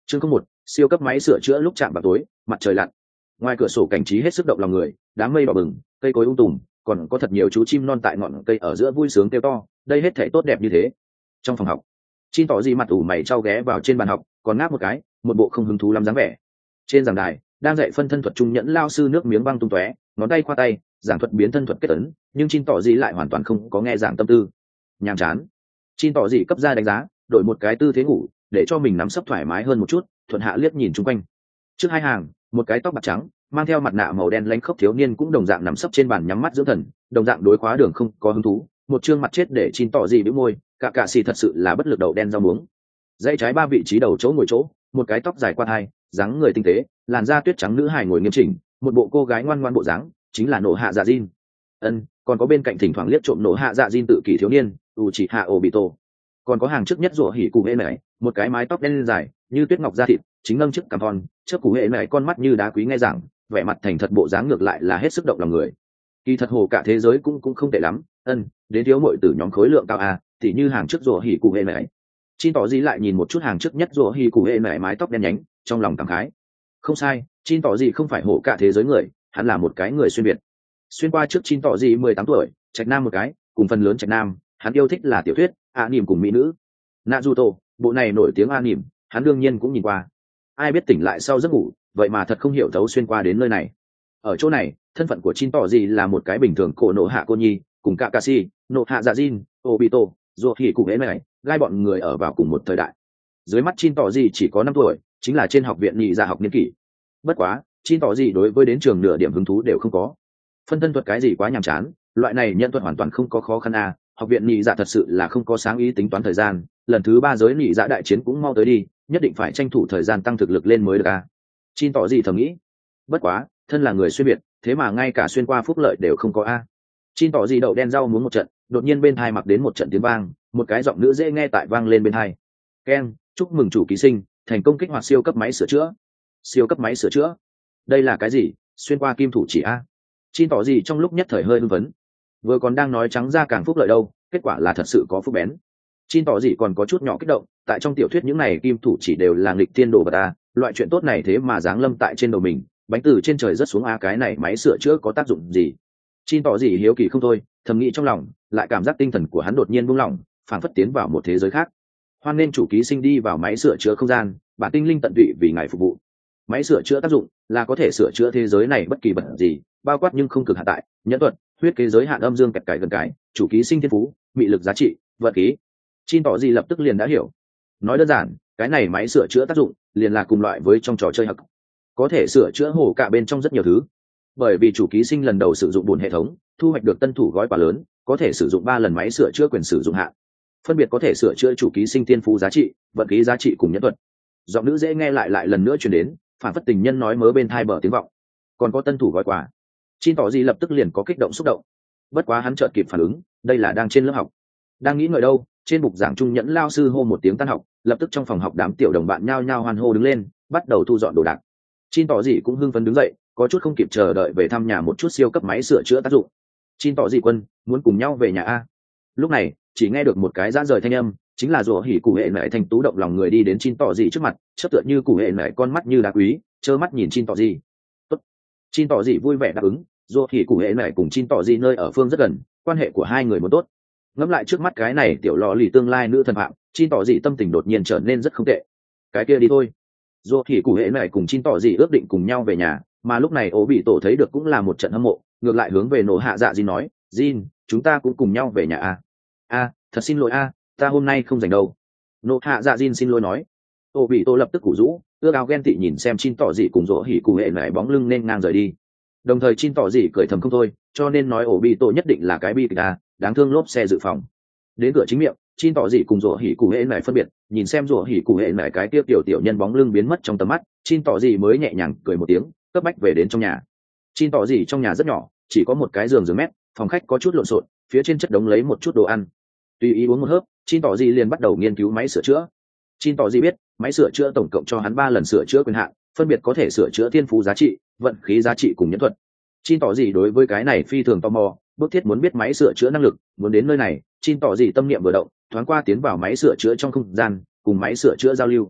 chương không một, siêu cấp máy sửa chữa lúc chạm vào tối, mặt trời lặn. Ngoài cửa sổ cảnh trí hết sức động lòng người, đám mây đỏ bừng, cây cối tùm, còn có thật nhiều chú chim non tại ngọn cây ở giữa vui sướng kêu to, đây hết thảy tốt đẹp như thế. Trong phòng học, Chin tỏ gì mặt ủ mày trao ghé vào trên bàn học, còn ngáp một cái, một bộ không hứng thú lắm dáng vẻ. Trên giảng đài, đang dạy phân thân thuật trung nhẫn lao sư nước miếng văng tung tóe, ngón tay qua tay, giảng thuật biến thân thuật kết ấn, nhưng Chin tỏ gì lại hoàn toàn không có nghe giảng tâm tư. Nhàm chán. Chin tỏ gì cấp ra đánh giá, đổi một cái tư thế ngủ, để cho mình nắm sấp thoải mái hơn một chút, thuận hạ liếc nhìn chung quanh. Trước hai hàng, một cái tóc bạc trắng, mang theo mặt nạ màu đen lánh khốc thiếu niên cũng đồng dạng nằm sấp trên bàn nhắm mắt dưỡng thần, đồng dạng đối khóa đường không có hứng thú, một trương mặt chết để Chin tỏ gì bĩu môi, cả xì thật sự là bất lực đầu đen rau muống. Dãy trái ba vị trí đầu chỗ ngồi chỗ, một cái tóc dài qua hai, dáng người tinh tế, làn da tuyết trắng nữ hài ngồi nghiêm chỉnh, một bộ cô gái ngoan ngoãn bộ dáng, chính là Nổ Hạ Dạ Jin. Còn có bên cạnh thỉnh thoảng liếc trộm Nổ Hạ Dạ Jin tự kỷ thiếu niên, Uchiha Obito. Còn có hàng trước nhất rủa hỉ cụ hệ này, một cái mái tóc đen dài, như tuyết ngọc da thịt, chính ngâm trước cằm thon, trước cụ hệ này con mắt như đá quý nghe giảng, vẻ mặt thành thật bộ dáng ngược lại là hết sức động lòng người. Kỳ thật hồ cả thế giới cũng không tệ lắm, đến thiếu muội tử nhóm khối lượng cao a, thì như hàng trước rủa hỉ cụ hệ này. Chin tỏ gì lại nhìn một chút hàng trước nhất rủa hỉ cụ hệ này mái tóc đen nhánh, trong lòng cảm khái. Không sai, Chin tỏ gì không phải hồ cả thế giới người, hắn là một cái người xuyên việt. Xuyên qua trước Chin tỏ gì 18 tuổi, trạch nam một cái, cùng phần lớn trạch nam, hắn yêu thích là tiểu thuyết, anime cùng mỹ nữ. Naruto, bộ này nổi tiếng anime, hắn đương nhiên cũng nhìn qua. Ai biết tỉnh lại sau giấc ngủ, vậy mà thật không hiểu thấu xuyên qua đến nơi này. Ở chỗ này, thân phận của Chin tỏ gì là một cái bình thường cổ nộ hạ cô nhi, cùng Kakashi, Nộ Hạ Dạ Jin, Obito, dù thì cùng ấy này, gai bọn người ở vào cùng một thời đại. Dưới mắt Chin tỏ gì chỉ có 5 tuổi, chính là trên học viện nhị dạ học niên kỷ. Bất quá, Chin tỏ gì đối với đến trường nửa điểm hứng thú đều không có. Phân thân thuật cái gì quá nhàm chán, loại này nhân thuật hoàn toàn không có khó khăn a. Học viện nhị dạ thật sự là không có sáng ý tính toán thời gian, lần thứ 3 giới nhị dạ đại chiến cũng mau tới đi, nhất định phải tranh thủ thời gian tăng thực lực lên mới được a. Chin tỏ gì thầm nghĩ. Bất quá, thân là người xuyên việt, thế mà ngay cả xuyên qua phúc lợi đều không có a. Chin tỏ gì đậu đen rau muốn một trận, đột nhiên bên tai mặc đến một trận tiếng vang, một cái giọng nữ dễ nghe tại vang lên bên tai. Ken, chúc mừng chủ ký sinh thành công kích hoạt siêu cấp máy sửa chữa. Siêu cấp máy sửa chữa? Đây là cái gì? Xuyên qua kim thủ chỉ a? Chin tỏ gì trong lúc nhất thời hơi hưng phấn. Vừa còn đang nói trắng ra càng phúc lợi đâu, kết quả là thật sự có phúc bén. Chin tỏ gì còn có chút nhỏ kích động, tại trong tiểu thuyết những này kim thủ chỉ đều là nghịch tiên đồ vật a, loại chuyện tốt này thế mà giáng lâm tại trên đầu mình, bánh từ trên trời rớt xuống a, cái này máy sửa chữa có tác dụng gì? Chin tỏ gì hiếu kỳ không thôi, thầm nghĩ trong lòng, lại cảm giác tinh thần của hắn đột nhiên buông lỏng, phảng phất tiến vào một thế giới khác. Hoan nên chủ ký sinh đi vào máy sửa chữa không gian, bản tinh linh tận tụy vì ngài phục vụ. Máy sửa chữa tác dụng là có thể sửa chữa thế giới này bất kỳ vật gì, bao quát nhưng không cực hạn tại nhẫn thuật, huyết kế giới hạn âm dương kẹt cái gần cái, chủ ký sinh thiên phú, mị lực giá trị, vận khí. Chin tỏ gì lập tức liền đã hiểu. Nói đơn giản, cái này máy sửa chữa tác dụng liền là cùng loại với trong trò chơi hắc, có thể sửa chữa hồ cả bên trong rất nhiều thứ. Bởi vì chủ ký sinh lần đầu sử dụng buồn hệ thống, thu hoạch được tân thủ gói quà lớn, có thể sử dụng 3 lần máy sửa chữa quyền sử dụng hạn, phân biệt có thể sửa chữa chủ ký sinh thiên phú giá trị, vận khí giá trị cùng nhẫn thuật. Giọng nữ dễ nghe lại lần nữa truyền đến, phản phất tình nhân nói mớ bên tai bờ tiếng vọng. Còn có tân thủ gói quà. Chin tỏ gì lập tức liền có kích động xúc động. Bất quá hắn chợt kịp phản ứng, đây là đang trên lớp học. Đang nghĩ ngợi đâu, trên bục giảng trung nhẫn lao sư hô một tiếng tan học, lập tức trong phòng học đám tiểu đồng bạn nhao nhao hoan hô đứng lên, bắt đầu thu dọn đồ đạc. Chin tỏ gì cũng hưng phấn đứng dậy, có chút không kịp chờ đợi về thăm nhà một chút siêu cấp máy sửa chữa tác dụng. Chin tỏ gì quân, muốn cùng nhau về nhà a? Lúc này, chỉ nghe được một cái giãn rời thanh âm, chính là rủa hỉ cụ hệ mẹ thành tú động lòng người đi đến Chin tỏ gì trước mặt, chớp tựa như cụ hệ mẹ con mắt như đá quý, trơ mắt nhìn Chin tỏ gì. Tốt. Chin tỏ gì vui vẻ đáp ứng, rủa hỉ cụ hệ mẹ cùng Chin tỏ gì nơi ở phương rất gần, quan hệ của hai người một tốt. Ngẫm lại trước mắt cái này tiểu lọ lì tương lai nữ thần phạm, Chin tỏ gì tâm tình đột nhiên trở nên rất không tệ. Cái kia đi thôi. Rủa hỉ cụ hệ mẹ cùng Chin tỏ gì ước định cùng nhau về nhà, mà lúc này ố bị tổ thấy được cũng là một trận hâm mộ, ngược lại hướng về Nổ Hạ Dạ Jin nói, Jin, chúng ta cũng cùng nhau về nhà a. Thật xin lỗi ta hôm nay không rảnh đâu. Nổ Hạ Dạ Jin xin lỗi nói. Ố bị tổ lập tức củ rũ, ước ao ghen tị nhìn xem Chin tỏ gì cùng rỗ hỉ cụ hệ lại bóng lưng nên ngang rời đi. Đồng thời Chin tỏ gì cười thầm không thôi, cho nên nói ố bị tổ nhất định là cái bi kịch đáng thương lốp xe dự phòng. Đến cửa chính miệng, Chin tỏ gì cùng rỗ hỉ cụ hệ lại phân biệt, nhìn xem rỗ hỉ cụ hệ lại cái tiếp tiểu nhân bóng lưng biến mất trong tầm mắt, Chin tỏ gì mới nhẹ nhàng cười một tiếng, cấp bách về đến trong nhà. Chin tỏ gì trong nhà rất nhỏ, chỉ có một cái giường mét, phòng khách có chút lộn xộn, phía trên chất đống lấy một chút đồ ăn. Tùy ý uống một hớp, Chin tỏ gì liền bắt đầu nghiên cứu máy sửa chữa. Chin tỏ gì biết, máy sửa chữa tổng cộng cho hắn 3 lần sửa chữa quyền hạn, phân biệt có thể sửa chữa thiên phú giá trị, vận khí giá trị cùng nhẫn thuật. Chin tỏ gì đối với cái này phi thường tò mò, bức thiết muốn biết máy sửa chữa năng lực, muốn đến nơi này, Chin tỏ gì tâm niệm vừa động, thoáng qua tiến vào máy sửa chữa trong không gian, cùng máy sửa chữa giao lưu.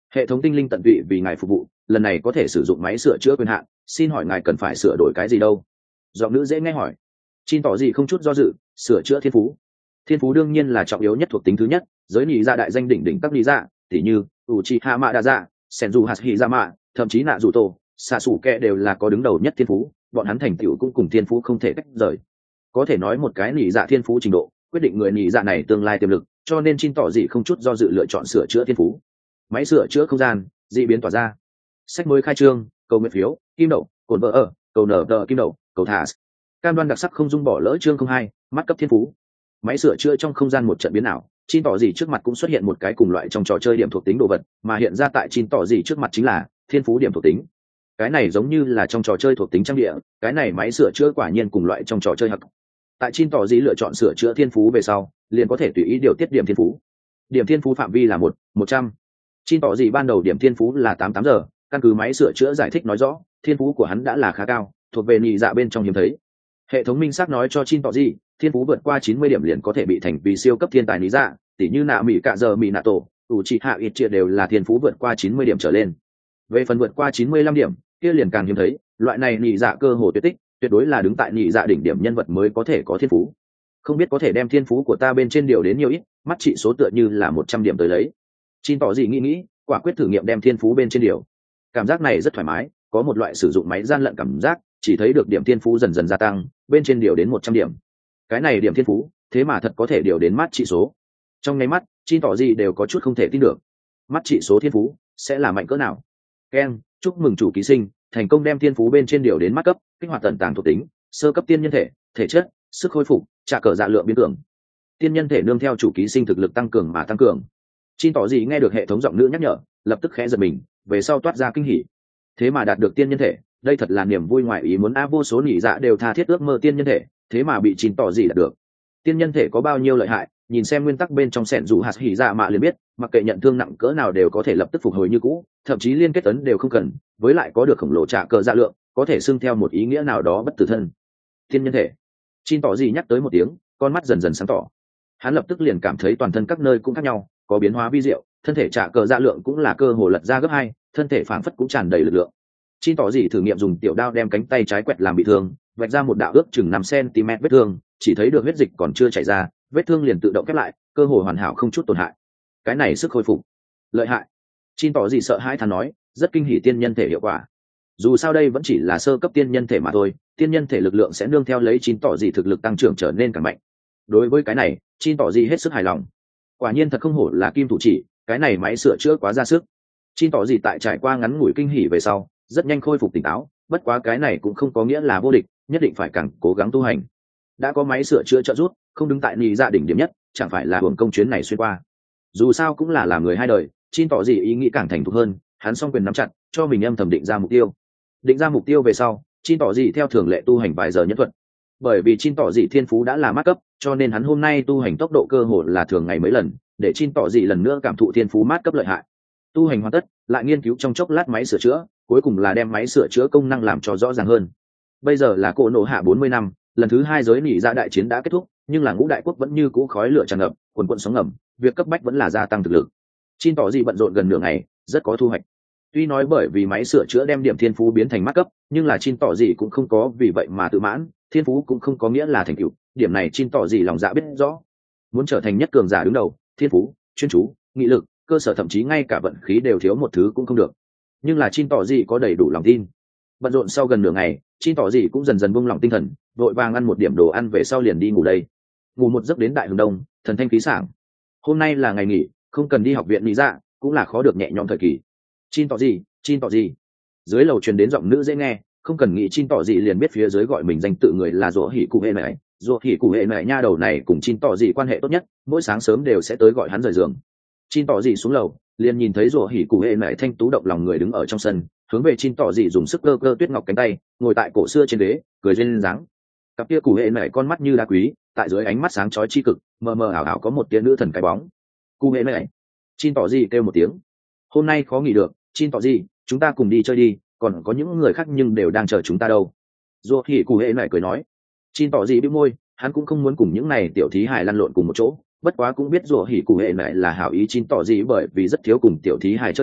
Hệ thống tinh linh tận tụy vì ngài phục vụ, lần này có thể sử dụng máy sửa chữa quyền hạn, xin hỏi ngài cần phải sửa đổi cái gì đâu? Giọng nữ dễ nghe hỏi. Chin tỏ gì không chút do dự, sửa chữa thiên phú. Thiên phú đương nhiên là trọng yếu nhất thuộc tính thứ nhất, giới nhị dạ đại danh đỉnh đỉnh các nhị dạ, tỉ như Uchiha Madara, Senju Hashirama, thậm chí nạ dù tổ, Sasuke đều là có đứng đầu nhất thiên phú, bọn hắn thành tựu cũng cùng thiên phú không thể tách rời. Có thể nói một cái nhị dạ thiên phú trình độ, quyết định người nhị dạ này tương lai tiềm lực, cho nên Chin tỏ gì không chút do dự lựa chọn sửa chữa thiên phú. Máy sửa chữa không gian, dị biến tỏa ra. Sách mới khai trương, cầu nguyện phiếu, kim đậu, cồn vợ ở, cầu nở tờ kim đậu, cầu thả. Cam đoan đặc sắc không dung bỏ lỡ chương 02, mắt cấp thiên phú. Máy sửa chữa trong không gian một trận biến ảo, Chin tỏ gì trước mặt cũng xuất hiện một cái cùng loại trong trò chơi điểm thuộc tính đồ vật, mà hiện ra tại Chin tỏ gì trước mặt chính là thiên phú điểm thuộc tính. Cái này giống như là trong trò chơi thuộc tính trang địa, cái này máy sửa chữa quả nhiên cùng loại trong trò chơi hặc. Tại Chin tỏ gì lựa chọn sửa chữa thiên phú về sau, liền có thể tùy ý điều tiết điểm thiên phú. Điểm thiên phú phạm vi là 100. Chin tỏ gì ban đầu điểm thiên phú là 88 giờ, căn cứ máy sửa chữa giải thích nói rõ, thiên phú của hắn đã là khá cao, thuộc về nhị dạ bên trong hiếm thấy. Hệ thống minh xác nói cho Chin tỏ gì, thiên phú vượt qua 90 điểm liền có thể bị thành vì siêu cấp thiên tài nhị dạ, tỉ như nạ mỹ cạ giờ mỹ nạ tổ, Uchiha Itchia đều là thiên phú vượt qua 90 điểm trở lên. Về phần vượt qua 95 điểm, kia liền càng hiếm thấy, loại này nhị dạ cơ hồ tuyệt tích, tuyệt đối là đứng tại nhị dạ đỉnh điểm nhân vật mới có thể có thiên phú. Không biết có thể đem thiên phú của ta bên trên điều đến nhiều ít, mắt trị số tựa như là 100 điểm tới lấy. Chin tỏ gì nghĩ, quả quyết thử nghiệm đem thiên phú bên trên điều. Cảm giác này rất thoải mái, có một loại sử dụng máy gian lận cảm giác, chỉ thấy được điểm thiên phú dần dần gia tăng, bên trên điều đến 100 điểm. Cái này điểm thiên phú, thế mà thật có thể điều đến mắt trị số. Trong nháy mắt, Chin tỏ gì đều có chút không thể tin được. Mắt trị số thiên phú sẽ là mạnh cỡ nào? Ken, chúc mừng chủ ký sinh, thành công đem thiên phú bên trên điều đến mắt cấp, kích hoạt tận tàng thuộc tính, sơ cấp tiên nhân thể, thể chất, sức hồi phục, trả cờ dạ lượng biến cường. Tiên nhân thể nương theo chủ ký sinh thực lực tăng cường mà tăng cường. Chin tỏ gì nghe được hệ thống giọng nữ nhắc nhở, lập tức khẽ giật mình, về sau toát ra kinh hỉ. Thế mà đạt được tiên nhân thể, đây thật là niềm vui ngoài ý muốn, vô số nhị dạ đều tha thiết ước mơ tiên nhân thể, thế mà bị Chin tỏ gì đạt được. Tiên nhân thể có bao nhiêu lợi hại, nhìn xem nguyên tắc bên trong sẹn dù hạt hỉ dạ mạ liền biết, mặc kệ nhận thương nặng cỡ nào đều có thể lập tức phục hồi như cũ, thậm chí liên kết tấn đều không cần, với lại có được khổng lồ trả cờ dạ lượng, có thể xưng theo một ý nghĩa nào đó bất tử thân. Tiên nhân thể. Chin tỏ gì nhắc tới một tiếng, con mắt dần dần sáng tỏ. Hắn lập tức liền cảm thấy toàn thân các nơi cũng khác nhau, có biến hóa vi diệu, thân thể trả cờ dạ lượng cũng là cơ hồ lật ra gấp 2, thân thể phảng phất cũng tràn đầy lực lượng. Chin tỏ gì thử nghiệm dùng tiểu đao đem cánh tay trái quẹt làm bị thương, vạch ra một đạo ước chừng 5 cm vết thương, chỉ thấy được huyết dịch còn chưa chảy ra, vết thương liền tự động khép lại, cơ hồ hoàn hảo không chút tổn hại. Cái này sức hồi phục lợi hại. Chin tỏ gì sợ hãi thán nói, rất kinh hỉ tiên nhân thể hiệu quả. Dù sao đây vẫn chỉ là sơ cấp tiên nhân thể mà thôi, tiên nhân thể lực lượng sẽ nương theo lấy Chin tỏ gì thực lực tăng trưởng trở nên càng mạnh. Đối với cái này, Chin tỏ gì hết sức hài lòng. Quả nhiên thật không hổ là kim thủ chỉ, cái này máy sửa chữa quá ra sức. Chin tỏ gì tại trải qua ngắn ngủi kinh hỉ về sau, rất nhanh khôi phục tỉnh táo, bất quá cái này cũng không có nghĩa là vô địch, nhất định phải càng cố gắng tu hành. Đã có máy sửa chữa trợ giúp, không đứng tại nhị dạ đỉnh điểm nhất, chẳng phải là hưởng công chuyến này xuyên qua. Dù sao cũng là làm người hai đời, Chin tỏ gì ý nghĩ càng thành thục hơn, hắn song quyền nắm chặt, cho mình âm thầm định ra mục tiêu. Định ra mục tiêu về sau, Chin tỏ gì theo thường lệ tu hành vài giờ nhất thuật. Bởi vì Chin tỏ gì thiên phú đã là mát cấp, cho nên hắn hôm nay tu hành tốc độ cơ hồ là thường ngày mấy lần, để Chin tỏ gì lần nữa cảm thụ thiên phú mát cấp lợi hại. Tu hành hoàn tất, lại nghiên cứu trong chốc lát máy sửa chữa, cuối cùng là đem máy sửa chữa công năng làm cho rõ ràng hơn. Bây giờ là cổ nổ hạ 40 năm, lần thứ 2 giới nỉ dạ đại chiến đã kết thúc, nhưng là ngũ đại quốc vẫn như cũ khói lửa tràn ngập, quần quần sóng ngầm, việc cấp bách vẫn là gia tăng thực lực. Chin tỏ gì bận rộn gần nửa ngày, rất có thu hoạch. Tuy nói bởi vì máy sửa chữa đem điểm thiên phú biến thành mắt cấp, nhưng là Chin tỏ gì cũng không có vì vậy mà tự mãn, thiên phú cũng không có nghĩa là thành tựu, điểm này Chin tỏ gì lòng dạ biết rõ. Muốn trở thành nhất cường giả đứng đầu, thiên phú, chuyên chú, nghị lực, cơ sở thậm chí ngay cả vận khí đều thiếu một thứ cũng không được. Nhưng là Chin tỏ gì có đầy đủ lòng tin. Bận rộn sau gần nửa ngày, Chin tỏ gì cũng dần dần buông lỏng tinh thần, vội vàng ăn một điểm đồ ăn về sau liền đi ngủ đây. Ngủ một giấc đến đại hướng đông, thần thanh khí sảng. Hôm nay là ngày nghỉ, không cần đi học viện lý dạ, cũng là khó được nhẹ nhõm thời kỳ. Chin tỏ gì, Chin tỏ gì. Dưới lầu truyền đến giọng nữ dễ nghe, không cần nghĩ Chin tỏ gì liền biết phía dưới gọi mình danh tự người là Dỗ Hỉ Cụ Hệ Mẹ. Dỗ Hỉ Cụ Hệ Mẹ nha đầu này cùng Chin tỏ gì quan hệ tốt nhất, mỗi sáng sớm đều sẽ tới gọi hắn rời giường. Chin tỏ gì xuống lầu, liền nhìn thấy Dỗ Hỉ Cụ Hệ Mẹ thanh tú động lòng người đứng ở trong sân, hướng về Chin tỏ gì dùng sức cơ cơ tuyết ngọc cánh tay, ngồi tại cổ xưa trên ghế, cười duyên dáng. Cặp kia Cụ Hệ Mẹ con mắt như đá quý, tại dưới ánh mắt sáng chói chi cực, mờ mờ ảo ảo có một tia nữ thần cái bóng. Cụ Hệ Mẹ. Chin tỏ gì kêu một tiếng. Hôm nay khó nghỉ được, Chin tỏ gì, chúng ta cùng đi chơi đi, còn có những người khác nhưng đều đang chờ chúng ta đâu. Dỗ Hỉ Cụ Hệ Mẹ cười nói. Chin tỏ gì bĩu môi, hắn cũng không muốn cùng những này tiểu thí hài lăn lộn cùng một chỗ, bất quá cũng biết Dỗ Hỉ Cụ Hệ Mẹ là hảo ý Chin tỏ gì bởi vì rất thiếu cùng tiểu thí hài chơi đùa,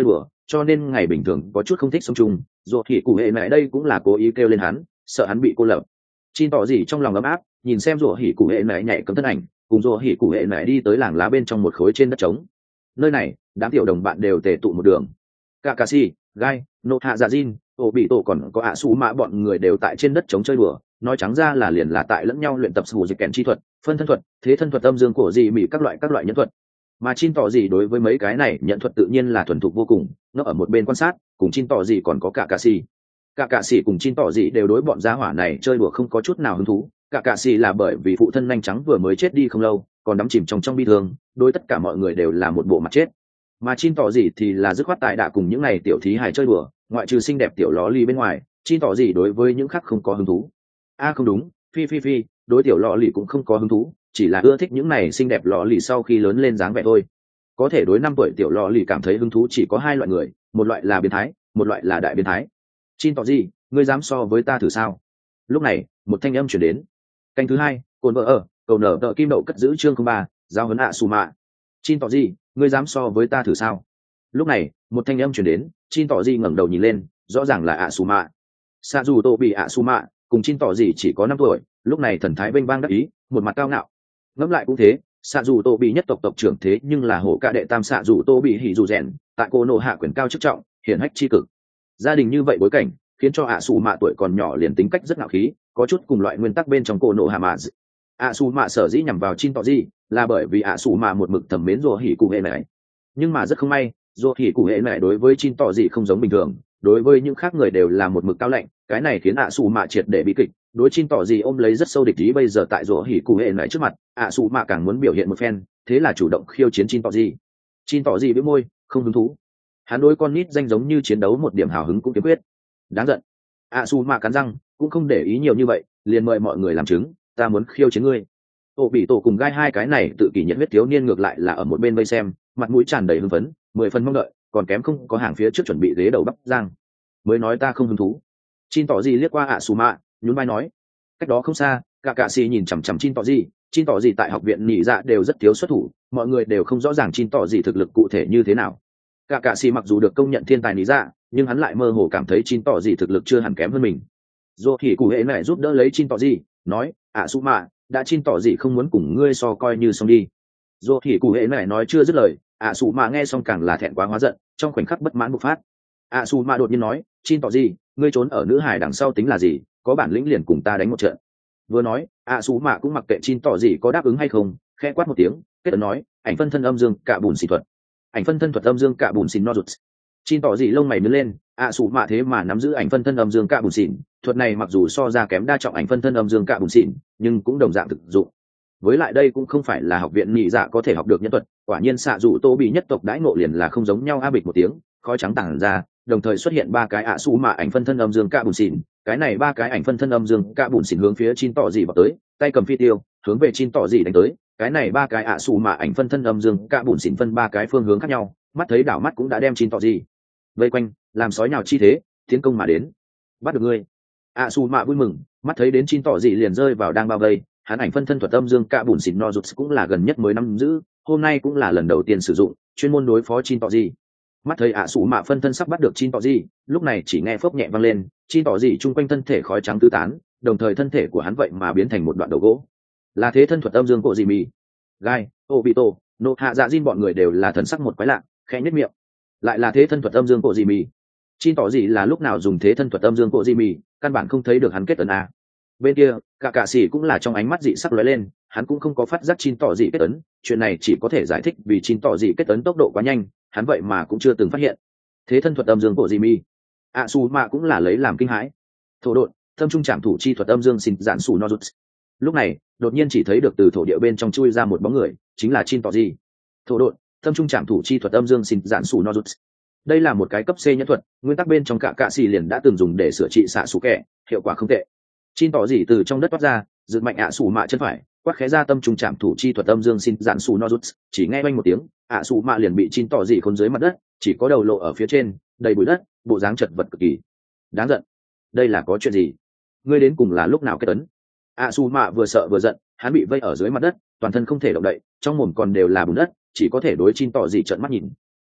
cho nên ngày bình thường có chút không thích sống chung. Dù thì cụ hệ mẹ đây cũng là cố ý kêu lên hắn, sợ hắn bị cô lập. Chin tỏ gì trong lòng ấm áp, nhìn xem rùa hỉ cụ hệ mẹ nhảy cấm thân ảnh, cùng rùa hỉ cụ hệ mẹ đi tới làng lá bên trong một khối trên đất trống. Nơi này đám tiểu đồng bạn đều tề tụ một đường. Kakashi, Gai, Nộ Hạ Dạ Jin, Ổ Bị Tổ còn có ạ Sú Mạ bọn người đều tại trên đất trống chơi đùa, nói trắng ra là liền là tại lẫn nhau luyện tập sử dụng kèn chi thuật, phân thân thuật, thế thân thuật, âm dương cổ dị mị các loại nhẫn thuật. Mà Chin tỏ gì đối với mấy cái này nhẫn thuật tự nhiên là thuần thục vô cùng, nó ở một bên quan sát, cùng Chin tỏ gì còn có Kakashi. Kakashi cùng Chin tỏ gì đều đối bọn gia hỏa này chơi đùa không có chút nào hứng thú. Kakashi là bởi vì phụ thân nhanh trắng vừa mới chết đi không lâu, còn đắm chìm trong bi thương, đối tất cả mọi người đều là một bộ mặt chết. Mà Chin tỏ gì thì là dứt khoát tại đã cùng những này tiểu thí hài chơi đùa, ngoại trừ xinh đẹp tiểu ló ly bên ngoài, Chin tỏ gì đối với những khác không có hứng thú. Không đúng, phi, đối tiểu lọ lì cũng không có hứng thú, chỉ là ưa thích những này xinh đẹp lọ lì sau khi lớn lên dáng vẻ thôi. Có thể đối 5 tuổi tiểu lọ lì cảm thấy hứng thú chỉ có 2 loại người, một loại là biến thái, một loại là đại biến thái. Chin tỏ gì, ngươi dám so với ta thử sao? Lúc này một thanh âm chuyển đến. Canh thứ 2, cồn vợ ở, cầu nở tợ kim đậu cất giữ chương 03, giao huấn ạ Sú Mạ. Chin tỏ gì, ngươi dám so với ta thử sao? Lúc này một thanh âm chuyển đến. Chin tỏ gì ngẩng đầu nhìn lên, rõ ràng là ạ Sú Mạ. Sa dù tô bị ạ Sú Mạ cùng Chin tỏ gì chỉ có 5 tuổi, lúc này thần thái bênh bang đắc ý, một mặt cao ngạo. Ngẫm lại cũng thế, Sa dù tô bị nhất tộc tộc trưởng thế nhưng là hổ ca đệ tam Sa dù tô bị hỉ dù rèn, tại cô nộ hạ quyền cao chức trọng, hiển hách chi cực. Gia đình như vậy bối cảnh khiến cho ạ Sú Mạ tuổi còn nhỏ liền tính cách rất ngạo khí, có chút cùng loại nguyên tắc bên trong cô nộ hạ mà. ạ Sú Mạ sở dĩ nhằm vào Chin tỏ gì là bởi vì ạ Sú Mạ một mực thầm mến rùa hỉ cụ hệ này, nhưng mà rất không may, rùa hỉ cụ hệ này đối với Chin tỏ gì không giống bình thường, đối với những khác người đều là một mực cao lạnh, cái này khiến ạ Sú Mạ triệt để bị kịch, đối Chin tỏ gì ôm lấy rất sâu địch ý. Bây giờ tại rùa hỉ cụ hệ này trước mặt, ạ Sú Mạ càng muốn biểu hiện một phen, thế là chủ động khiêu chiến Chin tỏ gì. Chin tỏ gì bĩu môi, không hứng thú. Hắn đối con nít danh giống như chiến đấu một điểm hào hứng cũng kiếm quyết. Đáng giận. ạ Sú Mạ cắn răng, cũng không để ý nhiều như vậy, liền mời mọi người làm chứng, ta muốn khiêu chiến ngươi. Ổ Bị Tổ cùng Gai hai cái này tự kỷ nhiệt huyết thiếu niên ngược lại là ở một bên vây xem, mặt mũi tràn đầy hưng phấn, 10 phần mong đợi, còn kém không có hàng phía trước chuẩn bị ghế đầu bắp giang. Mới nói ta không hứng thú. Chin tỏ gì liếc qua ạ Sú Mạ, nhún vai nói. Cách đó không xa, Kakashi nhìn chằm chằm Chin tỏ gì tại học viện nhị dạ đều rất thiếu xuất thủ, mọi người đều không rõ ràng Chin tỏ gì thực lực cụ thể như thế nào. Kakashi mặc dù được công nhận thiên tài nhị dạ, nhưng hắn lại mơ hồ cảm thấy Chin tỏ gì thực lực chưa hẳn kém hơn mình. Dù thì cụ hệ này giúp đỡ lấy Chin tỏ gì, nói, ạ Sú Mạ, đã Chin tỏ gì không muốn cùng ngươi so coi như xong đi. Dù thì cụ hệ này nói chưa dứt lời, ạ Sú Mạ nghe xong càng là thẹn quá hóa giận, trong khoảnh khắc bất mãn bộc phát. ạ Sú Mạ đột nhiên nói, Chin tỏ gì, ngươi trốn ở nữ hài đằng sau tính là gì, có bản lĩnh liền cùng ta đánh một trận. Vừa nói, ạ Sú Mạ cũng mặc kệ Chin tỏ gì có đáp ứng hay không, khẽ quát một tiếng, kết ấn nói, ảnh phân thân âm dương cả bùn xì thuật. Ảnh phân thân thuật âm dương cả bùn xìn no rụt. Chin tỏ gì lông mày nhướng lên, ạ Sú Mạ thế mà nắm giữ ảnh phân thân âm dương cả bùn xìn, thuật này mặc dù so ra kém đa trọng ảnh phân thân âm dương cả bùn xìn, nhưng cũng đồng dạng thực dụng. Với lại đây cũng không phải là học viện nhị dạ có thể học được nhân thuật, quả nhiên xạ dù tô bị nhất tộc đãi ngộ liền là không giống nhau. A bịch một tiếng, khói trắng tản ra, đồng thời xuất hiện 3 cái ạ Sú Mạ ảnh phân thân âm dương cả bùn xìn, cái này 3 cái ảnh phân thân âm dương cả bùn xìn hướng phía Chin tỏ gì vào tới, tay cầm phi tiêu, hướng về Chin tỏ gì đánh tới. Cái này 3 cái ạ Sú Mạ ảnh phân thân âm dương cả bùn xìn phân 3 cái phương hướng khác nhau, mắt thấy đảo mắt cũng đã đem Chin tỏ gì vây quanh, làm sói nhào chi thế, tiến công mà đến. Bắt được ngươi. ạ Sú Mạ vui mừng, mắt thấy đến Chin tỏ gì liền rơi vào đang bao vây, hắn ảnh phân thân thuật âm dương cả bùn xìn no rụt cũng là gần nhất mới nắm giữ, hôm nay cũng là lần đầu tiên sử dụng, chuyên môn đối phó Chin tỏ gì. Mắt thấy ạ Sú Mạ phân thân sắp bắt được Chin tỏ gì, lúc này chỉ nghe phốc nhẹ vang lên, Chin tỏ gì chung quanh thân thể khói trắng tứ tán, đồng thời thân thể của hắn vậy mà biến thành một đoạn đầu gỗ. Là thế thân thuật âm dương cổ gì mì. Gai, Obito, Nộ Hạ Dạ Jin bọn người đều là thần sắc một quái lạ, khẽ nhếch miệng. Lại là thế thân thuật âm dương cổ gì mì. Chin tỏ gì là lúc nào dùng thế thân thuật âm dương cổ gì mì, căn bản không thấy được hắn kết ấn a. Bên kia, Kakashi cũng là trong ánh mắt dị sắc lóe lên, hắn cũng không có phát giác Chin tỏ gì kết ấn, chuyện này chỉ có thể giải thích vì Chin tỏ gì kết ấn tốc độ quá nhanh, hắn vậy mà cũng chưa từng phát hiện. Thế thân thuật âm dương cổ gì mì. ạ Sú Mạ cũng là lấy làm kinh hãi. Thổ độn, thâm trung trảm thủ chi thuật âm dương xin giản sủ no rút. Lúc này, đột nhiên chỉ thấy được từ thổ địa bên trong chui ra một bóng người, chính là Chin tỏ gì. Thổ độn, thâm trung trảm thủ chi thuật âm dương xin giản sủ no rút. Đây là một cái cấp C nhẫn thuật, nguyên tắc bên trong Kakashi liền đã từng dùng để sửa trị xạ sủ kẻ, hiệu quả không tệ. Chin tỏ gì từ trong đất toát ra, giật mạnh ạ Sú Mạ chân phải, quát khẽ ra tâm trung trảm thủ chi thuật âm dương xin giản sủ no rút, chỉ nghe oanh một tiếng, ạ Sú Mạ liền bị Chin tỏ gì khốn dưới mặt đất, chỉ có đầu lộ ở phía trên, đầy bụi đất, bộ dáng chật vật cực kỳ. Đáng giận. Đây là có chuyện gì? Ngươi đến cùng là lúc nào kết ấn? ạ Sú Mạ vừa sợ vừa giận, hắn bị vây ở dưới mặt đất, toàn thân không thể động đậy, trong mồm còn đều là bùn đất, chỉ có thể đối Chin tỏ gì trợn mắt nhìn.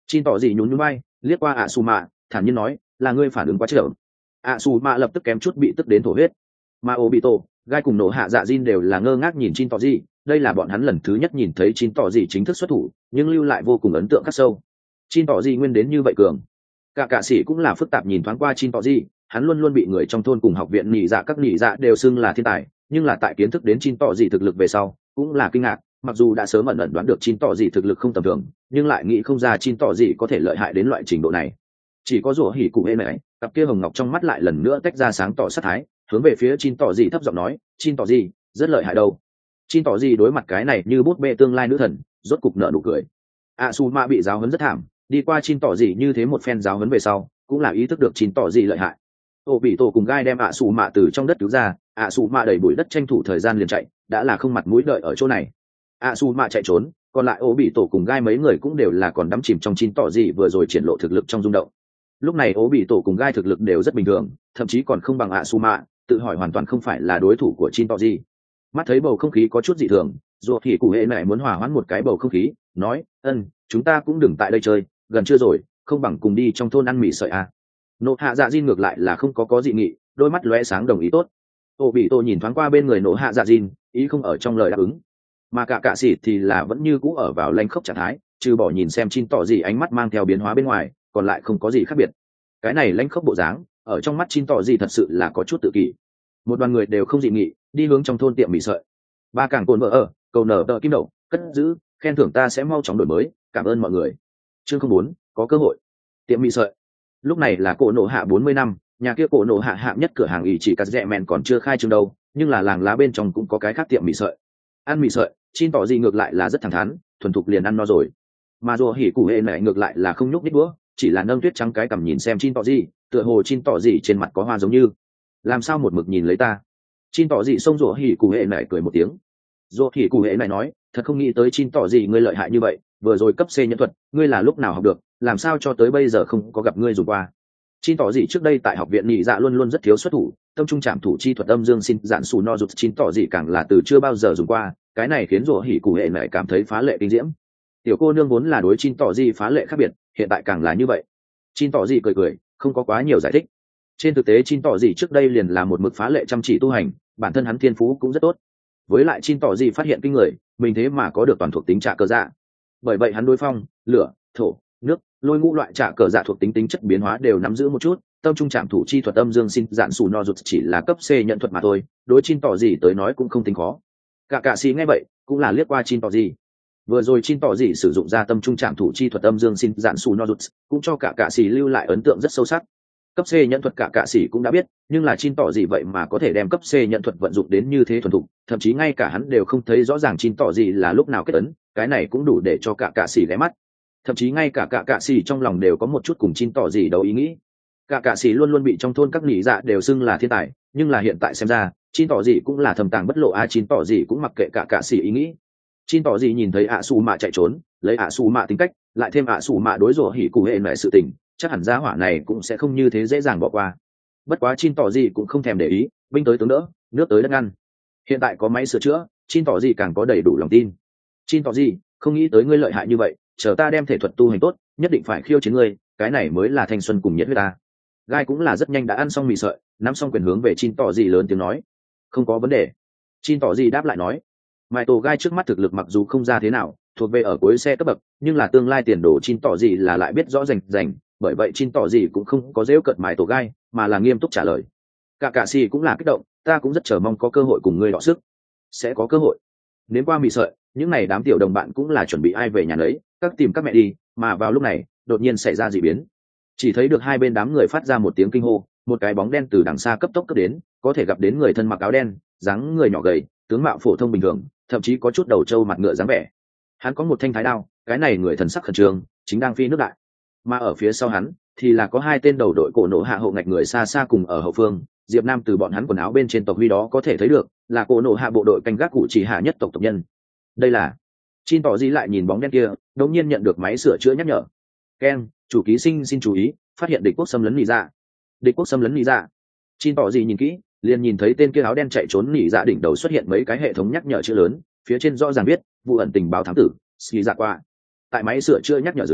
Chin tỏ gì nhún nhún vai, liếc qua ạ xù mạ, thản nhiên nói, là ngươi phản ứng quá chậm. ạ xù mạ lập tức kém chút bị tức đến thổ huyết. Mà ô bị tổ gai cùng nổ hạ dạ Jin đều là ngơ ngác nhìn Chin tỏ gì, đây là bọn hắn lần thứ nhất nhìn thấy Chin tỏ gì chính thức xuất thủ, nhưng lưu lại vô cùng ấn tượng khắc sâu. Chin tỏ gì nguyên đến như vậy cường. Cả sĩ cũng là phức tạp nhìn thoáng qua Chin tỏ gì, hắn luôn luôn bị người trong thôn cùng học viện nhị dạ các nhị dạ đều xưng là thiên tài, nhưng là tại kiến thức đến Chin tỏ gì thực lực về sau, cũng là kinh ngạc, mặc dù đã sớm ẩn ẩn đoán được Chin tỏ gì thực lực không tầm thường, nhưng lại nghĩ không ra Chin tỏ gì có thể lợi hại đến loại trình độ này. Chỉ có rủa hỉ cụ hê này, cặp kia hồng ngọc trong mắt lại lần nữa tách ra sáng tỏ sát thái, hướng về phía Chin tỏ gì thấp giọng nói, Chin tỏ gì rất lợi hại đâu. Chin tỏ gì đối mặt cái này như bút bê tương lai nữ thần, rốt cục nở nụ cười. Asuma bị giáo huấn rất thảm, đi qua Chin tỏ gì như thế một phen giáo huấn về sau, cũng là ý thức được Chin tỏ gì lợi hại. Ô bị tổ cùng gai đem Asuma từ trong đất cứu ra, Asuma đẩy bụi đất tranh thủ thời gian liền chạy, đã là không mặt mũi đợi ở chỗ này. Asuma chạy trốn, còn lại ô bị tổ cùng gai mấy người cũng đều là còn đắm chìm trong Chin tỏ gì vừa rồi triển lộ thực lực trong rung động. Lúc này ô bị tổ cùng gai thực lực đều rất bình thường, thậm chí còn không bằng Asuma, tự hỏi hoàn toàn không phải là đối thủ của Chin tỏ gì. Mắt thấy bầu không khí có chút dị thường, dù thì cụ hệ mẹ muốn hòa hoãn một cái bầu không khí, nói, chúng ta cũng đừng tại đây chơi, gần trưa rồi, không bằng cùng đi trong thôn ăn mì sợi à. Nộ hạ dạ Jin ngược lại là không có dị nghị, đôi mắt lóe sáng đồng ý tốt. Ô bị tổ nhìn thoáng qua bên người nộ hạ dạ Jin, ý không ở trong lời đáp ứng. Mà cả sĩ thì là vẫn như cũ ở vào lanh khốc trạng thái, trừ bỏ nhìn xem Chin tỏ gì ánh mắt mang theo biến hóa bên ngoài, còn lại không có gì khác biệt. Cái này lanh khốc bộ dáng, ở trong mắt Chin tỏ gì thật sự là có chút tự kỷ. Một đoàn người đều không dị nghị, đi hướng trong thôn tiệm mì sợi. Ba càng cồn vợ ở, cầu nở tờ kim đậu, cất giữ, khen thưởng ta sẽ mau chóng đổi mới, cảm ơn mọi người. Chương 04, có cơ hội. Tiệm mì sợi. Lúc này là cổ nổ hạ 40 năm, nhà kia cổ nổ hạ hạng nhất cửa hàng ỷ chỉ cắt rẻ mèn còn chưa khai trương đâu, nhưng là làng lá bên trong cũng có cái khác tiệm mì sợi. Ăn mì sợi, Chin tỏ gì ngược lại là rất thẳng thắn, thuần thục liền ăn no rồi. Mà rùa hỉ cụ hệ này ngược lại là không nhúc nhích đũa, chỉ là nâng tuyết trắng cái cằm nhìn xem Chin tỏ gì, tựa hồ Chin tỏ gì trên mặt có hoa giống như. Làm sao một mực nhìn lấy ta? Chin tỏ gì xông rùa hỉ cụ hệ này cười một tiếng. Rùa hỉ cụ hệ này nói, thật không nghĩ tới Chin tỏ gì ngươi lợi hại như vậy, vừa rồi cấp C nhân thuật, ngươi là lúc nào học được, làm sao cho tới bây giờ không có gặp ngươi dùng qua. Chin tỏ gì trước đây tại học viện nhị dạ luôn luôn rất thiếu xuất thủ, tâm trung trảm thủ chi thuật âm dương xin dạn sù no rụt Chin tỏ gì càng là từ chưa bao giờ dùng qua, cái này khiến rùa hỉ cụ hệ này cảm thấy phá lệ kinh diễm. Tiểu cô nương vốn là đối Chin tỏ gì phá lệ khác biệt, hiện tại càng là như vậy. Chin tỏ gì cười cười, không có quá nhiều giải thích. Trên thực tế Chin tỏ gì trước đây liền là một mực phá lệ chăm chỉ tu hành, bản thân hắn thiên phú cũng rất tốt. Với lại Chin tỏ gì phát hiện kinh người, mình thế mà có được toàn thuộc tính trả cờ dạ. Bởi vậy hắn đối phong, lửa, thổ, nước, lôi ngũ loại trả cờ dạ thuộc tính tính chất biến hóa đều nắm giữ một chút. Tâm trung trảm thủ chi thuật âm dương xin dạn sù no rụt chỉ là cấp C nhận thuật mà thôi, đối Chin tỏ gì tới nói cũng không tính khó. Cả sĩ nghe vậy cũng là liếc qua Chin tỏ gì. Vừa rồi Chin tỏ gì sử dụng ra tâm trung trảm thủ chi thuật âm dương xin dạn sù no rụt, cũng cho cả sĩ lưu lại ấn tượng rất sâu sắc. Cấp C nhận thuật cả sĩ cũng đã biết, nhưng là Chin tỏ gì vậy mà có thể đem cấp C nhận thuật vận dụng đến như thế thuần thục, thậm chí ngay cả hắn đều không thấy rõ ràng Chin tỏ gì là lúc nào kết ấn, cái này cũng đủ để cho cả sĩ ghé mắt. Thậm chí ngay cả sĩ trong lòng đều có một chút cùng Chin tỏ gì đấu ý nghĩ. Cả sĩ luôn luôn bị trong thôn các nhị dạ đều xưng là thiên tài, nhưng là hiện tại xem ra, Chin tỏ gì cũng là thầm tàng bất lộ Chin tỏ gì cũng mặc kệ cả sĩ ý nghĩ. Chin tỏ gì nhìn thấy Asuma chạy trốn, lấy Asuma tính cách, lại thêm Asuma đối rủa hỉ cụ hệ mẹ sự tình, chắc hẳn gia hỏa này cũng sẽ không như thế dễ dàng bỏ qua. Bất quá Chin tỏ gì cũng không thèm để ý, binh tới tướng đỡ, nước tới đất ngăn. Hiện tại có máy sửa chữa, Chin tỏ gì càng có đầy đủ lòng tin. Chin tỏ gì, không nghĩ tới ngươi lợi hại như vậy, chờ ta đem thể thuật tu hành tốt, nhất định phải khiêu chiến ngươi, cái này mới là thanh xuân cùng nhiệt huyết ta. Gai cũng là rất nhanh đã ăn xong mì sợi, nắm xong quyền hướng về Chin tỏ gì lớn tiếng nói, không có vấn đề. Chin tỏ gì đáp lại nói, Mai tổ gai trước mắt thực lực mặc dù không ra thế nào, thuộc về ở cuối xe cấp bậc, nhưng là tương lai tiền đồ Chin tỏ gì là lại biết rõ rành, bởi vậy Chin tỏ gì cũng không có giễu cợt Mai tổ gai, mà là nghiêm túc trả lời. Cả sĩ cũng là kích động, ta cũng rất chờ mong có cơ hội cùng ngươi đọ sức. Sẽ có cơ hội. Đến qua mì sợi, những này đám tiểu đồng bạn cũng là chuẩn bị ai về nhà lấy, các tìm các mẹ đi, mà vào lúc này, đột nhiên xảy ra dị biến. Chỉ thấy được hai bên đám người phát ra một tiếng kinh hô, một cái bóng đen từ đằng xa cấp tốc cấp đến, có thể gặp đến người thân mặc áo đen, dáng người nhỏ gầy, tướng mạo phổ thông bình thường, thậm chí có chút đầu trâu mặt ngựa dáng vẻ. Hắn có một thanh thái đao, cái này người thần sắc khẩn trương, chính đang phi nước đại. Mà ở phía sau hắn thì là có hai tên đầu đội cổ nổ hạ hậu ngạch người xa xa cùng ở hậu phương. Diệp Nam từ bọn hắn quần áo bên trên tộc huy đó có thể thấy được, là cổ nổ hạ bộ đội canh gác cụ chỉ hạ nhất tộc nhân. Đây là Chin tỏ gì lại nhìn bóng đen kia, đột nhiên nhận được máy sửa chữa nhắc nhở. Ken, chủ ký sinh xin chú ý, phát hiện địch quốc xâm lấn nỉ dạ. Địch quốc xâm lấn nỉ dạ. Chin tỏ gì nhìn kỹ, liền nhìn thấy tên kia áo đen chạy trốn nỉ dạ đỉnh đầu xuất hiện mấy cái hệ thống nhắc nhở chữ lớn, phía trên rõ ràng viết vụ ẩn tình báo thám tử ski dạ qua. Tại máy sửa chữa nhắc nhở dưới,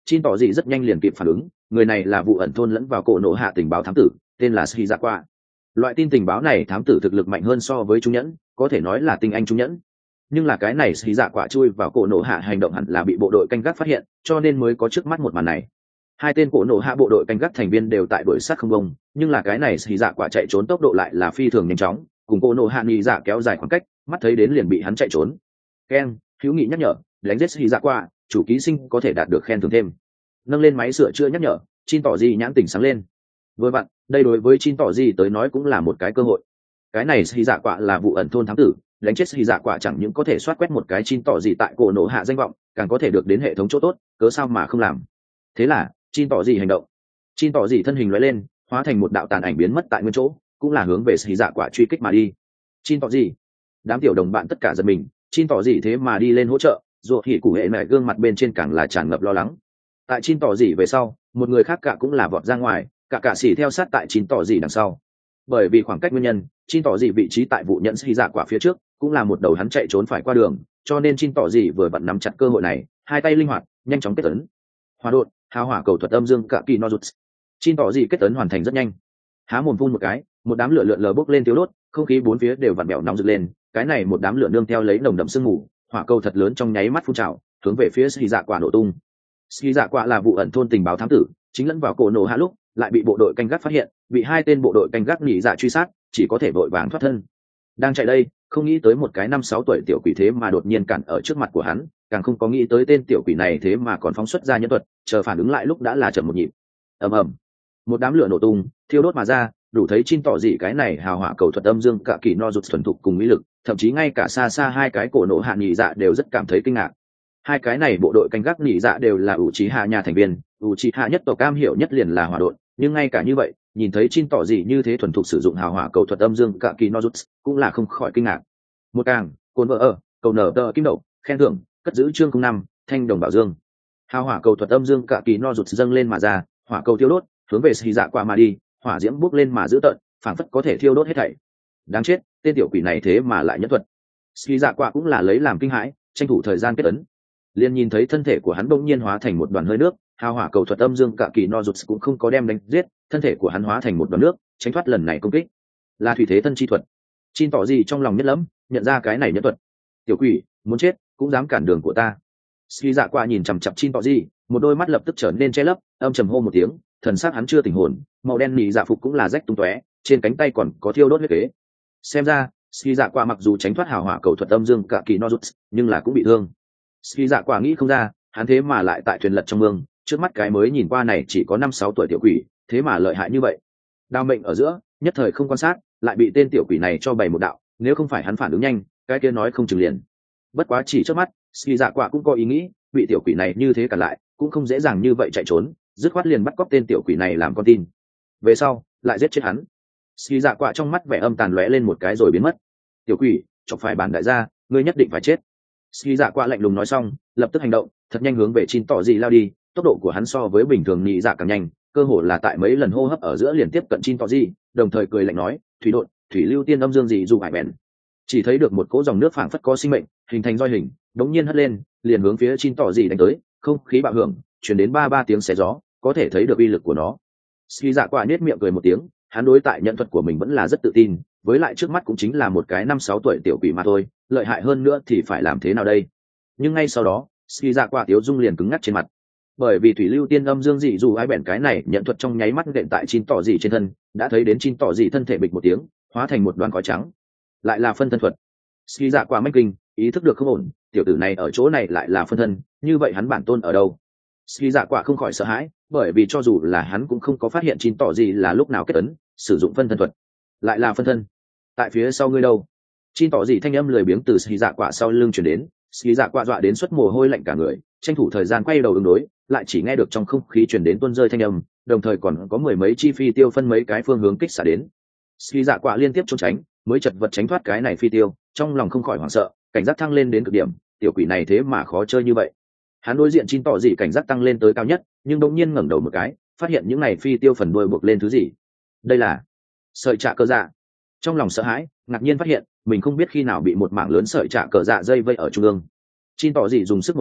Chin tỏ gì rất nhanh liền kịp phản ứng, người này là vụ ẩn thôn lẫn vào cổ nổ hạ tình báo thám tử, tên là Ski Dạ Qua. Loại tin tình báo này thám tử thực lực mạnh hơn so với trung nhẫn, có thể nói là tinh anh trung nhẫn. Nhưng là cái này Ski Dạ Qua chui vào cổ nổ hạ hành động hẳn là bị bộ đội canh gác phát hiện, cho nên mới có trước mắt một màn này. Hai tên cổ nổ hạ bộ đội canh gác thành viên đều tại đuổi sát không bông, nhưng là cái này Ski Dạ Qua chạy trốn tốc độ lại là phi thường nhanh chóng, cùng cổ nổ hạ nghi dạ kéo dài khoảng cách, mắt thấy đến liền bị hắn chạy trốn. Ken, hữu nghị nhắc nhở, đánh giết Ski Dạ Qua, chủ ký sinh có thể đạt được khen thưởng thêm. Nâng lên máy sửa chữa nhắc nhở, Chin tỏ gì nhãn tỉnh sáng lên. Với bạn, đây đối với Chin tỏ gì tới nói cũng là một cái cơ hội. Cái này Ski Dạ Qua là vụ ẩn thôn thám tử, đánh chết Ski Dạ Qua chẳng những có thể soát quét một cái Chin tỏ gì tại cổ nổ hạ danh vọng, càng có thể được đến hệ thống chỗ tốt, cớ sao mà không làm. Thế là Chin tỏ gì hành động. Chin tỏ gì thân hình lóe lên, hóa thành một đạo tàn ảnh biến mất tại nguyên chỗ, cũng là hướng về Ski Dạ Qua truy kích mà đi. Chin tỏ gì, đám tiểu đồng bạn tất cả giật mình, Chin tỏ gì thế mà đi lên hỗ trợ, ruột hỉ cụ hệ mẹ gương mặt bên trên càng là tràn ngập lo lắng. Tại Chin tỏ gì về sau, một người khác cả cũng là vọt ra ngoài, cả xỉ theo sát tại Chin tỏ gì đằng sau. Bởi vì khoảng cách nguyên nhân, Chin tỏ gì vị trí tại vụ nhẫn Ski Dạ Qua phía trước, cũng là một đầu hắn chạy trốn phải qua đường, cho nên Chin tỏ gì vừa vặn nắm chặt cơ hội này, hai tay linh hoạt, nhanh chóng kết ấn. Hỏa đột, hào hỏa cầu thuật âm dương cả kỳ nozuts. Chin tỏ gì kết ấn hoàn thành rất nhanh. Há mồm phun một cái, một đám lửa lượn lờ bốc lên thiếu đốt, không khí bốn phía đều vặn bẹo nóng rực lên, cái này một đám lửa nương theo lấy nồng đậm sương mù, hỏa cầu thật lớn trong nháy mắt phun trào, hướng về phía Ski Dạ Qua nổ tung. Ski Dạ Qua là vụ ẩn thôn tình báo thám tử, chính lẫn vào cổ nổ hạ lúc, lại bị bộ đội canh gác phát hiện, bị hai tên bộ đội canh gác nhị dạ truy sát, chỉ có thể vội vàng thoát thân. Đang chạy đây, không nghĩ tới một cái 5-6 tuổi tiểu quỷ thế mà đột nhiên cản ở trước mặt của hắn, càng không có nghĩ tới tên tiểu quỷ này thế mà còn phóng xuất ra nhân thuật, chờ phản ứng lại lúc đã là chậm một nhịp. Ầm ầm, một đám lửa nổ tung, thiêu đốt mà ra, đủ thấy Chin tỏ gì cái này hào hỏa cầu thuật âm dương cả kỳ no rụt thuần thục cùng mỹ lực, thậm chí ngay cả xa xa hai cái cổ nổ hạ nhị dạ đều rất cảm thấy kinh ngạc. Hai cái này bộ đội canh gác nhị dạ đều là Uchiha nhà thành viên, Uchiha nhất tộc cam hiểu nhất liền là hỏa độn, nhưng ngay cả như vậy, nhìn thấy Chin tỏ gì như thế thuần thục sử dụng hào hỏa cầu thuật âm dương cả kỳ no rụt, cũng là không khỏi kinh ngạc. Một càng, cồn vợ ở, cầu nở tờ kim đậu, khen thưởng, cất giữ chương 05, thanh đồng bảo dương. Hào hỏa cầu thuật âm dương cả kỳ no rụt dâng lên mà ra, hỏa cầu tiêu đốt, hướng về Ski Dạ Qua mà đi, hỏa diễm bốc lên mà dữ tợn, phảng phất có thể thiêu đốt hết thảy. Đáng chết, tên tiểu quỷ này thế mà lại nhất thuật. Ski Dạ Qua cũng là lấy làm kinh hãi, tranh thủ thời gian kết ấn. Liền nhìn thấy thân thể của hắn bỗng nhiên hóa thành một đoàn hơi nước, hào hỏa cầu thuật âm dương cả kỳ no rụt cũng không có đem đánh giết, thân thể của hắn hóa thành một đoàn nước, tránh thoát lần này công kích. Là thủy thế thân chi thuật. Chin tỏ gì trong lòng nhất lẫm, nhận ra cái này nhất thuật. Tiểu quỷ, muốn chết, cũng dám cản đường của ta. Ski Dạ Qua nhìn chằm chằm Chin tỏ gì, một đôi mắt lập tức trở nên che lấp, âm trầm hô một tiếng, thần sắc hắn chưa tỉnh hồn, màu đen nỉ dạ phục cũng là rách tung tóe, trên cánh tay còn có thiêu đốt huyết kế. Xem ra, Ski Dạ Qua mặc dù tránh thoát hào hỏa cầu thuật âm dương cả kỳ nozuts, nhưng là cũng bị thương. Ski Dạ Qua nghĩ không ra, hắn thế mà lại tại thuyền lật trong mương, trước mắt cái mới nhìn qua này chỉ có 5-6 tuổi tiểu quỷ, thế mà lợi hại như vậy. Đao mệnh ở giữa, nhất thời không quan sát, lại bị tên tiểu quỷ này cho bày một đạo, nếu không phải hắn phản ứng nhanh, cái kia nói không chừng liền. Bất quá chỉ trước mắt, Ski Dạ Qua cũng có ý nghĩ, bị tiểu quỷ này như thế cả lại, cũng không dễ dàng như vậy chạy trốn, dứt khoát liền bắt cóc tên tiểu quỷ này làm con tin. Về sau, lại giết chết hắn. Ski Dạ Qua trong mắt vẻ âm tàn lóe lên một cái rồi biến mất. Tiểu quỷ, chọc phải bản đại gia, ngươi nhất định phải chết. Ski Dạ Qua lạnh lùng nói xong, lập tức hành động, thật nhanh hướng về Chin tỏ gì lao đi, tốc độ của hắn so với bình thường nhị dạ càng nhanh, cơ hồ là tại mấy lần hô hấp ở giữa liền tiếp cận Chin tỏ gì, đồng thời cười lạnh nói, thủy độn, thủy lưu tiên âm dương gì dù hải bèn. Chỉ thấy được một cỗ dòng nước phảng phất có sinh mệnh, hình thành roi hình, đống nhiên hất lên, liền hướng phía Chin tỏ gì đánh tới, không khí bạo hưởng, truyền đến ba tiếng xé gió, có thể thấy được uy lực của nó. Ski Dạ Qua nhếch miệng cười một tiếng, hắn đối tại nhận thuật của mình vẫn là rất tự tin, với lại trước mắt cũng chính là một cái 5-6 tuổi tiểu quỷ mà thôi, lợi hại hơn nữa thì phải làm thế nào đây? Nhưng ngay sau đó, Ski Dạ Qua tiếu dung liền cứng ngắc trên mặt, bởi vì thủy lưu tiên âm dương dị dù ai bèn cái này nhận thuật trong nháy mắt nện tại Chin tỏ dị trên thân, đã thấy đến Chin tỏ dị thân thể bịch một tiếng, hóa thành một đoàn khói trắng, lại là phân thân thuật. Ski Dạ Qua mách kinh, ý thức được không ổn, tiểu tử này ở chỗ này lại là phân thân, như vậy hắn bản tôn ở đâu? Ski Dạ Qua không khỏi sợ hãi, bởi vì cho dù là hắn cũng không có phát hiện Chin tỏ gì là lúc nào kết ấn, sử dụng phân thân thuật, lại là phân thân. Tại phía sau ngươi đâu? Chin tỏ gì thanh âm lười biếng từ Ski Dạ Qua sau lưng truyền đến, Ski Dạ Qua dọa đến xuất mồ hôi lạnh cả người, tranh thủ thời gian quay đầu ứng đối, lại chỉ nghe được trong không khí truyền đến tuôn rơi thanh âm, đồng thời còn có mười mấy chi phi tiêu phân mấy cái phương hướng kích xả đến. Ski Dạ Qua liên tiếp trốn tránh, mới chật vật tránh thoát cái này phi tiêu, trong lòng không khỏi hoảng sợ, cảnh giác thăng lên đến cực điểm, tiểu quỷ này thế mà khó chơi như vậy. Hắn đối diện Chin tỏ gì cảnh giác tăng lên tới cao nhất, nhưng đột nhiên ngẩng đầu một cái, phát hiện những này phi tiêu phần đuôi buộc lên thứ gì. Đây là sợi trạ cờ dạ. Trong lòng sợ hãi, ngạc nhiên phát hiện mình không biết khi nào bị một mảng lớn sợi trạ cờ dạ dây vây ở trung ương. Chin tỏ gì dùng sức một nắm,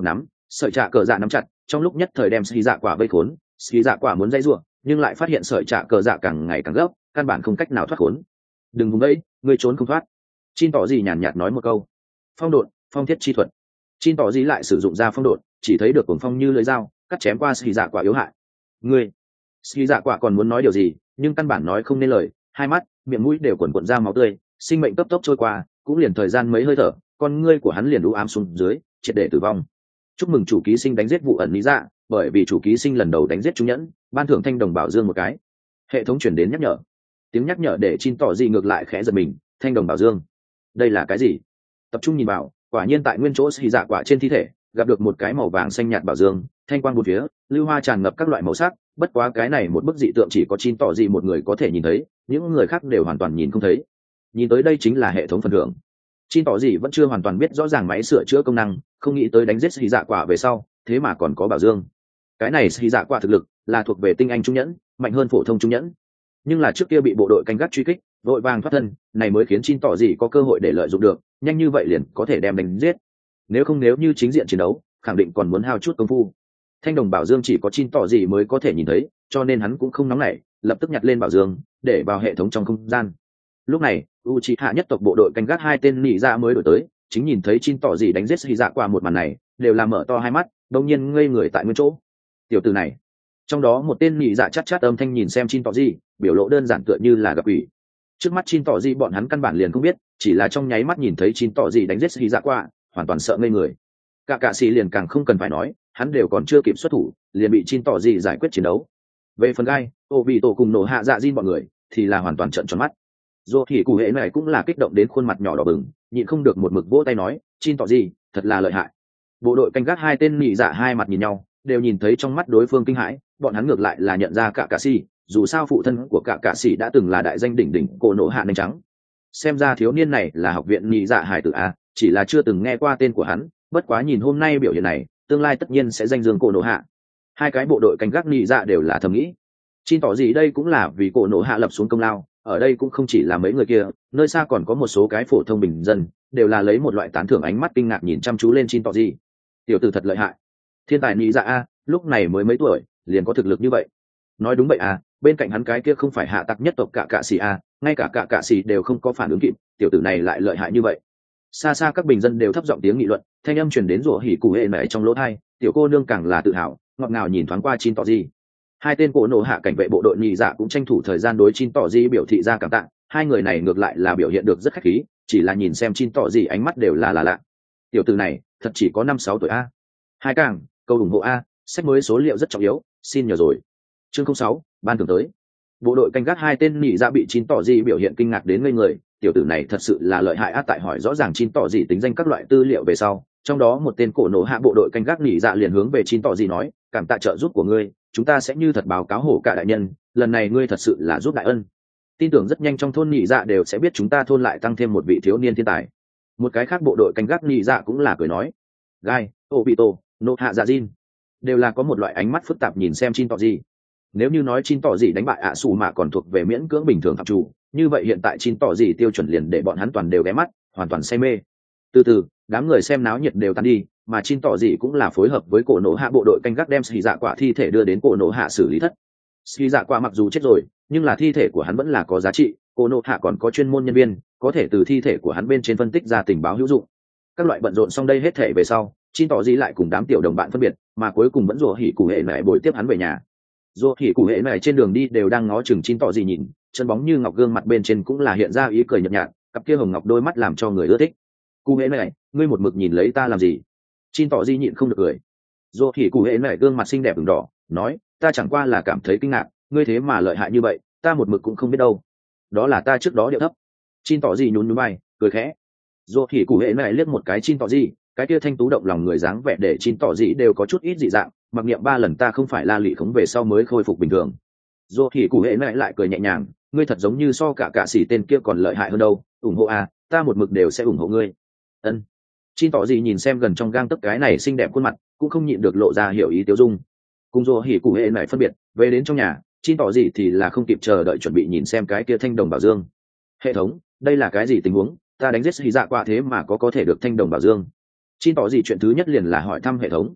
Sợi trạ cờ dạ nắm chặt, trong lúc nhất thời đem xì dạ quả vây khốn. Xì dạ quả muốn dây rủa, nhưng lại phát hiện sợi trạ cờ dạ càng ngày càng gấp, căn bản không cách nào thoát khốn. Đừng vùng đấy, ngươi trốn không thoát. Chin tỏ gì nhàn nhạt nói một câu. Phong độn, phong thiết chi thuật. Chin tỏ gì lại sử dụng ra phong độn, chỉ thấy được cuồng phong như lưỡi dao cắt chém qua xì dạ quả yếu hại. Ngươi, xì dạ quả còn muốn nói điều gì, nhưng căn bản nói không nên lời, hai mắt, miệng mũi đều quần quần ra máu tươi, sinh mệnh cấp tốc trôi qua, cũng liền thời gian mấy hơi thở, con ngươi của hắn liền u ám xuống dưới, triệt để tử vong. Chúc mừng chủ ký sinh đánh giết vụ ẩn lý dạ, bởi vì chủ ký sinh lần đầu đánh giết chúng nhẫn, ban thưởng thanh đồng bảo dương một cái. Hệ thống chuyển đến nhắc nhở. Tiếng nhắc nhở để Chin tỏ gì ngược lại khẽ giật mình, thanh đồng bảo dương, đây là cái gì? Tập trung nhìn vào, quả nhiên tại nguyên chỗ xì dạ quả trên thi thể gặp được một cái màu vàng xanh nhạt bảo dương, thanh quang bốn phía, lưu hoa tràn ngập các loại màu sắc, bất quá cái này một bức dị tượng chỉ có Chin tỏ gì một người có thể nhìn thấy, những người khác đều hoàn toàn nhìn không thấy. Nhìn tới đây chính là hệ thống phần thưởng. Chin tỏ gì vẫn chưa hoàn toàn biết rõ ràng máy sửa chữa công năng, không nghĩ tới đánh giết xì dạ quả về sau, thế mà còn có bảo dương. Cái này xì dạ quả thực lực là thuộc về tinh anh trung nhẫn, mạnh hơn phổ thông trung nhẫn, nhưng là trước kia bị bộ đội canh gác truy kích, vội vàng thoát thân, này mới khiến Chin tỏ gì có cơ hội để lợi dụng được, nhanh như vậy liền có thể đem đánh giết. Nếu như chính diện chiến đấu, khẳng định còn muốn hao chút công phu. Thanh đồng bảo dương chỉ có Chin tỏ gì mới có thể nhìn thấy, cho nên hắn cũng không nóng nảy, lập tức nhặt lên bảo dương, để vào hệ thống trong không gian. Lúc này, Uchiha nhất tộc bộ đội canh gác hai tên nị dạ mới đổi tới, chính nhìn thấy Chin tỏ gì đánh giết xì dạ qua một màn này, đều là mở to hai mắt, đột nhiên ngây người tại nguyên chỗ. Tiểu tử này, trong đó một tên nị dạ chát chát âm thanh nhìn xem Chin tỏ gì, biểu lộ đơn giản tựa như là gặp ủy. Trước mắt Chin tỏ gì bọn hắn căn bản liền không biết, chỉ là trong nháy mắt nhìn thấy Chin tỏ gì đánh giết xì dạ qua, hoàn toàn sợ ngây người. Cả sĩ liền càng không cần phải nói, hắn đều còn chưa kịp xuất thủ, liền bị Chin tỏ gì giải quyết chiến đấu. Về phần gai, Obito cùng nổ hạ dạ Jin bọn người thì là hoàn toàn trợn tròn mắt. Dù thì cụ hệ này cũng là kích động đến khuôn mặt nhỏ đỏ bừng, nhịn không được một mực vỗ tay nói, Chin tỏ gì, thật là lợi hại. Bộ đội canh gác hai tên nị dạ hai mặt nhìn nhau, đều nhìn thấy trong mắt đối phương kinh hãi, bọn hắn ngược lại là nhận ra cả sĩ, dù sao phụ thân của cả sĩ đã từng là đại danh đỉnh đỉnh cô nổ hạ nanh trắng. Xem ra thiếu niên này là học viện nị dạ hải tử a, chỉ là chưa từng nghe qua tên của hắn, bất quá nhìn hôm nay biểu hiện này, tương lai tất nhiên sẽ danh dương cô nổ hạ. Hai cái bộ đội canh gác nị dạ đều là thầm nghĩ, Chin tỏ gì đây cũng là vì cô nổ hạ lập xuống công lao, ở đây cũng không chỉ là mấy người kia, nơi xa còn có một số cái phổ thông bình dân, đều là lấy một loại tán thưởng ánh mắt kinh ngạc nhìn chăm chú lên Chin tỏ gì. Tiểu tử thật lợi hại, thiên tài nị dạ a, lúc này mới mấy tuổi, liền có thực lực như vậy. Nói đúng vậy à, bên cạnh hắn cái kia không phải hạ tặc nhất tộc cả sĩ a, ngay cả cả sĩ đều không có phản ứng kịp, tiểu tử này lại lợi hại như vậy. Xa xa các bình dân đều thấp giọng tiếng nghị luận, thanh âm truyền đến rủa hỉ cụ hệ mẹ trong lỗ tai, tiểu cô nương càng là tự hào, ngọt ngào nhìn thoáng qua Chin tỏ gì. Hai tên cổ nổ hạ cảnh vệ bộ đội nhị dạ cũng tranh thủ thời gian đối Chin tỏ gì biểu thị ra cảm tạ, hai người này ngược lại là biểu hiện được rất khách khí, chỉ là nhìn xem Chin tỏ gì ánh mắt đều là lạ. Tiểu tử này thật chỉ có 5-6 tuổi a. Hai càng, câu ủng hộ a, sách mới số liệu rất trọng yếu, xin nhờ rồi. Chương 06, ban thưởng tới. Bộ đội canh gác hai tên nhị dạ bị Chin tỏ gì biểu hiện kinh ngạc đến ngây người, tiểu tử này thật sự là lợi hại a. Tại hỏi rõ ràng Chin tỏ gì tính danh các loại tư liệu về sau, trong đó một tên cổ nổ hạ bộ đội canh gác nhị dạ liền hướng về Chin tỏ gì nói, cảm tạ trợ giúp của ngươi, chúng ta sẽ như thật báo cáo hổ cả đại nhân, lần này ngươi thật sự là giúp đại ân. Tin tưởng rất nhanh trong thôn nhị dạ đều sẽ biết chúng ta thôn lại tăng thêm một vị thiếu niên thiên tài. Một cái khác bộ đội canh gác nhị dạ cũng là cười nói, gai, Obito, nộ hạ dạ Jin đều là có một loại ánh mắt phức tạp nhìn xem Chin tỏ gì. Nếu như nói Chin tỏ gì đánh bại ạ xù mà còn thuộc về miễn cưỡng bình thường phạm chủ, như vậy hiện tại Chin tỏ gì tiêu chuẩn liền để bọn hắn toàn đều ghé mắt, hoàn toàn say mê. Từ từ, đám người xem náo nhiệt đều tan đi, mà Chin tỏ gì cũng là phối hợp với cổ nổ hạ bộ đội canh gác đem xì dạ quả thi thể đưa đến cổ nổ hạ xử lý thất. Xì dạ quả mặc dù chết rồi, nhưng là thi thể của hắn vẫn là có giá trị, cổ nổ hạ còn có chuyên môn nhân viên, có thể từ thi thể của hắn bên trên phân tích ra tình báo hữu dụng. Các loại bận rộn xong đây hết thể về sau, Chin tỏ gì lại cùng đám tiểu đồng bạn phân biệt, mà cuối cùng vẫn rủa hỉ cụ hệ lại bồi tiếp hắn về nhà. Rủa hỉ cụ hệ này trên đường đi đều đang ngó chừng Chin tỏ gì nhìn, chân bóng như ngọc gương mặt bên trên cũng là hiện ra ý cười nhợt nhạt, cặp kia hồng ngọc đôi mắt làm cho người ưa thích. Cụ hệ này, ngươi một mực nhìn lấy ta làm gì? Chin tỏ di nhịn không được cười. Dù thì cụ hệ này gương mặt xinh đẹp ửng đỏ, nói, ta chẳng qua là cảm thấy kinh ngạc, ngươi thế mà lợi hại như vậy, ta một mực cũng không biết đâu. Đó là ta trước đó điệu thấp. Chin tỏ di nhún nhún vai, cười khẽ. Dù thì cụ hệ này liếc một cái Chin tỏ di, cái kia thanh tú động lòng người dáng vẻ để Chin tỏ di đều có chút ít dị dạng, mặc niệm 3 lần ta không phải la lị khống về sau mới khôi phục bình thường. Dù thì cụ hệ này lại cười nhẹ nhàng, ngươi thật giống như so cả sĩ tên kia còn lợi hại hơn đâu, ủng hộ à, ta một mực đều sẽ ủng hộ ngươi. Ân. Chin tỏ gì nhìn xem gần trong gang tấc cái này xinh đẹp khuôn mặt, cũng không nhịn được lộ ra hiểu ý tiêu dung. Cùng Dô hỉ cụ hệ này phân biệt, về đến trong nhà, Chin tỏ gì thì là không kịp chờ đợi chuẩn bị nhìn xem cái kia thanh đồng bảo dương. Hệ thống, đây là cái gì tình huống? Ta đánh giết hỉ dạ qua thế mà có thể được thanh đồng bảo dương. Chin tỏ gì chuyện thứ nhất liền là hỏi thăm hệ thống.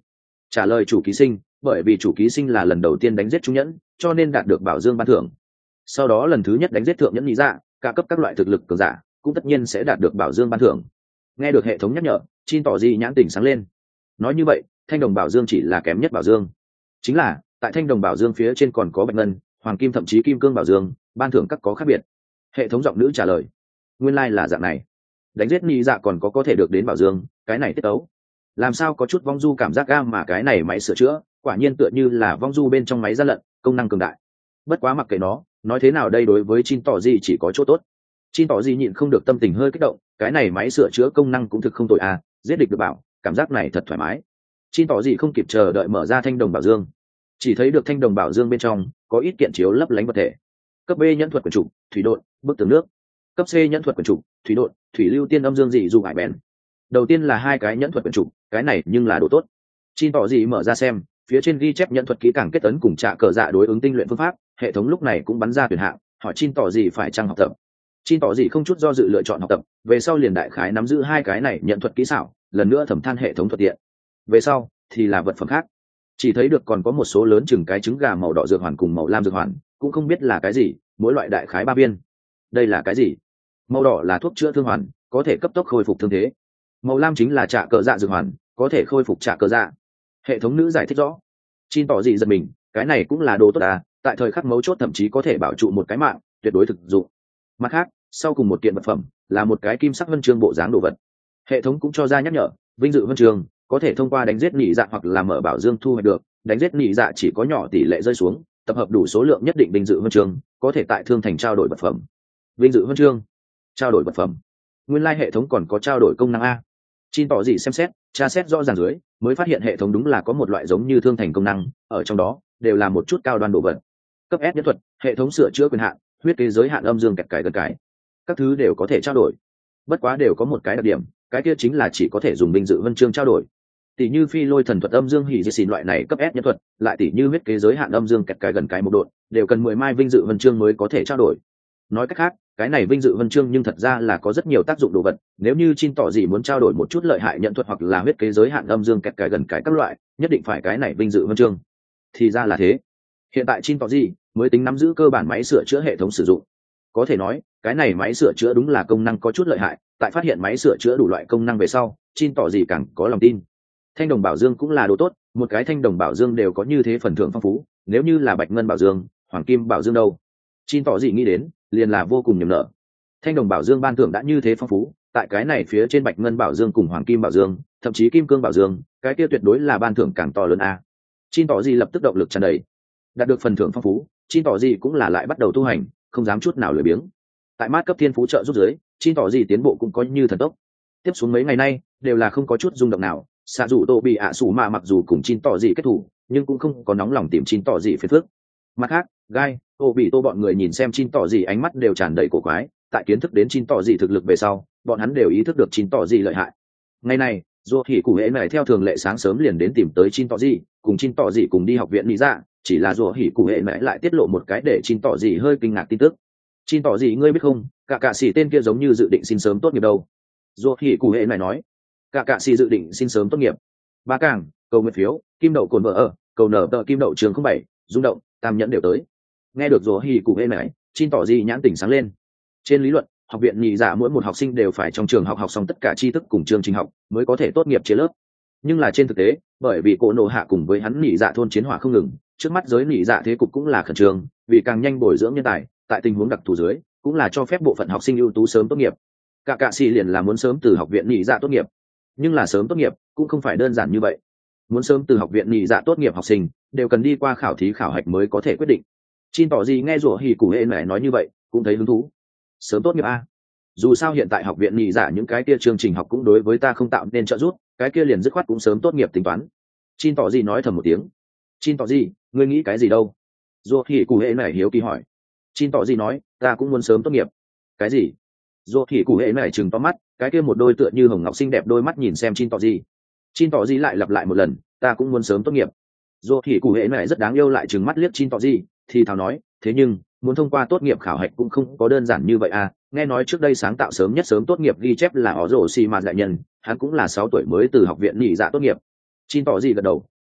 Trả lời chủ ký sinh, bởi vì chủ ký sinh là lần đầu tiên đánh giết trung nhẫn, cho nên đạt được bảo dương ban thưởng. Sau đó lần thứ nhất đánh giết thượng nhẫn lý dạ, cả cấp các loại thực lực cường giả cũng tất nhiên sẽ đạt được bảo dương ban thưởng. Nghe được hệ thống nhắc nhở, Chin tỏ gì nhãn tỉnh sáng lên. Nói như vậy, thanh đồng bảo dương chỉ là kém nhất bảo dương. Chính là tại thanh đồng bảo dương phía trên còn có bạch ngân, hoàng kim, thậm chí kim cương bảo dương, ban thưởng các có khác biệt. Hệ thống giọng nữ trả lời, nguyên lai là dạng này. Đánh giết nhị dạ còn có thể được đến bảo dương, cái này tiết tấu làm sao có chút vong du cảm giác ga, mà cái này máy sửa chữa quả nhiên tựa như là vong du bên trong máy gian lận, công năng cường đại. Bất quá mặc kệ nó, nói thế nào đây đối với Chin tỏ gì chỉ có chỗ tốt. Chin tỏ gì nhịn không được tâm tình hơi kích động, cái này máy sửa chữa công năng cũng thực không tồi à, giết địch được bảo, cảm giác này thật thoải mái. Chin tỏ gì không kịp chờ đợi mở ra thanh đồng bảo dương, chỉ thấy được thanh đồng bảo dương bên trong có ít kiện chiếu lấp lánh vật thể. Cấp B nhẫn thuật quyền trục, thủy độn, bức tường nước. Cấp C nhẫn thuật quyền trục, thủy độn, thủy lưu tiên âm dương dị dù hải bén. Đầu tiên là hai cái nhẫn thuật quyền trục, cái này nhưng là đồ tốt. Chin tỏ gì mở ra xem, phía trên ghi chép nhẫn thuật kỹ càng kết ấn cùng trả cờ dạ đối ứng tinh luyện phương pháp. Hệ thống lúc này cũng bắn ra tuyển hạng, hỏi Chin tỏ gì phải chăng học tập. Chin tỏ gì không chút do dự lựa chọn học tập, về sau liền đại khái nắm giữ hai cái này nhận thuật kỹ xảo, lần nữa thẩm than hệ thống thuận tiện. Về sau thì là vật phẩm khác, chỉ thấy được còn có một số lớn chừng cái trứng gà màu đỏ dược hoàn cùng màu lam dược hoàn, cũng không biết là cái gì, mỗi loại đại khái 3 viên. Đây là cái gì? Màu đỏ là thuốc chữa thương hoàn, có thể cấp tốc khôi phục thương thế. Màu lam chính là trả cờ dạ dược hoàn, có thể khôi phục trả cờ dạ. Hệ thống nữ giải thích rõ. Chin tỏ gì giật mình, cái này cũng là đồ tốt à, tại thời khắc mấu chốt thậm chí có thể bảo trụ một cái mạng, tuyệt đối thực dụng. Mặt khác, sau cùng một kiện vật phẩm là một cái kim sắc huân chương bộ dáng đồ vật. Hệ thống cũng cho ra nhắc nhở, vinh dự huân chương có thể thông qua đánh giết nhị dạ hoặc là mở bảo dương thu hoạch được, đánh giết nhị dạ chỉ có nhỏ tỷ lệ rơi xuống, tập hợp đủ số lượng nhất định vinh dự huân chương có thể tại thương thành trao đổi vật phẩm. Vinh dự huân chương, trao đổi vật phẩm, nguyên lai hệ thống còn có trao đổi công năng a. Chin tỏ gì xem xét, tra xét rõ ràng dưới, mới phát hiện hệ thống đúng là có một loại giống như thương thành công năng, ở trong đó đều là một chút cao đoan đồ vật. Cấp S nhất thuật, hệ thống sửa chữa quyền hạn, huyết kế giới hạn âm dương kẹt cái gần cái, các thứ đều có thể trao đổi. Bất quá đều có một cái đặc điểm, cái kia chính là chỉ có thể dùng vinh dự huân chương trao đổi. Tỷ như phi lôi thần thuật âm dương hỉ diệt xỉn loại này cấp S nhất thuật, lại tỷ như huyết kế giới hạn âm dương kẹt cái gần cái một độn, đều cần 10 mai vinh dự huân chương mới có thể trao đổi. Nói cách khác, cái này vinh dự huân chương nhưng thật ra là có rất nhiều tác dụng đồ vật, nếu như Chin tỏ gì muốn trao đổi một chút lợi hại nhận thuật hoặc là huyết kế giới hạn âm dương kẹt cái gần cái các loại, nhất định phải cái này vinh dự huân chương. Thì ra là thế. Hiện tại Chin tỏ gì mới tính nắm giữ cơ bản máy sửa chữa hệ thống sử dụng. Có thể nói, cái này máy sửa chữa đúng là công năng có chút lợi hại, tại phát hiện máy sửa chữa đủ loại công năng về sau, Chin tỏ gì càng có lòng tin. Thanh đồng bảo dương cũng là đồ tốt, một cái thanh đồng bảo dương đều có như thế phần thưởng phong phú, nếu như là bạch ngân bảo dương, hoàng kim bảo dương đâu? Chin tỏ gì nghĩ đến, liền là vô cùng niềm nở. Thanh đồng bảo dương ban thưởng đã như thế phong phú, tại cái này phía trên bạch ngân bảo dương cùng hoàng kim bảo dương, thậm chí kim cương bảo dương, cái kia tuyệt đối là ban thưởng càng to lớn a. Chin tỏ gì lập tức động lực tràn đầy. Đạt được phần thưởng phong phú, Chin tỏ gì cũng là lại bắt đầu tu hành, không dám chút nào lười biếng. Tại mát cấp thiên phú trợ giúp dưới, Chin tỏ gì tiến bộ cũng có như thần tốc. Tiếp xuống mấy ngày nay đều là không có chút rung động nào, xạ dù tô bị ạ sủ mà mặc dù cùng Chin tỏ gì kết thủ, nhưng cũng không có nóng lòng tìm Chin tỏ gì phiền phức. Mặt khác, gai tô bị tô bọn người nhìn xem Chin tỏ gì ánh mắt đều tràn đầy cổ quái, tại kiến thức đến Chin tỏ gì thực lực về sau, bọn hắn đều ý thức được Chin tỏ gì lợi hại. Ngày này, dù thì cụ hệ này theo thường lệ sáng sớm liền đến tìm tới Chin tỏ gì, cùng Chin tỏ gì cùng đi học viện lý dạ, chỉ là dù hỉ cụ hệ mẹ lại tiết lộ một cái để Chin tỏ gì hơi kinh ngạc tin tức. Chin tỏ gì ngươi biết không, cả sĩ tên kia giống như dự định xin sớm tốt nghiệp đâu. Dù hỉ cụ hệ này nói, cả sĩ dự định xin sớm tốt nghiệp. Ba càng, cầu nguyện phiếu, kim đậu cồn vợ ở, cầu nở tờ kim đậu trường 07, rung động, tam nhẫn đều tới. Nghe được dù hỉ cụ hệ này, Chin tỏ gì nhãn tỉnh sáng lên. Trên lý luận, học viện nhị dạ mỗi một học sinh đều phải trong trường học xong tất cả tri thức cùng chương trình học mới có thể tốt nghiệp chia lớp. Nhưng là trên thực tế, bởi vì cổ nộ hạ cùng với hắn nhị dạ thôn chiến hỏa không ngừng, trước mắt giới nhị dạ thế cục cũng là khẩn trương, vì càng nhanh bồi dưỡng nhân tài, tại tình huống đặc thù dưới cũng là cho phép bộ phận học sinh ưu tú sớm tốt nghiệp. Cả sĩ liền là muốn sớm từ học viện nhị dạ tốt nghiệp, nhưng là sớm tốt nghiệp cũng không phải đơn giản như vậy. Muốn sớm từ học viện nhị dạ tốt nghiệp học sinh đều cần đi qua khảo thí khảo hạch mới có thể quyết định. Chin tỏ gì nghe rủa hỉ cụ hệ mẹ nói như vậy cũng thấy hứng thú. Sớm tốt nghiệp a? Dù sao hiện tại học viện nhị dạ những cái kia chương trình học cũng đối với ta không tạo nên trợ giúp, cái kia liền dứt khoát cũng sớm tốt nghiệp tính toán. Chin tỏ gì nói thầm một tiếng. Chin tỏ gì, ngươi nghĩ cái gì đâu? Rủa hỉ cụ hệ mẹ hiếu kỳ hỏi. Chin tỏ gì nói, ta cũng muốn sớm tốt nghiệp. Cái gì? Rủa hỉ cụ hệ mẹ trừng to mắt, cái kia một đôi tựa như hồng ngọc xinh đẹp đôi mắt nhìn xem Chin tỏ gì. Chin tỏ gì lại lặp lại một lần, ta cũng muốn sớm tốt nghiệp. Rủa hỉ cụ hệ mẹ rất đáng yêu lại trừng mắt liếc Chin tỏ gì, thì thào nói, thế nhưng muốn thông qua tốt nghiệp khảo hạch cũng không có đơn giản như vậy à. Nghe nói trước đây sáng tạo sớm nhất sớm tốt nghiệp ghi chép là ó rổ xì mà đại nhân, hắn cũng là 6 tuổi mới từ học viện nhị dạ tốt nghiệp. Chin tỏ gì gật đầu,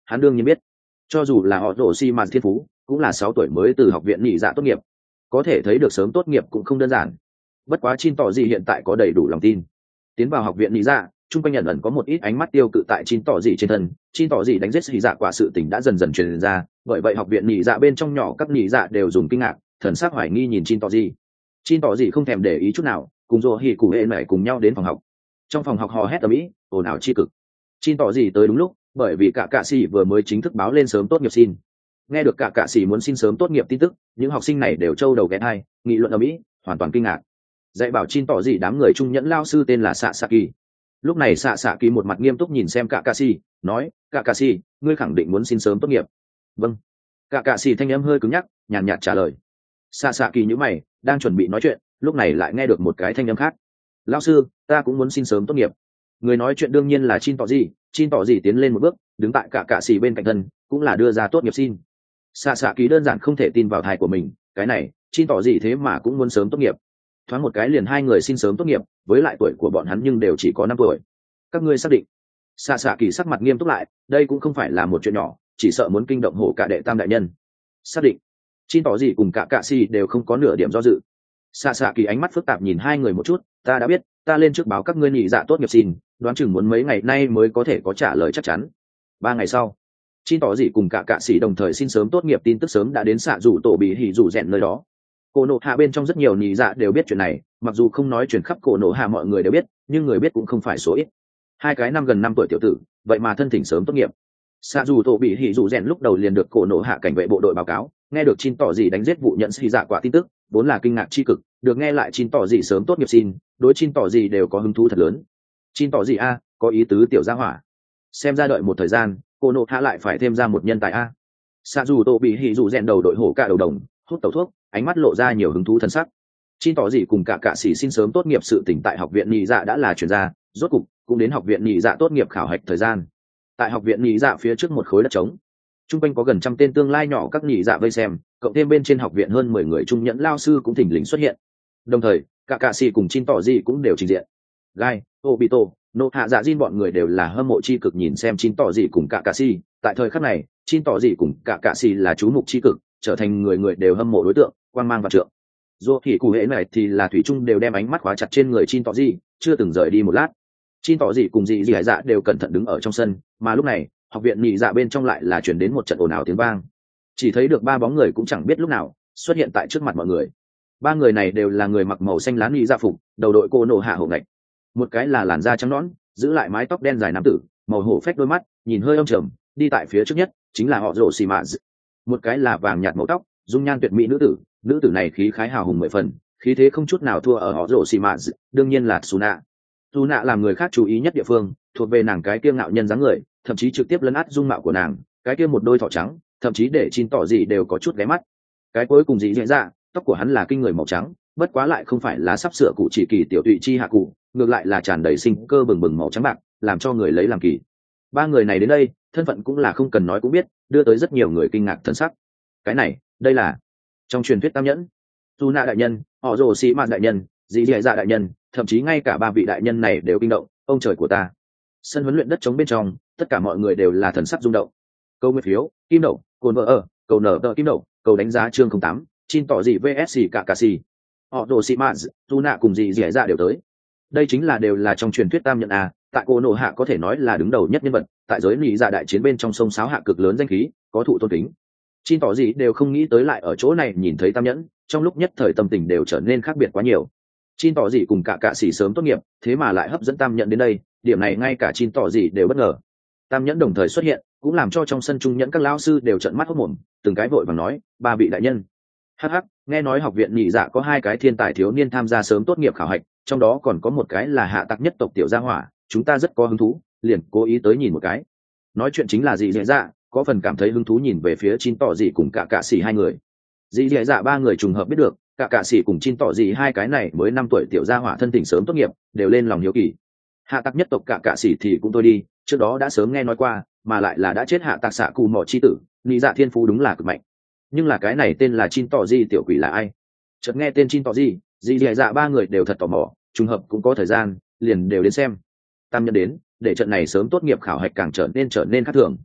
hắn đương nhiên biết, cho dù là họ rổ xi mạt thiên phú cũng là 6 tuổi mới từ học viện nhị dạ tốt nghiệp, có thể thấy được sớm tốt nghiệp cũng không đơn giản. Bất quá Chin tỏ gì hiện tại có đầy đủ lòng tin tiến vào học viện nhị dạ, chung quanh nhận ẩn có một ít ánh mắt tiêu cự tại Chin tỏ gì trên thân. Chin tỏ gì đánh giết nhị dạ quả sự tình đã dần dần truyền ra, bởi vậy học viện nhị dạ bên trong nhỏ các nhị dạ đều dùng kinh ngạc thần sắc hoài nghi nhìn Chin tỏ gì. Chin tỏ gì không thèm để ý chút nào, cùng rồ hỉ cụ hệ mẹ cùng nhau đến phòng học. Trong phòng học hò hét ầm ĩ, ồn ào chi cực. Chin tỏ gì tới đúng lúc, bởi vì cả cạ sĩ vừa mới chính thức báo lên sớm tốt nghiệp xin. Nghe được cả cạ sĩ muốn xin sớm tốt nghiệp tin tức, những học sinh này đều trâu đầu ghé thai, nghị luận ầm ĩ, hoàn toàn kinh ngạc. Dạy bảo Chin tỏ gì đám người trung nhẫn lao sư tên là Sạ Sạ Kỳ. Lúc này Sạ Sạ Kỳ một mặt nghiêm túc nhìn xem cả cạ sĩ, nói: "Cả cạ sĩ, ngươi khẳng định muốn xin sớm tốt nghiệp?" "Vâng." Cả cạ sĩ thanh âm hơi cứng nhắc, nhàn nhạt trả lời. Sạ Sạ Kỳ nhíu mày, đang chuẩn bị nói chuyện, lúc này lại nghe được một cái thanh âm khác: "Lão sư, ta cũng muốn xin sớm tốt nghiệp." Người nói chuyện đương nhiên là Chin tỏ gì. Chin tỏ gì tiến lên một bước, đứng tại cả cạ sĩ bên cạnh thân, cũng là đưa ra tốt nghiệp xin. Sạ Sạ Kỳ đơn giản không thể tin vào tai của mình, cái này Chin tỏ gì thế mà cũng muốn sớm tốt nghiệp. Thoáng một cái liền hai người xin sớm tốt nghiệp, với lại tuổi của bọn hắn nhưng đều chỉ có 5 tuổi. Các ngươi xác định? Sạ Sạ Kỳ sắc mặt nghiêm túc lại, đây cũng không phải là một chuyện nhỏ, chỉ sợ muốn kinh động hổ cả đệ tam đại nhân. Xác định. Chin tỏ gì cùng cả cạ sĩ đều không có nửa điểm do dự. Sạ Sạ Kỳ ánh mắt phức tạp nhìn hai người một chút, ta đã biết, ta lên trước báo các ngươi nhị dạ tốt nghiệp xin, đoán chừng muốn mấy ngày nay mới có thể có trả lời chắc chắn. 3 ngày sau, Chin tỏ gì cùng cả cạ sĩ đồng thời xin sớm tốt nghiệp tin tức sớm đã đến xạ rủ tổ bị hỉ rủ rèn nơi đó. Cổ nộ hạ bên trong rất nhiều nhị dạ đều biết chuyện này, mặc dù không nói truyền khắp cổ nộ hạ mọi người đều biết, nhưng người biết cũng không phải số ít. Hai cái năm gần 5 tuổi tiểu tử, vậy mà thân thỉnh sớm tốt nghiệp. Xạ rủ tổ bị hỉ rủ rèn lúc đầu liền được cổ nộ hạ cảnh vệ bộ đội báo cáo, nghe được Chin tỏ gì đánh giết vụ nhận sĩ dạ quả tin tức, vốn là kinh ngạc chi cực, được nghe lại Chin tỏ gì sớm tốt nghiệp xin, đối Chin tỏ gì đều có hứng thú thật lớn. Chin tỏ gì a, có ý tứ tiểu gia hỏa. Xem ra đợi một thời gian, cổ nộ hạ lại phải thêm ra một nhân tài a. Xạ rủ tổ bị hỉ rủ rèn đầu đội hổ cả đầu đồng, hút tẩu thuốc, ánh mắt lộ ra nhiều hứng thú thân sắc. Chin tỏ gì cùng cả cạ sĩ xin sớm tốt nghiệp sự tỉnh tại học viện nhị dạ đã là chuyển ra, rốt cục cũng đến học viện nhị dạ tốt nghiệp khảo hạch thời gian. Tại học viện nhị dạ phía trước một khối đất trống, trung quanh có gần 100 tên tương lai nhỏ các nhị dạ vây xem, cộng thêm bên trên học viện hơn 10 người trung nhẫn lao sư cũng thỉnh lình xuất hiện. Đồng thời, cả cạ sĩ cùng Chin tỏ gì cũng đều trình diện. Gai, Obito, nộ hạ dạ Jin bọn người đều là hâm mộ chi cực nhìn xem Chin tỏ gì cùng cả cạ sĩ. Tại thời khắc này, Chin tỏ gì cùng cả cạ sĩ là chú mục chi cực, trở thành người người đều hâm mộ đối tượng, quang mang và trượng. Dù thì cụ hệ này thì là thủy chung đều đem ánh mắt khóa chặt trên người Chin tỏ gì, chưa từng rời đi một lát. Chin tỏ gì cùng dị hải dạ đều cẩn thận đứng ở trong sân, mà lúc này học viện nhị dạ bên trong lại là chuyển đến một trận ồn ào tiếng vang. Chỉ thấy được 3 bóng người cũng chẳng biết lúc nào xuất hiện tại trước mặt mọi người. 3 người này đều là người mặc màu xanh lá nhị dạ phục, đầu đội cô nổ hạ hổ ngạch. Một cái là làn da trắng nõn, giữ lại mái tóc đen dài nam tử, màu hổ phách đôi mắt, nhìn hơi âm trầm, đi tại phía trước nhất chính là họ rồ xì mạ. Một cái là vàng nhạt màu tóc, dung nhan tuyệt mỹ nữ tử này khí khái hào hùng 10 phần, khí thế không chút nào thua ở họ rồ xì mạ, đương nhiên là Suna. Suna làm người khác chú ý nhất địa phương, thuộc về nàng cái kiêu ngạo nhân dáng người, thậm chí trực tiếp lấn át dung mạo của nàng, cái kia một đôi thỏ trắng, thậm chí để Chin tỏ gì đều có chút ghé mắt. Cái cuối cùng dị dạ, tóc của hắn là kinh người màu trắng, bất quá lại không phải là sắp sửa cụ chỉ kỳ tiểu tụy chi hạ cụ, ngược lại là tràn đầy sinh cơ bừng bừng màu trắng bạc, làm cho người lấy làm kỳ. 3 người này đến đây, thân phận cũng là không cần nói cũng biết, đưa tới rất nhiều người kinh ngạc thần sắc. Cái này, đây là trong truyền thuyết tam nhẫn, Suna đại nhân, họ rồ xì mạn đại nhân, dị dạ đại nhân, thậm chí ngay cả 3 vị đại nhân này đều kinh động, ông trời của ta. Sân huấn luyện đất trống bên trong, tất cả mọi người đều là thần sắc rung động. Câu nguyên phiếu, kim đậu, cồn vợ ở, cầu nở tờ kim đậu, cầu đánh giá chương 08, Chin tỏ gì vs cả cà xì. Họ đồ xì mạn, Suna cùng dị dạ đều tới. Đây chính là đều là trong truyền thuyết tam nhận à, tại cô nổ hạ có thể nói là đứng đầu nhất nhân vật, tại giới nhị dạ đại chiến bên trong sông sáo hạ cực lớn danh khí, có thụ tôn kính. Chin tỏ gì đều không nghĩ tới lại ở chỗ này nhìn thấy tam nhẫn, trong lúc nhất thời tâm tình đều trở nên khác biệt quá nhiều. Chin tỏ gì cùng cả cạ sĩ sớm tốt nghiệp, thế mà lại hấp dẫn tam nhẫn đến đây, điểm này ngay cả Chin tỏ gì đều bất ngờ. Tam nhẫn đồng thời xuất hiện, cũng làm cho trong sân trung nhẫn các lão sư đều trợn mắt hốt mồm, từng cái vội vàng nói, 3 vị đại nhân. Hắc, nghe nói học viện nhị dạ có 2 cái thiên tài thiếu niên tham gia sớm tốt nghiệp khảo hạch, trong đó còn có một cái là hạ tặc nhất tộc tiểu gia hỏa, chúng ta rất có hứng thú, liền cố ý tới nhìn một cái. Nói chuyện chính là dị dạ, có phần cảm thấy hứng thú nhìn về phía Chin tỏ gì cùng cả cạ sĩ 2 người. Dị dạ 3 người trùng hợp biết được, cả cạ sĩ cùng Chin tỏ gì 2 cái này mới 5 tuổi tiểu gia hỏa thân tình sớm tốt nghiệp, đều lên lòng hiếu kỳ. Hạ tặc nhất tộc cả cạ sĩ thì cũng thôi đi, trước đó đã sớm nghe nói qua, mà lại là đã chết hạ tặc xạ cù mỏ chi tử, nhị dạ thiên phú đúng là cực mạnh. Nhưng là cái này tên là Chin tỏ gì tiểu quỷ là ai? Chợt nghe tên Chin tỏ gì, dị dạ 3 người đều thật tò mò, trùng hợp cũng có thời gian, liền đều đến xem. Tam nhân đến, để trận này sớm tốt nghiệp khảo hạch càng trở nên khác thường.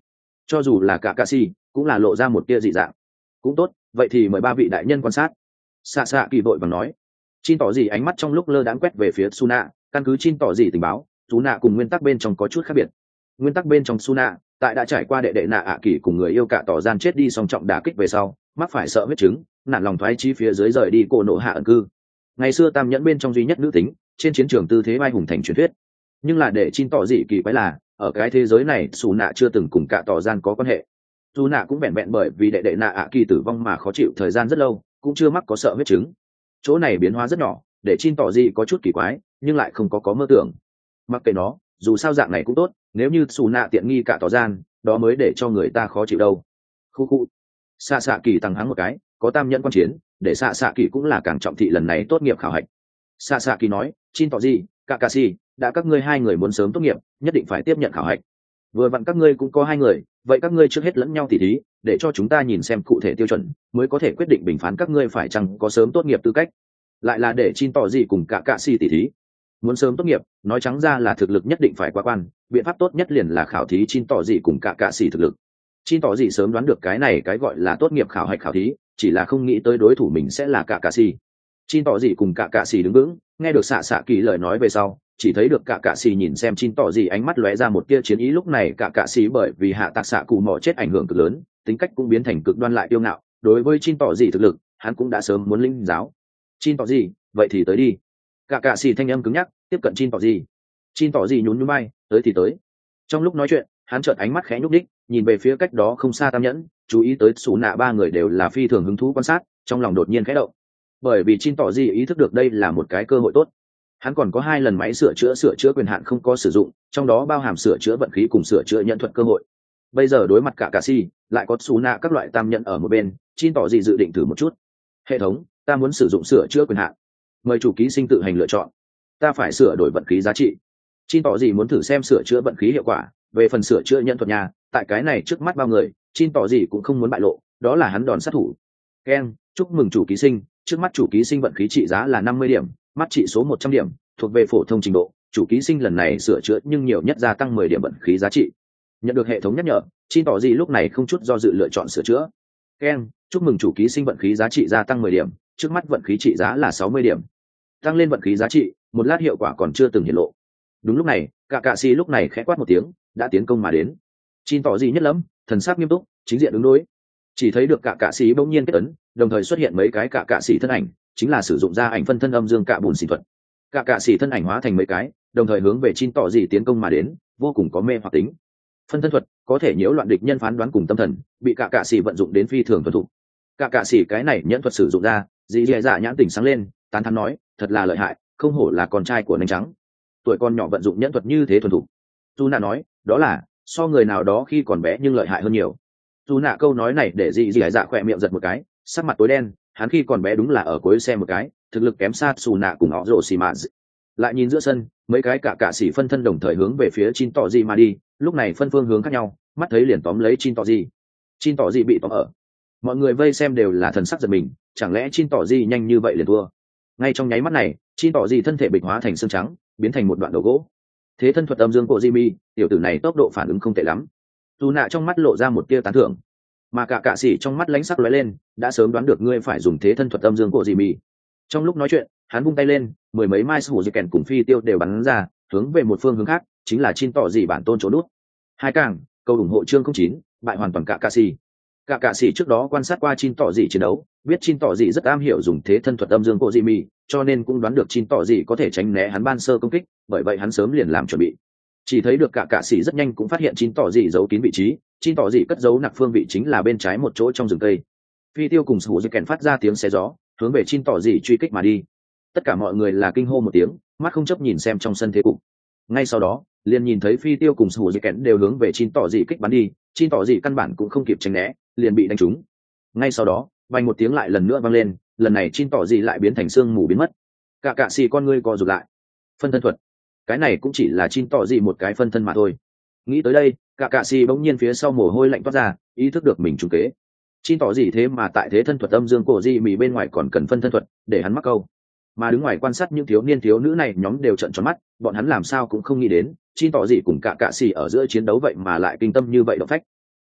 cho dù là cả cạ xì cũng là lộ ra một tia dị dạng. Cũng tốt, vậy thì mời ba vị đại nhân quan sát. Xạ xạ kỳ vội vàng nói. Chin tỏ gì ánh mắt trong lúc lơ đãng quét về phía Suna, căn cứ Chin tỏ gì tình báo, Suna cùng nguyên tắc bên trong có chút khác biệt. Nguyên tắc bên trong Suna, tại đã trải qua đệ đệ nạ ạ kỳ cùng người yêu cả tỏ gian chết đi song trọng đả kích về sau, mắc phải sợ huyết chứng, nản lòng thoái chí phía dưới rời đi cổ nộ hạ ẩn cư. Ngày xưa tam nhẫn bên trong duy nhất nữ tính, trên chiến trường tư thế vai hùng thành truyền thuyết. Nhưng là để Chin tỏ gì kỳ quái là, ở cái thế giới này Suna chưa từng cùng cả tỏ gian có quan hệ. Suna cũng vẹn vẹn bởi vì đệ đệ nạ ạ kỳ tử vong mà khó chịu thời gian rất lâu, cũng chưa mắc có sợ huyết chứng. Chỗ này biến hóa rất nhỏ, để Chin tỏ gì có chút kỳ quái, nhưng lại không có mơ tưởng. Mặc kệ nó, dù sao dạng này cũng tốt, nếu như Suna tiện nghi cả tỏ gian, đó mới để cho người ta khó chịu đâu. Khu khu. Xạ xạ kỳ tăng hắng một cái, có tam nhẫn quan chiến, để xạ xạ kỳ cũng là càng trọng thị lần này tốt nghiệp khảo hạch. Xạ xạ kỳ nói, Chin tỏ gì, Kakashi, đã các ngươi hai người muốn sớm tốt nghiệp, nhất định phải tiếp nhận khảo hạch. Vừa vặn các ngươi cũng có hai người, vậy các ngươi trước hết lẫn nhau tỉ thí, để cho chúng ta nhìn xem cụ thể tiêu chuẩn, mới có thể quyết định bình phán các ngươi phải chăng có sớm tốt nghiệp tư cách. Lại là để Chin tỏ gì cùng Kakashi tỉ thí. Muốn sớm tốt nghiệp, nói trắng ra là thực lực nhất định phải qua quan, biện pháp tốt nhất liền là khảo thí Chin tỏ gì cùng Kakashi thực lực. Chin tỏ gì sớm đoán được cái này cái gọi là tốt nghiệp khảo hạch khảo thí, chỉ là không nghĩ tới đối thủ mình sẽ là Kakashi. Chin tỏ gì cùng Kakashi đứng vững, nghe được xạ xạ kỳ lời nói về sau, chỉ thấy được Kakashi nhìn xem Chin tỏ gì ánh mắt lóe ra một tia chiến ý. Lúc này Kakashi bởi vì hạ tạc xạ cụ mỏ chết ảnh hưởng cực lớn, tính cách cũng biến thành cực đoan lại yêu ngạo, đối với Chin tỏ gì thực lực, hắn cũng đã sớm muốn lĩnh giáo. Chin tỏ gì, vậy thì tới đi. Kakashi thanh âm cứng nhắc, tiếp cận Chin tỏ gì. Chin tỏ gì nhún nhún vai, tới thì tới. Trong lúc nói chuyện, hắn chợt ánh mắt khẽ nhúc đích, nhìn về phía cách đó không xa tam nhẫn, chú ý tới Sú Nạ ba người đều là phi thường hứng thú quan sát, trong lòng đột nhiên khẽ động. Bởi vì Chin tỏ gì ý thức được đây là một cái cơ hội tốt. Hắn còn có 2 lần máy sửa chữa quyền hạn không có sử dụng, trong đó bao hàm sửa chữa vận khí cùng sửa chữa nhận thuật cơ hội. Bây giờ đối mặt cả Kakashi, lại có Sú Nạ các loại tam nhẫn ở một bên, Chin tỏ gì dự định thử một chút. Hệ thống, ta muốn sử dụng sửa chữa quyền hạn, mời chủ ký sinh tự hành lựa chọn. Ta phải sửa đổi vận khí giá trị. Chin tỏ gì muốn thử xem sửa chữa vận khí hiệu quả, về phần sửa chữa nhận thuật nhà, tại cái này trước mắt bao người, Chin tỏ gì cũng không muốn bại lộ, đó là hắn đòn sát thủ. Ken, chúc mừng chủ ký sinh, trước mắt chủ ký sinh vận khí trị giá là 50 điểm, mắt trị số 100 điểm, thuộc về phổ thông trình độ, chủ ký sinh lần này sửa chữa nhưng nhiều nhất gia tăng 10 điểm vận khí giá trị. Nhận được hệ thống nhắc nhở, Chin tỏ gì lúc này không chút do dự lựa chọn sửa chữa. Ken, chúc mừng chủ ký sinh vận khí giá trị gia tăng 10 điểm, trước mắt vận khí trị giá là 60 điểm. Tăng lên vận khí giá trị, một lát hiệu quả còn chưa từng hiện lộ. Đúng lúc này, Kakashi lúc này khẽ quát một tiếng, đã tiến công mà đến. Chin tỏ gì nhất lắm, thần sắc nghiêm túc, chính diện ứng đối. Chỉ thấy được Kakashi bỗng nhiên kết ấn, đồng thời xuất hiện mấy cái Kakashi thân ảnh, chính là sử dụng ra ảnh phân thân âm dương cạ bùn xỉ thuật. Kakashi thân ảnh hóa thành mấy cái, đồng thời hướng về Chin tỏ gì tiến công mà đến, vô cùng có mê hoặc tính. Phân thân thuật có thể nhiễu loạn địch nhân phán đoán cùng tâm thần, bị Kakashi vận dụng đến phi thường thuần thục. Kakashi cái này nhẫn thuật sử dụng ra, dì dè dạ nhãn tỉnh sáng lên, tán thán nói, thật là lợi hại, không hổ là con trai của nanh trắng. Tuổi con nhỏ vận dụng nhẫn thuật như thế thuần thục. Tu nạ nói, đó là so người nào đó khi còn bé nhưng lợi hại hơn nhiều. Tu nạ câu nói này để dì dì dạ khỏe miệng giật một cái, sắc mặt tối đen, hắn khi còn bé đúng là ở cuối xe một cái, thực lực kém xa Su nạ cùng họ rồ xì mạ. Lại nhìn giữa sân, mấy cái cả sĩ phân thân đồng thời hướng về phía Chin tỏ gì mà đi, lúc này phân phương hướng khác nhau, mắt thấy liền tóm lấy Chin tỏ gì. Chin tỏ gì bị tóm ở. Mọi người vây xem đều là thần sắc giật mình, chẳng lẽ Chin tỏ gì nhanh như vậy liền thua? Ngay trong nháy mắt này, Chin tỏ gì thân thể bịch hóa thành xương trắng, biến thành một đoạn đầu gỗ. Thế thân thuật âm dương cổ Jimmy, tiểu tử này tốc độ phản ứng không tệ lắm. Tu nạ trong mắt lộ ra một tia tán thưởng, mà cả sĩ trong mắt lánh sắc lóe lên, đã sớm đoán được ngươi phải dùng thế thân thuật âm dương cổ Jimmy. Trong lúc nói chuyện, hắn vung tay lên, 10 mấy mai sủ dây kèn cùng phi tiêu đều bắn ra, hướng về một phương hướng khác, chính là Chin tỏ gì bản tôn chỗ nút. Hai càng, câu ủng hộ chương 09, bại hoàn toàn cả sĩ. Cả sĩ trước đó quan sát qua Chin tỏ gì chiến đấu, biết Chin tỏ gì rất am hiểu dùng thế thân thuật âm dương cổ Jimmy, cho nên cũng đoán được Chin tỏ gì có thể tránh né hắn ban sơ công kích, bởi vậy hắn sớm liền làm chuẩn bị. Chỉ thấy được cả sĩ rất nhanh cũng phát hiện Chin tỏ gì giấu kín vị trí, Chin tỏ gì cất giấu nặc phương vị chính là bên trái một chỗ trong rừng cây. Phi tiêu cùng sủ dây kèn phát ra tiếng xé gió, hướng về Chin tỏ gì truy kích mà đi. Tất cả mọi người là kinh hô một tiếng, mắt không chấp nhìn xem trong sân thế cục. Ngay sau đó, liền nhìn thấy phi tiêu cùng sủ dây kèn đều hướng về Chin tỏ gì kích bắn đi, Chin tỏ gì căn bản cũng không kịp tránh né, liền bị đánh trúng. Ngay sau đó, vang một tiếng lại lần nữa vang lên, lần này Chin tỏ gì lại biến thành sương mù biến mất. Cả sĩ con ngươi co rụt lại. Phân thân thuật, cái này cũng chỉ là Chin tỏ gì một cái phân thân mà thôi. Nghĩ tới đây, cả sĩ bỗng nhiên phía sau mồ hôi lạnh toát ra, ý thức được mình trúng kế. Chin tỏ gì thế mà tại thế thân thuật âm dương cổ di mì bên ngoài còn cần phân thân thuật để hắn mắc câu. Mà đứng ngoài quan sát những thiếu niên thiếu nữ này nhóm đều trợn tròn mắt, bọn hắn làm sao cũng không nghĩ đến Chin tỏ gì cùng cả sĩ ở giữa chiến đấu vậy mà lại kinh tâm như vậy động phách.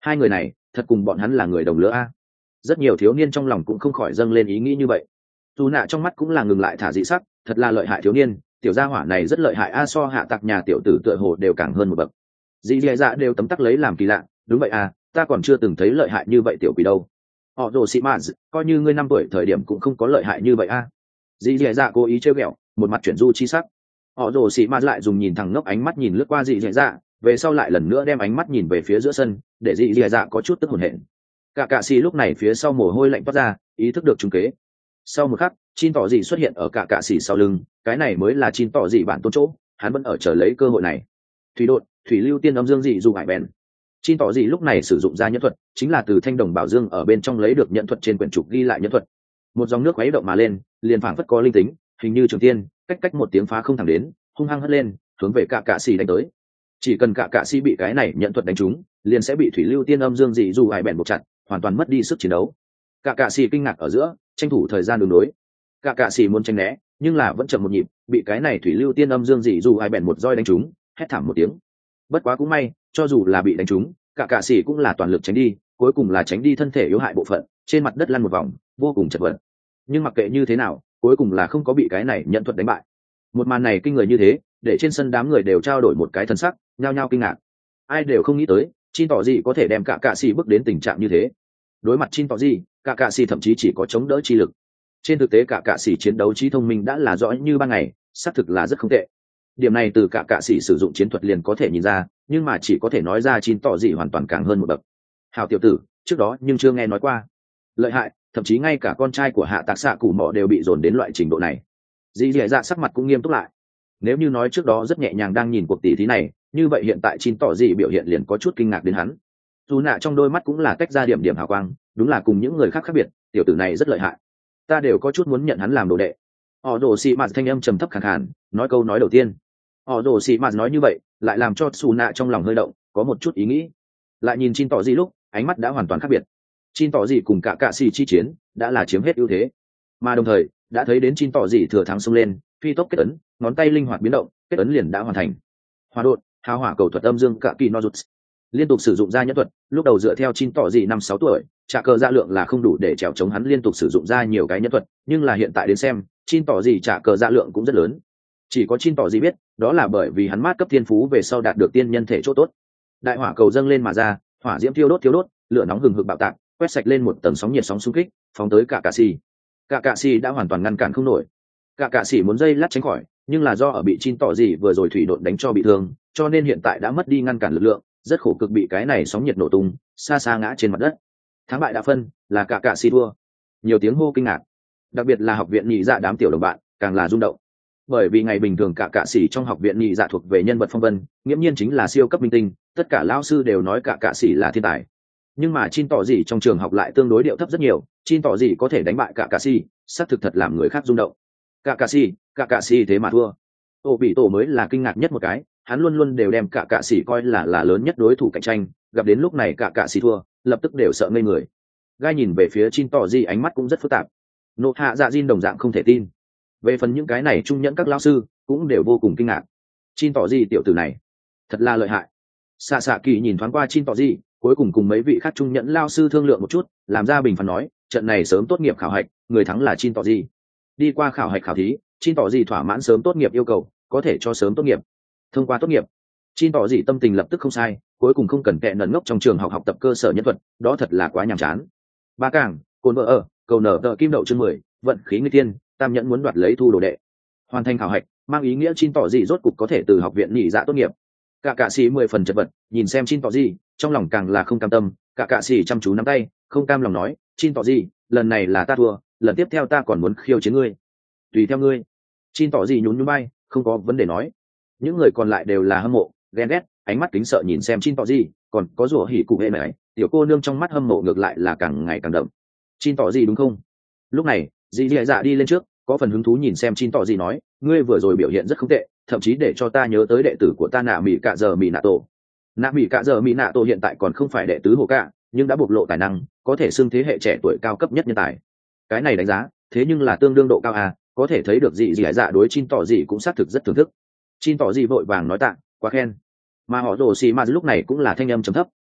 Hai người này thật cùng bọn hắn là người đồng lứa a. Rất nhiều thiếu niên trong lòng cũng không khỏi dâng lên ý nghĩ như vậy. Dù nạ trong mắt cũng là ngừng lại thả dị sắc, thật là lợi hại thiếu niên, tiểu gia hỏa này rất lợi hại a, so hạ tặc nhà tiểu tử tựa hồ đều càng hơn một bậc. Dị dạ đều tấm tắc lấy làm kỳ lạ, đúng vậy à, ta còn chưa từng thấy lợi hại như vậy tiểu quỷ đâu. Họ rồ xị mã, coi như ngươi 5 tuổi thời điểm cũng không có lợi hại như vậy a. Dị dạ cố ý trêu ghẹo, một mặt chuyển du chi sắc. Họ rồ xị mã lại dùng nhìn thẳng ngốc ánh mắt nhìn lướt qua dị dạ, về sau lại lần nữa đem ánh mắt nhìn về phía giữa sân, để dị dạ có chút tức hồn hển. Cả cạ xì lúc này phía sau mồ hôi lạnh toát ra, ý thức được trúng kế. Sau một khắc, Chin tỏ dị xuất hiện ở cả cạ xì sau lưng, cái này mới là Chin tỏ dị bản tôn chỗ, hắn vẫn ở chờ lấy cơ hội này. Thủy đột, thủy lưu tiên âm dương dị dù hải bèn. Chin tỏ dị lúc này sử dụng ra nhẫn thuật, chính là từ thanh đồng bảo dương ở bên trong lấy được nhẫn thuật trên quyển trục ghi lại nhẫn thuật. Một dòng nước khuấy động mà lên, liền phảng phất có linh tính, hình như trường tiên, cách cách một tiếng phá không thẳng đến, hung hăng hất lên, hướng về cả cạ xì đánh tới. Chỉ cần cả cạ xì bị cái này nhẫn thuật đánh trúng, liền sẽ bị thủy lưu tiên âm dương dị dù hải bèn buộc chặt, hoàn toàn mất đi sức chiến đấu. Cả cạ xì kinh ngạc ở giữa, tranh thủ thời gian đường đối. Cả cạ xì muốn tránh né, nhưng là vẫn chậm một nhịp, bị cái này thủy lưu tiên âm dương dị dù hải bèn một roi đánh trúng, hét thảm một tiếng. Bất quá cũng may, cho dù là bị đánh trúng, cả cạ xì cũng là toàn lực tránh đi, cuối cùng là tránh đi thân thể yếu hại bộ phận, trên mặt đất lăn một vòng, vô cùng chật vật. Nhưng mặc kệ như thế nào, cuối cùng là không có bị cái này nhận thuật đánh bại. Một màn này kinh người như thế, để trên sân đám người đều trao đổi một cái thân sắc, nhao nhao kinh ngạc. Ai đều không nghĩ tới, Chin tỏ gì có thể đem cả cạ xì bước đến tình trạng như thế. Đối mặt Chin tỏ gì, cả cạ xì thậm chí chỉ có chống đỡ chi lực. Trên thực tế cả cạ xì chiến đấu trí thông minh đã là rõ như ban ngày, xác thực là rất không tệ. Điểm này từ cả cạ xì sử dụng chiến thuật liền có thể nhìn ra, nhưng mà chỉ có thể nói ra Chin tỏ gì hoàn toàn càng hơn một bậc. Hào tiểu tử, trước đó nhưng chưa nghe nói qua. Lợi hại, thậm chí ngay cả con trai của hạ tạc xạ củ mỏ đều bị dồn đến loại trình độ này. Dì dì dạ sắc mặt cũng nghiêm túc lại. Nếu như nói trước đó rất nhẹ nhàng đang nhìn cuộc tỷ thí này, như vậy hiện tại Chin tỏ gì biểu hiện liền có chút kinh ngạc đến hắn. Dù nạ trong đôi mắt cũng là tách ra điểm điểm hào quang, đúng là cùng những người khác khác biệt, tiểu tử này rất lợi hại. Ta đều có chút muốn nhận hắn làm đồ đệ. Họ Đồ Sĩ Mạt thanh âm trầm thấp khàn khàn, nói câu nói đầu tiên. Họ Đồ Sĩ Mạt nói như vậy, lại làm cho Su nạ trong lòng hơi động, có một chút ý nghĩ. Lại nhìn Chin tỏ gì lúc, ánh mắt đã hoàn toàn khác biệt. Chin tỏ gì cùng cả cạ xì chi chiến, đã là chiếm hết ưu thế. Mà đồng thời, đã thấy đến Chin tỏ gì thừa thắng xông lên, phi tốc kết ấn, ngón tay linh hoạt biến động, kết ấn liền đã hoàn thành. Hỏa đột, hào hỏa cầu thuật âm dương cả kỳ nozuts. Liên tục sử dụng ra nhẫn thuật, lúc đầu dựa theo Chin tỏ gì 5-6 tuổi, trả cờ dạ lượng là không đủ để trèo chống hắn liên tục sử dụng ra nhiều cái nhẫn thuật, nhưng là hiện tại đến xem, Chin tỏ gì trả cờ dạ lượng cũng rất lớn. Chỉ có Chin tỏ gì biết, đó là bởi vì hắn mát cấp thiên phú về sau đạt được tiên nhân thể chỗ tốt. Đại hỏa cầu dâng lên mà ra, hỏa diễm thiêu đốt, lửa nóng hừng hực bạo tạc, quét sạch lên một tầng sóng nhiệt sóng xung kích, phóng tới cả cạ xì. Cả cạ xì đã hoàn toàn ngăn cản không nổi. Cả cạ xì muốn dây lát tránh khỏi, nhưng là do ở bị Chin tỏ gì vừa rồi thủy độn đánh cho bị thương, cho nên hiện tại đã mất đi ngăn cản lực lượng, rất khổ cực bị cái này sóng nhiệt nổ tung, xa xa ngã trên mặt đất. Thắng bại đã phân, là cả cạ xì thua. Nhiều tiếng hô kinh ngạc, đặc biệt là học viện nhị dạ đám tiểu đồng bạn, càng là rung động. Bởi vì ngày bình thường cả cạ xì trong học viện nhị dạ thuộc về nhân vật phong vân, nghiễm nhiên chính là siêu cấp minh tinh, tất cả lão sư đều nói cả cạ xì là thiên tài. Nhưng mà Chin tỏ gì trong trường học lại tương đối điệu thấp rất nhiều, Chin tỏ gì có thể đánh bại cả cạ xì, xác thực thật làm người khác rung động. Cả cạ xì thế mà thua. Tô bị tổ mới là kinh ngạc nhất một cái, hắn luôn luôn đều đem cả cạ xì coi là lớn nhất đối thủ cạnh tranh, gặp đến lúc này cả cạ xì thua, lập tức đều sợ ngây người. Gai nhìn về phía Chin tỏ gì ánh mắt cũng rất phức tạp. Nộ hạ dạ Jin đồng dạng không thể tin. Về phần những cái này trung nhẫn các lão sư cũng đều vô cùng kinh ngạc. Chin tỏ gì tiểu tử này thật là lợi hại. Xạ kỳ nhìn thoáng qua Chin tỏ gì, cuối cùng cùng mấy vị khác trung nhẫn lao sư thương lượng một chút, làm ra bình phán nói, trận này sớm tốt nghiệp khảo hạch, người thắng là Chin tỏ gì. Đi qua khảo hạch khảo thí, Chin tỏ gì thỏa mãn sớm tốt nghiệp yêu cầu, có thể cho sớm tốt nghiệp. Thông qua tốt nghiệp, Chin tỏ gì tâm tình lập tức không sai, cuối cùng không cần kệ nần ngốc trong trường học tập cơ sở nhân thuật, đó thật là quá nhàm chán. Ba càng, cồn vợ ở, cầu nở tờ kim đậu chương 10, vận khí người tiên, tam nhẫn muốn đoạt lấy thu đồ đệ. Hoàn thành khảo hạch, mang ý nghĩa Chin tỏ gì rốt cục có thể từ học viện nhị dạ tốt nghiệp. Cả cạ sĩ 10 phần chật vật, nhìn xem Chin tỏ gì, trong lòng càng là không cam tâm, cả cạ sĩ chăm chú nắm tay, không cam lòng nói, Chin tỏ gì, lần này là ta thua, lần tiếp theo ta còn muốn khiêu chiến ngươi. Tùy theo ngươi. Chin tỏ gì nhún nhún bay, không có vấn đề nói. Những người còn lại đều là hâm mộ, ghen ghét, ánh mắt kính sợ nhìn xem Chin tỏ gì, còn có rủa hỉ cụ hệ này, tiểu cô nương trong mắt hâm mộ ngược lại là càng ngày càng đậm. Chin tỏ gì đúng không? Lúc này, dì dạ đi lên trước, có phần hứng thú nhìn xem Chin tỏ gì nói, ngươi vừa rồi biểu hiện rất không tệ, thậm chí để cho ta nhớ tới đệ tử của ta nạ mỹ cạ giờ mỹ nạ tổ. Nạ mỹ cạ giờ mỹ nạ tổ hiện tại còn không phải đệ tứ hồ cạ, nhưng đã bộc lộ tài năng, có thể xưng thế hệ trẻ tuổi cao cấp nhất nhân tài. Cái này đánh giá, thế nhưng là tương đương độ cao à, có thể thấy được dì dạ đối Chin tỏ gì cũng xác thực rất thưởng thức. Chin tỏ gì vội vàng nói tạ, quá khen. Mà họ Đồ Xì mà lúc này cũng là thanh âm trầm thấp,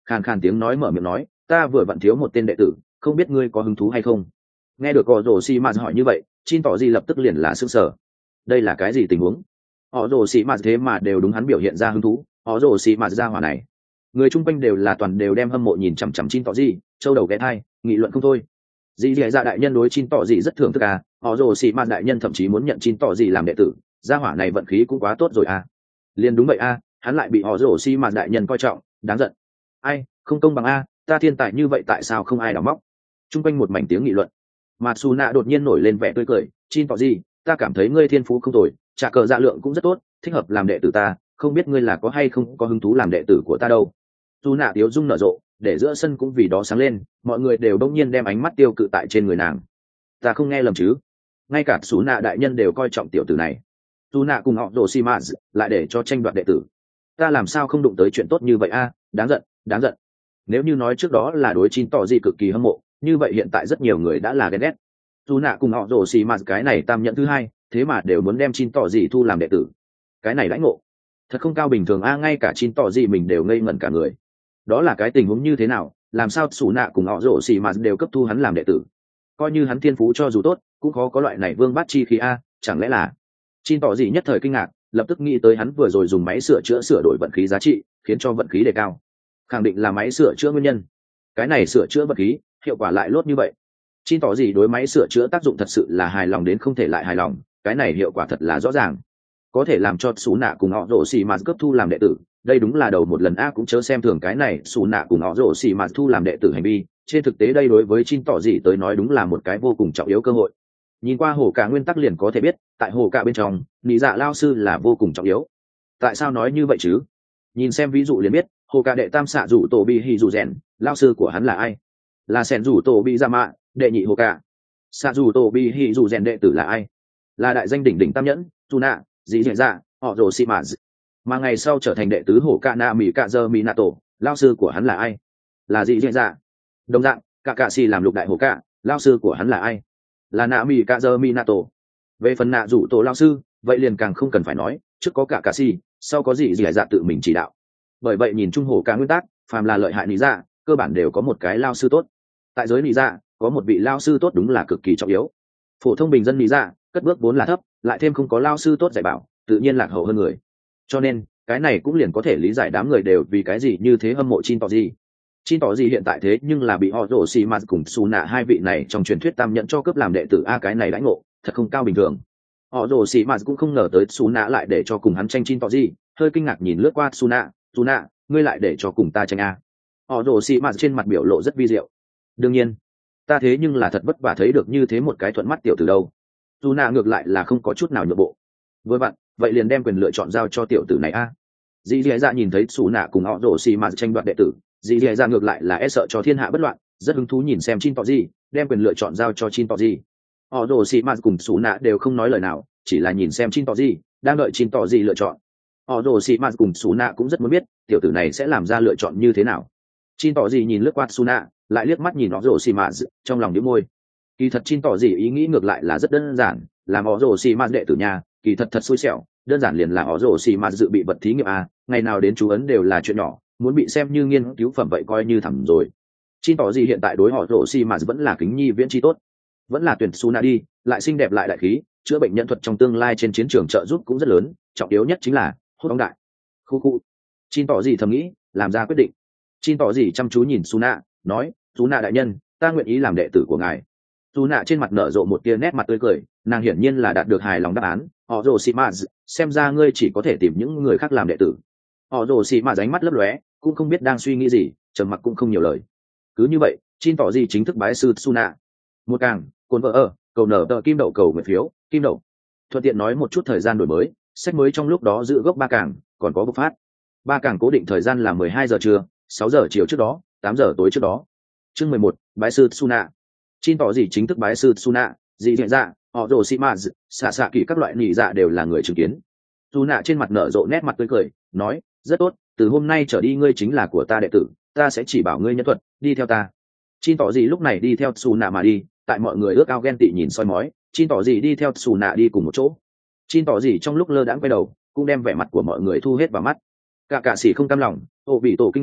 khàn khàn tiếng nói mở miệng nói, ta vừa vặn thiếu một tên đệ tử, không biết ngươi có hứng thú hay không. Nghe được họ rồ xì mạt hỏi như vậy, Chin tỏ gì lập tức liền là sững sờ. Đây là cái gì tình huống? Họ rồ xì mạt thế mà đều đúng hắn biểu hiện ra hứng thú, họ rồ xì mạt ra hỏa này, người chung quanh đều là toàn đều đem hâm mộ nhìn chằm chằm Chin tỏ gì, châu đầu ghé thai, nghị luận không thôi. Dì dì dạ đại nhân đối Chin tỏ gì rất thưởng thức à, họ rồ xì mạt đại nhân thậm chí muốn nhận Chin tỏ gì làm đệ tử, gia hỏa này vận khí cũng quá tốt rồi à. Liền đúng vậy à, hắn lại bị họ rồ xì mạt đại nhân coi trọng, đáng giận. Ai, không công bằng a, ta thiên tài như vậy tại sao không ai đào móc? Chung quanh một mảnh tiếng nghị luận. Matsuna đột nhiên nổi lên vẻ tươi cười, Chin tỏ gì, ta cảm thấy ngươi thiên phú không tồi, trả cờ dạ lượng cũng rất tốt, thích hợp làm đệ tử ta, không biết ngươi là có hay không có hứng thú làm đệ tử của ta đâu. Suna tiếu dung nở rộ, để giữa sân cũng vì đó sáng lên, mọi người đều đông nhiên đem ánh mắt tiêu cự tại trên người nàng. Ta không nghe lầm chứ? Ngay cả Suna đại nhân đều coi trọng tiểu tử này. Suna cùng họ Dosimas lại để cho tranh đoạt đệ tử. Ta làm sao không đụng tới chuyện tốt như vậy a, đáng giận, đáng giận. Nếu như nói trước đó là đối Chin tỏ gì cực kỳ hâm mộ, như vậy hiện tại rất nhiều người đã là ghen ghét. Suna cùng họ Dosimas cái này tam nhận thứ hai, thế mà đều muốn đem Chin tỏ gì thu làm đệ tử. Cái này đãi ngộ thật không cao bình thường a, ngay cả Chin tỏ gì mình đều ngây ngẩn cả người. Đó là cái tình huống như thế nào, làm sao Suna cùng họ Dosimas đều cấp thu hắn làm đệ tử? Coi như hắn thiên phú cho dù tốt, cũng khó có loại này vương bát chi khí a, chẳng lẽ là... Chin tỏ gì nhất thời kinh ngạc, lập tức nghĩ tới hắn vừa rồi dùng máy sửa đổi vận khí giá trị, khiến cho vận khí đề cao. Khẳng định là máy sửa chữa nguyên nhân. Cái này sửa chữa vận khí, hiệu quả lại lốt như vậy. Chin tỏ gì đối máy sửa chữa tác dụng thật sự là hài lòng đến không thể lại hài lòng, cái này hiệu quả thật là rõ ràng. Có thể làm cho Sú Nạ cùng họ Rồ Xì Mạt cấp thu làm đệ tử, đây đúng là đầu một lần a, cũng chớ xem thường cái này Sú Nạ cùng họ Rồ Xì Mạt thu làm đệ tử hành vi, trên thực tế đây đối với Chin tỏ gì tới nói đúng là một cái vô cùng trọng yếu cơ hội. Nhìn qua hồ cả nguyên tắc liền có thể biết, tại hồ cả bên trong, lý dạ lao sư là vô cùng trọng yếu. Tại sao nói như vậy chứ? Nhìn xem ví dụ liền biết, hồ cả đệ tam xạ rủ tổ bị hì rủ rèn, lao sư của hắn là ai? Là sẻn rủ tổ bị ra mạ, đệ nhị hồ cả. Xạ rủ tổ bị hì rủ rèn đệ tử là ai? Là đại danh đỉnh đỉnh tam nhẫn, tu nạ, dĩ dạy dạ, họ rồ xì mà. Mà ngày sau trở thành đệ tứ hồ cả na mỹ cạ dơ mỹ nạ tổ, lao sư của hắn là ai? Là dĩ dạy dạ. Đồng dạng, cả cạ xì làm lục đại hồ cả, lao sư của hắn là ai? Là nạ mỹ cạ dơ mỹ nạ tổ. Về phần nạ rủ tổ lao sư, vậy liền càng không cần phải nói, trước có cả cạ xì, sau có dĩ dạy dạ tự mình chỉ đạo. Bởi vậy nhìn chung hồ cả nguyên tắc, phàm là lợi hại lý dạ, cơ bản đều có một cái lao sư tốt. Tại giới lý dạ, có một vị lao sư tốt đúng là cực kỳ trọng yếu. Phổ thông bình dân lý dạ, cất bước vốn là thấp, lại thêm không có lao sư tốt dạy bảo, tự nhiên lạc hậu hơn người. Cho nên cái này cũng liền có thể lý giải đám người đều vì cái gì như thế hâm mộ Chin tỏ gì. Chin tỏ gì hiện tại thế nhưng là bị họ rổ xì mạt cùng Sú Nạ hai vị này trong truyền thuyết tam nhận cho cướp làm đệ tử a, cái này đãi ngộ thật không cao bình thường. Họ rổ xì mạt cũng không ngờ tới Sú Nạ lại để cho cùng hắn tranh Chin tỏ gì, hơi kinh ngạc nhìn lướt qua Sú Nạ, ngươi lại để cho cùng ta tranh a? Họ rổ xì mạt trên mặt biểu lộ rất vi diệu. Đương nhiên, ta thế nhưng là thật vất vả thấy được như thế một cái thuận mắt tiểu tử đâu. Sú Nạ ngược lại là không có chút nào nhượng bộ. Với bạn, vậy liền đem quyền lựa chọn giao cho tiểu tử này a. Dì dì dạ nhìn thấy Sú Nạ cùng họ rổ xì mạt tranh đoạt đệ tử, dì dì dạ ngược lại là e sợ cho thiên hạ bất loạn, rất hứng thú nhìn xem Chin tỏ gì, đem quyền lựa chọn giao cho Chin tỏ gì. Họ rổ xì mạt cùng Sú Nạ đều không nói lời nào, chỉ là nhìn xem Chin tỏ gì, đang đợi Chin tỏ gì lựa chọn. Họ rồ xì mạt cùng Sú Nạ cũng rất muốn biết tiểu tử này sẽ làm ra lựa chọn như thế nào. Chin tỏ gì nhìn lướt qua Sú Nạ, lại liếc mắt nhìn họ rồ xì mạt, trong lòng nhíu môi. Kỳ thật Chin tỏ gì ý nghĩ ngược lại là rất đơn giản, làm họ rồ xì mạt đệ tử nhà, kỳ thật thật xui xẻo, đơn giản liền là họ rồ xì mạt dự bị vật thí nghiệm a, ngày nào đến chú ấn đều là chuyện nhỏ, muốn bị xem như nghiên cứu phẩm vậy coi như thẳm rồi. Chin tỏ gì hiện tại đối họ rồ xì mạt vẫn là kính nhi viễn chi tốt, vẫn là tuyển Sú Nạ đi, lại xinh đẹp lại đại khí, chữa bệnh nhân thuật trong tương lai trên chiến trường trợ giúp cũng rất lớn, trọng yếu nhất chính là hốt bóng đại. Khu. Chin tỏ gì thầm nghĩ, làm ra quyết định. Chin tỏ gì chăm chú nhìn Sú Nạ, nói, Sú Nạ đại nhân, ta nguyện ý làm đệ tử của ngài. Sú Nạ trên mặt nở rộ một tia nét mặt tươi cười, nàng hiển nhiên là đạt được hài lòng đáp án. Họ rồ xì mạt, xem ra ngươi chỉ có thể tìm những người khác làm đệ tử. Họ rồ xì mạt ánh mắt lấp lóe, cũng không biết đang suy nghĩ gì, trầm mặc cũng không nhiều lời. Cứ như vậy, Chin tỏ gì chính thức bái sư Sú Nạ. Một càng, cồn vợ ở, cầu nở tờ kim đậu cầu nguyện phiếu, kim đậu. Thuận tiện nói một chút thời gian đổi mới, sách mới trong lúc đó giữ gốc 3 càng, còn có bộc phát. 3 càng cố định thời gian là 12 giờ trưa, 6 giờ chiều trước đó, 8 giờ tối trước đó. Chương 11, bái sư Sú Nạ. Chin tỏ gì chính thức bái sư Sú Nạ, dì dạy dạ, họ rồ xì mạt, xạ kỳ các loại nỉ dạ đều là người chứng kiến. Sú Nạ trên mặt nở rộ nét mặt tươi cười, nói, rất tốt, từ hôm nay trở đi ngươi chính là của ta đệ tử, ta sẽ chỉ bảo ngươi nhân thuật, đi theo ta. Chin tỏ gì lúc này đi theo Sú Nạ mà đi, tại mọi người ước ao ghen tị nhìn soi mói, Chin tỏ gì đi theo Sú Nạ đi cùng một chỗ. Chin tỏ gì trong lúc lơ đãng quay đầu, cũng đem vẻ mặt của mọi người thu hết vào mắt. Cả cạ sĩ không cam lòng, ô bị tổ kinh ngạc,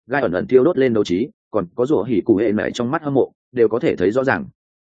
gai ẩn ẩn thiêu đốt lên đấu trí, còn có rủa hỉ cụ hệ mẹ trong mắt hâm mộ đều có thể thấy rõ ràng.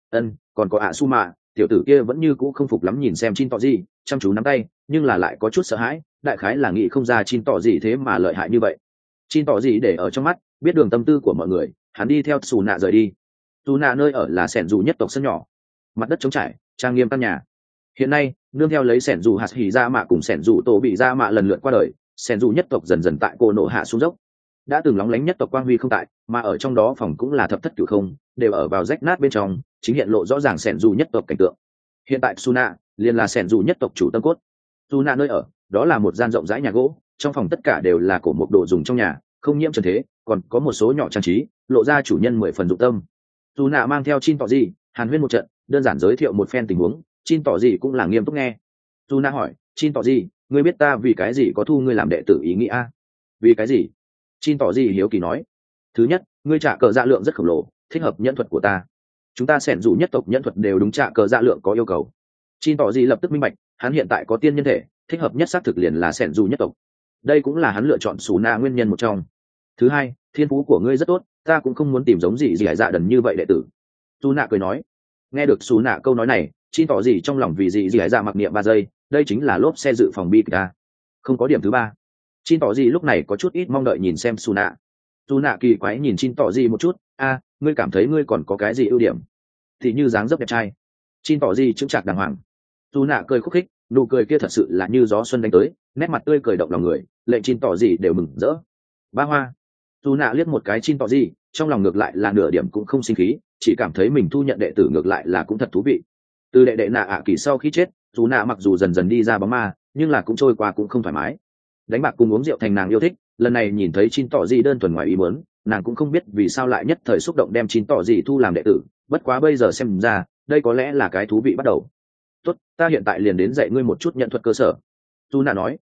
Còn có ạ su mạ, tiểu tử kia vẫn như cũ không phục lắm nhìn xem Chin tỏ gì chăm chú nắm tay, nhưng là lại có chút sợ hãi, đại khái là nghĩ không ra Chin tỏ gì thế mà lợi hại như vậy. Chin tỏ gì để ở trong mắt, biết đường tâm tư của mọi người, hắn đi theo xù nạ rời đi. Xù nạ nơi ở là sẻn dù nhất tộc sân nhỏ, mặt đất trống trải, trang nghiêm căn nhà. Hiện nay nương theo lấy sẻn dù hạt hỉ ra mạ cùng sẻn dù tổ bị ra mạ lần lượt qua đời, sẻn dù nhất tộc dần dần tại cô nộ hạ xuống dốc. Đã từng lóng lánh nhất tộc quang huy không tại, mà ở trong đó phòng cũng là thập thất cửu không, đều ở vào rách nát bên trong, chính hiện lộ rõ ràng sẻn dù nhất tộc cảnh tượng. Hiện tại Suna liền là sẻn dù nhất tộc chủ tâm cốt. Suna nơi ở đó là một gian rộng rãi nhà gỗ, trong phòng tất cả đều là cổ mục đồ dùng trong nhà, không nhiễm trần thế, còn có một số nhỏ trang trí, lộ ra chủ nhân 10 phần dụng tâm. Suna mang theo Chin tỏ gì, hàn huyên một trận, đơn giản giới thiệu một phen tình huống, Chin tỏ gì cũng là nghiêm túc nghe. Suna hỏi, Chin tỏ gì, ngươi biết ta vì cái gì có thu ngươi làm đệ tử ý nghĩa? Vì cái gì? Chin tỏ gì hiếu kỳ nói. Thứ nhất, ngươi trả cờ dạ lượng rất khổng lồ, thích hợp nhẫn thuật của ta. Chúng ta sẻn dù nhất tộc nhẫn thuật đều đúng trả cờ dạ lượng có yêu cầu. Chin tỏ gì lập tức minh bạch, hắn hiện tại có tiên nhân thể, thích hợp nhất xác thực liền là sẻn dù nhất tộc. Đây cũng là hắn lựa chọn Suna nguyên nhân một trong. Thứ hai, thiên phú của ngươi rất tốt, ta cũng không muốn tìm giống gì hải dạ đần như vậy đệ tử. Suna cười nói. Nghe được Suna câu nói này, Chin tỏ gì trong lòng vì gì hải dạ mặc niệm 3 giây, đây chính là lốp xe dự phòng bi kìa. Không có điểm thứ ba. Chin tỏ gì lúc này có chút ít mong đợi nhìn xem Suna. Suna kỳ quái nhìn Chin tỏ gì một chút, ngươi cảm thấy ngươi còn có cái gì ưu điểm? Thì như dáng dấp đẹp trai. Chin tỏ gì chững chạc đàng hoàng. Suna cười khúc khích, nụ cười kia thật sự là như gió xuân đánh tới, nét mặt tươi cười động lòng người, lệnh Chin tỏ gì đều mừng rỡ. Ba hoa. Suna liếc một cái Chin tỏ gì, trong lòng ngược lại là nửa điểm cũng không sinh khí, chỉ cảm thấy mình thu nhận đệ tử ngược lại là cũng thật thú vị. Từ đệ đệ nạ ạ kỳ sau khi chết, Suna mặc dù dần dần đi ra bóng ma, nhưng là cũng trôi qua cũng không thoải mái. Đánh bạc cùng uống rượu thành nàng yêu thích, lần này nhìn thấy Chin tỏ gì đơn thuần ngoài ý muốn, nàng cũng không biết vì sao lại nhất thời xúc động đem Chin tỏ gì thu làm đệ tử, bất quá bây giờ xem ra, đây có lẽ là cái thú vị bắt đầu. Tốt, ta hiện tại liền đến dạy ngươi một chút nhận thuật cơ sở. Suna nói.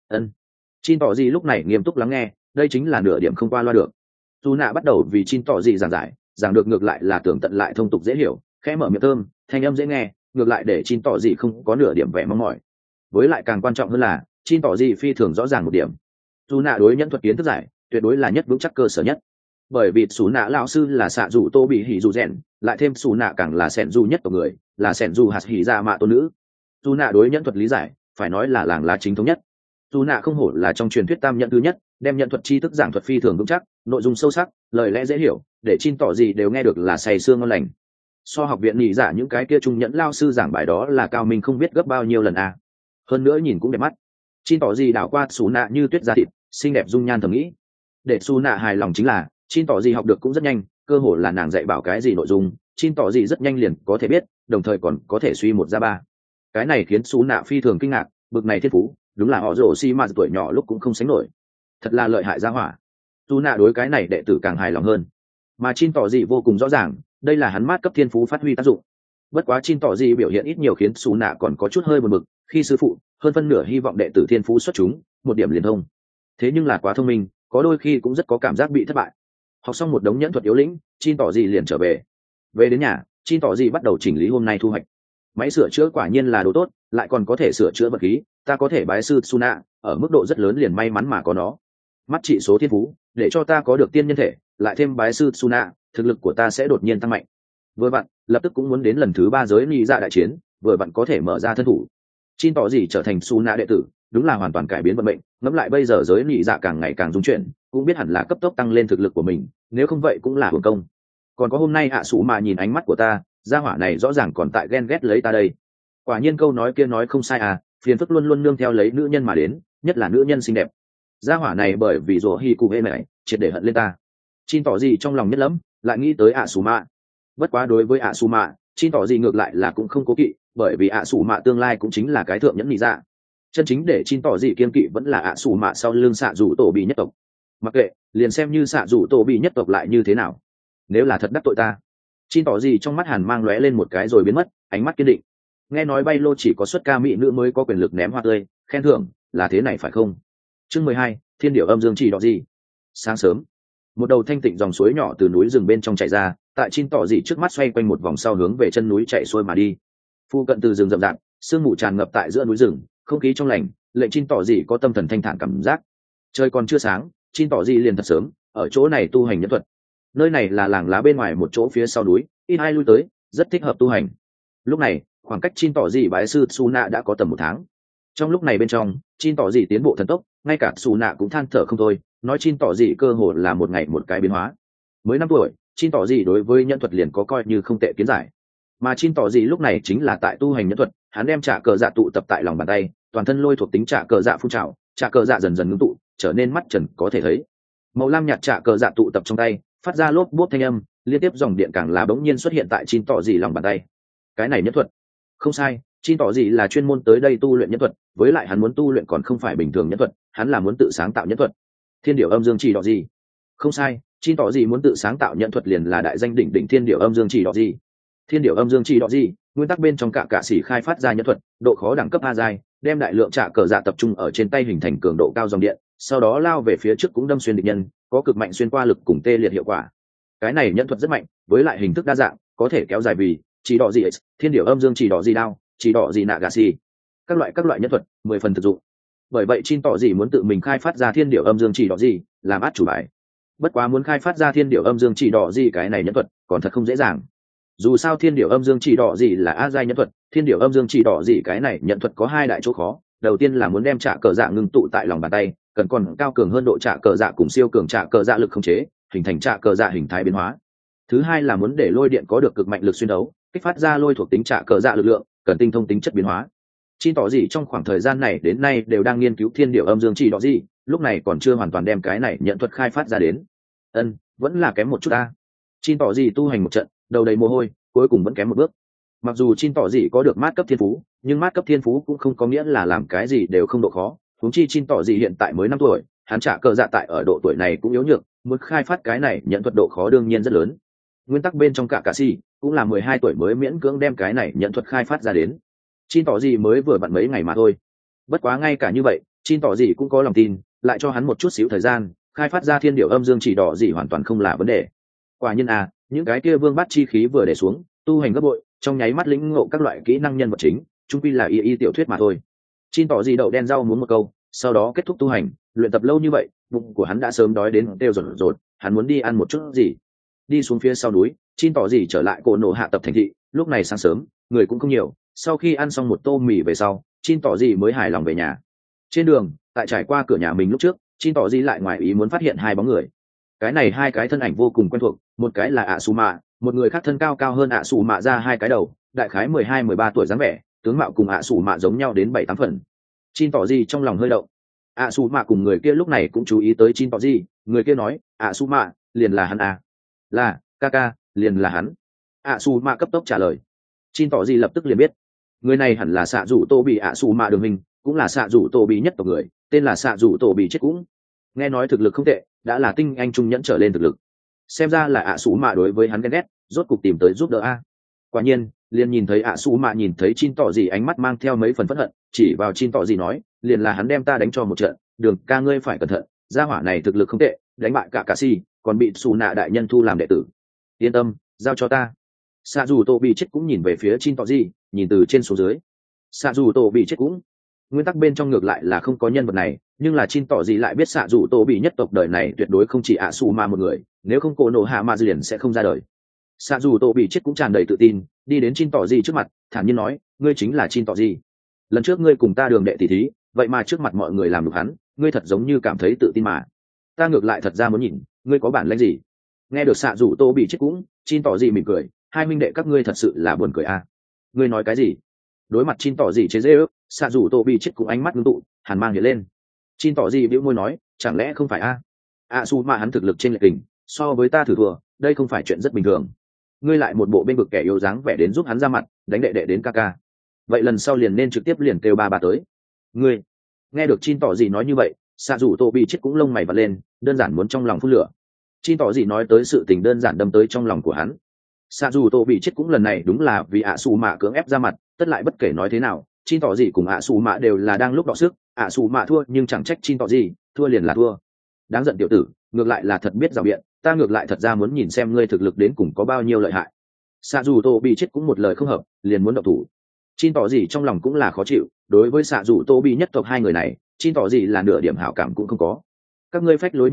Chin tỏ gì lúc này nghiêm túc lắng nghe, đây chính là nửa điểm không qua loa được. Suna bắt đầu vì Chin tỏ gì giảng giải, giảng được ngược lại là tường tận lại thông tục dễ hiểu, khẽ mở miệng thơm, thanh âm dễ nghe, ngược lại để Chin tỏ gì không có nửa điểm vẻ mong mỏi. Với lại càng quan trọng hơn là, Chin tỏ gì phi thường rõ ràng một điểm. Suna đối nhẫn thuật kiến thức giải, tuyệt đối là nhất vững chắc cơ sở nhất. Bởi vì Suna lão sư là xạ dù tô bị hỉ dù rèn, lại thêm Suna càng là sẻn dù nhất tộc người, là sẻn dù hạt hỉ ra mạ tôn nữ. Suna đối nhẫn thuật lý giải, phải nói là làng lá chính thống nhất. Suna không hổ là trong truyền thuyết tam nhận thứ nhất, đem nhận thuật tri thức giảng thuật phi thường vững chắc, nội dung sâu sắc, lời lẽ dễ hiểu, để Chin tỏ gì đều nghe được là say sương ngon lành. So học viện nhị giả những cái kia trung nhẫn lao sư giảng bài đó là cao minh không biết gấp bao nhiêu lần a. Hơn nữa nhìn cũng đẹp mắt. Chin tỏ gì đảo qua Suna như tuyết da thịt, xinh đẹp dung nhan thầm nghĩ. Để Suna hài lòng chính là, Chin tỏ gì học được cũng rất nhanh, cơ hồ là nàng dạy bảo cái gì nội dung, Chin tỏ gì rất nhanh liền có thể biết, đồng thời còn có thể suy một ra ba. Cái này khiến Suna phi thường kinh ngạc, bực này thiên phú, đúng là họ rồ si mà tuổi nhỏ lúc cũng không sánh nổi. Thật là lợi hại gia hỏa. Suna đối cái này đệ tử càng hài lòng hơn. Mà Chin tỏ gì vô cùng rõ ràng, đây là hắn mát cấp thiên phú phát huy tác dụng. Bất quá Chin tỏ gì biểu hiện ít nhiều khiến Suna còn có chút hơi buồn bực, khi sư phụ hơn phân nửa hy vọng đệ tử thiên phú xuất chúng, một điểm liền thông. Thế nhưng là quá thông minh, có đôi khi cũng rất có cảm giác bị thất bại. Học xong một đống nhẫn thuật yếu lĩnh, Chin tỏ gì liền trở về. Về đến nhà, Chin tỏ gì bắt đầu chỉnh lý hôm nay thu hoạch. Máy sửa chữa quả nhiên là đồ tốt, lại còn có thể sửa chữa vật khí, ta có thể bái sư Suna, ở mức độ rất lớn liền may mắn mà có nó. Mắt trị số thiên phú, để cho ta có được tiên nhân thể, lại thêm bái sư Suna, thực lực của ta sẽ đột nhiên tăng mạnh. Vừa vặn, lập tức cũng muốn đến lần thứ 3 giới nhị dạ đại chiến, vừa vặn có thể mở ra thân thủ. Chin tỏ gì trở thành Suna đệ tử, đúng là hoàn toàn cải biến vận mệnh. Ngẫm lại bây giờ giới nhị dạ càng ngày càng dung chuyển, cũng biết hẳn là cấp tốc tăng lên thực lực của mình, nếu không vậy cũng là hưởng công. Còn có hôm nay ạ sủ mà nhìn ánh mắt của ta, gia hỏa này rõ ràng còn tại ghen ghét lấy ta đây. Quả nhiên câu nói kia nói không sai à, phiền phức luôn luôn nương theo lấy nữ nhân mà đến, nhất là nữ nhân xinh đẹp. Gia hỏa này bởi vì rủa hi cụ hê này, triệt để hận lên ta. Chin tỏ gì trong lòng nhất lắm, lại nghĩ tới ạ sủ mạ. Bất quá đối với ạ sủ mạ, Chin tỏ gì ngược lại là cũng không cố kỵ, bởi vì ạ sủ mạ tương lai cũng chính là cái thượng nhẫn nhị dạ. Chân chính để Chin tỏ gì kiên kỵ vẫn là ạ sủ mạ sau lưng xạ rủ tổ bị nhất tộc. Mặc kệ, liền xem như xạ rủ tổ bị nhất tộc lại như thế nào, nếu là thật đắc tội ta. Chin tỏ gì trong mắt hàn mang lóe lên một cái rồi biến mất, ánh mắt kiên định. Nghe nói bay lô chỉ có xuất ca mỹ nữ mới có quyền lực ném hoa tươi, khen thưởng là thế này phải không? Chương 12, Thiên điệu âm dương chỉ đỏ gì? Sáng sớm, một đầu thanh tịnh dòng suối nhỏ từ núi rừng bên trong chảy ra, tại Chin tỏ gì trước mắt xoay quanh một vòng sau hướng về chân núi chạy xuôi mà đi. Phu cận từ rừng rậm rạp, sương mù tràn ngập tại giữa núi rừng, không khí trong lành, lệnh Chin tỏ gì có tâm thần thanh thản cảm giác. Trời còn chưa sáng, Chin tỏ gì liền thật sớm, ở chỗ này tu hành nhân thuật. Nơi này là làng lá bên ngoài một chỗ phía sau núi, ít ai lui tới, rất thích hợp tu hành. Lúc này khoảng cách Chin tỏ dị bái sư Suna đã có tầm 1 tháng. Trong lúc này bên trong Chin tỏ dị tiến bộ thần tốc, ngay cả Suna cũng than thở không thôi, nói Chin tỏ dị cơ hồ là một ngày một cái biến hóa. Mới 5 tuổi, Chin tỏ dị đối với nhân thuật liền có coi như không tệ kiến giải, mà Chin tỏ dị lúc này chính là tại tu hành nhân thuật. Hắn đem trả cờ dạ tụ tập tại lòng bàn tay, toàn thân lôi thuộc tính trả cờ dạ phun trào, trả cờ dạ dần dần ngưng tụ, trở nên mắt trần có thể thấy. Màu lam nhạt trả cờ dạ tụ tập trong tay, phát ra lốp bốp thanh âm, liên tiếp dòng điện càng là bỗng nhiên xuất hiện tại Chin tỏ dị lòng bàn tay. Cái này nhân thuật không sai, Chin tỏ dị là chuyên môn tới đây tu luyện nhân thuật, với lại hắn muốn tu luyện còn không phải bình thường nhân thuật, hắn là muốn tự sáng tạo nhân thuật. Thiên điệu âm dương chỉ đỏ gì? Không sai, Chin tỏ dị muốn tự sáng tạo nhân thuật liền là đại danh đỉnh đỉnh thiên điệu âm dương chỉ đỏ gì. Thiên điệu âm dương chỉ đỏ gì, nguyên tắc bên trong cả sĩ khai phát ra nhân thuật, độ khó đẳng cấp A giai, đem đại lượng trả cờ dạ tập trung ở trên tay hình thành cường độ cao dòng điện, sau đó lao về phía trước cũng đâm xuyên địch nhân, có cực mạnh xuyên qua lực cùng tê liệt hiệu quả. Cái này nhân thuật rất mạnh, với lại hình thức đa dạng, có thể kéo dài vì chỉ đỏ gì, thiên điệu âm dương chỉ đỏ gì đao, chỉ đỏ gì nạ gà xì, các loại nhân thuật 10 phần thực dụng. Bởi vậy Chin tỏ gì muốn tự mình khai phát ra thiên điệu âm dương chỉ đỏ gì, làm át chủ bài. Bất quá muốn khai phát ra thiên điệu âm dương chỉ đỏ gì cái này nhân thuật còn thật không dễ dàng. Dù sao thiên điệu âm dương chỉ đỏ gì là a giai nhân thuật, thiên điệu âm dương chỉ đỏ gì cái này nhận thuật có 2 đại chỗ khó. Đầu tiên là muốn đem trả cờ dạ ngưng tụ tại lòng bàn tay, cần còn cao cường hơn độ trả cờ dạ cùng siêu cường trả cờ dạ lực khống chế, hình thành trả cờ dạ hình thái biến hóa. Thứ hai là muốn để lôi điện có được cực mạnh lực xuyên đấu, kích phát ra lôi thuộc tính trả cờ dạ lực lượng, cần tinh thông tính chất biến hóa. Chin tỏ gì trong khoảng thời gian này đến nay đều đang nghiên cứu thiên điệu âm dương chỉ đỏ gì, lúc này còn chưa hoàn toàn đem cái này nhận thuật khai phát ra đến. Vẫn là kém một chút ta. Chin tỏ gì tu hành một trận, đầu đầy mồ hôi, cuối cùng vẫn kém một bước. Mặc dù Chin tỏ gì có được mát cấp thiên phú, nhưng mát cấp thiên phú cũng không có nghĩa là làm cái gì đều không độ khó. Huống chi Chin tỏ gì hiện tại mới 5 tuổi, hắn trả cờ dạ tại ở độ tuổi này cũng yếu nhược, muốn khai phát cái này nhận thuật độ khó đương nhiên rất lớn. Nguyên tắc bên trong cả sĩ cũng là 12 tuổi mới miễn cưỡng đem cái này nhận thuật khai phát ra đến. Chin tỏ gì mới vừa vặn mấy ngày mà thôi. Bất quá ngay cả như vậy, Chin tỏ gì cũng có lòng tin, lại cho hắn một chút xíu thời gian, khai phát ra thiên điệu âm dương chỉ đỏ gì hoàn toàn không là vấn đề. Quả nhiên những cái kia vương bát chi khí vừa để xuống, tu hành gấp bội, trong nháy mắt lĩnh ngộ các loại kỹ năng nhân vật chính, chung quy là y tiểu thuyết mà thôi. Chin tỏ gì đậu đen rau muốn một câu, sau đó kết thúc tu hành, luyện tập lâu như vậy, bụng của hắn đã sớm đói đến kêu rột rột, hắn muốn đi ăn một chút gì. Đi xuống phía sau núi, Chin tỏ gì trở lại cổ nổ hạ tập thành thị, lúc này sáng sớm, người cũng không nhiều. Sau khi ăn xong một tô mì về sau, Chin tỏ gì mới hài lòng về nhà. Trên đường, tại trải qua cửa nhà mình lúc trước, Chin tỏ gì lại ngoài ý muốn phát hiện 2 bóng người. Cái này 2 cái thân ảnh vô cùng quen thuộc, một cái là Asuma, một người khác thân cao hơn Asuma ra 2 cái đầu, đại khái 12-13 tuổi dáng vẻ, tướng mạo cùng Asuma giống nhau đến 7-8 phần. Chin tỏ gì trong lòng hơi động. Asuma cùng người kia lúc này cũng chú ý tới Chin tỏ gì, người kia nói, Asuma, liền là hắn à? Là, Kaka, liền là hắn. Asuma cấp tốc trả lời. Chin tỏ gì lập tức liền biết, người này hẳn là xạ rủ tô bị Asuma đường hình, cũng là xạ rủ tô bị nhất tộc người, tên là xạ rủ tô bị chết cũng. Nghe nói thực lực không tệ, đã là tinh anh trung nhẫn trở lên thực lực. Xem ra là Asuma đối với hắn ghen ghét, rốt cục tìm tới giúp đỡ a. Quả nhiên, liền nhìn thấy Asuma nhìn thấy Chin tỏ gì ánh mắt mang theo mấy phần phẫn hận, chỉ vào Chin tỏ gì nói, liền là hắn đem ta đánh cho một trận, Đường ca ngươi phải cẩn thận, gia hỏa này thực lực không tệ, đánh bại cả si, còn bị Suna đại nhân thu làm đệ tử. Yên tâm, giao cho ta. Xạ dù tổ bị chết cũng nhìn về phía Chin tỏ gì, nhìn từ trên xuống dưới. Xạ dù tổ bị chết cũng, nguyên tắc bên trong ngược lại là không có nhân vật này, nhưng là Chin tỏ gì lại biết xạ dù tổ bị nhất tộc đời này tuyệt đối không chỉ Asuma một người, nếu không cổ nổ hạ mà liền sẽ không ra đời. Xạ dù tổ bị chết cũng tràn đầy tự tin, đi đến Chin tỏ gì trước mặt, thản nhiên nói, ngươi chính là Chin tỏ gì. Lần trước ngươi cùng ta đường đệ tỷ thí, vậy mà trước mặt mọi người làm được hắn, ngươi thật giống như cảm thấy tự tin mà. Ta ngược lại thật ra muốn nhìn, ngươi có bản lĩnh gì. Nghe được xạ dù tổ bị chết cũng, Chin tỏ gì mỉm cười, 2 minh đệ các ngươi thật sự là buồn cười a. Ngươi nói cái gì? Đối mặt Chin tỏ gì chế giễu, xạ dù tổ bị chết cũng ánh mắt ngưng tụ, hàn mang hiện lên. Chin tỏ gì bĩu môi nói, chẳng lẽ không phải a? Asuma hắn thực lực trên lệch kình, so với ta thử thua, đây không phải chuyện rất bình thường. Ngươi lại một bộ bên vực kẻ yếu dáng vẻ đến giúp hắn ra mặt, đánh đệ đệ đến Kaka. Vậy lần sau liền nên trực tiếp liền kêu ba tới. Ngươi. Nghe được Chin tỏ gì nói như vậy, xạ dù tổ bị chết cũng lông mày vặn lên, đơn giản muốn trong lòng phun lửa. Chin tỏ gì nói tới sự tình đơn giản đâm tới trong lòng của hắn. Xạ dù tổ bị chết cũng lần này đúng là vì Asuma cưỡng ép ra mặt, tất lại bất kể nói thế nào, Chin tỏ gì cùng Asuma đều là đang lúc đọ sức, Asuma thua nhưng chẳng trách Chin tỏ gì, thua liền là thua. Đáng giận tiểu tử, ngược lại là thật biết rào biện, ta ngược lại thật ra muốn nhìn xem ngươi thực lực đến cùng có bao nhiêu lợi hại. Xạ dù tổ bị chết cũng một lời không hợp, liền muốn động thủ. Chin tỏ gì trong lòng cũng là khó chịu, đối với xạ dù tổ bị nhất tộc 2 người này, Chin tỏ gì là nửa điểm hảo cảm cũng không có. Các ngươi phách lối như vậy,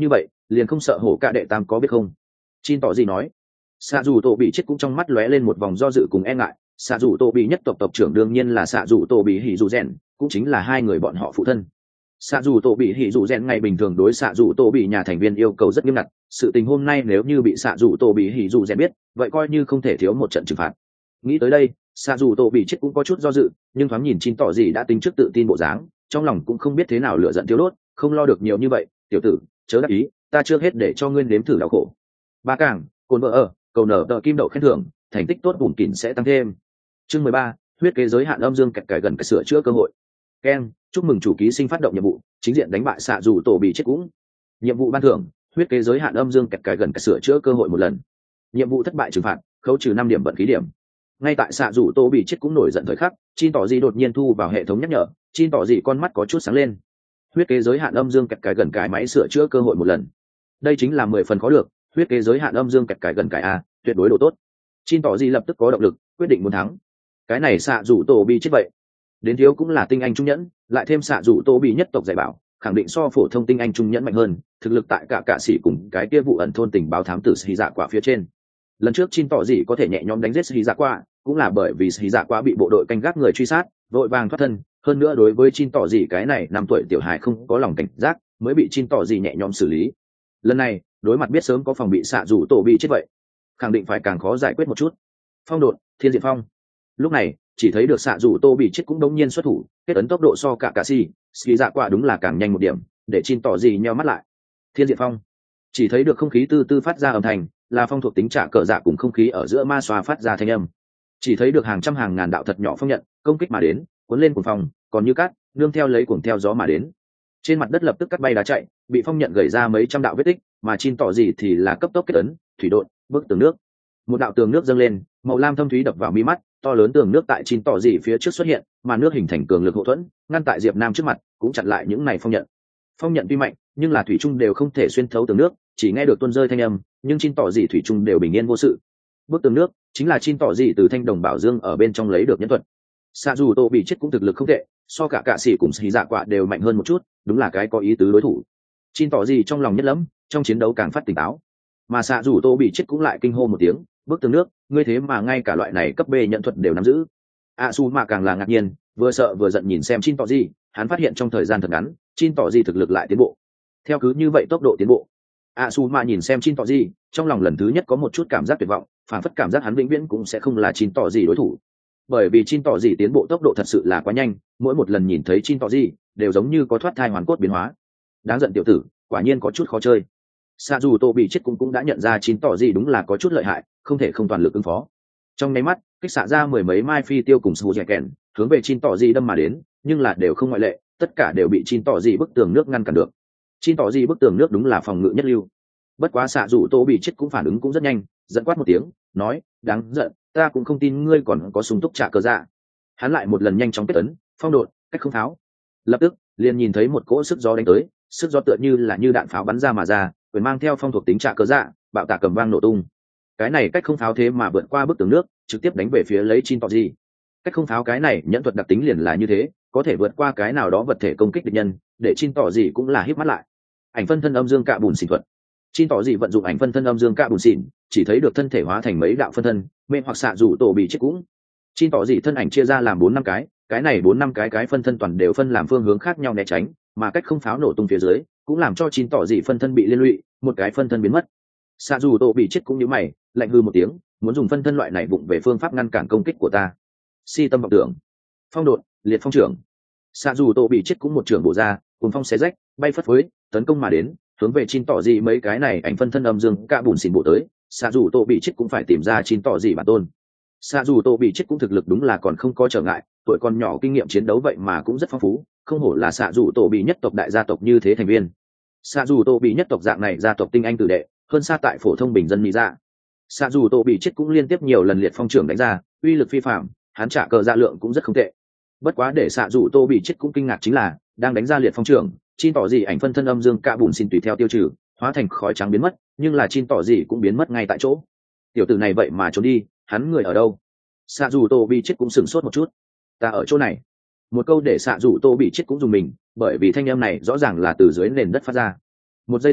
liền không sợ hổ cả đệ tam có biết không? Chin tỏ gì nói. Xạ dù tổ bị chết cũng trong mắt lóe lên một vòng do dự cùng e ngại. Xạ dù tổ bị nhất tộc tộc trưởng đương nhiên là xạ dù tổ bị hỉ dù rèn, cũng chính là hai người bọn họ phụ thân. Xạ dù tổ bị hỉ dù rèn ngày bình thường đối xạ dù tổ bị nhà thành viên yêu cầu rất nghiêm ngặt, sự tình hôm nay nếu như bị xạ dù tổ bị hỉ dù rèn biết, vậy coi như không thể thiếu một trận trừng phạt. Nghĩ tới đây, xạ dù tổ bị chết cũng có chút do dự, nhưng thoáng nhìn Chin tỏ gì đã tính trước tự tin bộ dáng, trong lòng cũng không biết thế nào lửa giận thiếu đốt, không lo được nhiều như vậy, tiểu tử, chớ đắc ý, ta chưa hết để cho ngươi nếm thử đau khổ. Ba càng, cồn vợ ở, cầu nở tờ kim đậu khen thưởng, thành tích tốt bùn kỉn sẽ tăng thêm. Chương 13, huyết kế giới hạn âm dương cải gần cái sửa chữa cơ hội. Ken, chúc mừng chủ ký sinh phát động nhiệm vụ, chính diện đánh bại xạ dù tổ bị chết cũng. Nhiệm vụ ban thưởng, huyết kế giới hạn âm dương cải gần cái sửa chữa cơ hội một lần. Nhiệm vụ thất bại trừng phạt, khấu trừ 5 điểm vận khí điểm. Ngay tại xạ dù tổ bị chết cũng nổi giận thời khắc, Chin tỏ gì đột nhiên thu vào hệ thống nhắc nhở, Chin tỏ gì con mắt có chút sáng lên. Huyết kế giới hạn âm dương cải gần cái máy sửa chữa cơ hội một lần. Đây chính là 10 phần khó được, huyết kế giới hạn âm dương cải gần cái a, tuyệt đối độ tốt. Chin tỏ gì lập tức có động lực, quyết định muốn thắng. Cái này xạ dù tổ bị chết vậy, đến thiếu cũng là tinh anh trung nhẫn, lại thêm xạ dù tổ bị nhất tộc dạy bảo, khẳng định so phổ thông tinh anh trung nhẫn mạnh hơn, thực lực tại cả sĩ cùng cái kia vụ ẩn thôn tình báo thám tử xì dạ quả phía trên. Lần trước Chin tỏ gì có thể nhẹ nhõm đánh giết xì dạ quả, cũng là bởi vì xì dạ quả bị bộ đội canh gác người truy sát, vội vàng thoát thân, hơn nữa đối với Chin tỏ gì cái này 5 tuổi tiểu hài không có lòng cảnh giác, mới bị Chin tỏ gì nhẹ nhõm xử lý. Lần này, đối mặt biết sớm có phòng bị xạ dù tổ bị chết vậy, khẳng định phải càng khó giải quyết một chút. Phong độn, thiên diện phong. Lúc này, chỉ thấy được xạ dù tô bị chết cũng đống nhiên xuất thủ, kết ấn tốc độ so cả xì dạ quả đúng là càng nhanh một điểm, để Chin tỏ gì nheo mắt lại. Thiên diện phong. Chỉ thấy được không khí tư tư phát ra âm thanh, là phong thuộc tính trả cờ dạ cùng không khí ở giữa ma xoa phát ra thanh âm. Chỉ thấy được hàng trăm hàng ngàn đạo thật nhỏ phong nhận công kích mà đến, cuốn lên cuồng phong, còn như cát nương theo lấy cuồng theo gió mà đến. Trên mặt đất lập tức cắt bay đá chạy, bị phong nhận gầy ra mấy trăm đạo vết tích, mà Chin tỏ gì thì là cấp tốc kết ấn thủy độn, bước tường nước. Một đạo tường nước dâng lên, màu lam thâm thúy đập vào mi mắt, to lớn tường nước tại Chin tỏ gì phía trước xuất hiện, mà nước hình thành cường lực hậu thuẫn, ngăn tại Diệp Nam trước mặt, cũng chặn lại những này phong nhận. Phong nhận tuy mạnh, nhưng là thủy trung đều không thể xuyên thấu tường nước, chỉ nghe được tuôn rơi thanh âm, nhưng Chin tỏ gì thủy trung đều bình yên vô sự. Bước tường nước chính là Chin tỏ gì từ thanh đồng bảo dương ở bên trong lấy được nhân thuật. Xạ dù tô bị chết cũng thực lực không tệ, so cả sĩ cùng xì dạ quạ đều mạnh hơn một chút, đúng là cái có ý tứ đối thủ. Chin tỏ gì trong lòng nhất lắm, trong chiến đấu càng phát tỉnh táo, mà xạ dù tô bị chết cũng lại kinh hô một tiếng, bước tường nước, ngươi thế mà ngay cả loại này cấp B nhận thuật đều nắm giữ. Su mà càng là ngạc nhiên, vừa sợ vừa giận nhìn xem Chin tỏ gì, hắn phát hiện trong thời gian thật ngắn, Chin tỏ gì thực lực lại tiến bộ. Theo cứ như vậy tốc độ tiến bộ, Su mà nhìn xem Chin tỏ gì, trong lòng lần thứ nhất có một chút cảm giác tuyệt vọng, phản phất cảm giác hắn vĩnh viễn cũng sẽ không là Chin tỏ gì đối thủ. Bởi vì Chin tỏ gì tiến bộ tốc độ thật sự là quá nhanh, mỗi một lần nhìn thấy Chin tỏ gì, đều giống như có thoát thai hoàn cốt biến hóa. Đáng giận tiểu tử, quả nhiên có chút khó chơi. Xạ dù tô bị chết cũng đã nhận ra Chin tỏ gì đúng là có chút lợi hại, không thể không toàn lực ứng phó. Trong nháy mắt, kích xạ ra mười mấy mai phi tiêu cùng sù dẻ kèn, hướng về Chin tỏ gì đâm mà đến, nhưng là đều không ngoại lệ, tất cả đều bị Chin tỏ gì bức tường nước ngăn cản được. Chin tỏ gì bức tường nước đúng là phòng ngự nhất lưu. Bất quá xạ dù tô bị chết cũng phản ứng cũng rất nhanh, giận quát một tiếng, nói, đáng giận, ta cũng không tin ngươi còn có súng túc trả cờ dạ. Hắn lại một lần nhanh chóng kết ấn phong độn, cách không tháo. Lập tức liền nhìn thấy một cỗ sức gió đánh tới, sức gió tựa như là như đạn pháo bắn ra mà ra, quyền mang theo phong thuộc tính trả cờ dạ, bạo tạc cầm vang nổ tung. Cái này cách không pháo thế mà vượt qua bức tường nước, trực tiếp đánh về phía lấy Chin tỏ gì. Cách không pháo cái này nhẫn thuật đặc tính liền là như thế, có thể vượt qua cái nào đó vật thể công kích địch nhân, để Chin tỏ gì cũng là híp mắt lại. Ảnh phân thân âm dương cạ bùn xỉn thuật. Chin tỏ gì vận dụng ảnh phân thân âm dương cạ bùn xỉn, chỉ thấy được thân thể hóa thành mấy đạo phân thân, mê hoặc xạ rủ tổ bị chết cũng. Chin tỏ gì thân ảnh chia ra làm 4-5 cái này 4-5 cái phân thân toàn đều phân làm phương hướng khác nhau né tránh, mà cách không pháo nổ tung phía dưới, cũng làm cho Chin tỏ gì phân thân bị liên lụy, một cái phân thân biến mất. Xạ rủ tổ bị chết cũng như mày, lạnh hư một tiếng, muốn dùng phân thân loại này vụng về phương pháp ngăn cản công kích của ta. Si tâm vọng tưởng, phong độn, liệt phong trưởng. Xạ rủ tổ bị chết cũng một trưởng bổ ra, cùng phong xé rách, bay phất phới, tấn công mà đến, hướng về Chin tỏ gì mấy cái này ảnh phân thân âm dương cả bùn xỉn bộ tới. Xạ rủ tổ bị chết cũng phải tìm ra Chin tỏ gì bản tôn. Xạ dù tổ bị chết cũng thực lực đúng là còn không có trở ngại, tuổi còn nhỏ kinh nghiệm chiến đấu vậy mà cũng rất phong phú, không hổ là xạ dù tổ bị nhất tộc đại gia tộc như thế thành viên. Xạ dù tổ bị nhất tộc dạng này gia tộc tinh anh tử đệ, hơn xa tại phổ thông bình dân mỹ dạ. Xạ dù tổ bị chết cũng liên tiếp nhiều lần liệt phong trưởng đánh ra, uy lực phi phạm, hắn trả cờ dạ lượng cũng rất không tệ. Bất quá để xạ dù tổ bị chết cũng kinh ngạc chính là, đang đánh ra liệt phong trưởng, Chin tỏ gì ảnh phân thân âm dương cả bùn xin tùy theo tiêu trừ, hóa thành khói trắng biến mất, nhưng là Chin tỏ gì cũng biến mất ngay tại chỗ. Tiểu tử này vậy mà trốn đi, hắn người ở đâu? Xạ dù tô bị chết cũng sửng sốt một chút. Ta ở chỗ này. Một câu để xạ dù tô bị chết cũng dùng mình, bởi vì thanh âm này rõ ràng là từ dưới nền đất phát ra. Một giây sau,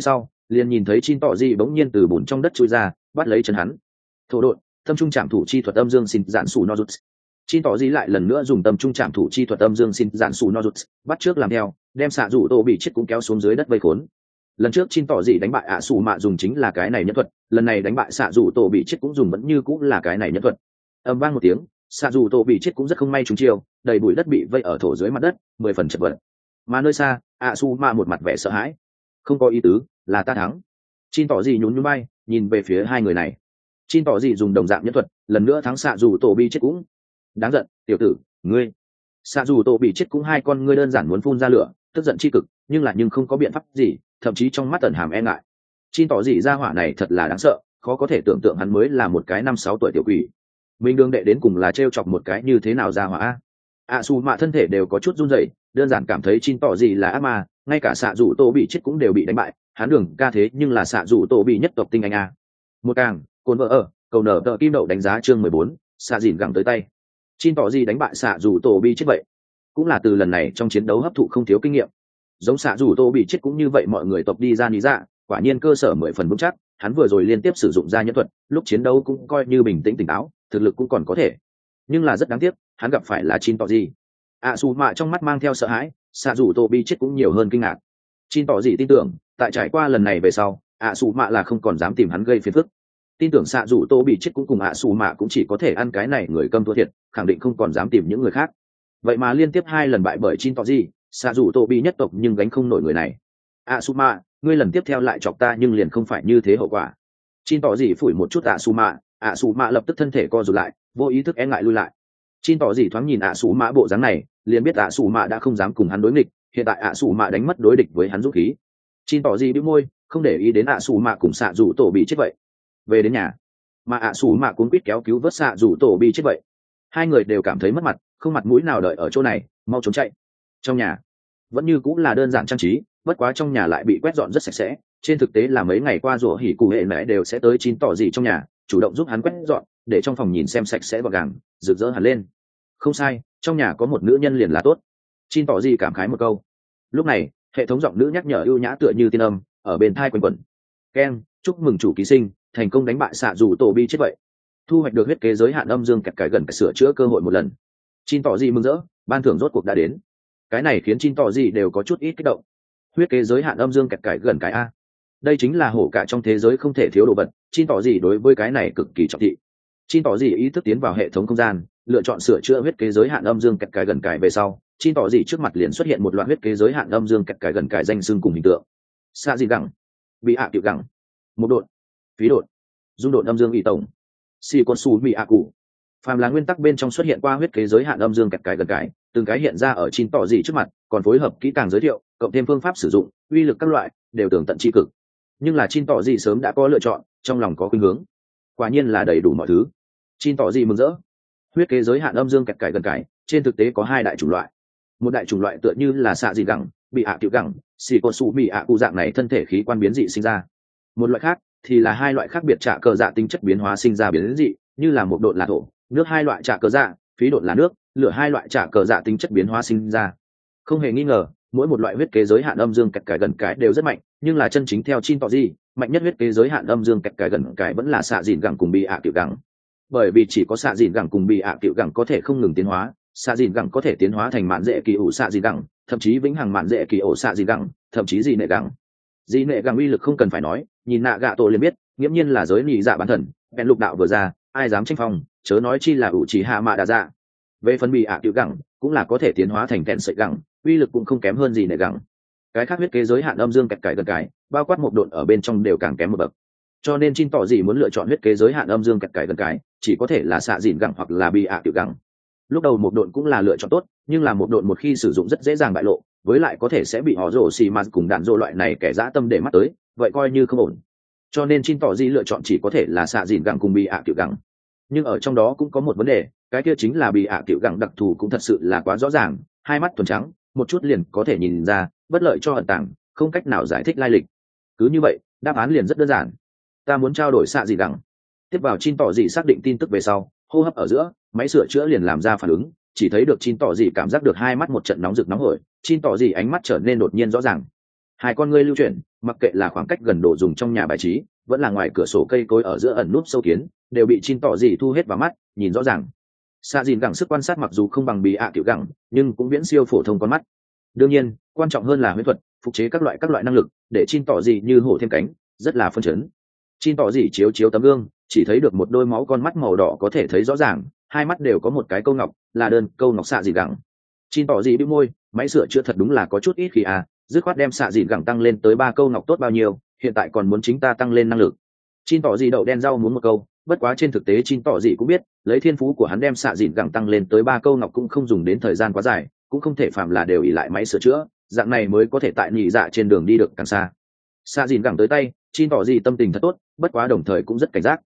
liền nhìn thấy Chin tỏ gì bỗng nhiên từ bùn trong đất chui ra, bắt lấy chân hắn. Thổ độn, tâm trung trảm thủ chi thuật âm dương xin dạn sủ nozuts. Chin tỏ gì lại lần nữa dùng tâm trung trảm thủ chi thuật âm dương xin dạn sủ nozuts, bắt trước làm theo, đem xạ rủ tổ bị chết cũng kéo xuống dưới đất vây khốn. Lần trước Chin tỏ gì đánh bại ạ sủ mạ dùng chính là cái này nhân thuật, lần này đánh bại xạ rủ tổ bị chết cũng dùng vẫn như cũng là cái này nhân thuật. Âm vang một tiếng, xạ rủ tổ bị chết cũng rất không may trúng chiêu, đầy bụi đất bị vây ở thổ dưới mặt đất, 10 phần chật vật. Mà nơi xa, ạ sủ mạ một mặt vẻ sợ hãi. Không có ý tứ, là ta thắng. Chin tỏ gì nhún nhún bay, nhìn về phía hai người này. Chin tỏ gì dùng đồng dạng nhân thuật, lần nữa thắng xạ rủ tổ bị chết cũng. Đáng giận, tiểu tử, ngươi. Xạ rủ tổ bị chết cũng hai con ngươi đơn giản muốn phun ra lửa, tức giận chi cực, nhưng không có biện pháp gì, thậm chí trong mắt ẩn hàm e ngại. Chin tỏ gì ra hỏa này thật là đáng sợ, khó có thể tưởng tượng hắn mới là một cái 5-6 tuổi tiểu quỷ. Mình đường đệ đến cùng là trêu chọc một cái như thế nào ra hỏa a. Su mạ thân thể đều có chút run rẩy, đơn giản cảm thấy Chin tỏ gì là ác ma, ngay cả xạ rủ tổ bị chết cũng đều bị đánh bại, hắn đường ca thế nhưng là xạ rủ tổ bị nhất tộc tinh anh a. Một càng, cồn vợ ở, cầu nở tờ kim đậu đánh giá chương 14, xạ dìn gẳng tới tay. Chin tỏ gì đánh bại xạ rủ tổ bị chết vậy, cũng là từ lần này trong chiến đấu hấp thụ không thiếu kinh nghiệm. Giống xạ rủ tổ bị chết cũng như vậy, mọi người tộc đi ra lý dạ, quả nhiên cơ sở 10 phần vững chắc. Hắn vừa rồi liên tiếp sử dụng ra nhân thuật, lúc chiến đấu cũng coi như bình tĩnh tỉnh táo, thực lực cũng còn có thể. Nhưng là rất đáng tiếc, hắn gặp phải là Chin tỏ gì. Su mạ trong mắt mang theo sợ hãi, xạ rủ tổ bị chết cũng nhiều hơn kinh ngạc. Chin tỏ gì tin tưởng, tại trải qua lần này về sau, Su mạ là không còn dám tìm hắn gây phiền phức. Tin tưởng xạ rủ tổ bị chết cũng cùng Su mạ cũng chỉ có thể ăn cái này người câm thua thiệt, khẳng định không còn dám tìm những người khác. Vậy mà liên tiếp 2 lần bại bởi Chin tỏ gì, xạ rủ tổ bị nhất tộc nhưng gánh không nổi người này. Su mạ, ngươi lần tiếp theo lại chọc ta nhưng liền không phải như thế hậu quả. Chin tỏ gì phủi một chút Su mạ lập tức thân thể co rụt lại, vô ý thức e ngại lui lại. Chin tỏ gì thoáng nhìn Su mạ bộ dáng này, liền biết Su mạ đã không dám cùng hắn đối nghịch, hiện tại Su mạ đánh mất đối địch với hắn dũng khí. Chin tỏ gì bĩu môi, không để ý đến Su mạ cùng xạ rủ tổ bị chết vậy. Về đến nhà, mà Su mạ cuống quýt kéo cứu vớt xạ rủ tổ bị chết vậy. Hai người đều cảm thấy mất mặt, không mặt mũi nào đợi ở chỗ này, mau trốn chạy. Trong nhà vẫn như cũng là đơn giản trang trí, bất quá trong nhà lại bị quét dọn rất sạch sẽ. Trên thực tế là mấy ngày qua rủa hỉ cụ hệ mẹ đều sẽ tới Chin tỏ gì trong nhà, chủ động giúp hắn quét dọn, để trong phòng nhìn xem sạch sẽ gọn gàng, rực rỡ hẳn lên. Không sai, trong nhà có một nữ nhân liền là tốt. Chin tỏ gì cảm khái một câu. Lúc này, hệ thống giọng nữ nhắc nhở ưu nhã tựa như tiên âm ở bên tai quanh quẩn. Ken, chúc mừng chủ ký sinh thành công đánh bại xạ rủ tổ bi chết vậy, thu hoạch được huyết kế giới hạn âm dương kẹt cải gần phải sửa chữa cơ hội một lần. Chin tỏ gì mừng rỡ, ban thưởng rốt cuộc đã đến. Cái này khiến Chin tỏ gì đều có chút ít kích động. Huyết kế giới hạn âm dương kẹt cải gần cái a, đây chính là hổ cả trong thế giới không thể thiếu đồ vật. Chin tỏ gì đối với cái này cực kỳ trọng thị. Chin tỏ gì ý thức tiến vào hệ thống không gian, lựa chọn sửa chữa huyết kế giới hạn âm dương kẹt cải gần cải về sau, Chin tỏ gì trước mặt liền xuất hiện một loạt huyết kế giới hạn âm dương kẹt cải gần cải danh xưng cùng hình tượng. Xạ gì gẳng, bị hạ tiểu gẳng, một độn, phí độn, dung độn âm dương ủy tổng, xì con xù bị hạ cụ. Phàm là nguyên tắc bên trong xuất hiện qua huyết kế giới hạn âm dương kẹt cải gần cải, từng cái hiện ra ở Chin tỏ gì trước mặt, còn phối hợp kỹ càng giới thiệu, cộng thêm phương pháp sử dụng, uy lực các loại đều tường tận tri cực. Nhưng là Chin tỏ gì sớm đã có lựa chọn, trong lòng có khuynh hướng. Quả nhiên là đầy đủ mọi thứ. Chin tỏ gì mừng rỡ. Huyết kế giới hạn âm dương kẹt cải gần cải, trên thực tế có 2 đại chủng loại. Một đại chủng loại tựa như là xạ dị gẳng, bị hạ tiểu gẳng, xì con sụ bị hạ cụ dạng này thân thể khí quan biến dị sinh ra. Một loại khác thì là 2 loại khác biệt trả cờ dạ tính chất biến hóa sinh ra biến dị, như là một độn là thổ, nước 2 loại trả cờ dạ, phí độn là nước, lửa 2 loại trả cờ dạ tính chất biến hóa sinh ra. Không hề nghi ngờ, mỗi một loại huyết kế giới hạn âm dương kẹt cải gần cải đều rất mạnh, nhưng là chân chính theo Chin tỏ gì, mạnh nhất huyết kế giới hạn âm dương kẹt cải gần cải vẫn là xạ dìn gẳng cùng bị hạ tiểu gẳng. Bởi vì chỉ có xạ dìn gẳng cùng bị hạ tiểu gẳng có thể không ngừng tiến hóa, xạ dìn gẳng có thể tiến hóa thành mạn dễ kỳ ủ xạ dìn gẳng, thậm chí vĩnh hằng mạn dễ kỳ ổ xạ dìn gẳng, thậm chí dị nệ gẳng. Dị nệ gẳng uy lực không cần phải nói, nhìn nạ gạ tổ liền biết, nghiễm nhiên là giới nhị dạ bán thần. Bèn lục đạo vừa ra, ai dám tranh phong, chớ nói chi là ủ chỉ hạ mạ đa dạ. Về phần bị hạ tiểu gẳng, cũng là có thể tiến hóa thành kẹn sợi gẳng, uy lực cũng không kém hơn gì nệ gẳng. Cái khác huyết kế giới hạn âm dương kẹt cải gần cải, bao quát một độn ở bên trong đều càng kém một bậc. Cho nên Chin tỏ gì muốn lựa chọn huyết kế giới hạn âm dương kẹt cải gần cải, chỉ có thể là xạ dìn gẳng hoặc là bị hạ tiểu gẳng. Lúc đầu một độn cũng là lựa chọn tốt, nhưng là một độn một khi sử dụng rất dễ dàng bại lộ, với lại có thể sẽ bị họ rổ xì mà cùng đạn rổ loại này kẻ dã tâm để mắt tới, vậy coi như không ổn. Cho nên Chin tỏ gì lựa chọn chỉ có thể là xạ dìn gẳng cùng bị hạ tiểu gẳng. Nhưng ở trong đó cũng có một vấn đề, cái kia chính là bị hạ tiểu gẳng đặc thù cũng thật sự là quá rõ ràng, 2 mắt thuần trắng, một chút liền có thể nhìn ra, bất lợi cho ẩn tàng, không cách nào giải thích lai lịch. Cứ như vậy, đáp án liền rất đơn giản. Ta muốn trao đổi xạ dị gẳng. Tiếp vào Chin tỏ dị xác định tin tức về sau, hô hấp ở giữa, máy sửa chữa liền làm ra phản ứng, chỉ thấy được Chin tỏ dị cảm giác được 2 mắt một trận nóng rực nóng hổi, Chin tỏ dị ánh mắt trở nên đột nhiên rõ ràng. 2 con ngươi lưu chuyển, mặc kệ là khoảng cách gần đồ dùng trong nhà bài trí vẫn là ngoài cửa sổ cây cối ở giữa ẩn núp sâu kiến đều bị chin tỏ gì thu hết vào mắt, nhìn rõ ràng. Xạ dìn gẳng sức quan sát mặc dù không bằng bị ạ tiểu gẳng, nhưng cũng viễn siêu phổ thông con mắt. Đương nhiên quan trọng hơn là huyễn thuật, phục chế các loại năng lực để chin tỏ gì như hổ thêm cánh, rất là phân chấn. Chin tỏ gì chiếu chiếu tấm gương, chỉ thấy được một đôi máu con mắt màu đỏ có thể thấy rõ ràng, hai mắt đều có một cái câu ngọc, là đơn câu ngọc xạ dìn gẳng. Chin tỏ gì bĩu môi, máy sửa chữa thật đúng là có chút ít khi à, dứt khoát đem xạ dìn gẳng tăng lên tới 3 câu ngọc tốt bao nhiêu, hiện tại còn muốn chính ta tăng lên năng lực. Chin tỏ gì đậu đen rau muốn một câu, bất quá trên thực tế Chin tỏ gì cũng biết, lấy thiên phú của hắn đem xạ dìn gẳng tăng lên tới 3 câu ngọc cũng không dùng đến thời gian quá dài, cũng không thể phạm là đều ỷ lại máy sửa chữa, dạng này mới có thể tại nhị dạ trên đường đi được càng xa. Xạ dìn gẳng tới tay, Chin tỏ gì tâm tình thật tốt, bất quá đồng thời cũng rất cảnh giác.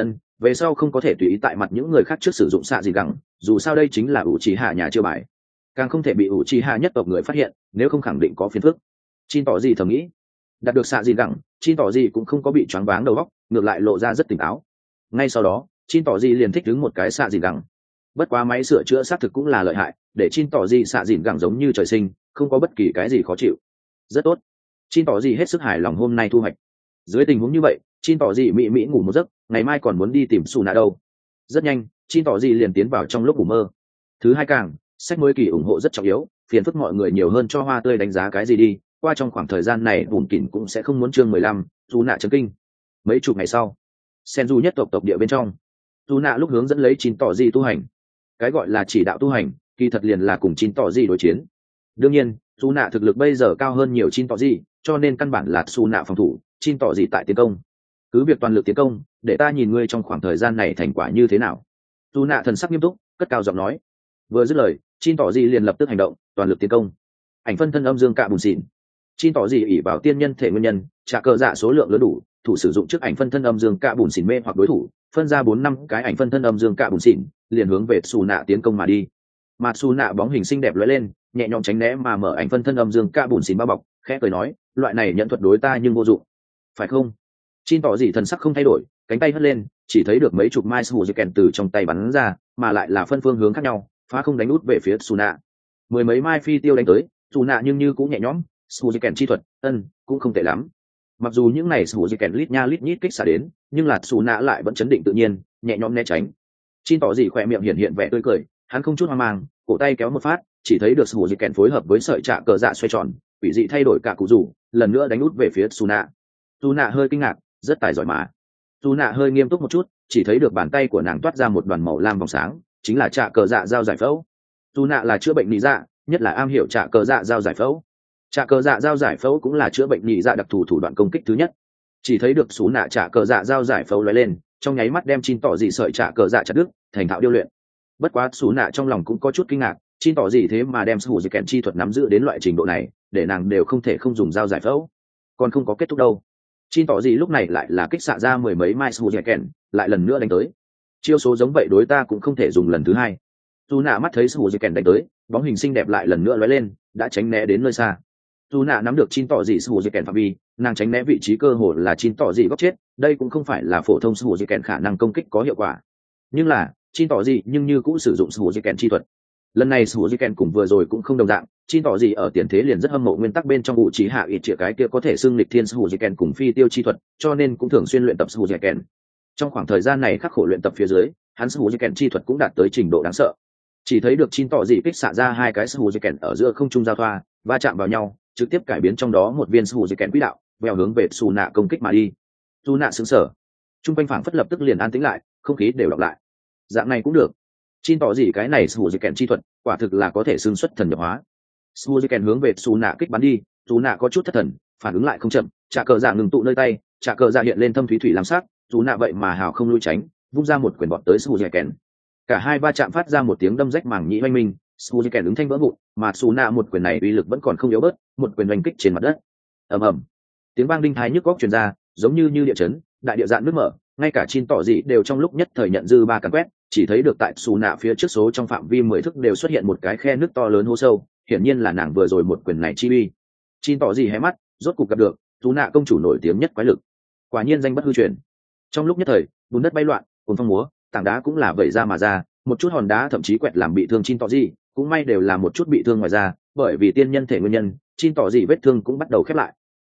Về sau không có thể tùy ý tại mặt những người khác trước sử dụng xạ dìn gẳng, dù sao đây chính là ủ trì hạ nhà chiêu bài, càng không thể bị ủ trì hạ nhất tộc người phát hiện, nếu không khẳng định có phiền phức. Chin tỏ gì thầm nghĩ. Đạt được xạ dìn gẳng, Chin tỏ gì cũng không có bị choáng váng đầu óc, ngược lại lộ ra rất tỉnh táo. Ngay sau đó Chin tỏ gì liền thích đứng một cái xạ dìn gẳng. Bất quá máy sửa chữa xác thực cũng là lợi hại, để Chin tỏ gì xạ dìn gẳng giống như trời sinh, không có bất kỳ cái gì khó chịu. Rất tốt. Chin tỏ gì hết sức hài lòng hôm nay thu hoạch. Dưới tình huống như vậy, Chin tỏ gì mỹ ngủ một giấc, ngày mai còn muốn đi tìm Su Nạ đâu. Rất nhanh, Chin tỏ gì liền tiến vào trong lúc ngủ mơ. Thứ hai càng, sách mới kỳ ủng hộ rất trọng yếu, phiền phức mọi người nhiều hơn cho Hoa Tươi đánh giá cái gì đi, qua trong khoảng thời gian này bùn kỉn cũng sẽ không muốn chương 15, Su Nạ chấn kinh. Mấy chục ngày sau, Senju nhất tộc địa bên trong, Su Nạ lúc hướng dẫn lấy Chin tỏ gì tu hành. Cái gọi là chỉ đạo tu hành, kỳ thật liền là cùng Chin tỏ gì đối chiến. Đương nhiên, Su Nạ thực lực bây giờ cao hơn nhiều Chin tỏ gì, cho nên căn bản là Su Nạ phòng thủ, Chin tỏ gì tại tiến công. Cứ việc toàn lực tiến công, để ta nhìn ngươi trong khoảng thời gian này thành quả như thế nào. Su Nạ thần sắc nghiêm túc, cất cao giọng nói. Vừa dứt lời, Chin tỏ gì liền lập tức hành động, toàn lực tiến công. Ảnh phân thân âm dương cạ bùn xỉn. Chin tỏ gì ỷ vào tiên nhân thể nguyên nhân, trả cờ dạ số lượng lớn đủ, thủ sử dụng trước ảnh phân thân âm dương cạ bùn xỉn mê hoặc đối thủ, phân ra 4-5 cái ảnh phân thân âm dương cạ bùn xỉn, liền hướng về Su Nạ tiến công mà đi. Mà Su Nạ bóng hình xinh đẹp lóe lên, nhẹ nhõm tránh né mà mở ảnh phân thân âm dương cạ bùn xỉn bao bọc, khẽ cười nói, loại này nhận thuật đối ta nhưng vô dụng, phải không? Chin tỏ gì thần sắc không thay đổi, cánh tay hất lên, chỉ thấy được mấy chục mai sù dây kèn từ trong tay bắn ra, mà lại là phân phương hướng khác nhau, phá không đánh út về phía Su Nạ. Mười mấy mai phi tiêu đánh tới, Su Nạ nhưng như cũng nhẹ nhõm, sù dây kèn chi thuật, cũng không tệ lắm. Mặc dù những này sù dây kèn lít nha lít nhít kích xả đến, nhưng là Su Nạ lại vẫn chấn định tự nhiên, nhẹ nhõm né tránh. Chin tỏ gì khỏe miệng hiện vẻ tươi cười, hắn không chút hoang mang, cổ tay kéo một phát, chỉ thấy được sù dây kèn phối hợp với sợi trả cờ dạ xoay tròn, quỷ dị thay đổi cả cụ rủ, lần nữa đánh út về phía Su Nạ. Su Nạ hơi kinh ngạc, rất tài giỏi mà. Su Nạ hơi nghiêm túc một chút, chỉ thấy được bàn tay của nàng toát ra một đoàn màu lam vòng sáng, chính là trạ cờ dạ dao giải phẫu. Su Nạ là chữa bệnh nhị dạ, nhất là am hiểu trạ cờ dạ dao giải phẫu. Trạ cờ dạ dao giải phẫu cũng là chữa bệnh nhị dạ đặc thù thủ đoạn công kích thứ nhất. Chỉ thấy được Su Nạ trạ cờ dạ dao giải phẫu lóe lên, trong nháy mắt đem Chin tỏ dị sợi trạ cờ dạ chặt đứt, thành thạo điêu luyện. Bất quá Su Nạ trong lòng cũng có chút kinh ngạc, Chin tỏ dị thế mà đem sủ dị kèn chi thuật nắm giữ đến loại trình độ này, để nàng đều không thể không dùng dao giải phẫu. Còn không có kết thúc đâu. Chin tỏ gì lúc này lại là kích xạ ra mười mấy mai sù dẻ kèn, lại lần nữa đánh tới. Chiêu số giống vậy đối ta cũng không thể dùng lần thứ hai. Su Nạ mắt thấy sù dẻ kèn đánh tới, bóng hình xinh đẹp lại lần nữa lóe lên, đã tránh né đến nơi xa. Su Nạ nắm được Chin tỏ gì sù dẻ kèn phạm vi, nàng tránh né vị trí cơ hồ là Chin tỏ gì góc chết, đây cũng không phải là phổ thông sù dẻ kèn khả năng công kích có hiệu quả. Nhưng là Chin tỏ gì nhưng như cũng sử dụng sù dẻ kèn chi thuật. Lần này sù dẻ kèn cùng vừa rồi cũng không đồng dạng, Chin tỏ gì ở tiền thế liền rất hâm mộ nguyên tắc bên trong vụ trí hạ ít triệu cái kia có thể xưng lịch thiên sù dẻ kèn cùng phi tiêu chi thuật, cho nên cũng thường xuyên luyện tập sù dẻ kèn. Trong khoảng thời gian này khắc khổ luyện tập phía dưới, hắn sù dẻ kèn chi thuật cũng đạt tới trình độ đáng sợ. Chỉ thấy được Chin tỏ gì kích xạ ra hai cái sù dẻ kèn ở giữa không trung giao thoa, va chạm vào nhau, trực tiếp cải biến trong đó một viên sù dẻ kèn quỹ đạo, vèo hướng về Su Nạ công kích mà đi. Su Nạ sững sờ, trung quanh phảng phất lập tức liền an tĩnh lại, không khí đều đọc lại. Dạng này cũng được. Chin tỏ gì cái này sù dẻ kèn chi thuật, quả thực là có thể xưng xuất thần nhập hóa. Su dẻ kèn hướng về Su Nạ kích bắn đi, Su Nạ có chút thất thần, phản ứng lại không chậm, trả cờ dạ ngừng tụ nơi tay, trả cờ dạ hiện lên thâm thúy thủy lam sắc, Su Nạ vậy mà hào không lui tránh, vung ra một quyền bọt tới Su dẻ kèn. Cả hai va chạm phát ra một tiếng đâm rách màng nhĩ oanh minh, Su dẻ kèn ứng thanh vỡ vụn, mà Su Nạ một quyền này uy lực vẫn còn không yếu bớt, một quyền oanh kích trên mặt đất. Ầm ầm, tiếng vang đinh thái nhức góc truyền ra, giống như địa chấn, đại địa dạn nước mở, ngay cả Chin tỏ dị đều trong lúc nhất thời nhận dư ba càn quét, chỉ thấy được tại Su Nạ phía trước số trong phạm vi 10 thước đều xuất hiện một cái khe nước to lớn hố sâu, hiển nhiên là nàng vừa rồi một quyền này chi uy. Chin tỏ dị hé mắt, rốt cục gặp được Su Nạ công chủ nổi tiếng nhất quái lực, quả nhiên danh bất hư truyền. Trong lúc nhất thời, bùn đất bay loạn, cuồng phong múa, tảng đá cũng là vẩy ra mà ra, một chút hòn đá thậm chí quẹt làm bị thương Chin tỏ dị, cũng may đều là một chút bị thương ngoài ra, bởi vì tiên nhân thể nguyên nhân, Chin tỏ dị vết thương cũng bắt đầu khép lại.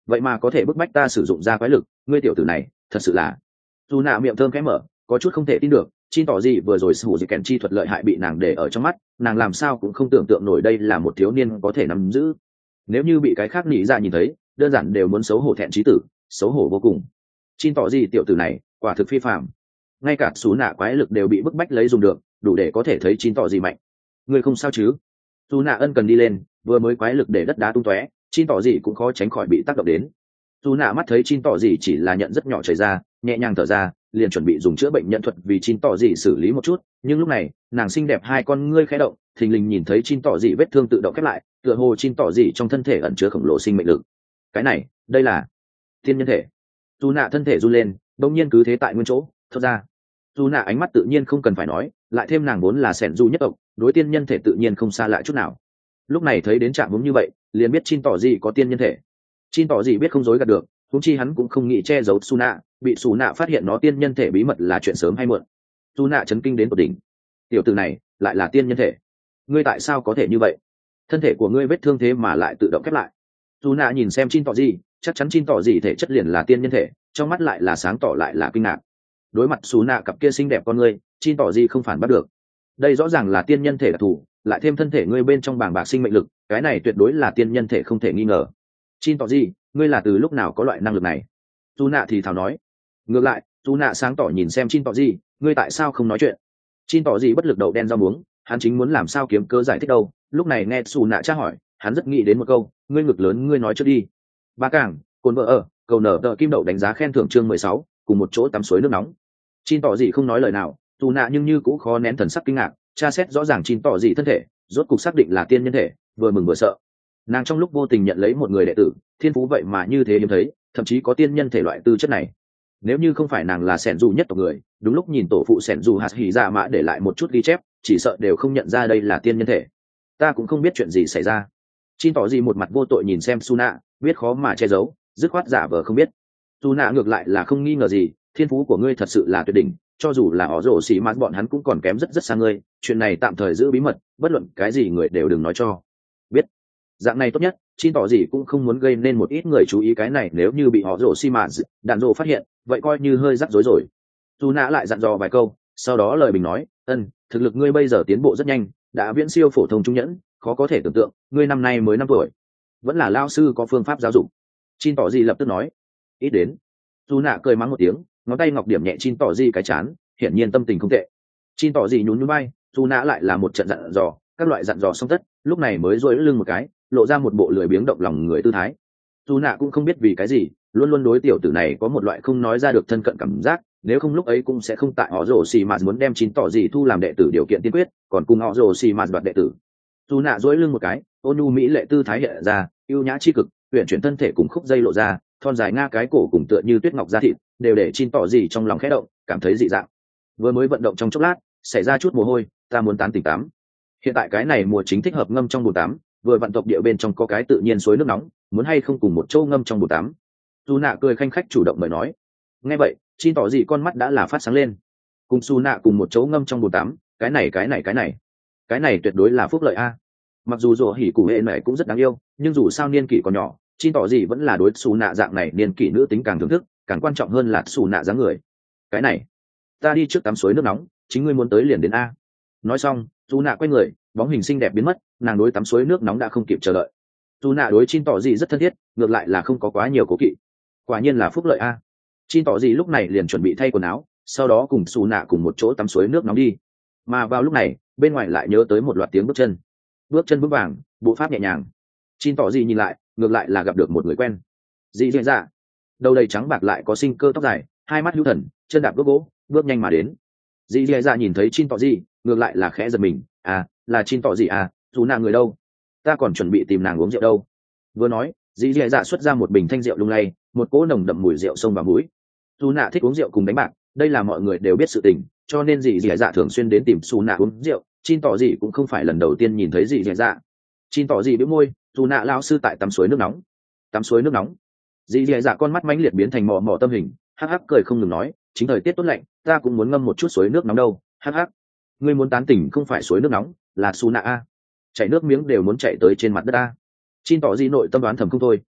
vậy mà có thể bức bách ta sử dụng ra quái lực, ngươi tiểu tử này thật sự là. Dù nạ miệng thơm khẽ mở, có chút không thể tin được, Chin tỏ gì vừa rồi sử dụng kèn chi thuật lợi hại bị nàng để ở trong mắt, nàng làm sao cũng không tưởng tượng nổi đây là một thiếu niên có thể nắm giữ. Nếu như bị cái khác nghĩ ra nhìn thấy, đơn giản đều muốn xấu hổ thẹn chí tử, xấu hổ vô cùng. Chin tỏ gì tiểu tử này quả thực phi phàm, ngay cả xú nạ quái lực đều bị bức bách lấy dùng được, đủ để có thể thấy Chin tỏ gì mạnh. Ngươi không sao chứ? Xú nạ ân cần đi lên, vừa mới quái lực để đất đá tung tóe, Chin tỏ gì cũng khó tránh khỏi bị tác động đến. Xú nạ mắt thấy Chin tỏ gì chỉ là nhận rất nhỏ chảy ra, nhẹ nhàng thở ra, liền chuẩn bị dùng chữa bệnh nhận thuật vì Chin tỏ gì xử lý một chút, nhưng lúc này nàng xinh đẹp hai con ngươi khẽ động, thình lình nhìn thấy Chin tỏ gì vết thương tự động khép lại, tựa hồ Chin tỏ gì trong thân thể ẩn chứa khổng lồ sinh mệnh lực. Cái này, đây là tiên nhân thể. Dù nạ thân thể run lên, đông nhiên cứ thế tại nguyên chỗ thoát ra. Dù nạ ánh mắt tự nhiên không cần phải nói, lại thêm nàng vốn là sẻn du nhất tộc, đối tiên nhân thể tự nhiên không xa lạ chút nào. Lúc này thấy đến trạng huống như vậy, liền biết Chin tỏ gì có tiên nhân thể. Chin tỏ gì biết không dối gạt được, huống chi hắn cũng không nghĩ che giấu Su nạ, bị Su nạ phát hiện nó tiên nhân thể bí mật là chuyện sớm hay muộn. Su nạ chấn kinh đến tột đỉnh. Tiểu tử này lại là tiên nhân thể, ngươi tại sao có thể như vậy? Thân thể của ngươi vết thương thế mà lại tự động khép lại. Su nạ nhìn xem Chin tỏ gì, chắc chắn Chin tỏ gì thể chất liền là tiên nhân thể, trong mắt lại là sáng tỏ lại là kinh ngạc. Đối mặt Su nạ cặp kia xinh đẹp con ngươi, Chin tỏ gì không phản bắt được. Đây rõ ràng là tiên nhân thể đặc thù, lại thêm thân thể ngươi bên trong bàng bạc sinh mệnh lực, cái này tuyệt đối là tiên nhân thể không thể nghi ngờ. Chin tỏ gì, ngươi là từ lúc nào có loại năng lực này? Su nạ thì thào nói. Ngược lại, Su nạ sáng tỏ nhìn xem Chin tỏ gì, ngươi tại sao không nói chuyện? Chin tỏ gì bất lực đầu đen rau muống, hắn chính muốn làm sao kiếm cớ giải thích đâu, lúc này nghe Su nạ tra hỏi, hắn rất nghĩ đến một câu, ngươi ngực lớn ngươi nói trước đi. Ba Cảng, Cồn Vợ ở, cầu nở tờ kim đậu đánh giá khen thưởng chương 16, cùng một chỗ tắm suối nước nóng. Chin tỏ gì không nói lời nào, Su nạ nhưng như cũng khó nén thần sắc kinh ngạc, tra xét rõ ràng Chin tỏ gì thân thể, rốt cục xác định là tiên nhân thể, vừa mừng vừa sợ. Nàng trong lúc vô tình nhận lấy một người đệ tử, thiên phú vậy mà như thế hiếm thấy, thậm chí có tiên nhân thể loại tư chất này. Nếu như không phải nàng là sẻn dù nhất tộc người, đúng lúc nhìn tổ phụ sẻn dù hạt hỉ dạ mã để lại một chút ghi chép, chỉ sợ đều không nhận ra đây là tiên nhân thể. Ta cũng không biết chuyện gì xảy ra. Chin tỏ gì một mặt vô tội nhìn xem Su nạ, biết khó mà che giấu, dứt khoát giả vờ không biết. Su nạ ngược lại là không nghi ngờ gì, thiên phú của ngươi thật sự là tuyệt đỉnh, cho dù là họ rổ xỉ mát bọn hắn cũng còn kém rất rất xa ngươi, chuyện này tạm thời giữ bí mật, bất luận cái gì người đều đừng nói cho. Biết. Dạng này tốt nhất, Chin tỏ gì cũng không muốn gây nên một ít người chú ý cái này, nếu như bị họ rổ xi mạt đạn rổ phát hiện, vậy coi như hơi rắc rối rồi. Su nạ lại dặn dò vài câu, sau đó lời bình nói, thực lực ngươi bây giờ tiến bộ rất nhanh, đã viễn siêu phổ thông trung nhẫn, khó có thể tưởng tượng, ngươi năm nay mới 5 tuổi, vẫn là lao sư có phương pháp giáo dục. Chin tỏ gì lập tức nói, ít đến. Su nạ cười mắng một tiếng, ngón tay ngọc điểm nhẹ Chin tỏ gì cái chán, hiển nhiên tâm tình không tệ. Chin tỏ gì nhún nhún vai, Su nạ lại là một trận dặn dò, các loại dặn dò xong tất, lúc này mới duỗi lưng một cái, lộ ra một bộ lười biếng động lòng người tư thái. Su nạ cũng không biết vì cái gì, luôn luôn đối tiểu tử này có một loại không nói ra được thân cận cảm giác, nếu không lúc ấy cũng sẽ không tại họ rồ xì mạt muốn đem Chin tỏ gì thu làm đệ tử điều kiện tiên quyết, còn cùng họ rồ xì mạt đoạt đệ tử. Su nạ duỗi lưng một cái, ôn nhu mỹ lệ tư thái hiện ra, yêu nhã chi cực, huyền chuyển thân thể cùng khúc dây lộ ra, thon dài nga cái cổ cùng tựa như tuyết ngọc da thịt, đều để Chin tỏ gì trong lòng khẽ động, cảm thấy dị dạng. Vừa mới vận động trong chốc lát, xảy ra chút mồ hôi, ta muốn tán tỉnh tắm. Hiện tại cái này mùa chính thích hợp ngâm trong bồn tắm, vừa vận tộc địa bên trong có cái tự nhiên suối nước nóng, muốn hay không cùng một châu ngâm trong bồn tắm? Su nạ cười khanh khách chủ động mời nói. Nghe vậy, Chin tỏ gì con mắt đã là phát sáng lên. Cùng Su nạ cùng một châu ngâm trong bồn tắm, cái này tuyệt đối là phúc lợi a. Mặc dù rồ hỉ cụ hệ này cũng rất đáng yêu, nhưng dù sao niên kỷ còn nhỏ, Chin tỏ gì vẫn là đối Su nạ dạng này niên kỷ nữ tính càng thưởng thức, càng quan trọng hơn là Su nạ dáng người. Cái này, ta đi trước tắm suối nước nóng, chính ngươi muốn tới liền đến a. Nói xong, Su nạ quay người, bóng hình xinh đẹp biến mất, nàng đối tắm suối nước nóng đã không kịp chờ đợi. Su nạ đối Chin tỏ gì rất thân thiết, ngược lại là không có quá nhiều cố kỵ. Quả nhiên là phúc lợi a. Chin tỏ gì lúc này liền chuẩn bị thay quần áo, sau đó cùng Su nạ cùng một chỗ tắm suối nước nóng đi. Mà vào lúc này, bên ngoài lại nhớ tới một loạt tiếng bước chân vững vàng, bộ pháp nhẹ nhàng. Chin tỏ gì nhìn lại, ngược lại là gặp được một người quen. Dị Dạ Dạ, đầu đầy trắng bạc lại có sinh cơ tóc dài, hai mắt hữu thần, chân đạp bước gỗ, bước nhanh mà đến. Dị Dạ Dạ nhìn thấy Chin tỏ gì, ngược lại là khẽ giật mình, là Chin tỏ gì à, dù nàng người đâu? Ta còn chuẩn bị tìm nàng uống rượu đâu. Vừa nói, Dị Dạ Dạ xuất ra một bình thanh rượu lung lay, một cỗ nồng đậm mùi rượu xông vào mũi. Dù nạ thích uống rượu cùng đánh bạc, đây là mọi người đều biết sự tình, cho nên Dị Dạ Dạ thường xuyên đến tìm Su nạ uống rượu. Chin tỏ gì cũng không phải lần đầu tiên nhìn thấy Dị Dạ Dạ. Chin tỏ gì bĩu môi, dù nạ lão sư tại tắm suối nước nóng. Tắm suối nước nóng? Dị Dạ Dạ con mắt mãnh liệt biến thành mò mò tâm hình, hắc hắc cười không ngừng nói, chính thời tiết tốt lạnh, ta cũng muốn ngâm một chút suối nước nóng đâu. Hắc hắc, ngươi muốn tán tỉnh không phải suối nước nóng, là Su nạ a. Chảy nước miếng đều muốn chạy tới trên mặt đất a. Chin tỏ gì nội tâm đoán thầm không thôi.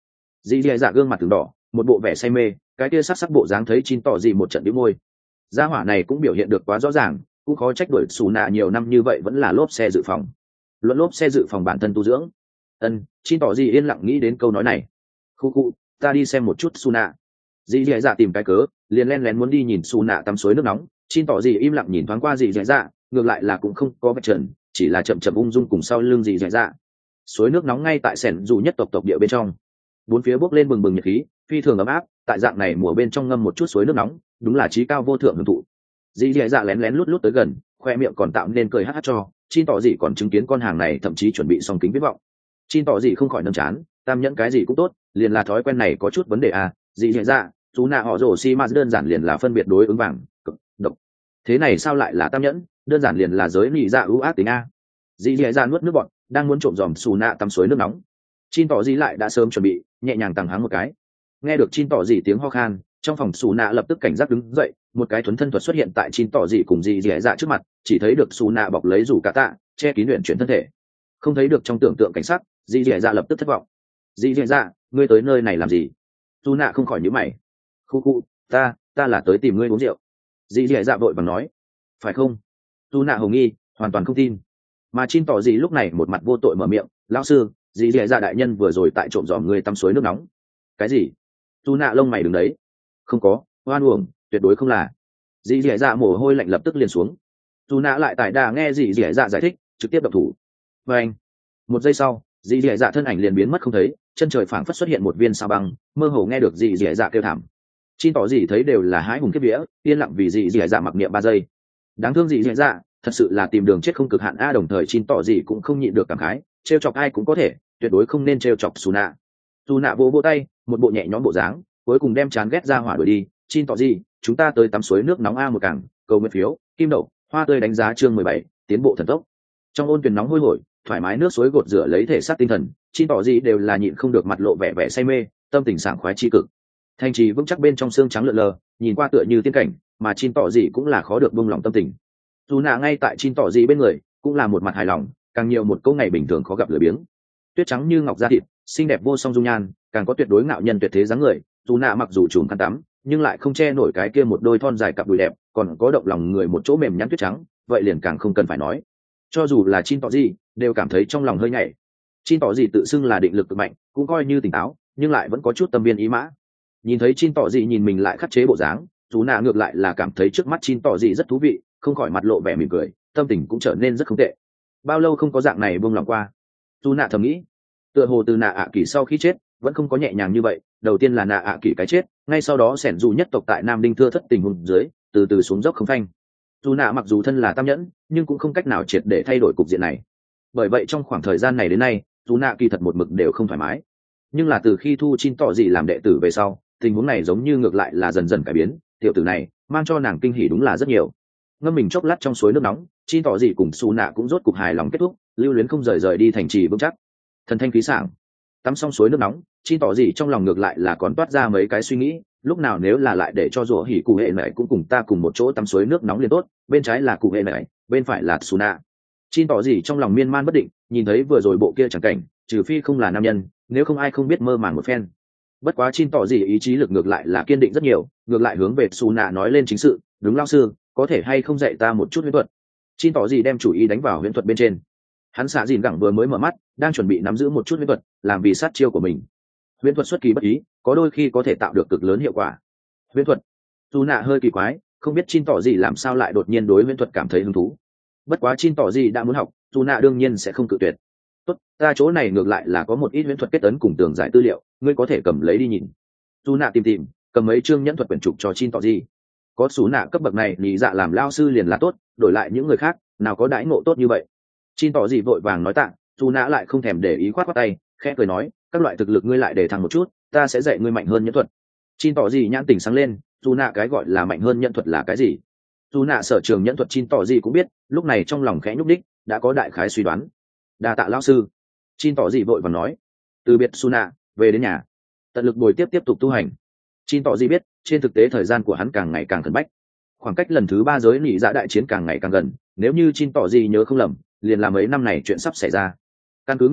dì dì dạ gương mặt từng đỏ, một bộ vẻ say mê, cái kia sắc sắc bộ dáng thấy chín tỏ gì một trận đĩu môi. Gia hỏa này cũng biểu hiện được quá rõ ràng, cũng khó trách đuổi xù nạ nhiều năm như vậy vẫn là lốp xe dự phòng. Luận lốp xe dự phòng bản thân tu dưỡng. Chín tỏ gì yên lặng nghĩ đến câu nói này. Khu, ta đi xem một chút xù nạ. Dì dì dạ tìm cái cớ, liền len lén muốn đi nhìn xù nạ tắm suối nước nóng. Chín tỏ gì im lặng nhìn thoáng qua dì dì dạ, ngược lại là cũng không có vạch trần, chỉ là chậm chậm ung dung cùng sau lưng dì dì dạ. Suối nước nóng ngay tại sẻn dù nhất tộc địa bên trong, bốn phía bốc lên bừng bừng nhiệt khí, phi thường ấm áp. Tại dạng này mùa bên trong ngâm một chút suối nước nóng, đúng là trí cao vô thượng hưởng thụ. Dì dì dạ lén lén lút lút tới gần, khoe miệng còn tạo nên cười hát hát cho. Chin tỏ gì còn chứng kiến con hàng này thậm chí chuẩn bị xong kính viết vọng. Chin tỏ gì không khỏi nâm chán, tam nhẫn cái gì cũng tốt, liền là thói quen này có chút vấn đề à. Dì dì dạ, chú nạ họ rổ xi ma đơn giản liền là phân biệt đối ứng vàng cực độc, thế này sao lại là tam nhẫn, đơn giản liền là giới nị dạ ưu ác tính a. Dì dì dạ nuốt nước bọt, đang muốn trộm dòm xù nạ tắm suối nước nóng. Chin tỏ gì lại đã sớm chuẩn bị, nhẹ nhàng tằng hắng một cái. Nghe được Chin tỏ gì tiếng ho khan, trong phòng xù nạ lập tức cảnh giác đứng dậy, một cái thuấn thân thuật xuất hiện tại Chin tỏ gì cùng dì dì dạ trước mặt, chỉ thấy được xù nạ bọc lấy rủ cả tạ, che kín luyện chuyển thân thể, không thấy được trong tưởng tượng cảnh sắc. Dì dì dạ lập tức thất vọng. Dì dì dạ, ngươi tới nơi này làm gì? Xù nạ không khỏi nhíu mày. Khu, ta là tới tìm ngươi uống rượu. Dì dì dạ vội vàng nói. Phải không? Xù nạ hồng nghi, hoàn toàn không tin. Mà Chin tỏ gì lúc này một mặt vô tội mở miệng, lão sư, dì dì dạ đại nhân vừa rồi tại trộm dòm ngươi tắm suối nước nóng. Cái gì? Xù nạ lông mày đứng đấy. Không có, oan uổng, tuyệt đối không là. Dì dì dạ mồ hôi lạnh lập tức liền xuống. Xù nạ lại tại đà nghe dì dì dạ giải thích, trực tiếp độc thủ. Và anh, một giây sau, dì dì dạ thân ảnh liền biến mất không thấy, chân trời phảng phất xuất hiện một viên sao băng, mơ hồ nghe được dì dì dạ kêu thảm. Chin tỏ gì thấy đều là hái hùng kiếp vía, yên lặng vì dì dì dạ mặc niệm 3 giây. Đáng thương dì dì dạ, thật sự là tìm đường chết không cực hạn a. Đồng thời Chin tỏ gì cũng không nhịn được cảm khái, trêu chọc ai cũng có thể, tuyệt đối không nên trêu chọc Xù nạ. Xù nạ vỗ tay, một bộ nhẹ nhõm bộ dáng, cuối cùng đem chán ghét ra hỏa đuổi đi. Chin tỏ gì, chúng ta tới tắm suối nước nóng a một cảng, cầu nguyện phiếu, kim đậu, hoa tươi đánh giá chương 17, tiến bộ thần tốc. Trong ôn tuyền nóng hôi hổi, thoải mái nước suối gột rửa lấy thể xác tinh thần, Chin tỏ gì đều là nhịn không được mặt lộ vẻ vẻ say mê, tâm tình sảng khoái chi cực. Thành trì vững chắc bên trong xương trắng lượn lờ, nhìn qua tựa như tiên cảnh, mà Chin tỏ gì cũng là khó được buông lòng tâm tình. Dù nạ ngay tại Chin tỏ gì bên người, cũng là một mặt hài lòng, càng nhiều một câu ngày bình thường khó gặp lười biếng. Tuyết trắng như ngọc da thịt, xinh đẹp vô song dung nhan, càng có tuyệt đối ngạo nhân tuyệt thế dáng người. Dù nạ mặc dù trùm khăn tắm, nhưng lại không che nổi cái kia một đôi thon dài cặp đùi đẹp, còn có động lòng người một chỗ mềm nhắn tuyết trắng, vậy liền càng không cần phải nói. Cho dù là Chin tỏ gì, đều cảm thấy trong lòng hơi nhảy. Chin tỏ gì tự xưng là định lực cực mạnh, cũng coi như tỉnh táo, nhưng lại vẫn có chút tâm viên ý mã. Nhìn thấy Chin tỏ gì nhìn mình lại khắc chế bộ dáng, dù nạ ngược lại là cảm thấy trước mắt Chin tỏ gì rất thú vị, không khỏi mặt lộ vẻ mỉm cười, tâm tình cũng trở nên rất không tệ. Bao lâu không có dạng này buông lòng qua. Dù nạ thầm nghĩ, tựa hồ từ nạ ạ kỳ sau khi chết vẫn không có nhẹ nhàng như vậy. Đầu tiên là nạ ạ kỳ cái chết, ngay sau đó sẻn dù nhất tộc tại Nam Đinh thưa thất tình huống dưới, từ từ xuống dốc không phanh. Dù nạ mặc dù thân là tam nhẫn, nhưng cũng không cách nào triệt để thay đổi cục diện này. Bởi vậy trong khoảng thời gian này đến nay, dù nạ kỳ thật một mực đều không thoải mái. Nhưng là từ khi thu Chin tỏ gì làm đệ tử về sau, tình huống này giống như ngược lại là dần dần cải biến. Tiểu tử này mang cho nàng kinh hỉ đúng là rất nhiều. Ngâm mình chốc lát trong suối nước nóng, Chin tỏ gì cùng Su nạ cũng rốt cục hài lòng kết thúc, lưu luyến không rời đi thành trì vững chắc. Thần thanh khí sảng, tắm xong suối nước nóng, Chin tỏ gì trong lòng ngược lại là còn toát ra mấy cái suy nghĩ, lúc nào nếu là lại để cho rủa hỉ cụ hệ này cũng cùng ta cùng một chỗ tắm suối nước nóng liền tốt, bên trái là cụ hệ này, bên phải là Su nạ. Chin tỏ gì trong lòng miên man bất định, nhìn thấy vừa rồi bộ kia chẳng cảnh, trừ phi không là nam nhân, nếu không ai không biết mơ màng một phen. Bất quá Chin tỏ gì ý chí lực ngược lại là kiên định rất nhiều, ngược lại hướng về Su nạ nói lên chính sự, đúng lao sư, có thể hay không dạy ta một chút huyễn thuật. Chin tỏ gì đem chủ ý đánh vào huyễn thuật bên trên. Hắn xạ dìn gẳng vừa mới mở mắt, đang chuẩn bị nắm giữ một chút huyễn thuật, làm vì sát chiêu của mình. Huyễn thuật xuất kỳ bất ý, có đôi khi có thể tạo được cực lớn hiệu quả. Huyễn thuật, Su nạ hơi kỳ quái, không biết Chin tỏ gì làm sao lại đột nhiên đối huyễn thuật cảm thấy hứng thú. Bất quá Chin tỏ gì đã muốn học, Su nạ đương nhiên sẽ không cự tuyệt. Tốt, ta chỗ này ngược lại là có một ít huyễn thuật kết ấn cùng tường giải tư liệu, ngươi có thể cầm lấy đi nhìn. Su nạ tìm, cầm mấy chương nhẫn thuật quyển trục cho Chin tỏ gì. Có Su nạ cấp bậc này nhị dạ làm lao sư liền là tốt, đổi lại những người khác nào có đãi ngộ tốt như vậy. Chin tỏ gì vội vàng nói tạ, Su nạ lại không thèm để ý khoát khoát tay, khẽ cười nói, các loại thực lực ngươi lại để thăng một chút, ta sẽ dạy ngươi mạnh hơn nhẫn thuật. Chin tỏ gì nhãn tỉnh sáng lên, Su nạ cái gọi là mạnh hơn nhẫn thuật là cái gì? Su nạ sở trường nhẫn thuật Chin tỏ gì cũng biết, lúc này trong lòng khẽ nhúc đích, đã có đại khái suy đoán. Đa tạ lão sư. Chin tỏ gì vội vàng nói. Từ biệt Su nạ, về đến nhà, tận lực bồi tiếp tục tu hành. Chin tỏ gì biết, trên thực tế thời gian của hắn càng ngày càng khẩn bách. Khoảng cách lần thứ 3 giới nị dạ đại chiến càng ngày càng gần, nếu như Chin tỏ gì nhớ không lầm, liền là mấy năm này chuyện sắp xảy ra. Căn cứ nguyên tắc,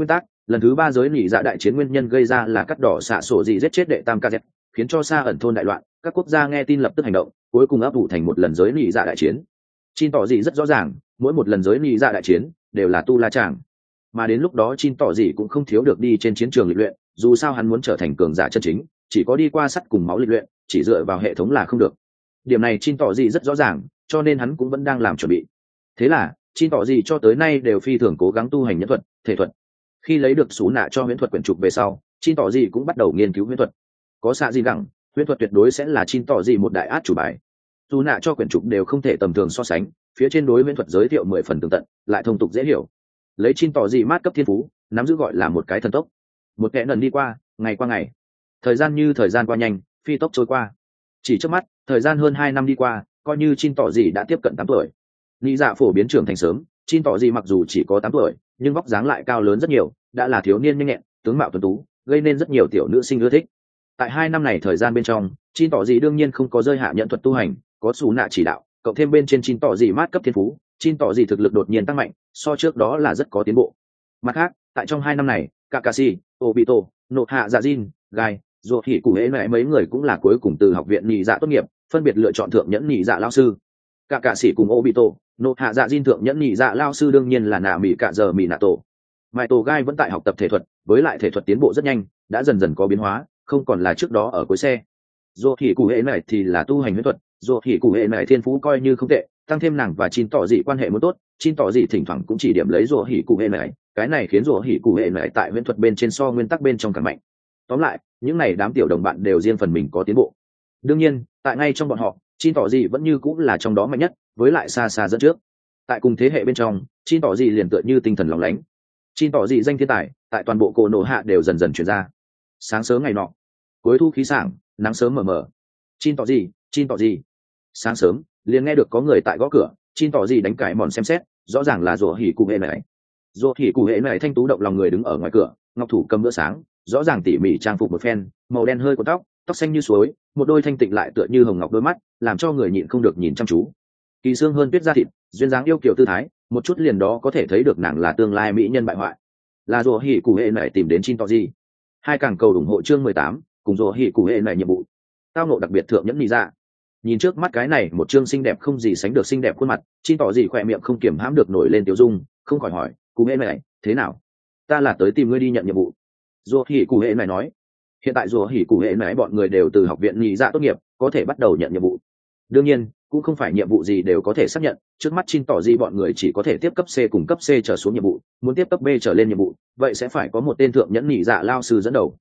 Lần thứ 3 giới nỉ dạ đại chiến nguyên nhân gây ra là cắt đỏ xạ sổ gì giết chết đệ tam kz, khiến cho xa ẩn thôn đại loạn, các quốc gia nghe tin lập tức hành động, cuối cùng ấp ủ thành một lần giới nỉ dạ đại chiến. Chin tỏ gì rất rõ ràng, mỗi một lần giới nỉ dạ đại chiến đều là tu la chàng, mà đến lúc đó Chin tỏ gì cũng không thiếu được đi trên chiến trường lịch luyện, dù sao hắn muốn trở thành cường giả chân chính, chỉ có đi qua sắt cùng máu lịch luyện, chỉ dựa vào hệ thống là không được. Điểm này Chin tỏ gì rất rõ ràng, cho nên hắn cũng vẫn đang làm chuẩn bị. Thế là Chin tỏ gì cho tới nay đều phi thường cố gắng tu hành nhẫn thuật, thể thuật. Khi lấy được số nạ cho huyễn thuật quyển trục về sau, Chin tỏ gì cũng bắt đầu nghiên cứu huyễn thuật. Có xạ gì gẳng, huyễn thuật tuyệt đối sẽ là Chin tỏ gì một đại át chủ bài. Dù nạ cho quyển trục đều không thể tầm thường so sánh, phía trên đối huyễn thuật giới thiệu 10 phần tường tận, lại thông tục dễ hiểu. Lấy Chin tỏ gì mát cấp thiên phú, nắm giữ gọi là một cái thần tốc. Một kẽ lần đi qua, ngày qua ngày. Thời gian như thời gian qua nhanh, phi tốc trôi qua. Chỉ trước mắt, thời gian hơn 2 năm đi qua, coi như Chin tỏ gì đã tiếp cận 8 tuổi. Lý dạ phổ biến trưởng thành sớm, Chin tỏ gì mặc dù chỉ có 8 tuổi, nhưng vóc dáng lại cao lớn rất nhiều, đã là thiếu niên nhanh nhẹn, tướng mạo tuấn tú, gây nên rất nhiều tiểu nữ sinh ưa thích. Tại 2 năm này thời gian bên trong, Chin tỏ gì đương nhiên không có rơi hạ nhận thuật tu hành, có xù nạ chỉ đạo, cộng thêm bên trên Chin tỏ gì mát cấp thiên phú, Chin tỏ gì thực lực đột nhiên tăng mạnh, so trước đó là rất có tiến bộ. Mặt khác, tại trong 2 năm này, Kakashi, Obito, Nộ Hạ Dạ Jin, Gai, dù thì cụ hễ mẹ mấy người cũng là cuối cùng từ học viện nhị dạ tốt nghiệp, phân biệt lựa chọn thượng nhẫn nhị dạ lao sư. Kakashi cùng Obito, Nộ Hạ Dạ Jin thượng nhẫn nhị dạ lao sư đương nhiên là nạ mỹ cả giờ mỹ nạ tổ. Mai tổ Gai vẫn tại học tập thể thuật, với lại thể thuật tiến bộ rất nhanh, đã dần dần có biến hóa, không còn là trước đó ở cuối xe. Dù thì cụ hệ này thì là tu hành huyễn thuật, dù thì cụ hệ này thiên phú coi như không tệ, tăng thêm nàng và Chin tỏ dị quan hệ muốn tốt, Chin tỏ dị thỉnh thoảng cũng chỉ điểm lấy dù hỉ cụ hệ này, cái này khiến dù hỉ cụ hệ này tại huyễn thuật bên trên so nguyên tắc bên trong càng mạnh. Tóm lại, những này đám tiểu đồng bạn đều riêng phần mình có tiến bộ. Đương nhiên, tại ngay trong bọn họ, Chin tỏ dị vẫn như cũng là trong đó mạnh nhất, với lại xa xa dẫn trước. Tại cùng thế hệ bên trong, Chin tỏ dị liền tựa như tinh thần lóng lánh. Chin tỏ dị danh thiên tài, tại toàn bộ cổ nổ hạ đều dần dần truyền ra. Sáng sớm ngày nọ, cuối thu khí sảng, nắng sớm mờ mờ. Chin tỏ gì sáng sớm liền nghe được có người tại gõ cửa. Chin tỏ gì đánh cải mòn xem xét, rõ ràng là rủa hỉ cụ hệ này. Rủa hỉ cụ hệ này thanh tú động lòng người đứng ở ngoài cửa, ngọc thủ cầm bữa sáng, rõ ràng tỉ mỉ trang phục một phen, màu đen hơi của tóc xanh như suối, một đôi thanh tịnh lại tựa như hồng ngọc đôi mắt, làm cho người nhịn không được nhìn chăm chú. Kỳ xương hơn tuyết da thịt, duyên dáng yêu kiều tư thái, một chút liền đó có thể thấy được nàng là tương lai mỹ nhân bại hoại. Là rủa hỉ cụ hệ này tìm đến Chin tỏ gì. Hai càng cầu ủng hộ chương 18, cùng rủa hỉ cụ hệ này nhiệm vụ. Tao nộ đặc biệt thượng nhẫn nhị dạ. Nhìn trước mắt cái này một chương xinh đẹp không gì sánh được xinh đẹp khuôn mặt, Chin tỏ gì khỏe miệng không kiềm hãm được nổi lên tiêu dung, không khỏi hỏi, cụ hệ này thế nào? Ta là tới tìm ngươi đi nhận nhiệm vụ. Rùa hỉ cụ hệ này nói, hiện tại rùa hỉ cụ hệ này bọn người đều từ học viện nhị dạ tốt nghiệp, có thể bắt đầu nhận nhiệm vụ. Đương nhiên, cũng không phải nhiệm vụ gì đều có thể xác nhận, trước mắt Chin tỏ gì bọn người chỉ có thể tiếp cấp C cùng cấp C trở xuống nhiệm vụ, muốn tiếp cấp B trở lên nhiệm vụ, vậy sẽ phải có một tên thượng nhẫn nhị dạ lao sư dẫn đầu.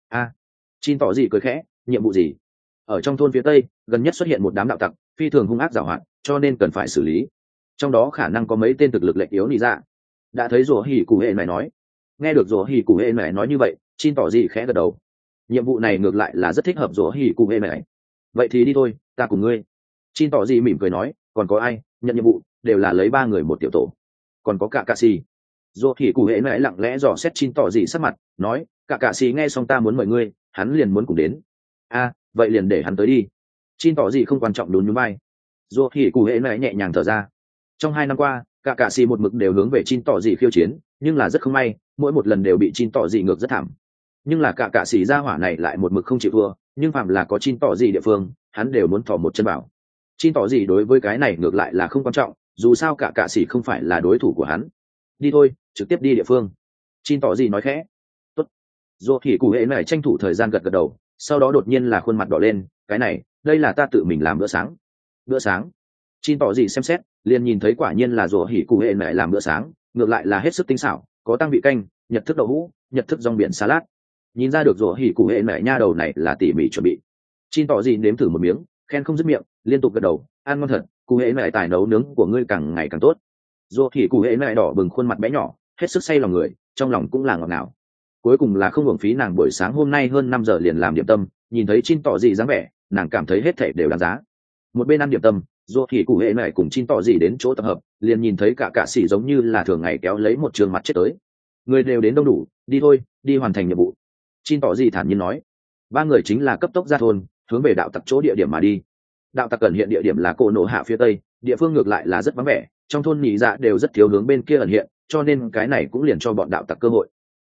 Chin tỏ gì cười khẽ, nhiệm vụ gì? Ở trong thôn phía tây, gần nhất xuất hiện một đám đạo tặc, phi thường hung ác giàu hạn, cho nên cần phải xử lý. Trong đó khả năng có mấy tên thực lực lệch yếu nhị dạ. Đã thấy rùa hỉ cụ hệ này nói. Nghe được rùa hỉ cụ hệ này nói như vậy, Chin tỏ gì khẽ gật đầu. Nhiệm vụ này ngược lại là rất thích hợp rùa hỉ cụ hệ này. Vậy thì đi thôi, ta cùng ngươi. Chin tỏ gì mỉm cười nói, còn có ai nhận nhiệm vụ, đều là lấy 3 người một tiểu tổ. Còn có Kakashi. Rùa hỉ cụ hệ này lặng lẽ dò xét Chin tỏ gì sắc mặt, nói, Kakashi nghe xong ta muốn mời ngươi, hắn liền muốn cùng đến. Vậy liền để hắn tới đi. Chin tỏ gì không quan trọng đốn nhún vai. Dù thì cụ hệ này nhẹ nhàng thở ra. Trong 2 năm qua, cả xì một mực đều hướng về Chin tỏ gì khiêu chiến, nhưng là rất không may, mỗi một lần đều bị Chin tỏ gì ngược rất thảm. Nhưng là cả xì gia hỏa này lại một mực không chịu thua, nhưng phạm là có Chin tỏ gì địa phương, hắn đều muốn thò một chân vào. Chin tỏ gì đối với cái này ngược lại là không quan trọng, dù sao cả xì không phải là đối thủ của hắn. Đi thôi, trực tiếp đi địa phương. Chin tỏ gì nói khẽ. Tốt. Dù thì cụ hệ này tranh thủ thời gian gật gật đầu, sau đó đột nhiên là khuôn mặt đỏ lên, cái này, đây là ta tự mình làm bữa sáng. Bữa sáng? Chin tỏ gì xem xét, liền nhìn thấy quả nhiên là rùa hỉ cụ hệ này làm bữa sáng, ngược lại là hết sức tinh xảo, có tăng vị canh, nhật thức đậu hũ, nhật thức rong biển salad. Nhìn ra được rùa hỉ cụ hệ này nha đầu này là tỉ mỉ chuẩn bị. Chin tỏ gì nếm thử một miếng, khen không dứt miệng, liên tục gật đầu, ăn ngon thật, cụ hệ này tài nấu nướng của ngươi càng ngày càng tốt. Rùa hỉ cụ hệ này đỏ bừng khuôn mặt bé nhỏ, hết sức say lòng người, trong lòng cũng là ngọt ngào. Cuối cùng là không hưởng phí nàng buổi sáng hôm nay hơn 5 giờ liền làm điểm tâm, nhìn thấy Chin tỏ gì dáng vẻ, nàng cảm thấy hết thảy đều đáng giá. Một bên ăn điểm tâm, dù thì cụ hệ này cùng Chin tỏ gì đến chỗ tập hợp, liền nhìn thấy cả sĩ giống như là thường ngày kéo lấy một trường mặt chết tới. Người đều đến đông đủ, đi thôi, đi hoàn thành nhiệm vụ. Chin tỏ gì thản nhiên nói. 3 người chính là cấp tốc ra thôn, hướng về đạo tặc chỗ địa điểm mà đi. Đạo tặc ẩn hiện địa điểm là cổ nổ hạ phía tây, địa phương ngược lại là rất vắng vẻ, trong thôn nhị dạ đều rất thiếu hướng bên kia ẩn hiện, cho nên cái này cũng liền cho bọn đạo tặc cơ hội.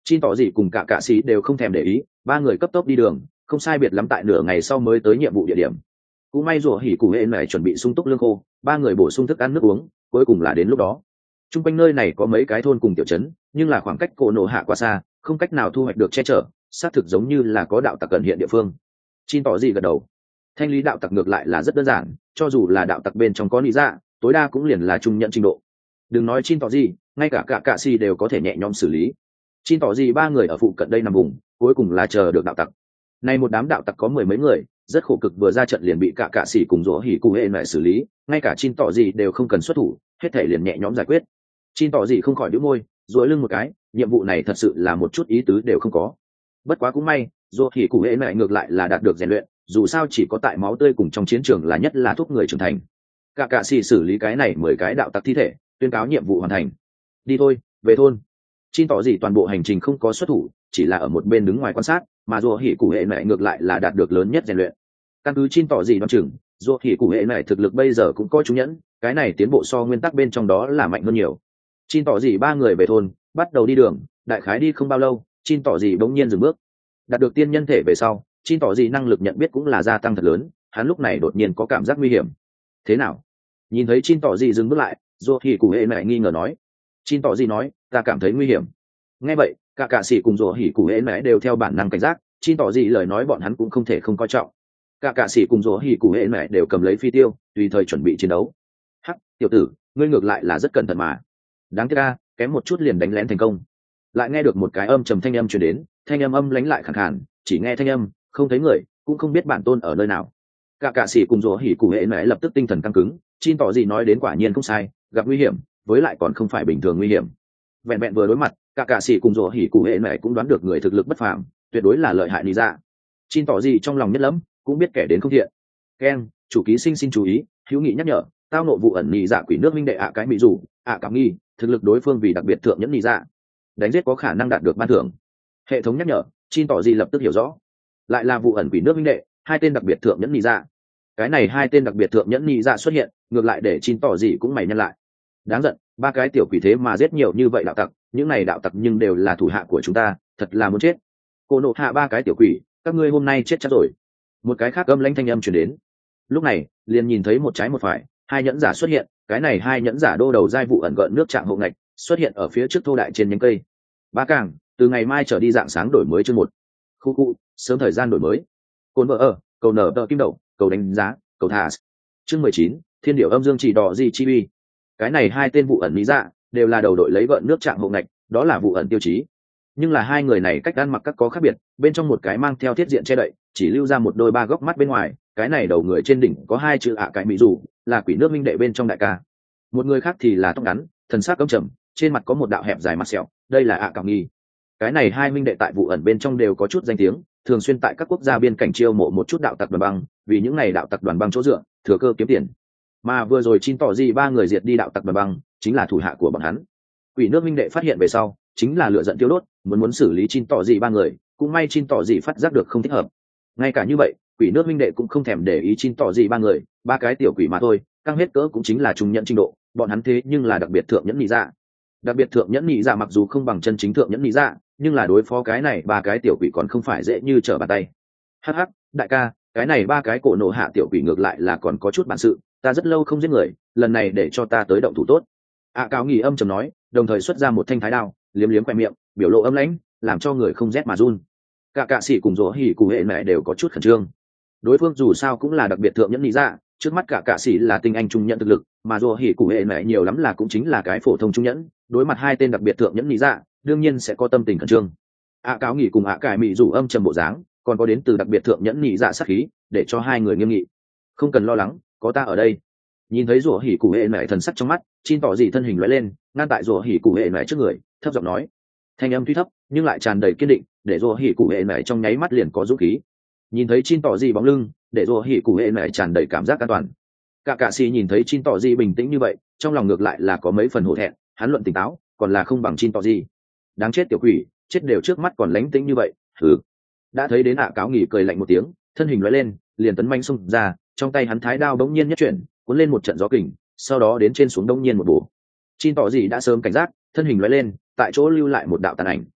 Chin tỏ gì cùng cả cạ sĩ đều không thèm để ý, ba người cấp tốc đi đường, không sai biệt lắm tại nửa ngày sau mới tới nhiệm vụ địa điểm. Cũng may rủa hỉ cụ hệ này chuẩn bị sung túc lương khô, ba người bổ sung thức ăn nước uống, cuối cùng là đến lúc đó. Trung quanh nơi này có mấy cái thôn cùng tiểu trấn, nhưng là khoảng cách cổ nổ hạ quá xa, không cách nào thu hoạch được che chở, xác thực giống như là có đạo tặc cần hiện địa phương. Chin tỏ gì gật đầu. Thanh lý đạo tặc ngược lại là rất đơn giản, cho dù là đạo tặc bên trong có lý dạ, tối đa cũng liền là trung nhận trình độ. Đừng nói Chin tỏ gì, ngay cả cạ si đều có thể nhẹ nhõm xử lý. Chin tỏ gì ba người ở phụ cận đây nằm vùng, cuối cùng là chờ được đạo tặc. Nay một đám đạo tặc có mười mấy người, rất khổ cực vừa ra trận liền bị cạ sĩ cùng rỗ hỉ cụ hệ lại xử lý, ngay cả Chin tỏ gì đều không cần xuất thủ, hết thể liền nhẹ nhõm giải quyết. Chin tỏ gì không khỏi đĩu môi, duỗi lưng một cái, nhiệm vụ này thật sự là một chút ý tứ đều không có. Bất quá cũng may, rỗ hỉ cụ hệ lại ngược lại là đạt được rèn luyện, dù sao chỉ có tại máu tươi cùng trong chiến trường là nhất là thuốc người trưởng thành. Cạ sĩ xử lý cái này 10 cái đạo tặc thi thể, tuyên cáo nhiệm vụ hoàn thành. Đi thôi, về thôn. Chin tỏ gì toàn bộ hành trình không có xuất thủ, chỉ là ở một bên đứng ngoài quan sát, mà rùa hỉ cụ hệ này ngược lại là đạt được lớn nhất rèn luyện. Căn cứ Chin tỏ gì đoán chừng, rùa hỉ cụ hệ này thực lực bây giờ cũng có trung nhẫn, cái này tiến bộ so nguyên tắc bên trong đó là mạnh hơn nhiều. Chin tỏ gì ba người về thôn, bắt đầu đi đường, đại khái đi không bao lâu, Chin tỏ gì bỗng nhiên dừng bước. Đạt được tiên nhân thể về sau, Chin tỏ gì năng lực nhận biết cũng là gia tăng thật lớn, hắn lúc này đột nhiên có cảm giác nguy hiểm. Thế nào? Nhìn thấy Chin tỏ gì dừng bước lại, rùa hỉ cụ hệ này nghi ngờ nói. Chin tỏ gì nói, ta cảm thấy nguy hiểm. Nghe vậy, cả sĩ cùng rùa hỉ cụ hệ mẹ đều theo bản năng cảnh giác. Chin tỏ gì lời nói bọn hắn cũng không thể không coi trọng. Cả sĩ cùng rùa hỉ cụ hệ mẹ đều cầm lấy phi tiêu, tùy thời chuẩn bị chiến đấu. Hắc, tiểu tử, ngươi ngược lại là rất cẩn thận mà. Đáng tiếc a, kém một chút liền đánh lén thành công. Lại nghe được một cái âm trầm thanh âm truyền đến, thanh âm lánh lại khàn khàn, chỉ nghe thanh âm, không thấy người, cũng không biết bản tôn ở nơi nào. Cả sĩ cùng rùa hỉ cụ hệ mẹ lập tức tinh thần căng cứng. Chin tỏ gì nói đến quả nhiên không sai, gặp nguy hiểm, với lại còn không phải bình thường nguy hiểm. Vẹn vẹn vừa đối mặt, cả sĩ cùng rủa hỉ cụ hệ mẹ cũng đoán được người thực lực bất phàm, tuyệt đối là lợi hại lý dạ. Chin tỏ gì trong lòng nhất lắm, cũng biết kẻ đến không thiện. Ken, chủ ký sinh xin chú ý, hữu nghị nhắc nhở, tao nộ vụ ẩn lý dạ quỷ nước minh đệ cái mỹ rủ, cảm nghi, thực lực đối phương vì đặc biệt thượng nhẫn lý dạ, đánh giết có khả năng đạt được ban thưởng. Hệ thống nhắc nhở, Chin tỏ gì lập tức hiểu rõ, lại là vụ ẩn quỷ nước minh đệ, hai tên đặc biệt thượng nhẫn lý dạ. Cái này hai tên đặc biệt thượng nhẫn lý dạ xuất hiện, ngược lại để Chin tỏ gì cũng mày nhân lại. Đáng giận, ba cái tiểu quỷ thế mà giết nhiều như vậy đạo tặc, những này đạo tặc nhưng đều là thủ hạ của chúng ta, thật là muốn chết. Cô nộ hạ ba cái tiểu quỷ, các ngươi hôm nay chết chắc rồi. Một cái khác âm lãnh thanh âm truyền đến. Lúc này, liền nhìn thấy một trái một phải, hai nhẫn giả xuất hiện, cái này hai nhẫn giả đô đầu giai vụ ẩn gợn nước trạng hộ ngạch, xuất hiện ở phía trước thô đại trên nhánh cây. Ba càng, từ ngày mai trở đi dạng sáng đổi mới chương 1. Khu cụ, sớm thời gian đổi mới. Cồn vợ ở, cầu nở tờ kim đậu, cầu đánh giá, cầu thả. Chương 19, Thiên điểu âm dương chỉ đỏ gì chi uy. Cái này hai tên vụ ẩn lý dạ đều là đầu đội lấy gợn nước trạng hộ ngạch, đó là vụ ẩn tiêu chí. Nhưng là hai người này cách ăn mặc các có khác biệt, bên trong một cái mang theo thiết diện che đậy, chỉ lưu ra một đôi ba góc mắt bên ngoài, cái này đầu người trên đỉnh có hai chữ cái mỹ dù, là quỷ nước minh đệ bên trong đại ca. Một người khác thì là tóc ngắn, thần sắc cấm trầm, trên mặt có một đạo hẹp dài mặt sẹo, đây là cảm nghi. Cái này hai minh đệ tại vụ ẩn bên trong đều có chút danh tiếng, thường xuyên tại các quốc gia biên cảnh chiêu mộ một chút đạo tặc đoàn băng, vì những này đạo tặc đoàn băng chỗ dựa, thừa cơ kiếm tiền. Mà vừa rồi Chin tỏ gì ba người diệt đi đạo tặc đoàn băng, chính là thủ hạ của bọn hắn. Quỷ nước minh đệ phát hiện về sau, chính là lựa giận tiêu đốt, muốn xử lý Chin tỏ gì ba người, cũng may Chin tỏ gì phát giác được không thích hợp. Ngay cả như vậy, quỷ nước minh đệ cũng không thèm để ý Chin tỏ gì ba người, ba cái tiểu quỷ mà thôi, căng hết cỡ cũng chính là trung nhẫn trình độ, bọn hắn thế nhưng là đặc biệt thượng nhẫn nhị dạ. Đặc biệt thượng nhẫn nhị dạ mặc dù không bằng chân chính thượng nhẫn nhị dạ, nhưng là đối phó cái này ba cái tiểu quỷ còn không phải dễ như trở bàn tay. Hắc hắc, đại ca, cái này ba cái cổ nộ hạ tiểu quỷ ngược lại là còn có chút bản sự, ta rất lâu không giết người, lần này để cho ta tới động thủ tốt. Cao nghỉ âm trầm nói, đồng thời xuất ra một thanh thái đao, liếm liếm khoe miệng, biểu lộ âm lãnh, làm cho người không rét mà run. Cả sĩ cùng rỗ hỉ cùng hệ mẹ đều có chút khẩn trương. Đối phương dù sao cũng là đặc biệt thượng nhẫn nhị dạ, trước mắt cả sĩ là tinh anh trung nhẫn thực lực, mà rỗ hỉ cùng hệ mẹ nhiều lắm là cũng chính là cái phổ thông trung nhẫn, đối mặt hai tên đặc biệt thượng nhẫn nhị dạ, đương nhiên sẽ có tâm tình khẩn trương. Cáo nghỉ cùng cải mỹ rủ âm trầm bộ dáng, còn có đến từ đặc biệt thượng nhẫn nhị dạ sát khí, để cho hai người nghiêm nghị. Không cần lo lắng, có ta ở đây. Nhìn thấy rủa hỉ cụ hệ mẹ thần sắc trong mắt, Chin tỏ gì thân hình lóe lên, ngăn tại rủa hỉ cụ hệ mẹ trước người, thấp giọng nói. Thanh âm tuy thấp, nhưng lại tràn đầy kiên định, để rủa hỉ cụ hệ mẹ trong nháy mắt liền có dũng khí. Nhìn thấy Chin tỏ gì bóng lưng, để rủa hỉ cụ hệ mẹ tràn đầy cảm giác an toàn. Cả sĩ nhìn thấy Chin tỏ gì bình tĩnh như vậy, trong lòng ngược lại là có mấy phần hổ thẹn, hắn luận tỉnh táo, còn là không bằng Chin tỏ gì. Đáng chết tiểu quỷ, chết đều trước mắt còn lánh tĩnh như vậy. Hừ. Đã thấy đến cáo nghỉ cười lạnh một tiếng, thân hình lóe lên, liền tấn manh xung ra, trong tay hắn thái đao bỗng nhiên nhất chuyển, cuốn lên một trận gió kình, sau đó đến trên xuống đông nhiên một bổ. Chin tỏ gì đã sớm cảnh giác, thân hình lóe lên, tại chỗ lưu lại một đạo tàn ảnh.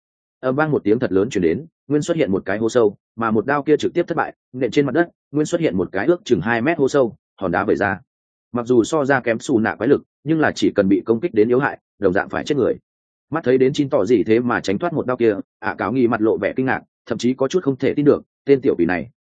Vang một tiếng thật lớn chuyển đến, nguyên xuất hiện một cái hố sâu, mà một đao kia trực tiếp thất bại, nện trên mặt đất, nguyên xuất hiện một cái ước chừng 2 mét hố sâu, hòn đá vẩy ra. Mặc dù so ra kém xù nạ quái lực, nhưng là chỉ cần bị công kích đến yếu hại, đồng dạng phải chết người. Mắt thấy đến chín tỏ gì thế mà tránh thoát một đao kia, cáo nghi mặt lộ vẻ kinh ngạc, thậm chí có chút không thể tin được, tên tiểu quỷ này.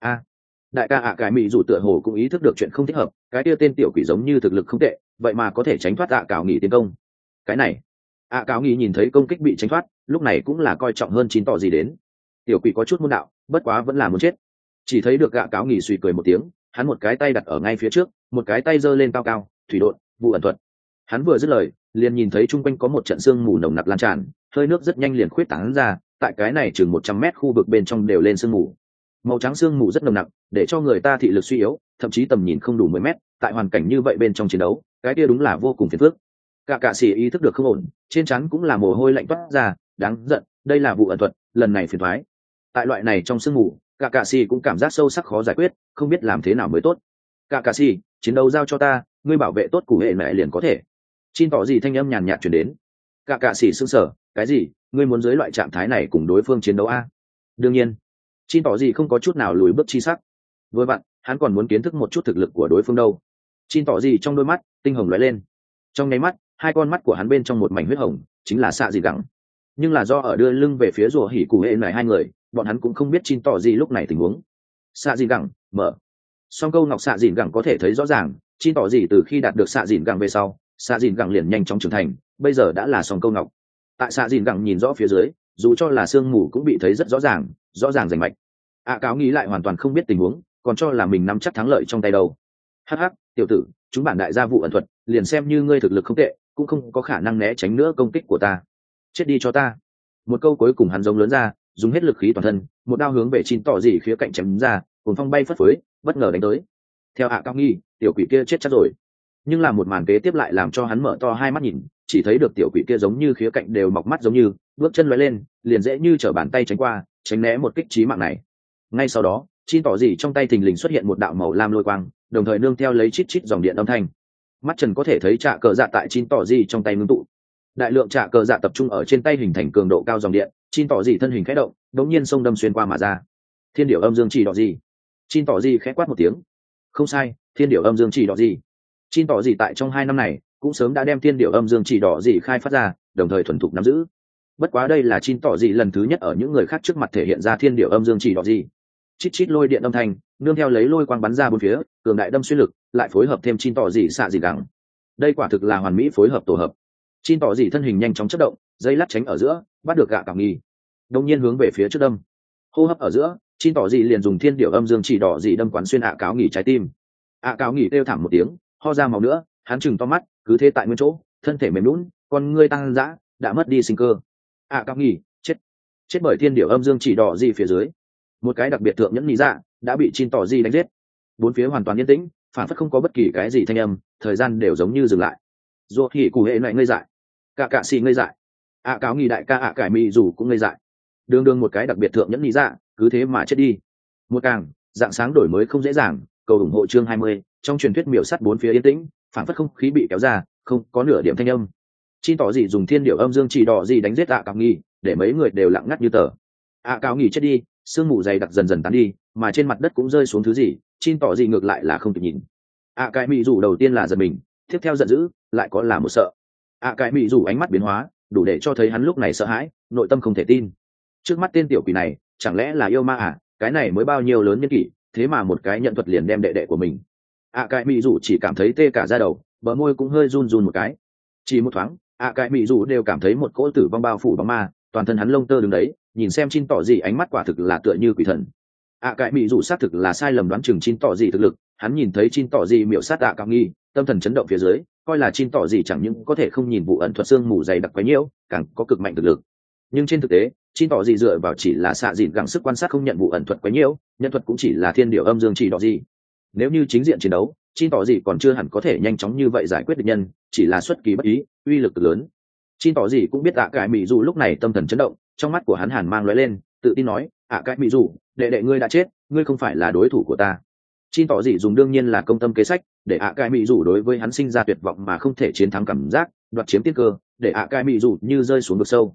Đại ca cái mị dù tựa hồ cũng ý thức được chuyện không thích hợp, cái kia tên tiểu quỷ giống như thực lực không tệ, vậy mà có thể tránh thoát cáo nghi tiến công. Cái này, cáo nghi nhìn thấy công kích bị tránh thoát, lúc này cũng là coi trọng hơn chín tỏ gì đến. Tiểu quỷ có chút môn đạo, bất quá vẫn là muốn chết. Chỉ thấy được cáo nghi suy cười một tiếng, hắn một cái tay đặt ở ngay phía trước, một cái tay giơ lên cao cao, thủy độn, vụ ẩn thuật. Hắn vừa dứt lời, liền nhìn thấy chung quanh có một trận sương mù nồng nặc lan tràn, hơi nước rất nhanh liền khuyết tán ra, tại cái này chừng 100 mét khu vực bên trong đều lên sương mù. Màu trắng sương mù rất nồng nặc, để cho người ta thị lực suy yếu, thậm chí tầm nhìn không đủ 10 mét, tại hoàn cảnh như vậy bên trong chiến đấu, cái kia đúng là vô cùng phiền phức. Cả sĩ ý thức được không ổn, trên trán cũng là mồ hôi lạnh toát ra, đáng giận, đây là vụ ẩn thuật, lần này phiền toái. Tại loại này trong sương mù, cả sĩ cũng cảm giác sâu sắc khó giải quyết, không biết làm thế nào mới tốt. Cả sĩ, chiến đấu giao cho ta, ngươi bảo vệ tốt củ hệ mẹ liền có thể. Chin tỏ gì thanh âm nhàn nhạt chuyển đến. Cả sĩ sững sờ, cái gì, ngươi muốn dưới loại trạng thái này cùng đối phương chiến đấu a? Đương nhiên. Chin tỏ gì không có chút nào lùi bước chi sắc. Vừa vặn, hắn còn muốn kiến thức một chút thực lực của đối phương đâu. Chin tỏ gì trong đôi mắt, tinh hồng lóe lên. Trong nháy mắt, hai con mắt của hắn bên trong một mảnh huyết hồng, chính là xạ gì gắng. Nhưng là do ở đưa lưng về phía rùa hỉ củ hệ này hai người, bọn hắn cũng không biết Chin tỏ gì lúc này tình huống. Xạ gì gắng, mở. Song câu ngọc xạ dìn gẳng có thể thấy rõ ràng, Chin tỏ gì từ khi đạt được xạ dìn gẳng về sau, xạ dìn gẳng liền nhanh chóng trưởng thành, bây giờ đã là song câu ngọc. Tại xạ dìn gẳng nhìn rõ phía dưới, dù cho là sương mù cũng bị thấy rất rõ ràng rành mạch. Cáo nghĩ lại hoàn toàn không biết tình huống, còn cho là mình nắm chắc thắng lợi trong tay đâu. Hắc hắc, tiểu tử, chúng bản đại gia vụ ẩn thuật, liền xem như ngươi thực lực không tệ, cũng không có khả năng né tránh nữa công kích của ta. Chết đi cho ta. Một câu cuối cùng hắn giống lớn ra, dùng hết lực khí toàn thân, một đao hướng về Chin tỏ gì khía cạnh chém ra, cuồng phong bay phất phới, bất ngờ đánh tới. Theo Cao nghi, tiểu quỷ kia chết chắc rồi. Nhưng là một màn kế tiếp lại làm cho hắn mở to hai mắt nhìn, chỉ thấy được tiểu quỷ kia giống như khía cạnh đều mọc mắt giống như, bước chân lóe lên, liền dễ như trở bàn tay tránh qua, tránh né một kích chí mạng này. Ngay sau đó, Chin tỏ gì trong tay thình lình xuất hiện một đạo màu lam lôi quang, đồng thời nương theo lấy chít chít dòng điện âm thanh. Mắt Trần có thể thấy trạ cờ dạ tại Chin tỏ gì trong tay ngưng tụ. Đại lượng trạ cờ dạ tập trung ở trên tay hình thành cường độ cao dòng điện, Chin tỏ gì thân hình khẽ động, đống nhiên sông đâm xuyên qua mà ra. Thiên điểu âm dương chỉ đỏ gì? Chin tỏ gì khẽ quát một tiếng. Không sai, thiên điểu âm dương chỉ đỏ gì. Chin tỏ gì tại trong 2 năm này cũng sớm đã đem thiên điểu âm dương chỉ đỏ gì khai phát ra, đồng thời thuần thục nắm giữ. Bất quá đây là Chin tỏ gì lần thứ nhất ở những người khác trước mặt thể hiện ra thiên điểu âm dương chỉ đỏ gì. Chít chít lôi điện âm thanh, nương theo lấy lôi quang bắn ra bốn phía, cường đại đâm xuyên lực, lại phối hợp thêm Chin tỏ gì xạ gì gắng. Đây quả thực là hoàn mỹ phối hợp tổ hợp. Chin tỏ gì thân hình nhanh chóng chớp động, dây lát tránh ở giữa, bắt được gạ cào nghi. Đồng nhiên hướng về phía trước đâm. Hô hấp ở giữa, Chin tỏ gì liền dùng thiên điểu âm dương chỉ đỏ gì đâm quán xuyên cáo nghỉ trái tim. Cáo nghỉ kêu thảm một tiếng, ho ra máu nữa, hắn chừng to mắt, cứ thế tại nguyên chỗ, thân thể mềm nhũn, con ngươi tăng dã, đã mất đi sinh cơ. Cáo nghỉ, chết bởi thiên điểu âm dương chỉ đỏ gì phía dưới. Một cái đặc biệt thượng nhẫn nhị dạ đã bị Chin tỏ gì đánh giết. Bốn phía hoàn toàn yên tĩnh, phản phất không có bất kỳ cái gì thanh âm, thời gian đều giống như dừng lại. Rùa hỉ cụ hệ lại ngây dại, cả xì ngây dại, cáo nghỉ đại ca cải mị dù cũng ngây dại. Đường một cái đặc biệt thượng nhẫn nhị dạ, cứ thế mà chết đi. Một càng dạng sáng đổi mới không dễ dàng, cầu ủng hộ chương 20, trong truyền thuyết miểu sắt bốn phía yên tĩnh, phản phất không khí bị kéo ra, không có nửa điểm thanh âm. Chin tỏ gì dùng thiên điểu âm dương chỉ đỏ gì đánh giết cáo nghỉ, để mấy người đều lặng ngắt như tờ. Cáo nghỉ chết đi, sương mù dày đặc dần dần tán đi, mà trên mặt đất cũng rơi xuống thứ gì, Chin tỏ gì ngược lại là không kịp nhìn. Cái mị rủ đầu tiên là giật mình, tiếp theo giận dữ, lại có là một sợ. Cái mị rủ ánh mắt biến hóa, đủ để cho thấy hắn lúc này sợ hãi, nội tâm không thể tin. Trước mắt tên tiểu quỷ này, chẳng lẽ là yêu ma à? Cái này mới bao nhiêu lớn nhân kỷ, thế mà một cái nhận thuật liền đem đệ đệ của mình. Cái mị rủ chỉ cảm thấy tê cả da đầu, bờ môi cũng hơi run run một cái. Chỉ một thoáng, cái mị rủ đều cảm thấy một cỗ tử vong bao phủ bóng ma, toàn thân hắn lông tơ đứng đấy, nhìn xem Chin tỏ gì ánh mắt quả thực là tựa như quỷ thần. Cái mị rủ xác thực là sai lầm đoán chừng Chin tỏ gì thực lực, hắn nhìn thấy Chin tỏ gì miểu sát cao nghi, tâm thần chấn động phía dưới, coi là Chin tỏ gì chẳng những có thể không nhìn vụ ẩn thuật xương mù dày đặc quấy nhiễu, càng có cực mạnh thực lực. Nhưng trên thực tế, Chin tỏ gì dựa vào chỉ là xạ dịn gắng sức quan sát không nhận vụ ẩn thuật quấy nhiễu, nhân thuật cũng chỉ là thiên điểu âm dương chỉ đỏ gì. Nếu như chính diện chiến đấu, Chin tỏ gì còn chưa hẳn có thể nhanh chóng như vậy giải quyết địch nhân, chỉ là xuất kỳ bất ý, uy lực cực lớn. Chin tỏ gì cũng biết cái mị rủ lúc này tâm thần chấn động, trong mắt của hắn hàn mang lóe lên, tự tin nói, cái mị rủ, đệ ngươi đã chết, ngươi không phải là đối thủ của ta. Chin tỏ gì dùng đương nhiên là công tâm kế sách, để cái mị rủ đối với hắn sinh ra tuyệt vọng mà không thể chiến thắng cảm giác, đoạt chiếm tiên cơ, để cái mị rủ như rơi xuống vực sâu.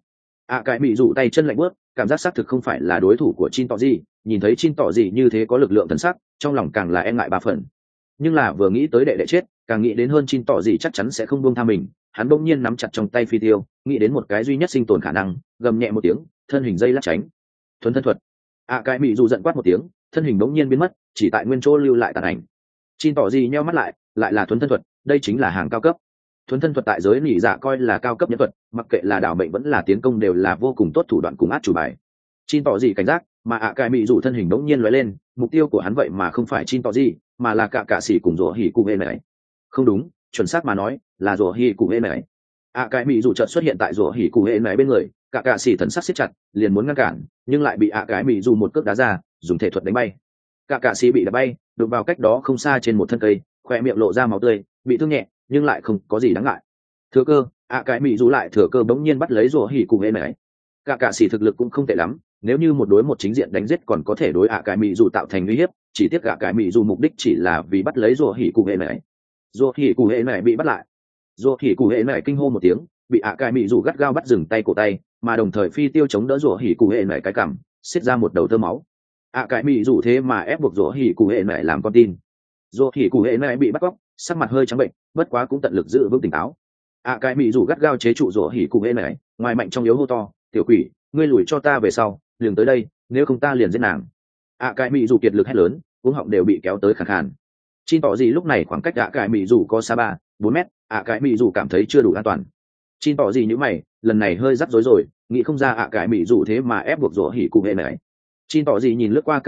Cái bị dụ tay chân lạnh bớt, cảm giác xác thực không phải là đối thủ của Chin tỏ gì, nhìn thấy Chin tỏ gì như thế có lực lượng thần sắc, trong lòng càng là e ngại ba phần. Nhưng là vừa nghĩ tới đệ đệ chết, càng nghĩ đến hơn Chin tỏ gì chắc chắn sẽ không buông tha mình, hắn bỗng nhiên nắm chặt trong tay phi tiêu, nghĩ đến một cái duy nhất sinh tồn khả năng, gầm nhẹ một tiếng, thân hình dây lắc tránh. Thuấn thân thuật. Cái bị dụ giận quát một tiếng, thân hình bỗng nhiên biến mất, chỉ tại nguyên chỗ lưu lại tàn ảnh. Chin tỏ gì nheo mắt lại là thuấn thân thuật, đây chính là hàng cao cấp. Thuấn thân thuật tại giới nỉ dạ coi là cao cấp nhất thuật, mặc kệ là đảo mệnh vẫn là tiến công đều là vô cùng tốt thủ đoạn cùng át chủ bài. Chin tỏ gì cảnh giác, mà cái bị rủ thân hình đống nhiên lóe lên, mục tiêu của hắn vậy mà không phải Chin tỏ gì, mà là cả sĩ cùng rủa hỉ cụ hê này. Không đúng, chuẩn xác mà nói là rủa hỉ cụ hê này. Cái bị rủ chợt xuất hiện tại rủa hỉ cụ hê này bên người, cả sĩ thần sắc siết chặt, liền muốn ngăn cản, nhưng lại bị cái bị rủ một cước đá ra, dùng thể thuật đánh bay. Cả sĩ bị đá bay, đụng vào cách đó không xa trên một thân cây, khoe miệng lộ ra máu tươi, bị thương nhẹ nhưng lại không có gì đáng ngại. Thừa cơ, cái mỹ dù lại thừa cơ bỗng nhiên bắt lấy rùa hỉ cùng êm này. Cả sĩ thực lực cũng không tệ lắm, nếu như một đối một chính diện đánh giết còn có thể đối cái mỹ dù tạo thành uy hiếp, chỉ tiếc cái mỹ dù mục đích chỉ là vì bắt lấy rùa hỉ cùng êm này. Rùa hỉ cùng êm này bị bắt lại, rùa hỉ cùng êm này kinh hô một tiếng, bị cái mỹ dù gắt gao bắt dừng tay cổ tay, mà đồng thời phi tiêu chống đỡ rùa hỉ cùng êm này cái cằm, xiết ra một đầu tơ máu. Cái mỹ dù thế mà ép buộc rùa hỉ cùng êm này làm con tin. Rùa hỉ cùng êm này bị bắt cóc, sắc mặt hơi trắng bệnh, bất quá cũng tận lực giữ vững tỉnh táo. Cái mỹ rủ gắt gao chế trụ rủa hỉ cùng êm này, ngoài mạnh trong yếu hô to, tiểu quỷ, ngươi lùi cho ta về sau, đừng tới đây, nếu không ta liền giết nàng. Cái mỹ rủ kiệt lực hét lớn, cuống họng đều bị kéo tới khàn khàn. Chin tỏ gì lúc này khoảng cách cái mỹ rủ có xa 3-4 mét, cái mỹ rủ cảm thấy chưa đủ an toàn. Chin tỏ gì như mày, lần này hơi rắc rối rồi, nghĩ không ra cái mỹ rủ thế mà ép buộc rủa hỉ cùng êm này. Chin tỏ gì nhìn lướt qua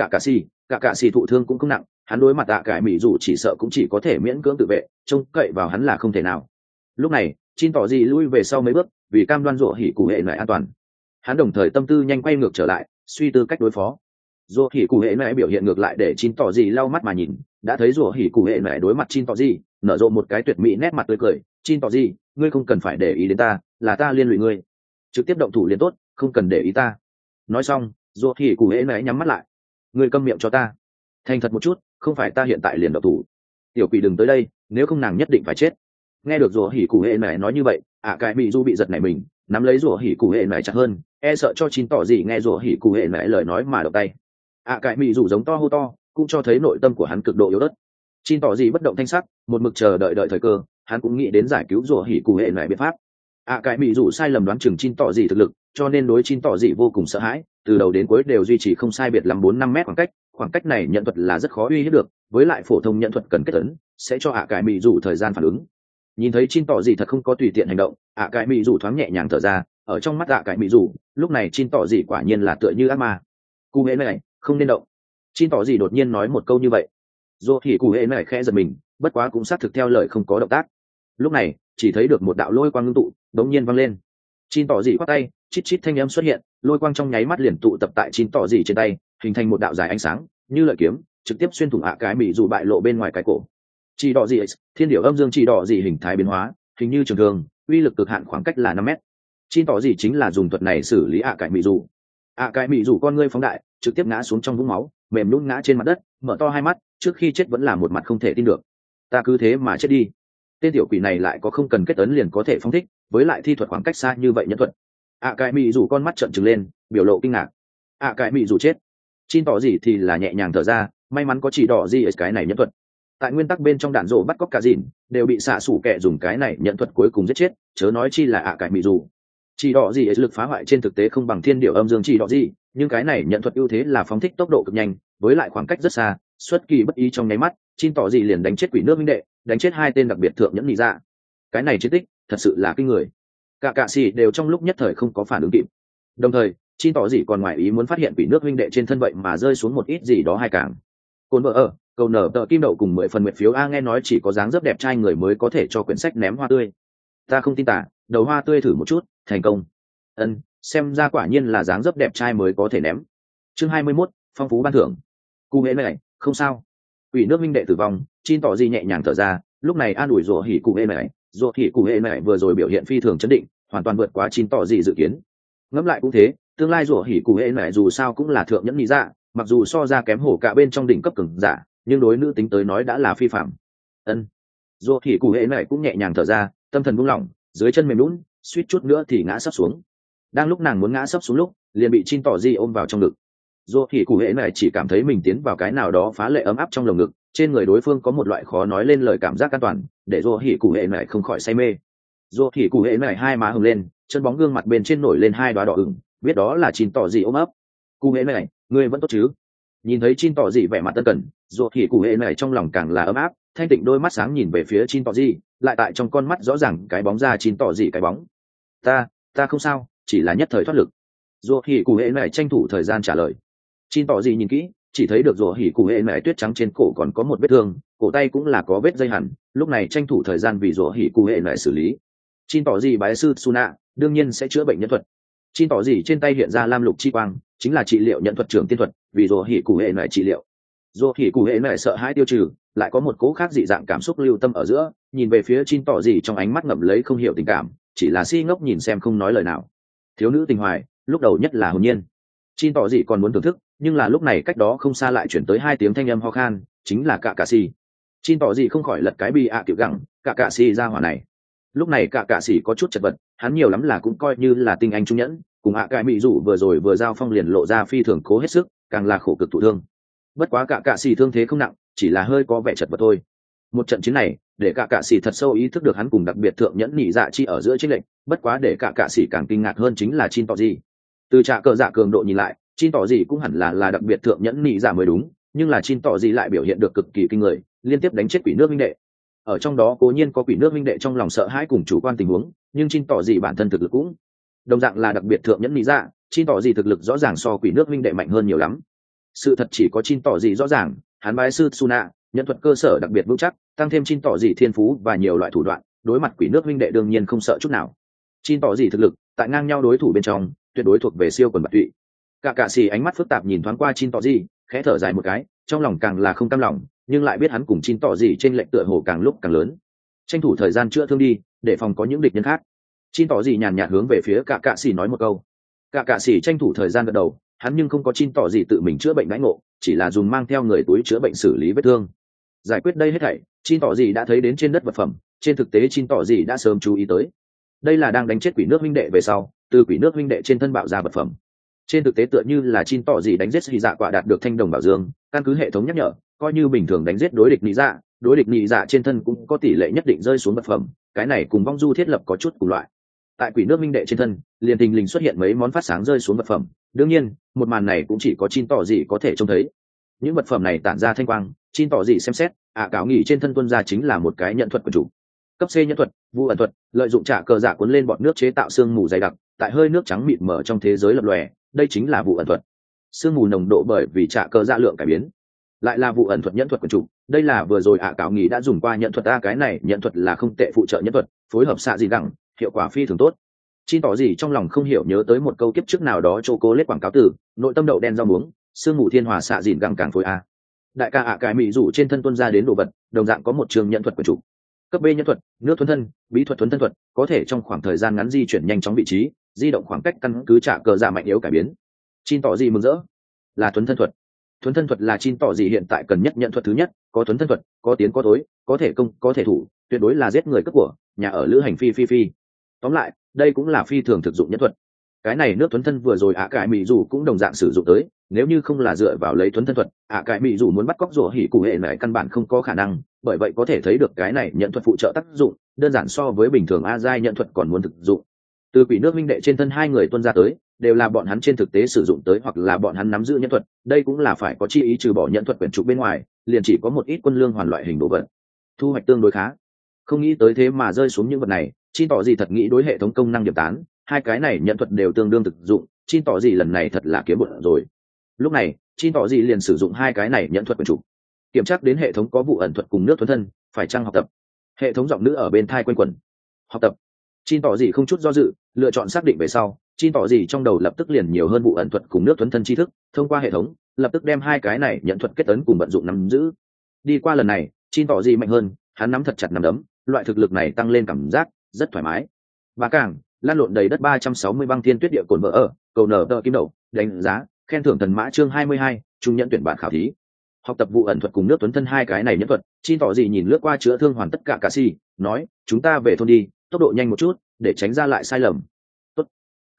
cả sĩ thụ thương cũng không nặng, hắn đối mặt cái mỹ rủ chỉ sợ cũng chỉ có thể miễn cưỡng tự vệ, trông cậy vào hắn là không thể nào. Lúc này Chin tỏ gì lui về sau mấy bước, vì cam đoan rủa hỉ cụ hệ này an toàn. Hắn đồng thời tâm tư nhanh quay ngược trở lại, suy tư cách đối phó. Rủa hỉ cụ hệ này biểu hiện ngược lại để Chin tỏ gì lau mắt mà nhìn, đã thấy rủa hỉ cụ hệ này đối mặt Chin tỏ gì, nở rộ một cái tuyệt mỹ nét mặt tươi cười. Chin tỏ gì, ngươi không cần phải để ý đến ta, là ta liên lụy ngươi, trực tiếp động thủ liền tốt, không cần để ý ta. Nói xong, rủa hỉ cụ hệ này nhắm mắt lại. Ngươi câm miệng cho ta, thành thật một chút, không phải ta hiện tại liền động thủ. Tiểu quỷ đừng tới đây, nếu không nàng nhất định phải chết. Nghe được rủa hỉ cụ hệ này nói như vậy, cái mỹ du bị giật nảy mình, nắm lấy rủa hỉ cụ hệ này chặt hơn, e sợ cho Chin tỏ gì nghe rủa hỉ cụ hệ này lời nói mà động tay. Cái mỹ du giống to hô to, cũng cho thấy nội tâm của hắn cực độ yếu ớt. Chin tỏ gì bất động thanh sắc, một mực chờ đợi thời cơ, hắn cũng nghĩ đến giải cứu rủa hỉ cụ hệ này biện pháp. Cái mỹ du sai lầm đoán chừng Chin tỏ gì thực lực, cho nên đối Chin tỏ gì vô cùng sợ hãi, từ đầu đến cuối đều duy trì không sai biệt lắm 4-5 mét khoảng cách này nhận thuật là rất khó uy hiếp được, với lại phổ thông nhận thuật cần kết ấn, sẽ cho cái mỹ du thời gian phản ứng. Nhìn thấy Chin tỏ gì thật không có tùy tiện hành động, cái mỹ dù thoáng nhẹ nhàng thở ra, ở trong mắt cái mỹ dù, lúc này Chin tỏ gì quả nhiên là tựa như ác ma. Cụ hễ này không nên động. Chin tỏ gì đột nhiên nói một câu như vậy, rồi thì cụ hễ này khẽ giật mình, bất quá cũng xác thực theo lời không có động tác. Lúc này chỉ thấy được một đạo lôi quang ngưng tụ đống nhiên văng lên. Chin tỏ gì quát tay, chít chít thanh âm xuất hiện, lôi quang trong nháy mắt liền tụ tập tại Chin tỏ gì trên tay, hình thành một đạo dài ánh sáng như lợi kiếm, trực tiếp xuyên thủng cái mỹ dù bại lộ bên ngoài cái cổ. Chỉ đỏ gì thiên điểu âm dương chỉ đỏ gì hình thái biến hóa, hình như trường thường, uy lực cực hạn khoảng cách là 5 mét. Chin tỏ gì chính là dùng thuật này xử lý cái mỹ dù. Cái mỹ dù con ngươi phóng đại, trực tiếp ngã xuống trong vũng máu, mềm nhũn ngã trên mặt đất, mở to hai mắt, trước khi chết vẫn là một mặt không thể tin được. Ta cứ thế mà chết đi. Tên tiểu quỷ này lại có không cần kết ấn liền có thể phóng thích, với lại thi thuật khoảng cách xa như vậy nhân thuật. Cái mỹ dù con mắt trợn trừng lên, biểu lộ kinh ngạc. Cái mỹ dù chết. Chin tỏ gì thì là nhẹ nhàng thở ra, may mắn có chỉ đỏ gì ở cái này nhân thuật. Tại nguyên tắc bên trong đạn rổ bắt cóc cả dìn đều bị xạ sủ kẻ dùng cái này nhận thuật cuối cùng giết chết, chớ nói chi là cái mỹ dù. Chỉ đỏ gì lực phá hoại trên thực tế không bằng thiên điệu âm dương chỉ đỏ gì, nhưng cái này nhận thuật ưu thế là phóng thích tốc độ cực nhanh, với lại khoảng cách rất xa, xuất kỳ bất ý trong nháy mắt, Chin tỏ gì liền đánh chết quỷ nước minh đệ, đánh chết 2 tên đặc biệt thượng nhẫn nhị dạ. Cái này chiến tích thật sự là kinh người, cả sĩ đều trong lúc nhất thời không có phản ứng kịp. Đồng thời Chin tỏ gì còn ngoài ý muốn phát hiện quỷ nước minh đệ trên thân vậy mà rơi xuống một ít gì đó hai càng. Cồn vợ ở cầu nở tờ kim đậu cùng 10 phần nguyệt phiếu nghe nói chỉ có dáng dấp đẹp trai người mới có thể cho quyển sách ném hoa tươi. Ta không tin tả, đầu hoa tươi thử một chút, thành công. Xem ra quả nhiên là dáng dấp đẹp trai mới có thể ném. Chương 21, phong phú ban thưởng. Cụ hễ này, không sao. Quỷ nước minh đệ tử vong, Chin tỏ gì nhẹ nhàng thở ra, lúc này an ủi rủa hỉ cụ hễ này, rủa hỉ cụ hễ này vừa rồi biểu hiện phi thường chấn định, hoàn toàn vượt quá Chin tỏ gì dự kiến. Ngẫm lại cũng thế, tương lai rủa hỉ cụ hễ này dù sao cũng là thượng nhẫn nhị dạ, mặc dù so ra kém hổ cả bên trong đỉnh cấp cường giả, nhưng đối nữ tính tới nói đã là phi phạm. Rủa hỉ cụ hễ này cũng nhẹ nhàng thở ra, tâm thần buông lỏng, dưới chân mềm lún, suýt chút nữa thì ngã sắp xuống. Đang lúc nàng muốn ngã sấp xuống lúc liền bị chin tỏ di ôm vào trong ngực. Dù thì cụ hệ này chỉ cảm thấy mình tiến vào cái nào đó phá lệ ấm áp trong lồng ngực, trên người đối phương có một loại khó nói lên lời cảm giác an toàn, để dù thì cụ hệ này không khỏi say mê. Dù thì cụ hệ này hai má hừng lên, chân bóng gương mặt bên trên nổi lên hai đóa đỏ ửng, biết đó là chin tỏ di ôm ấp. Cụ hệ này, ngươi vẫn tốt chứ? Nhìn thấy chin tỏ di vẻ mặt tân cần, dù thì cụ hệ này trong lòng càng là ấm áp, thanh tịnh đôi mắt sáng nhìn về phía chin tỏ di, lại tại trong con mắt rõ ràng cái bóng ra chin tỏ di cái bóng. Ta không sao, chỉ là nhất thời thoát lực. Dù thì cụ hệ này tranh thủ thời gian trả lời. Chin tỏ gì nhìn kỹ, chỉ thấy được rổ hỉ cụ hệ mẹ tuyết trắng trên cổ còn có một vết thương, cổ tay cũng là có vết dây hẳn, lúc này tranh thủ thời gian vì rổ hỉ cụ hệ mẹ xử lý. Chin tỏ gì bái sư Suna, đương nhiên sẽ chữa bệnh nhân thuật. Chin tỏ gì trên tay hiện ra lam lục chi quang, chính là trị liệu nhận thuật trưởng tiên thuật, vì rổ hỉ cụ hệ mẹ trị liệu. Rổ hỉ cụ hệ mẹ sợ hãi tiêu trừ, lại có một cố khác dị dạng cảm xúc lưu tâm ở giữa, nhìn về phía Chin tỏ gì trong ánh mắt ngậm lấy không hiểu tình cảm, chỉ là si ngốc nhìn xem không nói lời nào. Thiếu nữ tình hoài, lúc đầu nhất là hồn nhiên. Chin tỏ gì còn muốn thưởng thức, nhưng là lúc này cách đó không xa lại chuyển tới hai tiếng thanh âm ho khan, chính là cạ cạ xì. Chin tỏ gì không khỏi lật cái bi ạ kiểu gẳng, cạ cạ xì ra hỏa này. Lúc này cạ cạ xì có chút chật vật, hắn nhiều lắm là cũng coi như là tinh anh trung nhẫn, cùng ạ cạ mỹ dụ vừa rồi vừa giao phong liền lộ ra phi thường cố hết sức, càng là khổ cực thụ thương. Bất quá cạ cạ xì thương thế không nặng, chỉ là hơi có vẻ chật vật thôi. Một trận chiến này, để cạ cạ xì thật sâu ý thức được hắn cùng đặc biệt thượng nhẫn nhị dạ chi ở giữa chiến lệnh, bất quá để cạ cạ xì càng kinh ngạc hơn chính là Chin tỏ gì. Từ trạ cờ dạ cường độ nhìn lại, Chin tỏ gì cũng hẳn là đặc biệt thượng nhẫn nhị dạ mới đúng, nhưng là Chin tỏ gì lại biểu hiện được cực kỳ kinh người, liên tiếp đánh chết quỷ nước minh đệ. Ở trong đó cố nhiên có quỷ nước minh đệ trong lòng sợ hãi cùng chủ quan tình huống, nhưng Chin tỏ gì bản thân thực lực cũng đồng dạng là đặc biệt thượng nhẫn nhị dạ, Chin tỏ gì thực lực rõ ràng so quỷ nước minh đệ mạnh hơn nhiều lắm. Sự thật chỉ có Chin tỏ gì rõ ràng, hắn bái sư Suna, nhận thuật cơ sở đặc biệt vững chắc, tăng thêm Chin tỏ gì thiên phú và nhiều loại thủ đoạn, đối mặt quỷ nước minh đệ đương nhiên không sợ chút nào. Chin tỏ gì thực lực tại ngang nhau đối thủ bên trong, tuyệt đối thuộc về siêu quần bạc tụy. Cả cạ xì ánh mắt phức tạp nhìn thoáng qua Chin tỏ gì, khẽ thở dài một cái, trong lòng càng là không cam lòng, nhưng lại biết hắn cùng Chin tỏ gì trên lệnh tựa hồ càng lúc càng lớn. Tranh thủ thời gian chữa thương đi, để phòng có những địch nhân khác. Chin tỏ gì nhàn nhạt hướng về phía cả cạ xì nói một câu. Cả cạ xì tranh thủ thời gian gật đầu, hắn nhưng không có Chin tỏ gì tự mình chữa bệnh đãi ngộ, chỉ là dùng mang theo người túi chữa bệnh xử lý vết thương. Giải quyết đây hết thảy, Chin tỏ gì đã thấy đến trên đất vật phẩm, trên thực tế Chin tỏ gì đã sớm chú ý tới. Đây là đang đánh chết quỷ nước huynh đệ về sau, từ quỷ nước huynh đệ trên thân bạo ra vật phẩm. Trên thực tế tựa như là Chin tỏ gì đánh giết hy dạ quả đạt được thanh đồng bảo dương, căn cứ hệ thống nhắc nhở, coi như bình thường đánh giết đối địch nhị dạ trên thân cũng có tỷ lệ nhất định rơi xuống vật phẩm, cái này cùng vong du thiết lập có chút cùng loại. Tại quỷ nước huynh đệ trên thân, liền tình lình xuất hiện mấy món phát sáng rơi xuống vật phẩm, đương nhiên, một màn này cũng chỉ có Chin tỏ gì có thể trông thấy. Những vật phẩm này tản ra thanh quang, Chin tỏ gì xem xét, cáo nghĩ trên thân tuân ra chính là một cái nhận thuật của chủ. Cấp C nhận thuật, vu ẩn thuật, lợi dụng trả cờ dạ cuốn lên bọt nước chế tạo sương mù dày đặc, tại hơi nước trắng mịt mở trong thế giới lập lòe, đây chính là vụ ẩn thuật. Sương mù nồng độ bởi vì trả cờ dạ lượng cải biến. Lại là vụ ẩn thuật nhẫn thuật của chủ, đây là vừa rồi cáo nghĩ đã dùng qua nhận thuật cái này nhận thuật là không tệ phụ trợ nhẫn thuật, phối hợp xạ gì gẳng, hiệu quả phi thường tốt. Chin tỏ gì trong lòng không hiểu nhớ tới một câu kiếp trước nào đó chocolate quảng cáo từ, nội tâm đậu đen rau muống, sương mù thiên hòa xạ dìn gẳng càng phối a. Đại ca cái mỹ rủ trên thân tuân ra đến đồ vật, đồng dạng có một trường nhận thuật của chủ. Cấp B nhân thuật, nước thuần thân, bí thuật thuần thân thuật, có thể trong khoảng thời gian ngắn di chuyển nhanh chóng vị trí, di động khoảng cách căn cứ trả cờ dạ mạnh yếu cải biến. Chin tỏ gì mừng rỡ, là thuần thân thuật. Thuần thân thuật là Chin tỏ gì hiện tại cần nhất nhận thuật thứ nhất, có thuần thân thuật, có tiến có tối, có thể công, có thể thủ, tuyệt đối là giết người cướp của, nhà ở lữ hành phi. Tóm lại, đây cũng là phi thường thực dụng nhất thuật. Cái này nước thuần thân vừa rồi cải mỹ dù cũng đồng dạng sử dụng tới, nếu như không là dựa vào lấy thuần thân thuật, cải mỹ dù muốn bắt cóc rủa hỉ cụ hệ này căn bản không có khả năng, bởi vậy có thể thấy được cái này nhận thuật phụ trợ tác dụng đơn giản so với bình thường giai nhận thuật còn muốn thực dụng. Từ quỷ nước minh đệ trên thân hai người tuân ra tới, đều là bọn hắn trên thực tế sử dụng tới hoặc là bọn hắn nắm giữ nhận thuật, đây cũng là phải có chi ý, trừ bỏ nhận thuật quyển trục bên ngoài, liền chỉ có một ít quân lương hoàn loại hình đồ vật. Thu hoạch tương đối khá. Không nghĩ tới thế mà rơi xuống những vật này, Chin tỏ gì thật nghĩ đối hệ thống công năng điểm tán, hai cái này nhận thuật đều tương đương thực dụng, Chin tỏ gì lần này thật là kiếm bộn rồi. Lúc này, Chin tỏ gì liền sử dụng hai cái này nhận thuật quyển trục. Kiểm tra đến hệ thống có vụ ẩn thuật cùng nước thuần thân, phải chăng học tập. Hệ thống giọng nữ ở bên thai quanh quẩn. Học tập. Chin tỏ gì không chút do dự, lựa chọn xác định về sau, Chin tỏ gì trong đầu lập tức liền nhiều hơn vụ ẩn thuật cùng nước thuần thân tri thức, thông qua hệ thống, lập tức đem hai cái này nhận thuật kết ấn cùng vận dụng nắm giữ. Đi qua lần này, Chin tỏ gì mạnh hơn, hắn nắm thật chặt nắm đấm, loại thực lực này tăng lên cảm giác rất thoải mái. Bà càng lan lộn đầy đất 360 băng thiên tuyết địa cồn vỡ ở, cầu nở tờ kim đậu, đánh giá, khen thưởng thần mã chương 22, trung nhận tuyển bạn khảo thí. Học tập vụ ẩn thuật cùng nước tuấn thân hai cái này nhẫn thuật, Chin tỏ gì nhìn lướt qua chữa thương hoàn tất cả cạ xì, nói, chúng ta về thôn đi, tốc độ nhanh một chút, để tránh ra lại sai lầm. Tốt.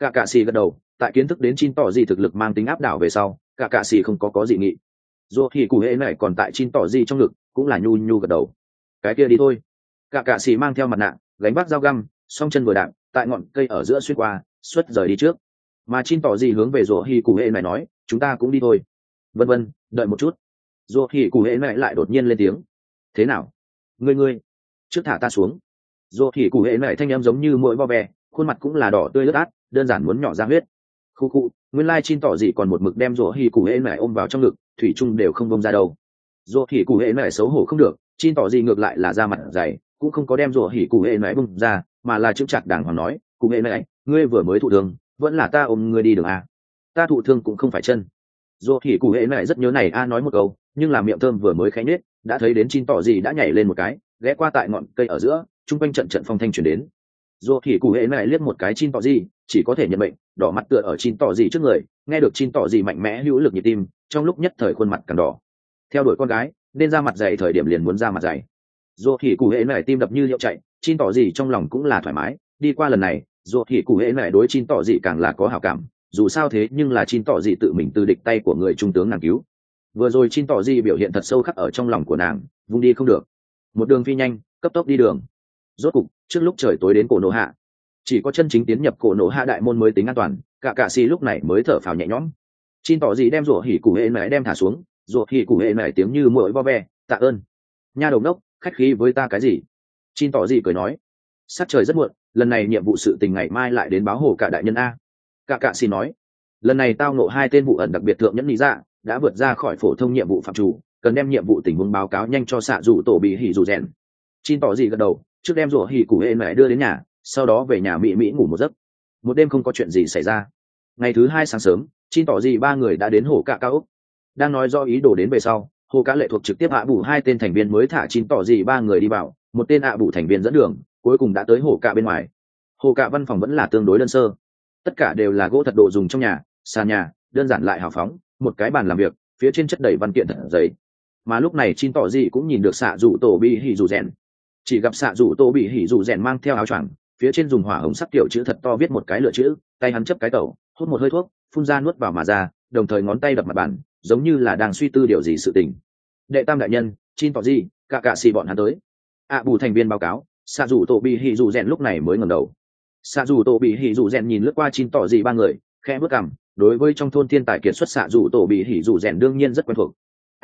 cả cạ xì gật đầu, tại kiến thức đến Chin tỏ gì thực lực mang tính áp đảo về sau, cả cạ xì không có dị nghị. Dù thì cụ hệ này còn tại Chin tỏ gì trong ngực, cũng là nhu nhu gật đầu. Cái kia đi thôi. Cả cạ xì mang theo mặt nạ, gánh vác dao găm, song chân vừa đạp, tại ngọn cây ở giữa xuyên qua, xuất rời đi trước. Mà Chin tỏ gì hướng về Dù thì cụ hệ này nói, chúng ta cũng đi thôi. Vân vân, đợi một chút. Dù thì cụ hệ này lại đột nhiên lên tiếng. Thế nào? Ngươi, trước thả ta xuống. Dù thì cụ hệ này thanh âm giống như mũi vo ve, khuôn mặt cũng là đỏ tươi lướt át, đơn giản muốn nhỏ ra huyết. Khu khu, nguyên lai Chin tỏ gì còn một mực đem Dù thì cụ hệ này ôm vào trong ngực, thủy chung đều không bông ra đâu. Dù thì cụ hệ này xấu hổ không được, Chin tỏ gì ngược lại là ra mặt dày, cũng không có đem Dù thì cụ hệ này bông ra, mà là chững chạc đàng hoàng nói, cụ hệ này, ngươi vừa mới thụ thương, vẫn là ta ôm ngươi đi đường à? Ta thụ thương cũng không phải chân. Dù thì cụ hệ này rất nhớ này nói một câu, nhưng là miệng thơm vừa mới khẽ nhếch, đã thấy đến Chin tỏ gì đã nhảy lên một cái, ghé qua tại ngọn cây ở giữa, trung quanh trận phong thanh truyền đến. Dù thì cụ hệ này liếc một cái Chin tỏ gì, chỉ có thể nhận mệnh, đỏ mặt tựa ở Chin tỏ gì trước người, nghe được Chin tỏ gì mạnh mẽ hữu lực nhịp tim, trong lúc nhất thời khuôn mặt càng đỏ. Theo đuổi con gái, nên ra mặt dày thời điểm liền muốn ra mặt dày. Dù thì cụ hệ này tim đập như liệu chạy, Chin tỏ gì trong lòng cũng là thoải mái, đi qua lần này, dù thì cụ hệ này đối Chin tỏ gì càng là có hảo cảm, dù sao thế nhưng là Chin tỏ gì tự mình từ địch tay của người trung tướng nàng cứu. Vừa rồi Chin tỏ gì biểu hiện thật sâu khắc ở trong lòng của nàng, vung đi không được. Một đường phi nhanh, cấp tốc đi đường. Rốt cục, trước lúc trời tối đến cổ nổ hạ, chỉ có chân chính tiến nhập cổ nổ hạ đại môn mới tính an toàn, cả cạ xì lúc này mới thở phào nhẹ nhõm. Chin tỏ gì đem rủa hỉ cụ hệ mẹ đem thả xuống, rủa hỉ cụ hệ mẹ tiếng như muỗi vo ve, tạ ơn. Nha đầu đốc, khách khí với ta cái gì? Chin tỏ gì cười nói. Sát trời rất muộn, lần này nhiệm vụ sự tình ngày mai lại đến báo hồ cả đại nhân a. Cả cạ xì nói, lần này tao ngộ 2 tên vụ ẩn đặc biệt thượng nhẫn lý dạ, đã vượt ra khỏi phổ thông nhiệm vụ phạm chủ, cần đem nhiệm vụ tình huống báo cáo nhanh cho xạ dù tổ bị hỉ dù rèn. Chin tỏ gì gật đầu, trước đem rủa hỉ cụ hệ mẹ đưa đến nhà, sau đó về nhà mỹ ngủ một giấc. Một đêm không có chuyện gì xảy ra. Ngày thứ 2 sáng sớm, Chin tỏ gì 3 người đã đến hồ cả cao ốc. Đang nói do ý đồ đến về sau, hồ cả lệ thuộc trực tiếp hạ bù 2 tên thành viên mới thả Chin tỏ gì 3 người đi vào, một tên hạ bù thành viên dẫn đường, cuối cùng đã tới hồ cả bên ngoài. Hồ cả văn phòng vẫn là tương đối đơn sơ, tất cả đều là gỗ thật đồ dùng trong nhà, sàn nhà đơn giản lại hào phóng, một cái bàn làm việc, phía trên chất đầy văn kiện thật giấy. Mà lúc này Chin tỏ gì cũng nhìn được xạ rủ tổ bị hỉ rủ rèn, chỉ gặp xạ rủ tổ bị hỉ rủ rèn mang theo áo choàng, phía trên dùng hỏa hồng sắc kiểu chữ thật to viết một cái lựa chữ, tay hắn chấp cái tẩu, hút một hơi thuốc, phun ra nuốt vào mà ra, đồng thời ngón tay đập mặt bàn, giống như là đang suy tư điều gì sự tình. Đệ tam đại nhân, Chin tỏ gì, cả cạ xì bọn hắn tới. Bù thành viên báo cáo, xạ rủ tổ bị hỉ rủ rèn lúc này mới ngẩng đầu. Xạ rủ tổ bị hỉ rủ rèn nhìn lướt qua Chin tỏ gì 3 người, khẽ bước cằm, đối với trong thôn thiên tài kiệt xuất xạ rủ tổ bị hỉ rủ rèn đương nhiên rất quen thuộc.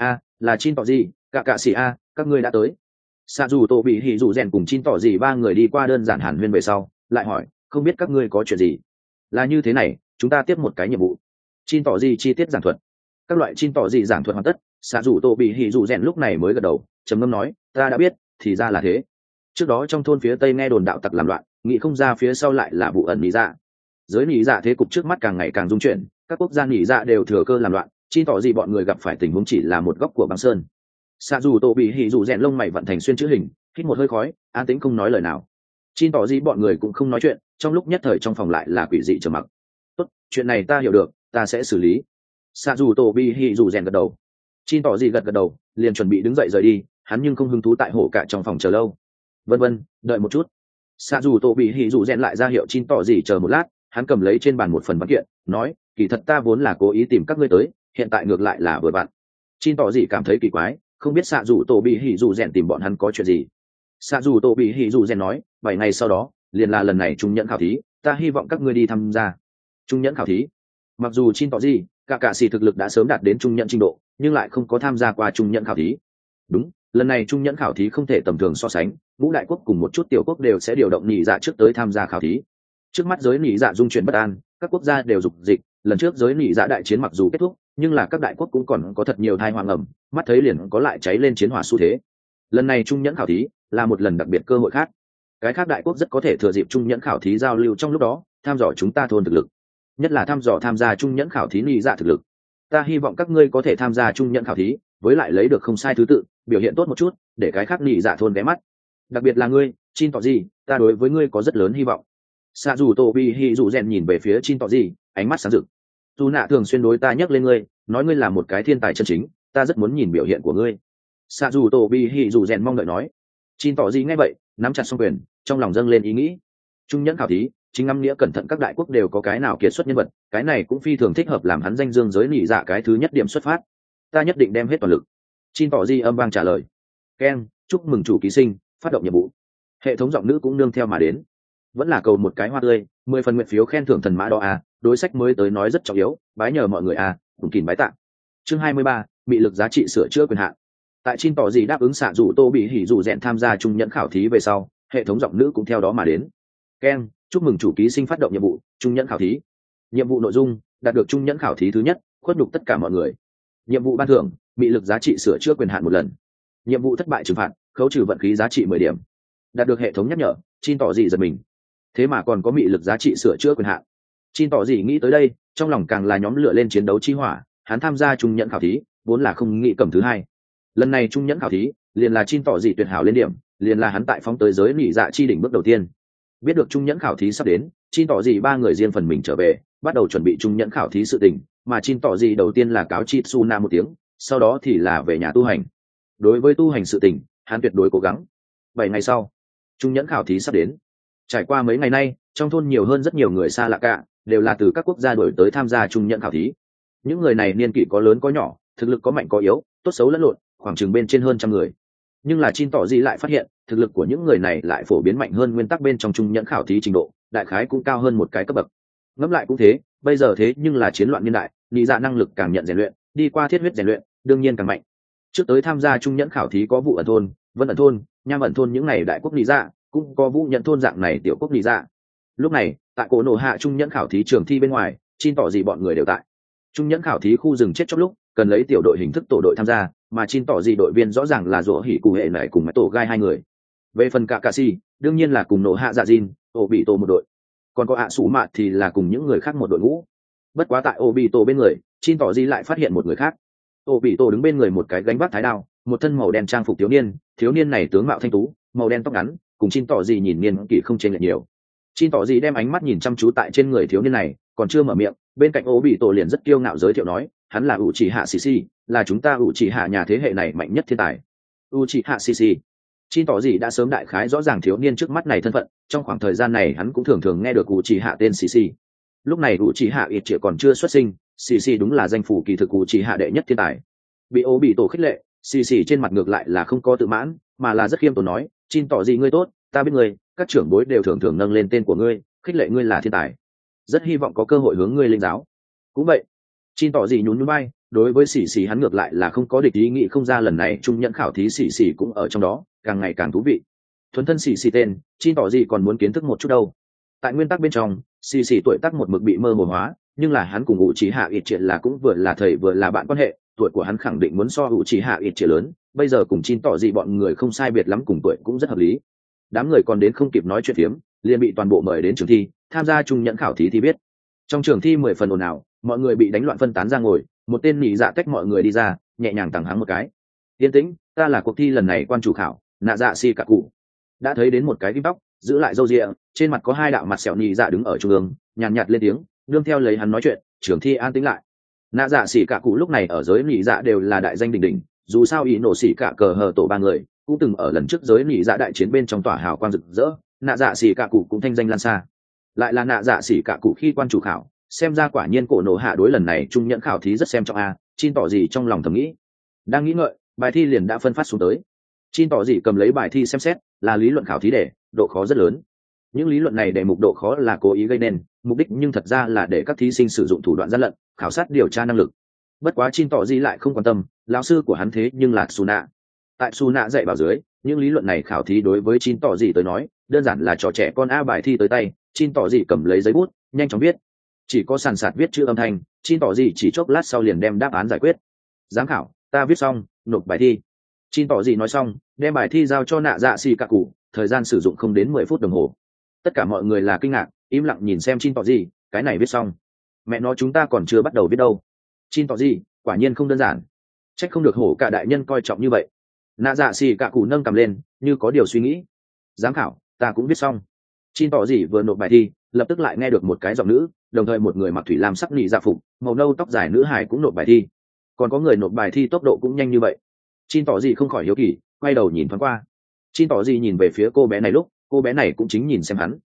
Là Chin tỏ gì, cả cạ xì các ngươi đã tới. Xạ dù tổ bị hỉ dù rèn cùng Chin tỏ gì 3 người đi qua đơn giản hàn huyên về sau, lại hỏi, không biết các ngươi có chuyện gì? Là như thế này, chúng ta tiếp một cái nhiệm vụ. Chin tỏ gì chi tiết giảng thuật. Các loại Chin tỏ gì giảng thuật hoàn tất, xạ dù tổ bị hỉ dù rèn lúc này mới gật đầu, trầm ngâm nói, ta đã biết, thì ra là thế. Trước đó trong thôn phía tây nghe đồn đạo tặc làm loạn, nghĩ không ra phía sau lại là vụ ẩn nhị dạ. Giới nhị dạ thế cục trước mắt càng ngày càng dung chuyển, các quốc gia nhị dạ đều thừa cơ làm loạn, Chin tỏ gì bọn người gặp phải tình huống chỉ là một góc của băng sơn. Xạ dù tổ bị hỉ dù rèn lông mày vận thành xuyên chữ hình, hít một hơi khói, an tĩnh không nói lời nào. Chin tỏ gì bọn người cũng không nói chuyện, trong lúc nhất thời trong phòng lại là quỷ dị trầm mặc. Tốt, chuyện này ta hiểu được, ta sẽ xử lý. Xạ dù tổ bị hỉ dù rèn gật đầu. Chin tỏ gì gật đầu, liền chuẩn bị đứng dậy rời đi, hắn nhưng không hứng thú tại hổ cả trong phòng chờ lâu. Vân, đợi một chút. Xạ dù tổ bị hỉ dù rèn lại ra hiệu Chin tỏ gì chờ một lát, hắn cầm lấy trên bàn một phần văn kiện, nói, kỳ thật ta vốn là cố ý tìm các ngươi tới, hiện tại ngược lại là vừa vặn. Chin tỏ gì cảm thấy kỳ quái, không biết xạ dù tổ bị hỉ dù rèn tìm bọn hắn có chuyện gì. Xạ dù tổ bị hỉ dù rèn nói, 7 ngày sau đó liền là lần này trung nhẫn khảo thí, ta hy vọng các ngươi đi tham gia. Trung nhẫn khảo thí? Mặc dù Chin tỏ gì cả cạ xì thực lực đã sớm đạt đến trung nhẫn trình độ, nhưng lại không có tham gia qua trung nhẫn khảo thí. Đúng, lần này trung nhẫn khảo thí không thể tầm thường so sánh, ngũ đại quốc cùng một chút tiểu quốc đều sẽ điều động nhị dạ trước tới tham gia khảo thí. Trước mắt giới nhị dạ dung chuyển bất an, các quốc gia đều dục dịch, lần trước giới nhị dạ đại chiến mặc dù kết thúc, nhưng là các đại quốc cũng còn có thật nhiều thai hoàng ẩm, mắt thấy liền có lại cháy lên chiến hỏa xu thế. Lần này trung nhẫn khảo thí là một lần đặc biệt cơ hội khác, cái khác đại quốc rất có thể thừa dịp trung nhẫn khảo thí giao lưu trong lúc đó tham dò chúng ta thôn thực lực, nhất là tham gia trung nhẫn khảo thí nhị dạ thực lực. Ta hy vọng các ngươi có thể tham gia trung nhẫn khảo thí, với lại lấy được không sai thứ tự, biểu hiện tốt một chút, để cái khác nhị dạ thôn ghé mắt. Đặc biệt là ngươi, Chin tỏ gì, ta đối với ngươi có rất lớn hy vọng. Xạ dù tổ bị hỉ dù rèn nhìn về phía Chin tỏ gì, ánh mắt sáng rực. Dù nạ thường xuyên đối ta nhắc lên ngươi, nói ngươi là một cái thiên tài chân chính, ta rất muốn nhìn biểu hiện của ngươi. Xạ dù tổ bị hỉ dù rèn mong đợi nói. Chin tỏ gì nghe vậy, nắm chặt song quyền, trong lòng dâng lên ý nghĩ. Trung nhẫn khảo thí chính ngắm nghĩa cẩn thận các đại quốc đều có cái nào kiệt xuất nhân vật, cái này cũng phi thường thích hợp làm hắn danh dương giới nỉ dạ cái thứ nhất điểm xuất phát. Ta nhất định đem hết toàn lực. Chin tỏ di âm vang trả lời. Ken, chúc mừng chủ ký sinh, phát động nhiệm vụ. Hệ thống giọng nữ cũng nương theo mà đến. Vẫn là cầu một cái hoa tươi, 10 phần nguyện phiếu khen thưởng thần mã đó à, đối sách mới tới nói rất trọng yếu, bái nhờ mọi người à, cùng kìm bái tạ. Chương 23, mị lực giá trị sửa chữa quyền hạn. Tại Chin tỏ gì đáp ứng xạ dụ Tô bị hỉ dụ rèn tham gia trung nhẫn khảo thí về sau, hệ thống giọng nữ cũng theo đó mà đến. Ken, chúc mừng chủ ký sinh phát động nhiệm vụ trung nhẫn khảo thí. Nhiệm vụ nội dung: đạt được trung nhẫn khảo thí thứ nhất, khuất nhục tất cả mọi người. Nhiệm vụ ban thưởng: mị lực giá trị sửa chữa quyền hạn một lần. Nhiệm vụ thất bại trừng phạt: khấu trừ vận khí giá trị 10 điểm. Đạt được hệ thống nhắc nhở, Chin tỏ gì giật mình. Thế mà còn có mị lực giá trị sửa chữa quyền hạn. Chin tỏ gì nghĩ tới đây, trong lòng càng là nhóm lửa lên chiến đấu chi hỏa. Hắn tham gia trung nhẫn khảo thí vốn là không nghĩ cầm thứ hai, lần này trung nhẫn khảo thí liền là Chin tỏ gì tuyệt hảo lên điểm, liền là hắn tại phóng tới giới nỉ dạ chi đỉnh bước đầu tiên. Biết được trung nhẫn khảo thí sắp đến, Chin tỏ gì ba người riêng phần mình trở về, bắt đầu chuẩn bị trung nhẫn khảo thí sự tình, mà Chin tỏ gì đầu tiên là cáo Chitsuna một tiếng, sau đó thì là về nhà tu hành. Đối với tu hành sự tình, hắn tuyệt đối cố gắng. 7 ngày sau, trung nhẫn khảo thí sắp đến. Trải qua mấy ngày nay, trong thôn nhiều hơn rất nhiều người xa lạ cả, đều là từ các quốc gia đổi tới tham gia trung nhẫn khảo thí. Những người này niên kỷ có lớn có nhỏ, thực lực có mạnh có yếu, tốt xấu lẫn lộn, khoảng chừng bên trên hơn trăm người. Nhưng là Chin tỏ gì lại phát hiện, thực lực của những người này lại phổ biến mạnh hơn nguyên tắc bên trong trung nhẫn khảo thí trình độ, đại khái cũng cao hơn một cái cấp bậc. Ngẫm lại cũng thế, bây giờ thế nhưng là chiến loạn niên đại, lý dạ năng lực càng nhận rèn luyện, đi qua thiết huyết rèn luyện, đương nhiên càng mạnh. Trước tới tham gia trung nhẫn khảo thí có Vũ ẩn thôn, Vân ẩn thôn, Nham ẩn thôn những này đại quốc lý dạ, cũng có Vũ nhận thôn dạng này tiểu quốc lý dạ. Lúc này, tại cổ nổ hạ trung nhẫn khảo thí trường thi bên ngoài, Chin tỏ gì bọn người đều tại. Trung nhẫn khảo thí khu rừng chết chốc lúc, cần lấy tiểu đội hình thức tổ đội tham gia, mà Chin tỏ gì đội viên rõ ràng là rỗ hỉ cụ hệ này cùng máy tổ gai hai người. Về phần cả cà si, đương nhiên là cùng nổ hạ dạ Jin, ổ bị tổ một đội, còn có ạ sủ mạt thì là cùng những người khác một đội ngũ. Bất quá tại ổ bị tổ bên người, Chin tỏ gì lại phát hiện một người khác. Ổ bị tổ đứng bên người một cái gánh vác thái đao, một thân màu đen trang phục thiếu niên này tướng mạo thanh tú, màu đen tóc ngắn, cùng Chin tỏ gì nhìn niên kỷ không chênh lệch nhiều. Chin tỏ gì đem ánh mắt nhìn chăm chú tại trên người thiếu niên này, còn chưa mở miệng, bên cạnh ổ bị tổ liền rất kiêu ngạo giới thiệu nói, hắn là Uchiha Shishi, là chúng ta Uchiha nhà thế hệ này mạnh nhất thiên tài. Uchiha Shishi. Chin tỏ gì đã sớm đại khái rõ ràng thiếu niên trước mắt này thân phận, trong khoảng thời gian này hắn cũng thường thường nghe được Uchiha tên Shishi. Lúc này Uchiha Itachi còn chưa xuất sinh, Shishi đúng là danh phủ kỳ thực Uchiha đệ nhất thiên tài. Bị ố bị tổ khích lệ, Shishi trên mặt ngược lại là không có tự mãn, mà là rất khiêm tốn nói, Chin tỏ gì ngươi tốt, ta biết ngươi, các trưởng bối đều thường thường nâng lên tên của ngươi, khích lệ ngươi là thiên tài. Rất hy vọng có cơ hội hướng ngươi linh giáo. Cũng vậy. Chin tỏ gì nhún nhún vai, đối với xỉ xỉ hắn ngược lại là không có địch ý nghĩ không ra lần này trung nhận khảo thí xỉ xỉ cũng ở trong đó, càng ngày càng thú vị. Thuần thân xỉ xỉ tên, Chin tỏ gì còn muốn kiến thức một chút đâu. Tại nguyên tắc bên trong, xỉ xỉ tuổi tác một mực bị mơ hồ hóa, nhưng là hắn cùng Uchiha Itachi là cũng vừa là thầy vừa là bạn quan hệ, tuổi của hắn khẳng định muốn so Uchiha Itachi lớn, bây giờ cùng Chin tỏ gì bọn người không sai biệt lắm cùng tuổi cũng rất hợp lý. Đám người còn đến không kịp nói chuyện phiếm, liền bị toàn bộ mời đến trường thi, tham gia trung nhận khảo thí thì biết. Trong trường thi 10 phần ồn ào, mọi người bị đánh loạn phân tán ra ngồi, một tên nhị dạ tách mọi người đi ra, nhẹ nhàng tằng hắng một cái. Yên tĩnh, ta là cuộc thi lần này quan chủ khảo, nạ dạ si cả cụ. Đã thấy đến một cái ghim tóc, giữ lại râu ria, trên mặt có hai đạo mặt sẹo nhị dạ đứng ở trung ương, nhàn nhạt lên tiếng, đương theo lấy hắn nói chuyện, trường thi an tĩnh lại. Nạ dạ si cả cụ lúc này ở giới nhị dạ đều là đại danh đỉnh đỉnh, dù sao ý nổ xỉ cả cờ hờ tổ ba người, cũng từng ở lần trước giới nhị dạ đại chiến bên trong tỏa hào quang rực rỡ, nạ dạ si cả cụ cũng thanh danh lan xa. Lại là nạ dạ xỉ cả cụ khi quan chủ khảo, xem ra quả nhiên cổ nổ hạ đối lần này trung nhẫn khảo thí rất xem trọng a. Chin tỏ gì trong lòng thầm nghĩ, đang nghĩ ngợi, bài thi liền đã phân phát xuống tới. Chin tỏ gì cầm lấy bài thi xem xét, là lý luận khảo thí đề, độ khó rất lớn. Những lý luận này đề mục độ khó là cố ý gây nên, mục đích nhưng thật ra là để các thí sinh sử dụng thủ đoạn gian lận, khảo sát điều tra năng lực. Bất quá Chin tỏ gì lại không quan tâm, lão sư của hắn thế nhưng là Suna. Tại Suna dạy bảo dưới, những lý luận này khảo thí đối với Chin tỏ gì tới nói, đơn giản là trò trẻ con a. Bài thi tới tay, Chin tỏ gì cầm lấy giấy bút, nhanh chóng viết. Chỉ có sàn sạt viết chữ âm thanh, Chin tỏ gì chỉ chốc lát sau liền đem đáp án giải quyết. Giám khảo, ta viết xong, nộp bài thi. Chin tỏ gì nói xong, đem bài thi giao cho nạ dạ xì cả cụ, thời gian sử dụng không đến 10 phút đồng hồ. Tất cả mọi người là kinh ngạc, im lặng nhìn xem Chin tỏ gì, cái này viết xong. Mẹ nó chúng ta còn chưa bắt đầu viết đâu. Chin tỏ gì, quả nhiên không đơn giản. Trách không được hổ cả đại nhân coi trọng như vậy. Nạ dạ xì cả cụ nâng cầm lên, như có điều suy nghĩ. Giám khảo, ta cũng viết xong. Chin tỏ gì vừa nộp bài thi, lập tức lại nghe được một cái giọng nữ, đồng thời một người mặc thủy lam sắc nị dạ phục, màu nâu tóc dài nữ hài cũng nộp bài thi. Còn có người nộp bài thi tốc độ cũng nhanh như vậy. Chin tỏ gì không khỏi hiếu kỳ, quay đầu nhìn thoáng qua. Chin tỏ gì nhìn về phía cô bé này lúc, cô bé này cũng chính nhìn xem hắn.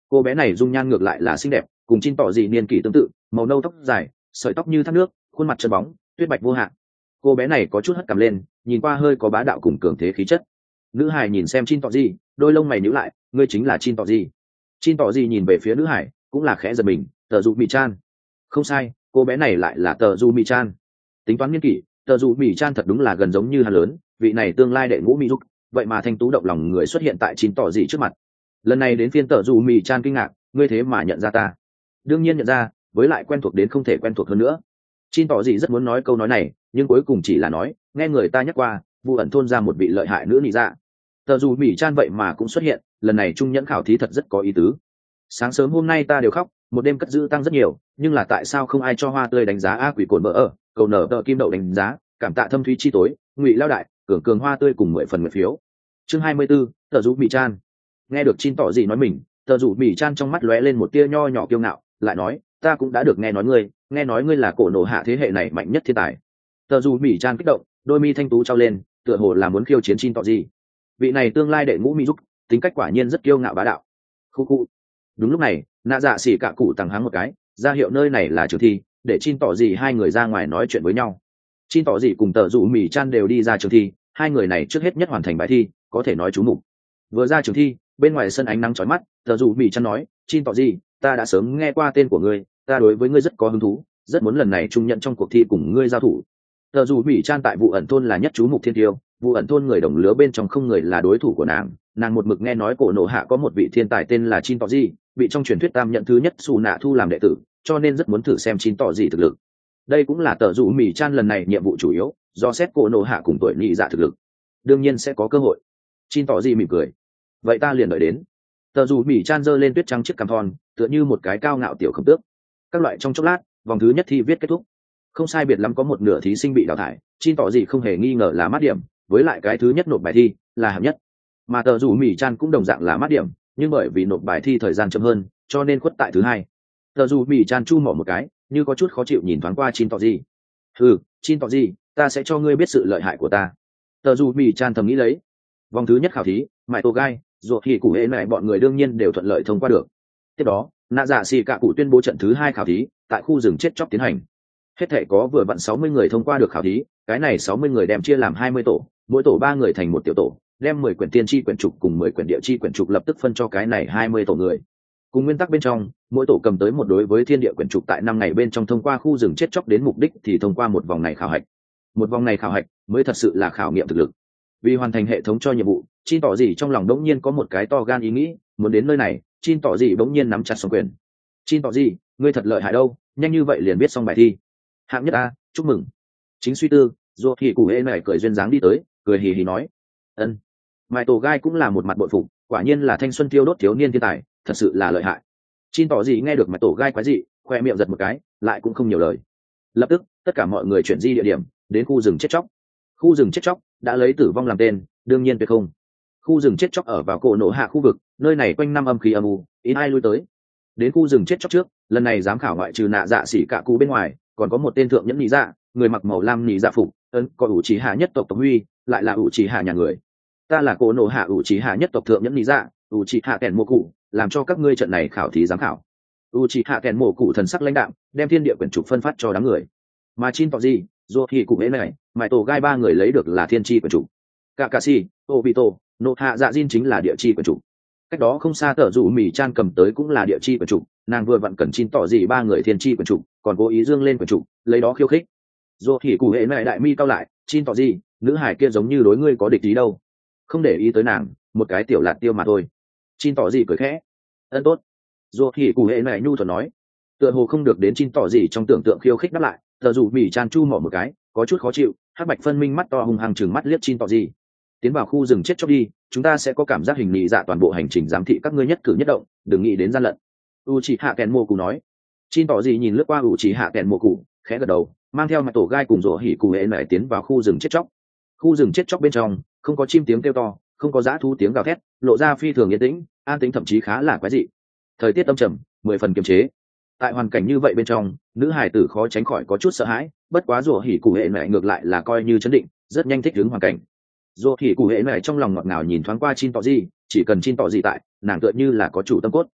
Cô bé này dung nhan ngược lại là xinh đẹp, cùng Chin tỏ gì niên kỷ tương tự, màu nâu tóc dài, sợi tóc như thác nước, khuôn mặt trơn bóng, tuyết bạch vô hạn. Cô bé này có chút hất cằm lên, nhìn qua hơi có bá đạo cùng cường thế khí chất. Nữ hải nhìn xem Chin tỏ gì, đôi lông mày nhíu lại, ngươi chính là Chin tỏ gì? Chin tỏ gì nhìn về phía nữ hải, cũng là khẽ giật mình, tờ dụ mì chan. Không sai, cô bé này lại là tờ dụ mì chan. Tính toán niên kỷ, tờ dụ mì chan thật đúng là gần giống như hắn lớn, vị này tương lai đệ ngũ mỹ dục, vậy mà thanh tú động lòng người xuất hiện tại Chin tỏ gì trước mặt. Lần này đến phiên tờ dụ mì chan kinh ngạc, ngươi thế mà nhận ra ta? Đương nhiên nhận ra, với lại quen thuộc đến không thể quen thuộc hơn nữa. Chin tỏ gì rất muốn nói câu nói này, nhưng cuối cùng chỉ là nói, nghe người ta nhắc qua, Vu ẩn thôn ra một vị lợi hại nữ nị dạ. Tờ dù mỉ chan vậy mà cũng xuất hiện, lần này trung nhẫn khảo thí thật rất có ý tứ. Sáng sớm hôm nay ta đều khóc, một đêm cất giữ tăng rất nhiều, nhưng là tại sao không ai cho hoa tươi đánh giá a quỷ cồn bỡ ở, cầu nở tờ kim đậu đánh giá, cảm tạ thâm thúy chi tối, ngụy lao đại, cường cường hoa tươi cùng 10 phần 10 phiếu. Chương 24, tờ dù mỉ chan. Nghe được Chin tỏ gì nói mình, tờ dù mỉ chan trong mắt lóe lên một tia nho nhỏ kiêu ngạo, lại nói, ta cũng đã được nghe nói ngươi là cổ nổ hạ thế hệ này mạnh nhất thiên tài. Tờ dù mỉ chan kích động, đôi mi thanh tú trao lên, tựa hồ là muốn khiêu chiến Chin tỏ gì. Vị này tương lai đệ ngũ mỹ giúp, tính cách quả nhiên rất kiêu ngạo bá đạo. Khu khu. Đúng lúc này, nạ dạ xỉ cả cụ tằng hắng một cái, ra hiệu nơi này là trường thi, để Chin tỏ gì hai người ra ngoài nói chuyện với nhau. Chin tỏ gì cùng tờ dù mỉ chan đều đi ra trường thi, hai người này trước hết nhất hoàn thành bài thi, có thể nói chú mục. Vừa ra trường thi, bên ngoài sân ánh nắng chói mắt, tờ dù mỉ chan nói, Chin tỏ gì, ta đã sớm nghe qua tên của ngươi, ta đối với ngươi rất có hứng thú, rất muốn lần này trung nhận trong cuộc thi cùng ngươi giao thủ. Tờ dù mỉ chan tại vụ ẩn thôn là nhất chú mục thiên tiêu, vụ ẩn thôn người đồng lứa bên trong không người là đối thủ của nàng một mực nghe nói cổ nổ hạ có một vị thiên tài tên là Chin tỏ gì, bị trong truyền thuyết tam nhận thứ nhất xù nạ thu làm đệ tử, cho nên rất muốn thử xem Chin tỏ gì thực lực. Đây cũng là tờ dù mỉ chan lần này nhiệm vụ chủ yếu, do xét cổ nổ hạ cùng tuổi nhị dạ thực lực, đương nhiên sẽ có cơ hội. Chin tỏ gì mỉm cười, vậy ta liền đợi đến. Tờ dù mỉ chan giơ lên tuyết trắng chiếc cằm thon, tựa như một cái cao ngạo tiểu khổng tước. Các loại trong chốc lát, vòng thứ nhất thi viết kết thúc, không sai biệt lắm có một nửa thí sinh bị đào thải. Chin tỏ gì không hề nghi ngờ là mát điểm, với lại cái thứ nhất nộp bài thi là hạng nhất, mà tờ dù mỉ chan cũng đồng dạng là mát điểm, nhưng bởi vì nộp bài thi thời gian chậm hơn, cho nên khuất tại thứ hai. Tờ dù mỉ chan chu mỏ một cái, như có chút khó chịu nhìn thoáng qua Chin tỏ gì. Chin tỏ gì, ta sẽ cho ngươi biết sự lợi hại của ta. Tờ dù mỉ chan thầm nghĩ lấy. Vòng thứ nhất khảo thí, mãi tổ gai ruột thì cụ hễ mẹ bọn người đương nhiên đều thuận lợi thông qua được. Tiếp đó, nạ dạ xì cả cụ tuyên bố trận thứ hai khảo thí tại khu rừng chết chóc tiến hành. Hết thể có vừa vặn 60 người thông qua được khảo thí, cái này 60 người đem chia làm 20 tổ, mỗi tổ 3 người thành một tiểu tổ, đem 10 quyển tiên tri quyển trục cùng 10 quyển địa chi quyển trục lập tức phân cho cái này 20 tổ người. Cùng nguyên tắc bên trong, mỗi tổ cầm tới một đối với thiên địa quyển trục tại 5 ngày bên trong thông qua khu rừng chết chóc đến mục đích thì thông qua một vòng này khảo hạch. Một vòng này khảo hạch mới thật sự là khảo nghiệm thực lực. Vì hoàn thành hệ thống cho nhiệm vụ, Chin tỏ gì trong lòng đống nhiên có một cái to gan ý nghĩ, muốn đến nơi này. Chin tỏ gì đống nhiên nắm chặt song quyền. Chin tỏ gì, ngươi thật lợi hại đâu, nhanh như vậy liền biết xong bài thi. Hạng nhất a, chúc mừng. Chính suy tư, ruột thì cụ hễ này cười duyên dáng đi tới, cười hì hì nói, ân. Mai tổ gai cũng là một mặt bội phục, quả nhiên là thanh xuân tiêu đốt thiếu niên thiên tài, thật sự là lợi hại. Chin tỏ gì nghe được Mai tổ gai quái dị, khoe miệng giật một cái, lại cũng không nhiều lời. Lập tức, tất cả mọi người chuyển di địa điểm, đến khu rừng chết chóc. Khu rừng chết chóc đã lấy tử vong làm tên, đương nhiên tuyệt không. Khu rừng chết chóc ở vào cổ nổ hạ khu vực, nơi này quanh năm âm khí âm u, ít ai lui tới. Đến khu rừng chết chóc trước, lần này giám khảo ngoại trừ nạ dạ xỉ cả cụ bên ngoài, còn có một tên thượng nhẫn nhị dạ, người mặc màu lam nhị dạ phục, có ủ trí hạ nhất tộc tộc huy, lại là ủ trí hạ nhà người. Ta là cổ nổ hạ ủ trí hạ nhất tộc thượng nhẫn nhị dạ, ủ trí hạ kèn mô cụ, làm cho các ngươi trận này khảo thí giám khảo. ủ trí hạ kèn mô cụ thần sắc lãnh đạm, đem thiên địa quyển trục phân phát cho đám người. Mà Chin tỏ gì, dù thì cụ ấy này, mãi tổ gai ba người lấy được là thiên chi quyển trục. Kakashi, Obito, nộ hạ dạ Jin chính là địa chi quyển trục. Cách đó không xa tờ dù mì chan cầm tới cũng là địa chi quyển trục, nàng vừa vặn cần Chin tỏ gì ba người thiên chi quyển trục, còn cố ý dương lên quyển trục, lấy đó khiêu khích. Dù thì cụ hệ này đại mi cao lại, Chin tỏ gì, nữ hải kia giống như đối ngươi có địch ý đâu. Không để ý tới nàng, một cái tiểu lạt tiêu mà thôi. Chin tỏ gì cười khẽ. Ân tốt. Dù thì cụ hệ này nhu thuận nói. Tựa hồ không được đến Chin tỏ gì trong tưởng tượng khiêu khích đáp lại, tờ dù mì chan chu mỏ một cái, có chút khó chịu, hắc bạch phân minh mắt to hung hăng chừng mắt liếc Chin tỏ gì. Tiến vào khu rừng chết chóc đi, chúng ta sẽ có cảm giác hình nhị dạ toàn bộ hành trình giám thị các ngươi nhất cử nhất động, đừng nghĩ đến gian lận. Uchiha Kenmoku nói. Chin tỏ gì nhìn lướt qua Uchiha Kenmoku, khẽ gật đầu, mang theo mặt tổ gai cùng rổ hỉ cụ hệ lại tiến vào khu rừng chết chóc. Khu rừng chết chóc bên trong không có chim tiếng kêu to, không có dã thú tiếng gào thét, lộ ra phi thường yên tĩnh, an tĩnh thậm chí khá là quái dị. Thời tiết âm trầm, 10 phần kiềm chế. Tại hoàn cảnh như vậy bên trong, nữ hải tử khó tránh khỏi có chút sợ hãi, bất quá rổ hỉ cụ hệ lại ngược lại là coi như chấn định, rất nhanh thích ứng hoàn cảnh. Rổ hỉ cụ hệ lại trong lòng ngọt ngào nhìn thoáng qua Chin tỏ gì, chỉ cần Chin tỏ gì tại, nàng tựa như là có chủ tâm cốt.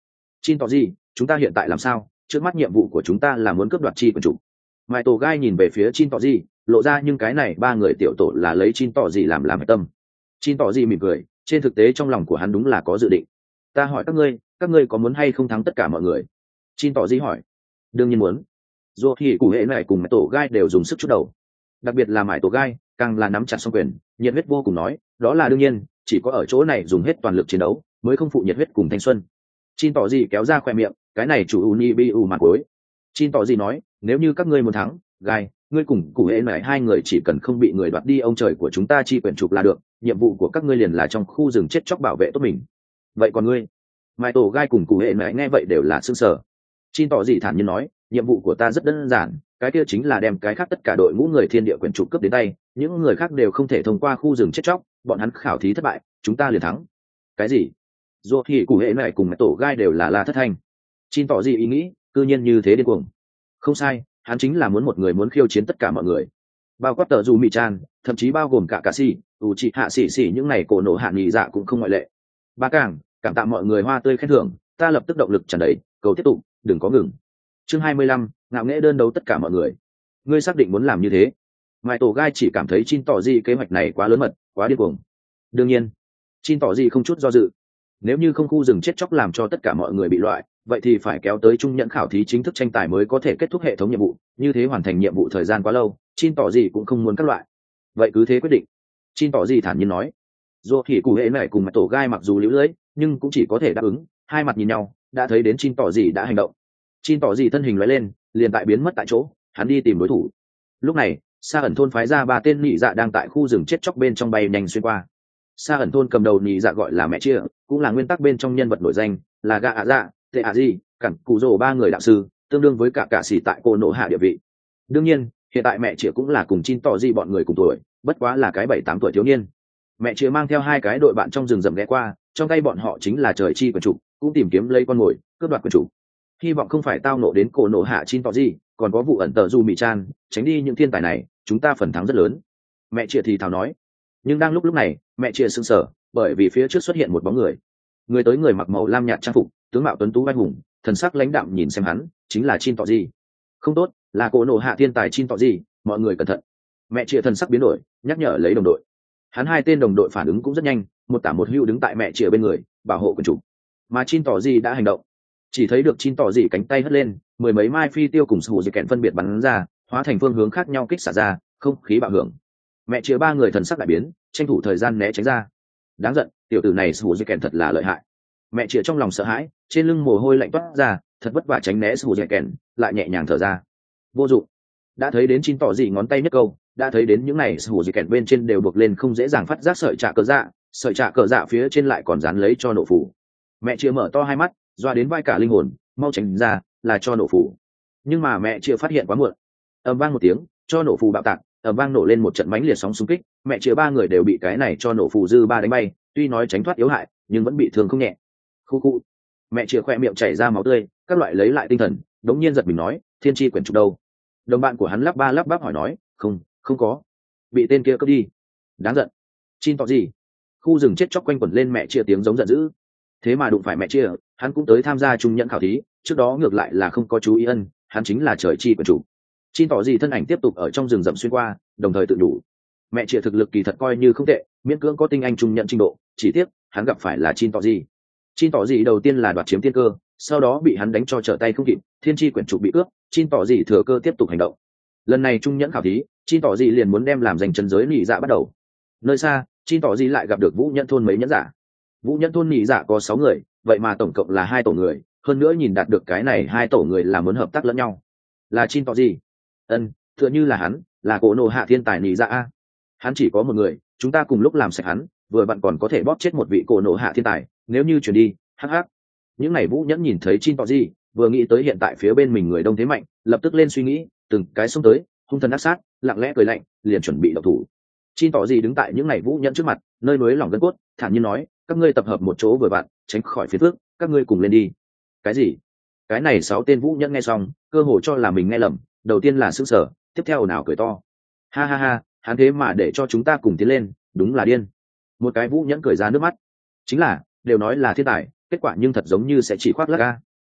Chin tỏ gì, chúng ta hiện tại làm sao? Trước mắt nhiệm vụ của chúng ta là muốn cướp đoạt chi quyền chủ. Mai tổ gai nhìn về phía Chin tỏ gì, lộ ra nhưng cái này ba người tiểu tổ là lấy Chin tỏ gì làm hạch tâm. Chin tỏ gì mỉm cười, trên thực tế trong lòng của hắn đúng là có dự định. Ta hỏi các ngươi có muốn hay không thắng tất cả mọi người? Chin tỏ gì hỏi. Đương nhiên muốn. Dù thì cụ hệ này cùng Mai tổ gai đều dùng sức chút đầu. Đặc biệt là Mai tổ gai, càng là nắm chặt song quyền, nhiệt huyết vô cùng nói, đó là đương nhiên, chỉ có ở chỗ này dùng hết toàn lực chiến đấu, mới không phụ nhiệt huyết cùng thanh xuân. Chin tỏ gì kéo ra khoe miệng, cái này chủ Unibu mặt cuối. Chin tỏ gì nói, nếu như các ngươi muốn thắng, gai, ngươi cùng cụ hệ này hai người chỉ cần không bị người đoạt đi ông trời của chúng ta chi quyền trục là được, nhiệm vụ của các ngươi liền là trong khu rừng chết chóc bảo vệ tốt mình. Vậy còn ngươi? Mai tổ gai cùng cụ hệ này nghe vậy đều là sững sờ. Chin tỏ gì thản nhiên nói, nhiệm vụ của ta rất đơn giản, cái kia chính là đem cái khác tất cả đội ngũ người thiên địa quyền trục cướp đến tay, những người khác đều không thể thông qua khu rừng chết chóc, bọn hắn khảo thí thất bại, chúng ta liền thắng. Cái gì? Dù thì cụ hệ này cùng Mai tổ gai đều là la thất thanh. Chin tỏ gì ý nghĩ, cư nhiên như thế điên cuồng. Không sai, hắn chính là muốn một người muốn khiêu chiến tất cả mọi người, bao quát tờ dù mì chan, thậm chí bao gồm cả si ủ chị hạ xỉ những này cổ nổ hạ nghị dạ cũng không ngoại lệ. Ba càng cảm tạ mọi người hoa tươi khen thưởng, ta lập tức động lực tràn đầy, cầu tiếp tục, đừng có ngừng. Chương 25, ngạo nghễ đơn đấu tất cả mọi người. Ngươi xác định muốn làm như thế? Mai tổ gai chỉ cảm thấy Chin tỏ gì kế hoạch này quá lớn mật, quá điên cuồng. Đương nhiên, Chin tỏ gì không chút do dự. Nếu như không khu rừng chết chóc làm cho tất cả mọi người bị loại, vậy thì phải kéo tới trung nhẫn khảo thí chính thức tranh tài mới có thể kết thúc hệ thống nhiệm vụ, như thế hoàn thành nhiệm vụ thời gian quá lâu, Chin tỏ gì cũng không muốn các loại. Vậy cứ thế quyết định. Chin tỏ gì thản nhiên nói. Dù thì cụ hệ này cùng Mặt tổ gai mặc dù liễu lưỡi, nhưng cũng chỉ có thể đáp ứng, hai mặt nhìn nhau, đã thấy đến Chin tỏ gì đã hành động. Chin tỏ gì thân hình lóe lên, liền tại biến mất tại chỗ, hắn đi tìm đối thủ. Lúc này, Sa ẩn thôn phái ra ba tên nhị dạ đang tại khu rừng chết chóc bên trong bay nhanh xuyên qua. Sa ẩn thôn cầm đầu nhị dạ gọi là mẹ chia, cũng là nguyên tắc bên trong nhân vật nổi danh, là gạ ạ dạ, tệ ạ gì, cẳng cụ rồ ba người đạo sư, tương đương với cả sĩ tại cô nộ hạ địa vị. Đương nhiên, hiện tại mẹ chia cũng là cùng Chin tỏ gì bọn người cùng tuổi, bất quá là cái 7-8 tuổi thiếu niên. Mẹ chia mang theo hai cái đội bạn trong rừng rậm ghé qua, trong tay bọn họ chính là trời chi quyền chủ, cũng tìm kiếm lấy con mồi, cướp đoạt quyền chủ. Hy vọng không phải tao nộ đến cô nộ hạ Chin tỏ gì, còn có vụ ẩn tờ du mì chan, tránh đi những thiên tài này, chúng ta phần thắng rất lớn. Mẹ chia thì thào nói. Nhưng đang lúc này, mẹ chia sững sờ, bởi vì phía trước xuất hiện một bóng người. Người tới người mặc màu lam nhạt trang phục, tướng mạo tuấn tú anh hùng, thần sắc lãnh đạm nhìn xem hắn, chính là Chin tỏ gì. Không tốt, là cô nộ hạ thiên tài Chin tỏ gì, mọi người cẩn thận. Mẹ chia thần sắc biến đổi, nhắc nhở lấy đồng đội. Hắn hai tên đồng đội phản ứng cũng rất nhanh, một tả một hữu đứng tại mẹ chia bên người, bảo hộ quyền chủ. Mà Chin tỏ gì đã hành động. Chỉ thấy được Chin tỏ gì cánh tay hất lên, mười mấy mai phi tiêu cùng sủ dị kẹn phân biệt bắn ra, hóa thành phương hướng khác nhau kích xả ra, không khí bạo hưởng. Mẹ chia ba người thần sắc đại biến, tranh thủ thời gian né tránh ra. Đáng giận, tiểu tử này sủ dị kẹn thật là lợi hại. Mẹ chia trong lòng sợ hãi, trên lưng mồ hôi lạnh toát ra, thật vất vả tránh né sủ dị kẹn, lại nhẹ nhàng thở ra. Vô dụng. Đã thấy đến Chin tỏ gì ngón tay nhất câu, đã thấy đến những này sủ dị kẹn bên trên đều buộc lên không dễ dàng phát giác sợi trạ cờ dạ phía trên lại còn dán lấy cho nổ phủ. Mẹ chia mở to hai mắt, doa đến vai cả linh hồn, mau tránh ra, là cho nổ phủ. Nhưng mà mẹ chia phát hiện quá muộn. Ầm vang một tiếng, cho nổ phù bạo tạc, ầm vang nổ lên một trận mãnh liệt sóng xung kích, mẹ chia ba người đều bị cái này cho nổ phù dư ba đánh bay, tuy nói tránh thoát yếu hại, nhưng vẫn bị thương không nhẹ. Khu khu. Mẹ chia khoe miệng chảy ra máu tươi, các loại lấy lại tinh thần, đống nhiên giật mình nói, thiên tri quyển trục đâu? Đồng bạn của hắn lắp ba lắp bắp hỏi nói, không có, bị tên kia cướp đi. Đáng giận. Chin tỏ gì? Khu rừng chết chóc quanh quẩn lên mẹ chia tiếng giống giận dữ. Thế mà đụng phải mẹ chia, hắn cũng tới tham gia trung nhẫn khảo thí, trước đó ngược lại là không có chú ý ân, hắn chính là trời chi quyển chủ. Chin tỏ gì thân ảnh tiếp tục ở trong rừng rậm xuyên qua, đồng thời tự đủ. Mẹ chia thực lực kỳ thật coi như không tệ, miễn cưỡng có tinh anh trung nhận trình độ, chỉ tiếc hắn gặp phải là Chin tỏ gì. Chin tỏ gì đầu tiên là đoạt chiếm tiên cơ, sau đó bị hắn đánh cho trở tay không kịp, thiên chi quyển trục bị cướp, Chin tỏ gì thừa cơ tiếp tục hành động. Lần này trung nhẫn khảo thí, Chin tỏ gì liền muốn đem làm giành chân giới nhị dạ bắt đầu. Nơi xa, Chin tỏ gì lại gặp được Vũ Nhẫn thôn mấy nhẫn giả. Vũ Nhẫn thôn nhị dạ có 6 người, vậy mà tổng cộng là 2 tổ người, hơn nữa nhìn đạt được cái này 2 tổ người là muốn hợp tác lẫn nhau. Là Chin tỏ gì? Tựa như là hắn, là cổ nộ hạ thiên tài nhị dạ a. Hắn chỉ có một người, chúng ta cùng lúc làm sạch hắn, vừa bạn còn có thể bóp chết một vị cổ nộ hạ thiên tài, nếu như chuyển đi, hắc hắc. Những này Vũ Nhẫn nhìn thấy Chin tỏ gì, vừa nghĩ tới hiện tại phía bên mình người đông thế mạnh, lập tức lên suy nghĩ, từng cái xông tới, hung thần ác sát, lặng lẽ cười lạnh, liền chuẩn bị động thủ. Chin tỏ gì đứng tại những này Vũ Nhẫn trước mặt, nơi núi lỏng gân cốt, thản nhiên nói, các ngươi tập hợp một chỗ vừa vặn, tránh khỏi phiền phức, các ngươi cùng lên đi. Cái gì? Cái này 6 tên Vũ Nhẫn nghe xong, cơ hồ cho là mình nghe lầm, đầu tiên là sững sờ, tiếp theo nào cười to. Ha ha ha, hắn thế mà để cho chúng ta cùng tiến lên, đúng là điên. Một cái Vũ Nhẫn cười ra nước mắt. Chính là, đều nói là thiên tài, kết quả nhưng thật giống như sẽ chỉ khoác lác a.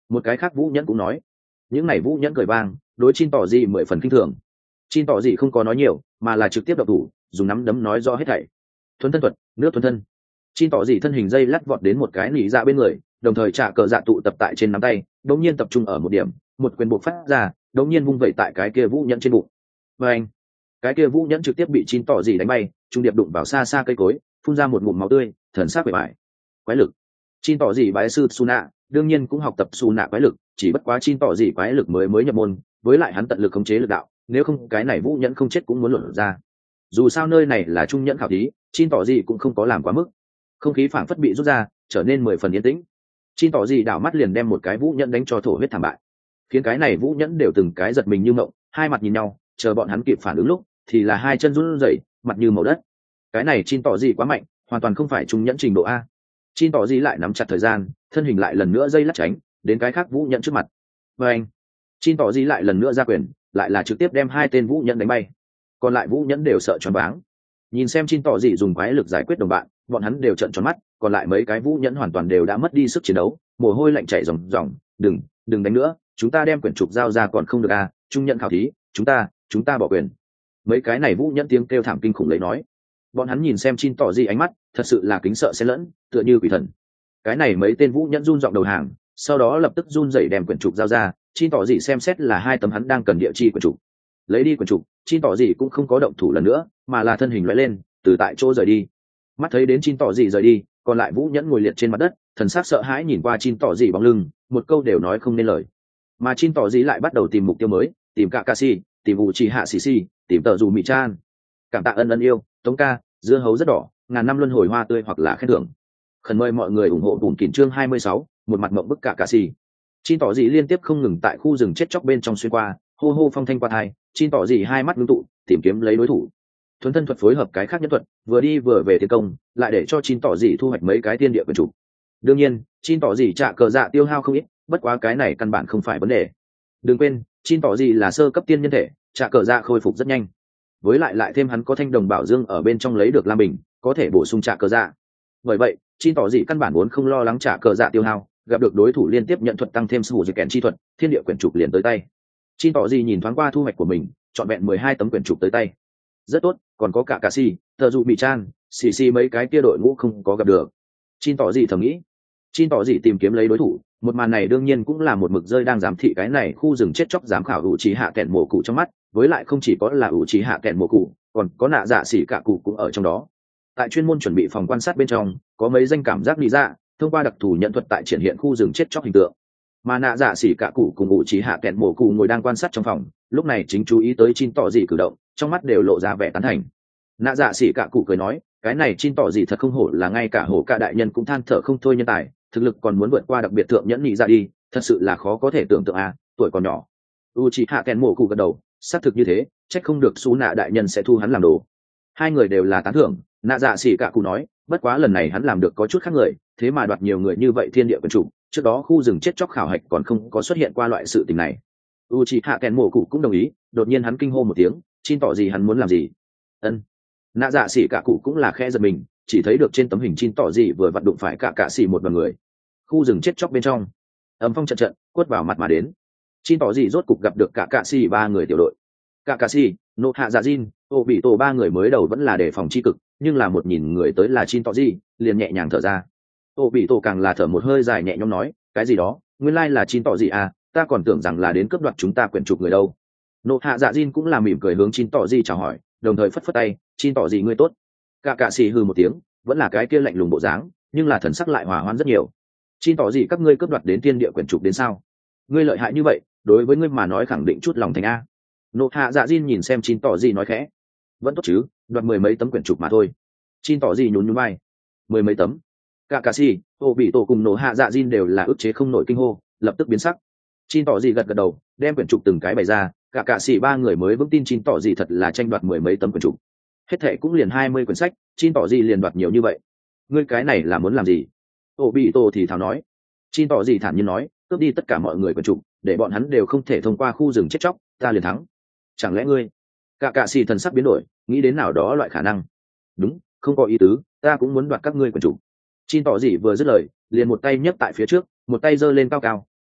Một cái khác vũ nhẫn cũng nói. Những này vũ nhẫn cười vang, đối Chin tỏ gì 10 phần kinh thường. Chin tỏ gì không có nói nhiều, mà là trực tiếp đập thủ, dùng nắm đấm nói rõ hết thảy. Thuần thân thuật, nước thuần thân. Chin tỏ gì thân hình dây lắt vọt đến một cái nỉ dạ bên người, đồng thời trả cờ dạ tụ tập tại trên nắm tay, đột nhiên tập trung ở một điểm, một quyền buộc phát ra, đột nhiên vung vẩy tại cái kia vũ nhẫn trên bụng. Và anh, cái kia vũ nhẫn trực tiếp bị Chin tỏ gì đánh bay, trung điệp đụng vào xa xa cây cối, phun ra một ngụm máu tươi, thần sắc bề bại. Quái lực. Chin tỏ gì bái sư Suna, đương nhiên cũng học tập Suna quái lực, chỉ bất quá Chin tỏ gì quái lực mới nhập môn, với lại hắn tận lực khống chế lực đạo, nếu không cái này vũ nhẫn không chết cũng muốn luận ra. Dù sao nơi này là trung nhẫn khảo thí, Chin tỏ gì cũng không có làm quá mức. Không khí phảng phất bị rút ra, trở nên 10 phần yên tĩnh. Chin tỏ gì đảo mắt liền đem một cái vũ nhẫn đánh cho thổ huyết thảm bại, khiến cái này vũ nhẫn đều từng cái giật mình như mộng, hai mặt nhìn nhau, chờ bọn hắn kịp phản ứng lúc, thì là hai chân run rẩy, mặt như màu đất. Cái này Chin tỏ gì quá mạnh, hoàn toàn không phải trung nhẫn trình độ a. Chin tỏ gì lại nắm chặt thời gian, thân hình lại lần nữa dây lắc tránh, đến cái khác vũ nhẫn trước mặt. Và anh, Chin tỏ gì lại lần nữa ra quyền, lại là trực tiếp đem hai tên vũ nhẫn đánh bay. Còn lại vũ nhẫn đều sợ choáng váng. Nhìn xem Chin tỏ gì dùng quái lực giải quyết đồng bạn, bọn hắn đều trợn tròn mắt, còn lại mấy cái vũ nhẫn hoàn toàn đều đã mất đi sức chiến đấu, mồ hôi lạnh chảy ròng ròng. Đừng đánh nữa, chúng ta đem quyển trục giao ra còn không được à? Trung nhận khảo thí, chúng ta bỏ quyền. Mấy cái này vũ nhẫn tiếng kêu thảm kinh khủng lấy nói. Bọn hắn nhìn xem Chin tỏ gì ánh mắt, thật sự là kính sợ xen lẫn, tựa như quỷ thần. Cái này mấy tên vũ nhẫn run giọng đầu hàng, sau đó lập tức run rẩy đem quyển trục giao ra. Chin tỏ gì xem xét là hai tấm hắn đang cần địa chi quyển trục. Lấy đi quyển trục, Chin tỏ gì cũng không có động thủ lần nữa, mà là thân hình lóe lên, từ tại chỗ rời đi. Mắt thấy đến Chin tỏ gì rời đi, còn lại vũ nhẫn ngồi liệt trên mặt đất, thần sắc sợ hãi nhìn qua Chin tỏ gì bóng lưng, một câu đều nói không nên lời. Mà Chin tỏ gì lại bắt đầu tìm mục tiêu mới, tìm Kakashi, tìm Uchiha Shishi, tìm tờ dù Mị Chan. Cảm tạ ân yêu, Tống ca, dưa hấu rất đỏ, ngàn năm luân hồi hoa tươi hoặc là khen thưởng. Khẩn mời mọi người ủng hộ bùn kỷ chương 26, một mặt mộng bức Kakashi. Chin tỏ gì liên tiếp không ngừng tại khu rừng chết chóc bên trong xuyên qua, hô hô phong thanh qua thai, Chin tỏ gì hai mắt ngưng tụ, tìm kiếm lấy đối thủ. Thuần thân thuật phối hợp cái khác nhất thuật, vừa đi vừa về tiến công, lại để cho Chin tỏ gì thu hoạch mấy cái tiên địa quyền chủ. Đương nhiên, Chin tỏ gì trả cờ dạ tiêu hao không ít, bất quá cái này căn bản không phải vấn đề. Đừng quên, Chin tỏ gì là sơ cấp tiên nhân thể, trả cờ dạ khôi phục rất nhanh. Với lại thêm hắn có thanh đồng bảo dương ở bên trong lấy được lam bình, có thể bổ sung trả cờ dạ. Bởi vậy, Chin tỏ gì căn bản muốn không lo lắng trả cờ dạ tiêu hao, gặp được đối thủ liên tiếp nhận thuật tăng thêm sự dự kèn chi thuật, thiên địa quyển trục liền tới tay. Chin tỏ gì nhìn thoáng qua thu hoạch của mình, chọn vẹn 12 tấm quyển trục tới tay. Rất tốt, còn có cả Cassie, tờ dụ bị chan, xì mấy cái kia đội ngũ không có gặp được. Chin tỏ gì thầm nghĩ. Chin tỏ gì tìm kiếm lấy đối thủ, một màn này đương nhiên cũng là một mực rơi đang giám thị cái này khu rừng chết chóc giám khảo ủ trí hạ kẹn mổ cụ trong mắt, với lại không chỉ có là ủ trí hạ kẹn mổ cụ, còn có nạ dạ xỉ cả cụ cũng ở trong đó. Tại chuyên môn chuẩn bị phòng quan sát bên trong, có mấy danh cảm giác lý dạ, thông qua đặc thù nhận thuật tại triển hiện khu rừng chết chóc hình tượng. Mà nạ dạ xỉ cả cụ cùng ủ trí hạ kẹn mổ cụ ngồi đang quan sát trong phòng, lúc này chính chú ý tới Chin tỏ gì cử động, trong mắt đều lộ ra vẻ tán thành. Nạ dạ xỉ cả cụ cười nói, cái này Chin tỏ gì thật không hổ là ngay cả hổ cả đại nhân cũng than thở không thôi nhân tài, thực lực còn muốn vượt qua đặc biệt thượng nhẫn nhị ra đi, thật sự là khó có thể tưởng tượng à, tuổi còn nhỏ. Uchiha Kenmoku gật đầu, xác thực như thế, trách không được Sú Nạ đại nhân sẽ thu hắn làm đồ. Hai người đều là tán thưởng, Nạ dạ xỉ cả cụ nói, bất quá lần này hắn làm được có chút khác người, thế mà đoạt nhiều người như vậy thiên địa quyền chủ, trước đó khu rừng chết chóc khảo hạch còn không có xuất hiện qua loại sự tình này. Uchiha Kenmoku cũng đồng ý, đột nhiên hắn kinh hô một tiếng, Chin tỏ gì hắn muốn làm gì? Ân. Nạ dạ xỉ cả cụ cũng là khẽ giật mình, chỉ thấy được trên tấm hình Chin tỏ gì vừa vặn đụng phải cả xỉ một đoàn người. Khu rừng chết chóc bên trong, ấm phong trận quất vào mặt mà đến. Chin tỏ gì rốt cục gặp được cả xỉ ba người tiểu đội. Cả xỉ, nộ hạ dạ jin, ô bị tổ ba người mới đầu vẫn là đề phòng chi cực, nhưng là một nhìn người tới là Chin tỏ gì, liền nhẹ nhàng thở ra. Ô bị tổ càng là thở một hơi dài nhẹ nhõm nói, cái gì đó, nguyên lai là Chin tỏ gì à, ta còn tưởng rằng là đến cướp đoạt chúng ta quyển trục người đâu. Nộ hạ dạ jin cũng là mỉm cười hướng Chin tỏ gì chào hỏi, đồng thời phất phất tay, Chin tỏ gì ngươi tốt. Cả xỉ hừ một tiếng, vẫn là cái kia lạnh lùng bộ dáng, nhưng là thần sắc lại hòa hoãn rất nhiều. Chin tỏ gì các ngươi cướp đoạt đến tiên địa quyển trục đến sao? Ngươi lợi hại như vậy, đối với ngươi mà nói khẳng định chút lòng thành a. Nộ hạ dạ jin nhìn xem Chin tỏ gì nói khẽ, vẫn tốt chứ, đoạt 10 mấy tấm quyển trục mà thôi. Chin tỏ gì nhún nhún vai, 10 mấy tấm. Kakashi, ô bị tổ cùng nộ hạ dạ jin đều là ức chế không nổi kinh hô, lập tức biến sắc. Chin tỏ gì gật gật đầu, đem quyển trục từng cái bày ra, Kakashi ba người mới vững tin Chin tỏ gì thật là tranh đoạt 10 mấy tấm quyển trục. Hết thệ cũng liền 20 quyển sách, Chin tỏ gì liền đoạt nhiều như vậy. Ngươi cái này là muốn làm gì? Ô bị tổ thì thào nói. Chin tỏ gì thản nhiên nói, cướp đi tất cả mọi người quyển trục, để bọn hắn đều không thể thông qua khu rừng chết chóc, ta liền thắng. Chẳng lẽ ngươi? Kakashi thần sắc biến đổi, nghĩ đến nào đó loại khả năng. Đúng, không có ý tứ, ta cũng muốn đoạt các ngươi quyển trục. Chin tỏ gì vừa dứt lời, liền một tay nhấc tại phía trước, một tay giơ lên cao cao,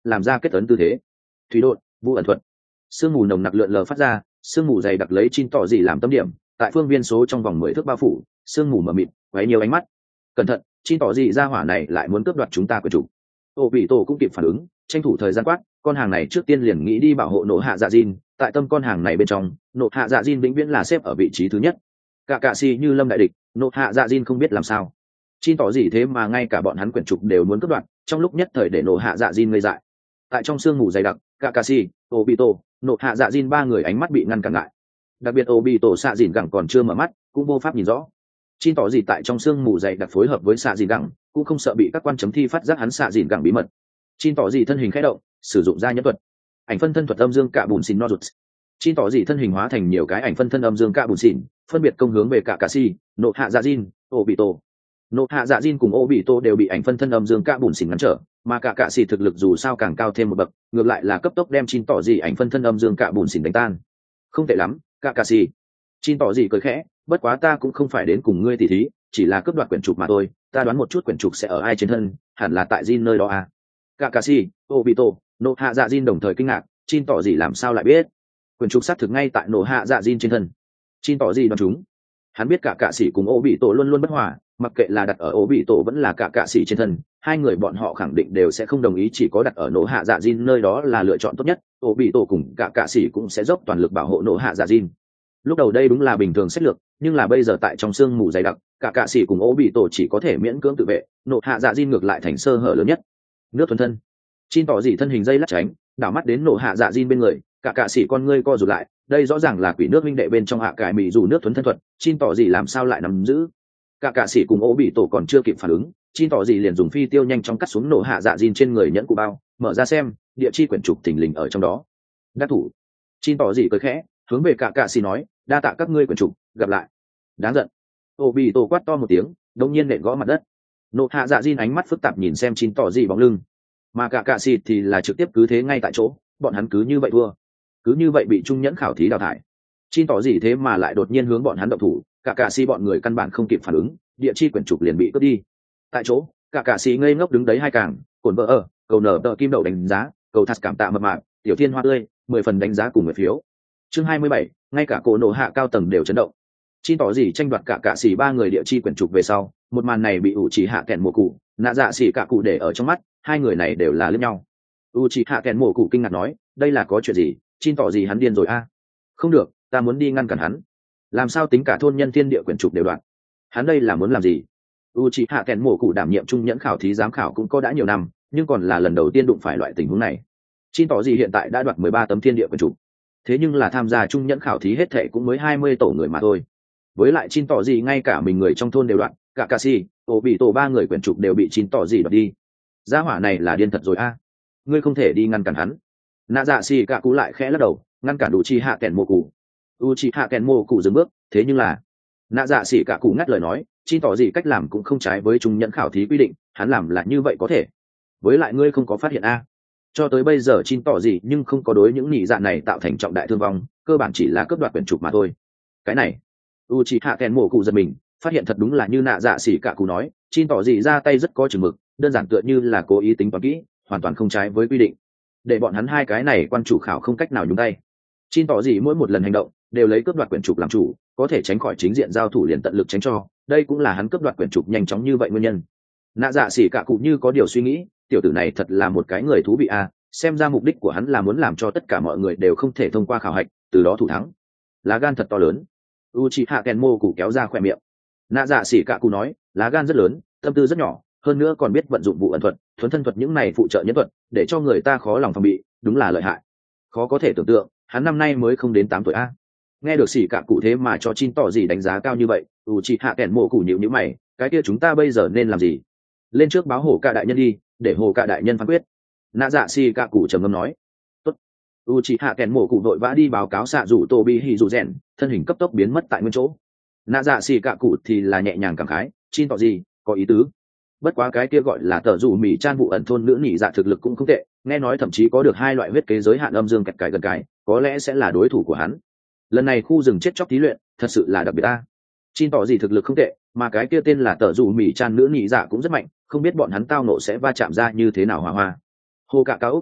làm ra kết ấn tư thế. Thủy đột, vụ ẩn thuật. Sương mù nồng nặc lượn lờ phát ra, sương mù dày đặc lấy Chin tỏ gì làm tâm điểm, tại phương viên số trong vòng 10 thước bao phủ, sương mù mờ mịt, quấy nhiều ánh mắt. Cẩn thận, Chin tỏ gì ra hỏa này lại muốn cướp đoạt chúng ta quyền chủ. Ô bị tổ cũng kịp phản ứng, tranh thủ thời gian quát, con hàng này trước tiên liền nghĩ đi bảo hộ nổ hạ dạ Jin, tại tâm con hàng này bên trong, nổ hạ dạ Jin vĩnh viễn là xếp ở vị trí thứ nhất. Cả cạ si như lâm đại địch, nổ hạ dạ Jin không biết làm sao. Chin tỏ gì thế mà ngay cả bọn hắn quyển trục đều muốn cướp đoạt, trong lúc nhất thời để nổ hạ dạ Jin ngây dại. Tại trong sương mù dày đặc, cả cạ si, Obito, nổ hạ dạ Jin ba người ánh mắt bị ngăn cản lại. Đặc biệt Obito xạ dìn gẳng còn chưa mở mắt, cũng vô pháp nhìn rõ. Chin tỏ gì tại trong sương mù dày đặc phối hợp với xạ dìn gẳng, cũng không sợ bị các quan chấm thi phát giác hắn xạ dìn gẳng bí mật. Chin tỏ gì thân hình khẽ động, sử dụng ra nhẫn thuật. Ảnh phân thân thuật âm dương cạ bùn xỉn no rụt. Chin tỏ gì thân hình hóa thành nhiều cái ảnh phân thân âm dương cạ bùn xỉn, phân biệt công hướng về cả cạ si, nổ hạ dạ Jin, Obito. Nộ hạ dạ Jin cùng Obito đều bị ảnh phân thân âm dương cạ bùn xỉn ngăn trở, mà cả cạ xỉ thực lực dù sao càng cao thêm một bậc, ngược lại là cấp tốc đem Chin tỏ gì ảnh phân thân âm dương cạ bùn xỉn đánh tan. Không tệ lắm, cả cạ xỉ. Chin tỏ gì cười khẽ, bất quá ta cũng không phải đến cùng ngươi tỉ thí, chỉ là cướp đoạt quyển trục mà thôi, ta đoán một chút quyển trục sẽ ở ai trên thân, hẳn là tại Jin nơi đó à. Cả cạ xỉ, Obito, nộ hạ dạ Jin đồng thời kinh ngạc, Chin tỏ gì làm sao lại biết? Quyển trục xác thực ngay tại nộ hạ dạ Jin trên thân. Chin tỏ gì đoán chúng. Hắn biết cả cạ xỉ cùng Obito luôn luôn bất hòa, mặc kệ là đặt ở Obito vẫn là cả cạ sĩ trên thân, hai người bọn họ khẳng định đều sẽ không đồng ý chỉ có đặt ở nổ hạ dạ Jin nơi đó là lựa chọn tốt nhất. Obito cùng cả cạ sĩ cũng sẽ dốc toàn lực bảo hộ nổ hạ dạ Jin. Lúc đầu đây đúng là bình thường sách lược, nhưng là bây giờ tại trong sương mù dày đặc, cả cạ sĩ cùng Obito chỉ có thể miễn cưỡng tự vệ, nổ hạ dạ Jin ngược lại thành sơ hở lớn nhất. Nước thuần thân. Chin tỏ dị thân hình dây lắc tránh, đảo mắt đến nổ hạ dạ Jin bên người, cả cạ sĩ con ngươi co rụt lại, đây rõ ràng là quỷ nước minh đệ bên trong hạ cải mỹ dù nước thuần thân thuật, Chin tỏ dị làm sao lại nắm giữ? Cả cạ sĩ cùng ố bị tổ còn chưa kịp phản ứng, Chin tỏ gì liền dùng phi tiêu nhanh chóng cắt xuống nổ hạ dạ Jin trên người nhẫn cụ bao, mở ra xem, địa chi quyển trục thình lình ở trong đó. Đắc thủ. Chin tỏ gì cười khẽ, hướng về cả cạ sĩ nói, đa tạ các ngươi quyển trục, gặp lại. Đáng giận. Ố bị tổ quát to một tiếng, đột nhiên nện gõ mặt đất. Nổ hạ dạ Jin ánh mắt phức tạp nhìn xem Chin tỏ gì bóng lưng, mà cả cạ sĩ thì là trực tiếp cứ thế ngay tại chỗ, bọn hắn cứ như vậy thua, cứ như vậy bị trung nhẫn khảo thí đào thải. Chin tỏ gì thế mà lại đột nhiên hướng bọn hắn động thủ, cả cạ sĩ bọn người căn bản không kịp phản ứng, địa chi quyển trục liền bị cướp đi. Tại chỗ, cả cạ sĩ ngây ngốc đứng đấy hai càng, cồn vợ ở, cầu nở tờ kim đậu đánh giá, cầu thắt cảm tạ mập mạp, tiểu thiên hoa tươi, 10 phần đánh giá cùng 10 phiếu. Chương 27, ngay cả cổ nổ hạ cao tầng đều chấn động. Chin tỏ gì tranh đoạt cả cạ sĩ ba người địa chi quyển trục về sau, một màn này bị ủ trì hạ kèn mồ cụ, nạ dạ xỉ cả cụ để ở trong mắt, hai người này đều là liếc nhau. U trì hạ kèn mồ cụ kinh ngạc nói, đây là có chuyện gì? Chin tỏ gì hắn điên rồi a? Không được, ta muốn đi ngăn cản hắn. Làm sao tính cả thôn nhân thiên địa quyển trục đều đoạt? Hắn đây là muốn làm gì? Uchiha kèn mổ cụ đảm nhiệm trung nhẫn khảo thí giám khảo cũng có đã nhiều năm, nhưng còn là lần đầu tiên đụng phải loại tình huống này. Chin tỏ gì hiện tại đã đoạt 13 tấm thiên địa quyển trục, thế nhưng là tham gia trung nhẫn khảo thí hết thệ cũng mới 20 tổ người mà thôi. Với lại Chin tỏ gì ngay cả mình người trong thôn đều đoạt, cả Kakashi, Obito ba người quyển trục đều bị Chin tỏ gì đoạt đi. Gia hỏa này là điên thật rồi a. Ngươi không thể đi ngăn cản hắn. Nạ dạ xì cả cú lại khẽ lắc đầu, ngăn cản Uchiha kèn mổ cụ. Uchiha kèn mổ cụ dừng bước, thế nhưng là nạ dạ xỉ cả cụ ngắt lời nói, Chin tỏ gì cách làm cũng không trái với trung nhẫn khảo thí quy định, hắn làm là như vậy có thể. Với lại ngươi không có phát hiện a? Cho tới bây giờ Chin tỏ gì nhưng không có đối những nhị dạ này tạo thành trọng đại thương vong, cơ bản chỉ là cướp đoạt quyển trục mà thôi. Cái này, Uchiha kèn mổ cụ giật mình, phát hiện thật đúng là như nạ dạ xỉ cả cụ nói, Chin tỏ gì ra tay rất có chừng mực, đơn giản tựa như là cố ý tính toán kỹ, hoàn toàn không trái với quy định. Để bọn hắn hai cái này quan chủ khảo không cách nào nhúng tay. Chin tỏ gì mỗi một lần hành động đều lấy cướp đoạt quyển trục làm chủ, có thể tránh khỏi chính diện giao thủ liền tận lực tránh cho, đây cũng là hắn cướp đoạt quyển trục nhanh chóng như vậy nguyên nhân. Nạ dạ xỉ cả cụ như có điều suy nghĩ, tiểu tử này thật là một cái người thú vị a, xem ra mục đích của hắn là muốn làm cho tất cả mọi người đều không thể thông qua khảo hạch, từ đó thủ thắng. Lá gan thật to lớn. Uchiha Kenmo cụ kéo ra khóe miệng. Nạ dạ xỉ cả cụ nói, lá gan rất lớn, tâm tư rất nhỏ, hơn nữa còn biết vận dụng vụ ẩn thuật, thuần thân thuật những này phụ trợ nhân thuật, để cho người ta khó lòng phòng bị, đúng là lợi hại. Khó có thể tưởng tượng, hắn năm nay mới không đến 8 tuổi a. Nghe được xỉ cả cụ thế mà cho Chin tỏ gì đánh giá cao như vậy, Uchiha Kenmo cụ nhíu nhíu mày, cái kia chúng ta bây giờ nên làm gì? Lên trước báo Hồ Cả đại nhân đi, để Hồ Cả đại nhân phán quyết. Nạ dạ xỉ cả cụ trầm ngâm nói. Tốt. Uchiha Kenmo cụ vội vã đi báo cáo xạ rủ Tobi Hizuzen, thân hình cấp tốc biến mất tại nguyên chỗ. Nạ dạ xỉ cả cụ thì là nhẹ nhàng cảm khái, Chin tỏ gì, có ý tứ. Bất quá cái kia gọi là tờ rủ mỉ chan vụ ẩn thôn nữ nhị dạ thực lực cũng không tệ, nghe nói thậm chí có được 2 loại huyết kế giới hạn âm dương kẹt cái gần cái, có lẽ sẽ là đối thủ của hắn. Lần này khu rừng chết chóc thí luyện thật sự là đặc biệt a. Chin tỏ gì thực lực không tệ, mà cái kia tên là tờ rủ mỉ chan nữ nhị dạ cũng rất mạnh, không biết bọn hắn tao nộ sẽ va chạm ra như thế nào hòa hoa. Hồ Cả Cao,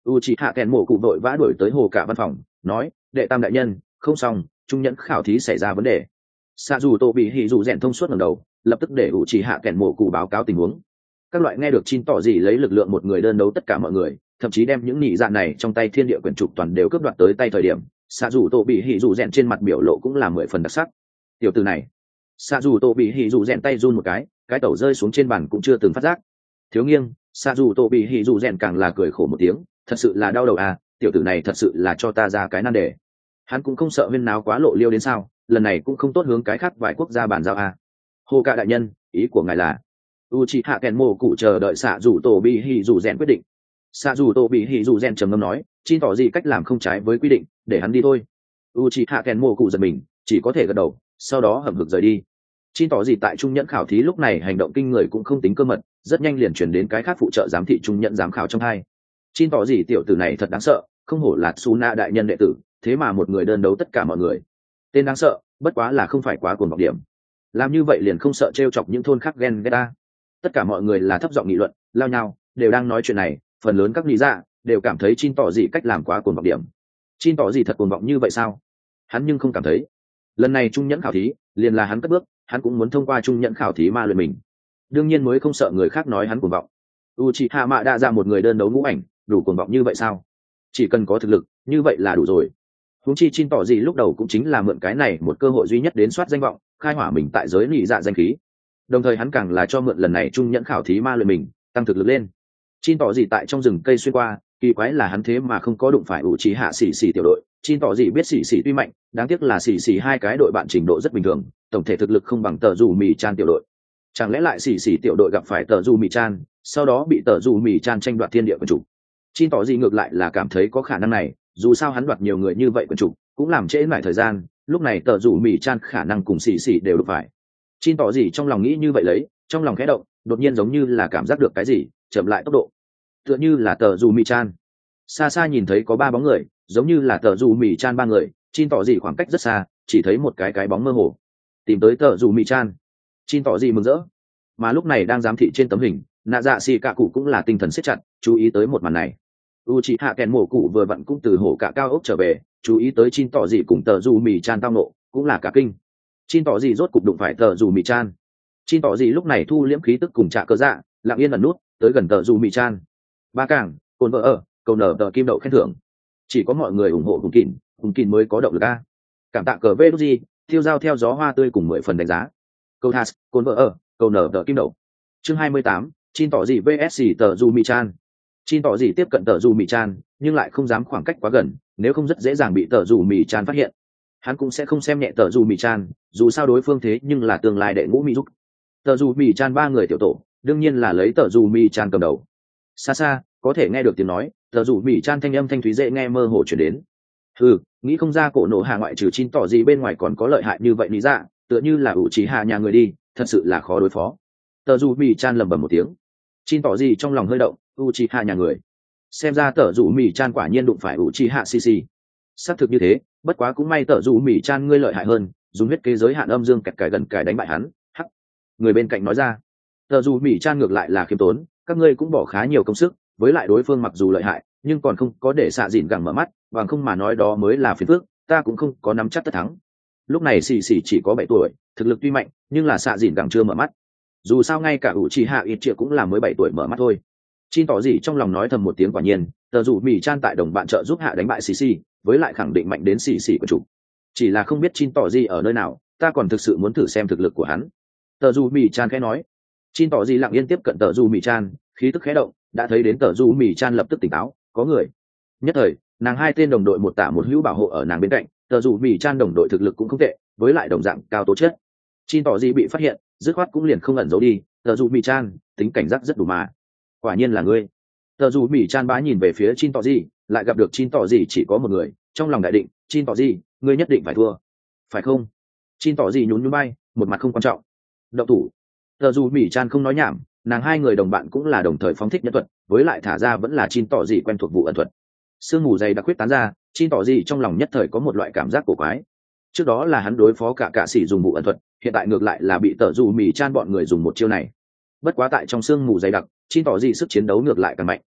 u chị hạ kèn mổ cụ đội vã đuổi tới hồ cả văn phòng nói đệ tam đại nhân không xong, trung nhẫn khảo thí xảy ra vấn đề. Xạ dù tô bị hỉ dù rèn thông suốt ngẩng đầu, lập tức để u chị hạ kèn mổ cụ báo cáo tình huống. Các loại nghe được Chin tỏ gì lấy lực lượng một người đơn đấu tất cả mọi người, thậm chí đem những nhị dạng này trong tay thiên địa quyển trục toàn đều cướp đoạt tới tay thời điểm, xạ dù tô bị hỉ dù rèn trên mặt biểu lộ cũng là 10 phần đặc sắc. Tiểu từ này, xạ dù tô bị hỉ dù rèn tay run một cái tẩu rơi xuống trên bàn cũng chưa từng phát giác. Thiếu nghiêng, xạ dù tô bị hỉ dù rèn càng là cười khổ một tiếng, thật sự là đau đầu à, tiểu tử này thật sự là cho ta ra cái nan đề. Hắn cũng không sợ huyên náo quá lộ liêu đến sao, lần này cũng không tốt hướng cái khác vài quốc gia bàn giao à. Hồ cả đại nhân, ý của ngài là Uchiha Kenmo cụ chờ đợi xạ dù tổ bị hỉ dù rèn quyết định. Xạ dù tổ bị hỉ dù rèn trầm ngâm nói, Chin tỏ gì cách làm không trái với quy định, để hắn đi thôi. Uchiha Kenmo cụ giật mình, chỉ có thể gật đầu, sau đó hậm hực rời đi. Chin tỏ gì tại trung nhẫn khảo thí lúc này hành động kinh người cũng không tính cơ mật, rất nhanh liền chuyển đến cái khác phụ trợ giám thị trung nhẫn giám khảo trong hai. Chin tỏ gì tiểu tử này thật đáng sợ, không hổ là Suna đại nhân đệ tử, thế mà một người đơn đấu tất cả mọi người. Tên đáng sợ, bất quá là không phải quá cuồng vọng điểm. Làm như vậy liền không sợ trêu chọc những thôn khác ghen ghét ta. Tất cả mọi người là thấp giọng nghị luận, lao nhau, đều đang nói chuyện này, phần lớn các lý giả đều cảm thấy Chin tỏ gì cách làm quá cuồng vọng điểm. Chin tỏ gì thật cuồng vọng như vậy sao? Hắn nhưng không cảm thấy. Lần này trung nhẫn khảo thí, liền là hắn cất bước, hắn cũng muốn thông qua trung nhẫn khảo thí ma luyện mình. Đương nhiên mới không sợ người khác nói hắn cuồng vọng. Uchiha Mạ đã ra một người đơn đấu ngũ ảnh, đủ cuồng vọng như vậy sao? Chỉ cần có thực lực, như vậy là đủ rồi. Huống chi Chin tỏ gì lúc đầu cũng chính là mượn cái này một cơ hội duy nhất đến soát danh vọng, khai hỏa mình tại giới lý dạ danh khí. Đồng thời hắn càng là cho mượn lần này trung nhẫn khảo thí ma luyện mình, tăng thực lực lên. Chin tỏ gì tại trong rừng cây xuyên qua, kỳ quái là hắn thế mà không có đụng phải Uchiha xỉ xỉ tiểu đội. Chin tỏ gì biết xỉ xỉ tuy mạnh, đáng tiếc là xỉ xỉ hai cái đội bạn trình độ rất bình thường, tổng thể thực lực không bằng tờ dù mì chan tiểu đội. Chẳng lẽ lại xỉ xỉ tiểu đội gặp phải tờ dù mì chan, sau đó bị tờ dù mì chan tranh đoạt thiên địa quân chủ? Chin tỏ gì ngược lại là cảm thấy có khả năng này, dù sao hắn đoạt nhiều người như vậy quân chủ, cũng làm trễ lại thời gian, lúc này tờ dù mì chan khả năng cùng xỉ xỉ đều đụng phải. Chin tỏ gì trong lòng nghĩ như vậy lấy, trong lòng khẽ động, đột nhiên giống như là cảm giác được cái gì, chậm lại tốc độ. Tựa như là tờ dù mì chan. Xa xa nhìn thấy có 3 bóng người, giống như là tờ dù mì chan 3 người, Chin tỏ gì khoảng cách rất xa, chỉ thấy một cái bóng mơ hồ. Tìm tới tờ dù mì chan. Chin tỏ gì mừng rỡ. Mà lúc này đang giám thị trên tấm hình, nạ dạ xì cả cụ cũng là tinh thần siết chặt, chú ý tới một màn này. Uchiha Kenmo cụ vừa vặn cũng từ hổ cả cao ốc trở về, chú ý tới Chin tỏ gì cùng tờ dù mì chan tao nộ, cũng là cả kinh. Chin tỏ gì rốt cục đụng phải tờ dù mì chan. Chin tỏ gì lúc này thu liễm khí tức cùng trạ cơ dạ, lặng yên ẩn nút tới gần tờ dù mì chan. Ba càng cồn vợ ở cầu nở tờ kim đậu khen thưởng. Chỉ có mọi người ủng hộ cùng kìn mới có động lực a. Cảm tạ cờ vê gì thiêu dao theo gió hoa tươi cùng 10 phần đánh giá. Câu thas cồn vợ ở cầu nở tờ kim đậu. Chương 28, Chin tỏ gì vs tờ dù mì chan. Chin tỏ gì tiếp cận tờ dù mì chan, nhưng lại không dám khoảng cách quá gần, nếu không rất dễ dàng bị tờ dù mì chan phát hiện. Hắn cũng sẽ không xem nhẹ tờ dù mì chan, dù sao đối phương thế nhưng là tương lai đệ ngũ mỹ giúp. Tờ dù mì chan 3 người tiểu tổ, đương nhiên là lấy tờ dù mì chan cầm đầu. Xa xa có thể nghe được tiếng nói, tờ dù mì chan thanh âm thanh thúy dễ nghe mơ hồ chuyển đến. Nghĩ không ra cổ nổ hạ ngoại trừ Chin tỏ gì bên ngoài còn có lợi hại như vậy lý dạ, tựa như là Uchiha nhà người đi, thật sự là khó đối phó. Tờ dù mì chan lầm bầm một tiếng. Chin tỏ gì trong lòng hơi động, Uchiha nhà người. Xem ra tờ dù mì chan quả nhiên đụng phải Uchiha Shishi. Xác thực như thế, bất quá cũng may tờ dù mì chan ngươi lợi hại hơn, dùng huyết kế giới hạn âm dương kẹt cài gần cài đánh bại hắn. Hắc. Người bên cạnh nói ra. Tờ dù mì chan ngược lại là khiêm tốn, các ngươi cũng bỏ khá nhiều công sức, với lại đối phương mặc dù lợi hại, nhưng còn không có để xạ dịn gẳng mở mắt, bằng không mà nói đó mới là phiền phức, ta cũng không có nắm chắc tất thắng. Lúc này xì xì chỉ có 7 tuổi, thực lực tuy mạnh, nhưng là xạ dịn gẳng chưa mở mắt. Dù sao ngay cả Uchiha Itchia cũng là mới 7 tuổi mở mắt thôi. Chin tỏ gì trong lòng nói thầm một tiếng quả nhiên, tờ dù mì chan tại đồng bạn trợ giúp hạ đánh bại xì xì, với lại khẳng định mạnh đến xì xì của chủ. Chỉ là không biết Chin tỏ gì ở nơi nào, ta còn thực sự muốn thử xem thực lực của hắn. Tờ dù mì chan khẽ nói. Chin tỏ gì lặng yên tiếp cận tờ dù mì chan, khí tức khẽ động, đã thấy đến tờ dù mì chan lập tức tỉnh táo, có người. Nhất thời, nàng hai tên đồng đội một tả một hữu bảo hộ ở nàng bên cạnh, tờ dù mì chan đồng đội thực lực cũng không tệ, với lại đồng dạng cao tố chất. Chin tỏ gì bị phát hiện, dứt khoát cũng liền không ẩn giấu đi, tờ dù mì chan tính cảnh giác rất đủ mà. Quả nhiên là ngươi. Tờ dù mì chan bá nhìn về phía Chin tỏ gì, lại gặp được Chin tỏ gì chỉ có một người, trong lòng đại định, Chin tỏ gì, ngươi nhất định phải thua, phải không? Chin tỏ gì nhún nhún bay, một mặt không quan trọng. Động thủ. Tờ dù mì chan không nói nhảm, nàng hai người đồng bạn cũng là đồng thời phóng thích nhân thuật, với lại thả ra vẫn là Chin tỏ gì quen thuộc vụ ẩn thuật. Sương mù dày đặc quyết tán ra, Chin tỏ gì trong lòng nhất thời có một loại cảm giác cổ quái. Trước đó là hắn đối phó cả sĩ dùng vụ ẩn thuật, hiện tại ngược lại là bị tờ dù mì chan bọn người dùng một chiêu này. Bất quá tại trong sương mù dày đặc, Chin tỏ gì sức chiến đấu ngược lại càng mạnh.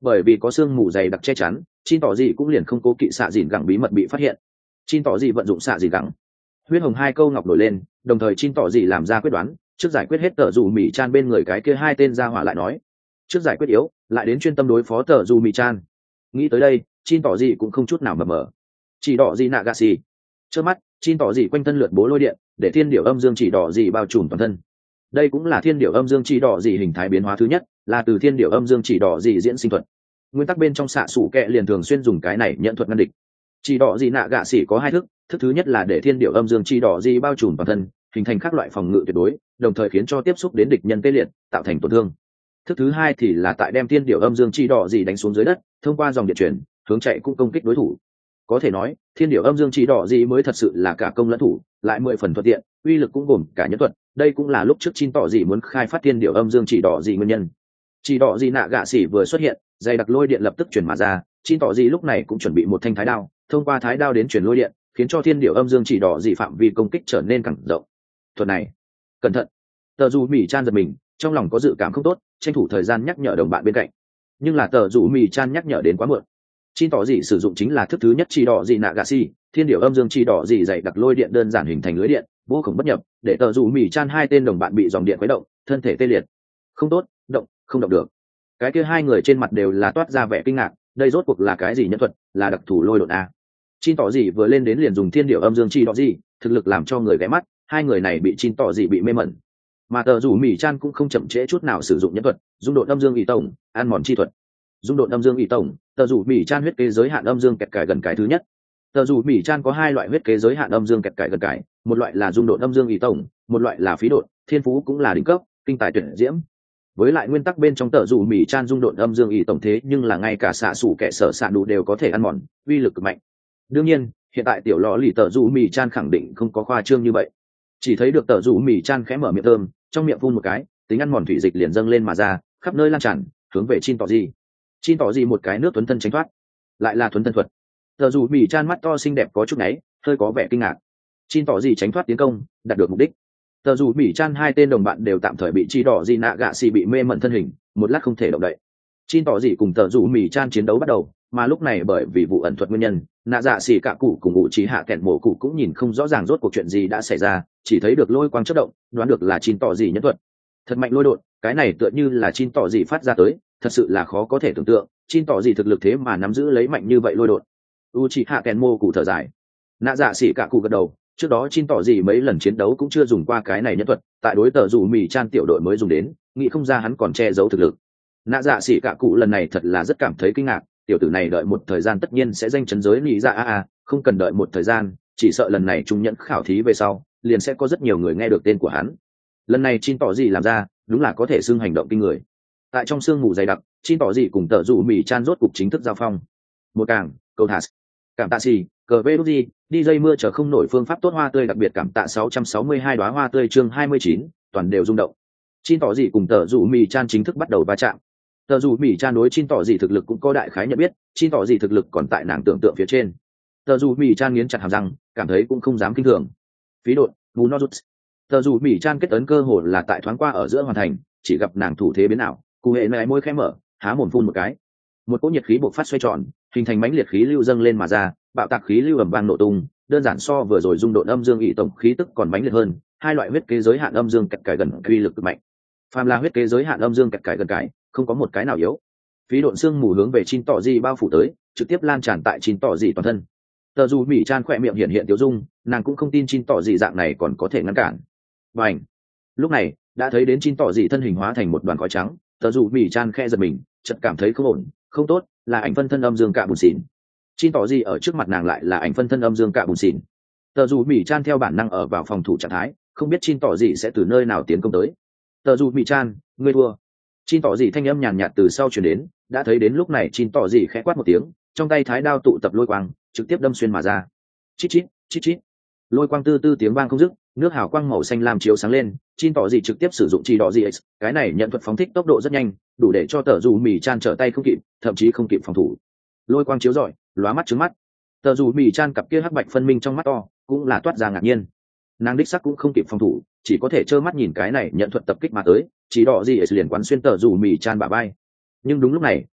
bởi vì có sương mù dày đặc che chắn, Chin tỏ gì cũng liền không cố kỵ xạ dìn gẳng bí mật bị phát hiện. Chin tỏ gì vận dụng xạ dìn gẳng, huyết hồng hai câu ngọc nổi lên, đồng thời Chin tỏ gì làm ra quyết đoán, trước giải quyết hết tờ dù mì chan bên người cái kia hai tên ra hỏa lại nói, trước giải quyết yếu lại đến chuyên tâm đối phó tờ dù mì chan. Nghĩ tới đây, Chin tỏ gì cũng không chút nào mờ mờ, chỉ đỏ gì nạ gà xì trước mắt. Chin tỏ gì quanh thân lượt bố lôi điện, để thiên điểu âm dương chỉ đỏ gì bao trùm toàn thân. Đây cũng là thiên điểu âm dương chỉ đỏ gì hình thái biến hóa thứ nhất, là từ thiên điểu âm dương chỉ đỏ gì diễn sinh thuật. Nguyên tắc bên trong xạ sủ kẹ liền thường xuyên dùng cái này nhận thuật ngăn địch. Chỉ đỏ gì nạ gạ xỉ có hai thức, thức thứ nhất là để thiên điểu âm dương chỉ đỏ gì bao trùm toàn thân, hình thành các loại phòng ngự tuyệt đối, đồng thời khiến cho tiếp xúc đến địch nhân tê liệt, tạo thành tổn thương. Thức thứ hai thì là tại đem thiên điểu âm dương chỉ đỏ gì đánh xuống dưới đất, thông qua dòng điện truyền hướng chạy cũng công kích đối thủ. Có thể nói thiên điểu âm dương chỉ đỏ gì mới thật sự là cả công lẫn thủ, lại 10 phần thuận tiện, uy lực cũng gồm cả nhân thuật. Đây cũng là lúc trước Chin tỏ gì muốn khai phát thiên điểu âm dương chỉ đỏ gì nguyên nhân. Chỉ đỏ gì nạ gạ xỉ vừa xuất hiện, dây đặc lôi điện lập tức chuyển mà ra. Chin tỏ gì lúc này cũng chuẩn bị một thanh thái đao, thông qua thái đao đến chuyển lôi điện, khiến cho thiên điểu âm dương chỉ đỏ gì phạm vi công kích trở nên càng rộng. Thuật này cẩn thận. Tờ dù mì chan giật mình, trong lòng có dự cảm không tốt, tranh thủ thời gian nhắc nhở đồng bạn bên cạnh. Nhưng là tờ dù mì chan nhắc nhở đến quá muộn. Chin tỏ gì sử dụng chính là thức thứ nhất chỉ đỏ gì nạ gạ xỉ, thiên điểu âm dương chỉ đỏ gì dày đặc lôi điện đơn giản hình thành lưới điện vô cùng bất nhập, để tờ dù mì chan hai tên đồng bạn bị dòng điện khuấy động, thân thể tê liệt. Không tốt, động không động được. Cái kia hai người trên mặt đều là toát ra vẻ kinh ngạc, đây rốt cuộc là cái gì nhân thuật, là đặc thù lôi độn a. Chin tỏ gì vừa lên đến liền dùng thiên điểu âm dương chi đỏ gì, thực lực làm cho người ghé mắt, hai người này bị Chin tỏ gì bị mê mẩn. Mà tờ rủ mì chan cũng không chậm trễ chút nào sử dụng nhân thuật, dung độn âm dương ỷ tổng, ăn mòn chi thuật. Dung độn âm dương ỷ tổng, tờ rủ mì chan huyết kế giới hạn âm dương kẹt cải gần cái thứ nhất. Tờ rủ mì chan có hai loại huyết kế giới hạn âm dương kẹt cải gần cái, một loại là dung độn âm dương ỷ tổng, một loại là phí độn, thiên phú cũng là đỉnh cấp, kinh tài tuyệt diễm. Với lại nguyên tắc bên trong tờ rủ mì chan dung độn âm dương ỷ tổng thế nhưng là ngay cả xạ sủ kẻ sở xạ đủ đều có thể ăn mòn, uy lực cực mạnh. Đương nhiên hiện tại tiểu lò lì tờ rủ mì chan khẳng định không có khoa trương như vậy, chỉ thấy được tờ rủ mì chan khẽ mở miệng thơm, trong miệng phun một cái, tính ăn mòn thủy dịch liền dâng lên mà ra, khắp nơi lan tràn hướng về Chin tỏ gì. Chin tỏ gì một cái nước tuấn thân tránh thoát, lại là thuấn thân thuật. Tờ rủ mì chan mắt to xinh đẹp có chút nháy, hơi có vẻ kinh ngạc. Chin tỏ gì tránh thoát tiến công, đạt được mục đích. Tờ rủ mì chan hai tên đồng bạn đều tạm thời bị chi đỏ gì nạ gạ xì bị mê mẩn thân hình, một lát không thể động đậy. Chin tỏ gì cùng tờ rủ mì chan chiến đấu bắt đầu, mà lúc này bởi vì vụ ẩn thuật nguyên nhân, nạ dạ xì cả cụ cùng ngụ trí hạ kẹn mổ cụ cũng nhìn không rõ ràng rốt cuộc chuyện gì đã xảy ra, chỉ thấy được lôi quang chớp động, đoán được là Chin tỏ gì nhân thuật. Thật mạnh lôi đột, cái này tựa như là Chin tỏ gì phát ra tới, thật sự là khó có thể tưởng tượng, Chin tỏ gì thực lực thế mà nắm giữ lấy mạnh như vậy lôi đột. Uchiha Kenmo cụ thở dài, nạ dạ xỉ cả cụ gật đầu, trước đó Chin tỏ gì mấy lần chiến đấu cũng chưa dùng qua cái này nhân thuật, tại đối tờ dù mì chan tiểu đội mới dùng đến, nghĩ không ra hắn còn che giấu thực lực. Nạ dạ xỉ cả cụ lần này thật là rất cảm thấy kinh ngạc, tiểu tử này đợi một thời gian tất nhiên sẽ danh chấn giới nghĩ ra không cần đợi một thời gian, chỉ sợ lần này trung nhận khảo thí về sau, liền sẽ có rất nhiều người nghe được tên của hắn. Lần này Chin tỏ gì làm ra, đúng là có thể xưng hành động kinh người. Tại trong sương mù dày đặc, Chin tỏ gì cùng tờ dù mì chan rốt cục chính thức giao phong. Một càng, cầu thả, cảm tạ xì, cờ vê đút đi dây mưa chờ không nổi phương pháp tốt hoa tươi đặc biệt cảm tạ 662 đóa hoa tươi chương 29, toàn đều rung động. Chin tỏ gì cùng tờ dù mì chan chính thức bắt đầu va chạm. Tờ dù mì chan đối Chin tỏ gì thực lực cũng có đại khái nhận biết, Chin tỏ gì thực lực còn tại nàng tưởng tượng phía trên. Tờ dù mì chan nghiến chặt hàm răng, cảm thấy cũng không dám kinh thường. Phí đột, bù no rút. Tờ dù mì chan kết ấn cơ hồ là tại thoáng qua ở giữa hoàn thành, chỉ gặp nàng thủ thế biến ảo, cụ hệ này môi khẽ mở, há mồm phun một cái, một cỗ nhiệt khí bộc phát xoay tròn, hình thành mãnh liệt khí lưu dâng lên mà ra, bạo tạc khí lưu ầm vang nổ tung, đơn giản so vừa rồi dung độn âm dương ỷ tổng khí tức còn mãnh liệt hơn, hai loại huyết kế giới hạn âm dương kẹt cải gần uy lực cực mạnh. Phàm là huyết kế giới hạn âm dương kẹt cải gần cái, không có một cái nào yếu. Phí độn xương mù hướng về Chin tỏ gì bao phủ tới, trực tiếp lan tràn tại Chin tỏ gì toàn thân. Tờ dù mỉ chan khỏe miệng hiện hiện tiêu dung, nàng cũng không tin Chin tỏ gì dạng này còn có thể ngăn cản. Bành! Lúc này đã thấy đến Chin tỏ gì thân hình hóa thành một đoàn khói trắng, tờ dù mỉ chan khe giật mình, chợt cảm thấy không ổn, không tốt, là ảnh phân thân âm dương cạ bùn xỉn. Chin tỏ gì ở trước mặt nàng lại là ảnh phân thân âm dương cạ bùn xỉn. Tờ dù mỉ chan theo bản năng ở vào phòng thủ trạng thái, không biết Chin tỏ gì sẽ từ nơi nào tiến công tới. Tờ dù mỉ chan, ngươi thua. Chin tỏ gì thanh âm nhàn nhạt từ sau truyền đến, đã thấy đến lúc này Chin tỏ gì khẽ quát một tiếng, trong tay thái đao tụ tập lôi quang, trực tiếp đâm xuyên mà ra. Chít chít, chít chít. Lôi quang tư tư tiếng vang không dứt, nước hào quang màu xanh lam chiếu sáng lên, Chin tỏ gì trực tiếp sử dụng chi đỏ gì, cái này nhận thuật phóng thích tốc độ rất nhanh, đủ để cho tờ dù mì chan trở tay không kịp, thậm chí không kịp phòng thủ. Lôi quang chiếu rọi, lóa mắt trứng mắt. Tờ dù mì chan cặp kia hắc bạch phân minh trong mắt to, cũng là toát ra ngạc nhiên. Nàng đích sắc cũng không kịp phòng thủ, chỉ có thể trơ mắt nhìn cái này nhận thuật tập kích mà tới, chỉ đỏ gì liền quán xuyên tờ dù mì chan bả vai. Nhưng đúng lúc này,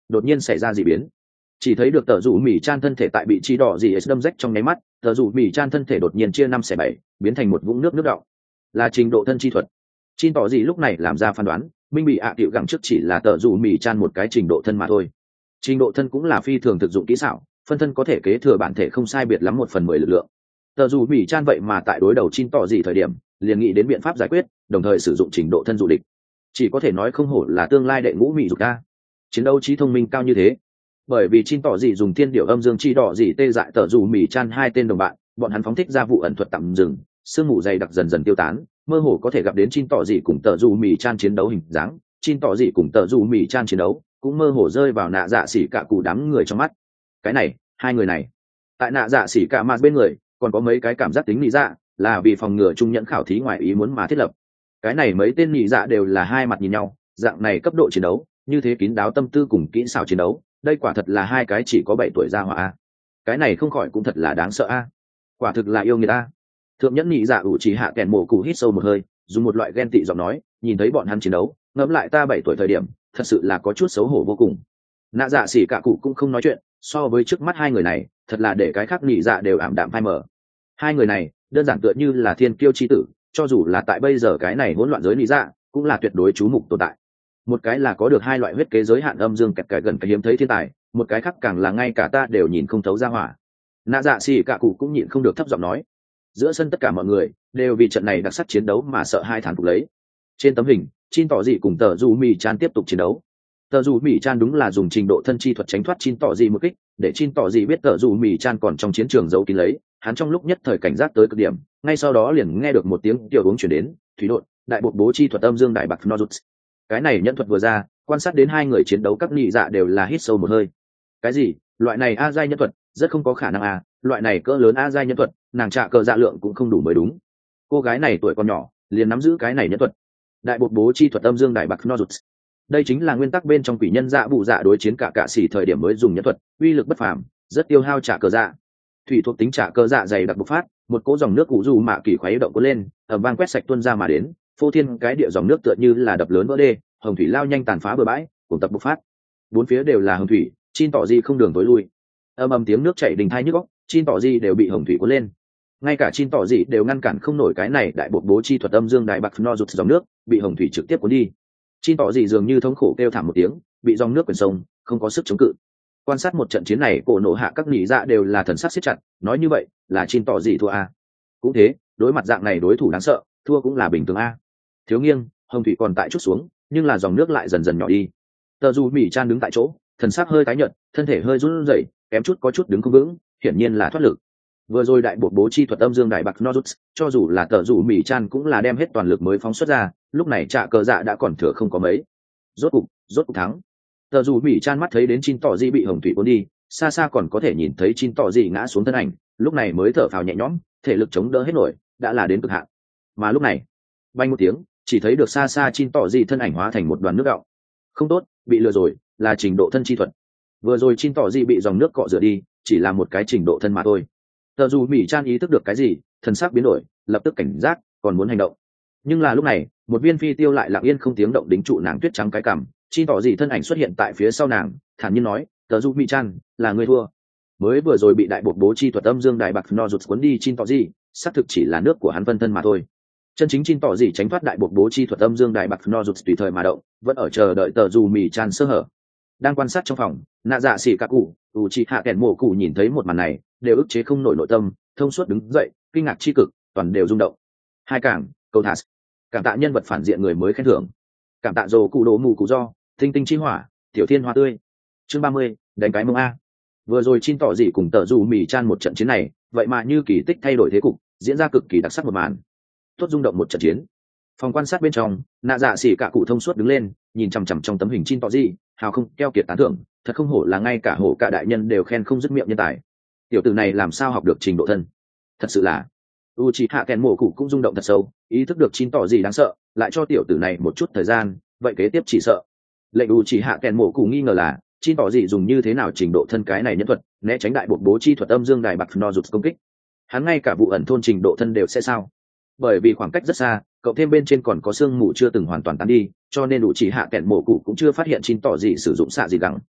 đột nhiên xảy ra dị biến. Chỉ thấy được tờ rủ mì chan thân thể tại bị chi đỏ gì đâm rách trong nháy mắt, tờ rủ mì chan thân thể đột nhiên chia 5/7, biến thành một vũng nước nước đọng. Là trình độ thân chi thuật. Chin tỏ gì lúc này làm ra phán đoán, minh bị ạ tiệu gẳng trước chỉ là tờ rủ mì chan một cái trình độ thân mà thôi. Trình độ thân cũng là phi thường thực dụng kỹ xảo, phân thân có thể kế thừa bản thể không sai biệt lắm 1/10 lực lượng. Tờ rủ mì chan vậy mà tại đối đầu Chin tỏ gì thời điểm liền nghĩ đến biện pháp giải quyết, đồng thời sử dụng trình độ thân dụ địch. Chỉ có thể nói không hổ là tương lai đệ ngũ mỹ dục ca, chiến đấu trí thông minh cao như thế. Bởi vì Chin tỏ gì dùng thiên điệu âm dương chi đỏ gì tê dại tờ rủ mì chan hai tên đồng bạn, bọn hắn phóng thích ra vụ ẩn thuật tạm dừng, sương mù dày đặc dần dần tiêu tán, mơ hồ có thể gặp đến Chin tỏ gì cùng tờ rủ mì chan chiến đấu hình dáng. Chin tỏ gì cùng tờ rủ mì chan chiến đấu cũng mơ hồ rơi vào nạ dạ xỉ cả cụ đám người trong mắt. Cái này, hai người này, tại nạ dạ xỉ cả mà bên người còn có mấy cái cảm giác tính lý dạ, là vì phòng ngừa trung nhẫn khảo thí ngoài ý muốn mà thiết lập. Cái này mấy tên nhị dạ đều là hai mặt nhìn nhau, dạng này cấp độ chiến đấu như thế kín đáo tâm tư cùng kỹ xảo chiến đấu, đây quả thật là hai cái chỉ có 7 tuổi ra hỏa a. Cái này không khỏi cũng thật là đáng sợ a. Quả thực là yêu người ta. Thượng nhẫn nhị dạ ủ chỉ hạ kèn mổ cụ hít sâu một hơi, dùng một loại ghen tị giọng nói, nhìn thấy bọn hắn chiến đấu, ngẫm lại ta 7 tuổi thời điểm, thật sự là có chút xấu hổ vô cùng. Nạ dạ xỉ cả cụ cũng không nói chuyện, so với trước mắt hai người này, thật là để cái khác nhị dạ đều ảm đạm phai mờ. Hai người này đơn giản tựa như là thiên kiêu chi tử, cho dù là tại bây giờ cái này hỗn loạn giới lý dạ cũng là tuyệt đối chú mục tồn tại. Một cái là có được hai loại huyết kế giới hạn âm dương kẹt cải gần cái hiếm thấy thiên tài, một cái khác càng là ngay cả ta đều nhìn không thấu ra hỏa. Nạ dạ xỉ cả cụ cũng nhịn không được thấp giọng nói. Giữa sân tất cả mọi người đều vì trận này đặc sắc chiến đấu mà sợ hai thán phục lấy. Trên tấm hình, Chin tỏ dị cùng tờ dù mì chan tiếp tục chiến đấu. Tờ dù mì chan đúng là dùng trình độ thân chi thuật tránh thoát Chin tỏ dị một kích, để Chin tỏ dị biết tờ dù mì chan còn trong chiến trường giấu kín lấy. Hắn trong lúc nhất thời cảnh giác tới cực điểm, ngay sau đó liền nghe được một tiếng tiểu uống chuyển đến, thủy đột, đại bộ bố chi thuật âm dương đại bạc nozuts. Cái này nhận thuật vừa ra, quan sát đến hai người chiến đấu các nhị dạ đều là hít sâu một hơi. Cái gì? Loại này a giai nhân thuật, rất không có khả năng à, loại này cỡ lớn a giai nhân thuật, nàng trạ cờ dạ lượng cũng không đủ mới đúng. Cô gái này tuổi còn nhỏ, liền nắm giữ cái này nhân thuật. Đại bộ bố chi thuật âm dương đại bạc nozuts. Đây chính là nguyên tắc bên trong quỷ nhân dạ bụ dạ đối chiến cả xỉ thời điểm mới dùng nhân thuật, uy lực bất phàm, rất tiêu hao trạ cờ dạ. Thủy thuộc tính trả cơ dạ dày đặc bộc phát, một cỗ dòng nước cụ du mạ kỳ khuấy động cuốn lên, ầm vang quét sạch tuôn ra mà đến, phô thiên cái địa dòng nước tựa như là đập lớn vỡ đê, hồng thủy lao nhanh tàn phá bờ bãi, cùng tập bộc phát. Bốn phía đều là hồng thủy, Chin tỏ di không đường tối lui. Ầm tiếng nước chảy đình thai nhức óc, Chin tỏ di đều bị hồng thủy cuốn lên. Ngay cả Chin tỏ di đều ngăn cản không nổi cái này đại bộ bố chi thuật âm dương đại bạc no rụt dòng nước, bị hồng thủy trực tiếp cuốn đi. Chin tỏ di dường như thống khổ kêu thảm một tiếng, bị dòng nước quyển sông, không có sức chống cự. Quan sát một trận chiến này, cổ nổ hạ các nhị dạ đều là thần sắc siết chặt, nói như vậy là Chin tỏ gì thua a. Cũng thế, đối mặt dạng này đối thủ đáng sợ, thua cũng là bình thường a. Thiếu nghiêng, hồng thủy còn tại chút xuống, nhưng là dòng nước lại dần dần nhỏ đi. Tờ dù mỉ chan đứng tại chỗ, thần sắc hơi tái nhợt, thân thể hơi run rẩy, kém chút có chút đứng không vững, hiển nhiên là thoát lực. Vừa rồi đại bộ bố chi thuật âm dương đại bạc nozuts, cho dù là tờ dù mỉ chan cũng là đem hết toàn lực mới phóng xuất ra, lúc này trạ cờ dạ đã còn thừa không có mấy. Rốt cục thắng. Tờ dù mỉ chan mắt thấy đến Chin tỏ di bị hồng thủy cuốn đi, xa xa còn có thể nhìn thấy Chin tỏ di ngã xuống thân ảnh, lúc này mới thở phào nhẹ nhõm, thể lực chống đỡ hết nổi, đã là đến cực hạn. Mà lúc này, bay một tiếng, chỉ thấy được xa xa Chin tỏ di thân ảnh hóa thành một đoàn nước đọng. Không tốt, bị lừa rồi, là trình độ thân chi thuật. Vừa rồi Chin tỏ di bị dòng nước cọ rửa đi, chỉ là một cái trình độ thân mà thôi. Tờ dù mỉ chan ý thức được cái gì, thần sắc biến đổi, lập tức cảnh giác, còn muốn hành động. Nhưng là lúc này, một viên phi tiêu lại lặng yên không tiếng động đính trụ nàng tuyết trắng cái cằm. Chin tỏ gì thân ảnh xuất hiện tại phía sau nàng, thản nhiên nói, tờ du mi chan, là người thua. Mới vừa rồi bị đại bột bố chi thuật âm dương đại bạc no rụt cuốn đi Chin tỏ gì, xác thực chỉ là nước của hắn phân thân mà thôi. Chân chính Chin tỏ gì tránh thoát đại bột bố chi thuật âm dương đại bạc no rụt tùy thời mà động, vẫn ở chờ đợi tờ du mi chan sơ hở. Đang quan sát trong phòng, nạ dạ xỉ cả cụ, u chi hạ kèn mổ cụ nhìn thấy một màn này, đều ức chế không nổi nội tâm, thông suốt đứng dậy, kinh ngạc chi cực, toàn đều rung động. Hai cảng, câu thả, cảm tạ nhân vật phản diện người mới khen thưởng, cảm tạ dồ cụ đố mù cụ do, tinh tinh chi hỏa, tiểu thiên hoa tươi. Chương 30, đánh cái mông a. Vừa rồi Chin tỏ dị cùng tờ dù mì chan một trận chiến này, vậy mà như kỳ tích thay đổi thế cục, diễn ra cực kỳ đặc sắc một màn. Tốt rung động một trận chiến. Phòng quan sát bên trong, nạ dạ xỉ cả cụ thông suốt đứng lên, nhìn chằm chằm trong tấm hình Chin tỏ dị, hào không keo kiệt tán thưởng, thật không hổ là ngay cả hổ cả đại nhân đều khen không dứt miệng nhân tài. Tiểu tử này làm sao học được trình độ thân? Thật sự là Uchiha Ken mổ cụ cũng rung động thật sâu, ý thức được Chin tỏ gì đáng sợ, lại cho tiểu tử này một chút thời gian, vậy kế tiếp chỉ sợ. Lệnh Uchiha Ken mổ cụ nghi ngờ là Chin tỏ gì dùng như thế nào trình độ thân cái này nhân thuật, né tránh đại bộ bố chi thuật âm dương đài bạc no rụt công kích. Hắn ngay cả vụ ẩn thôn trình độ thân đều sẽ sao? Bởi vì khoảng cách rất xa, cậu thêm bên trên còn có sương mù chưa từng hoàn toàn tan đi, cho nên Uchiha Ken mổ cụ cũng chưa phát hiện Chin tỏ gì sử dụng xạ gì gắng.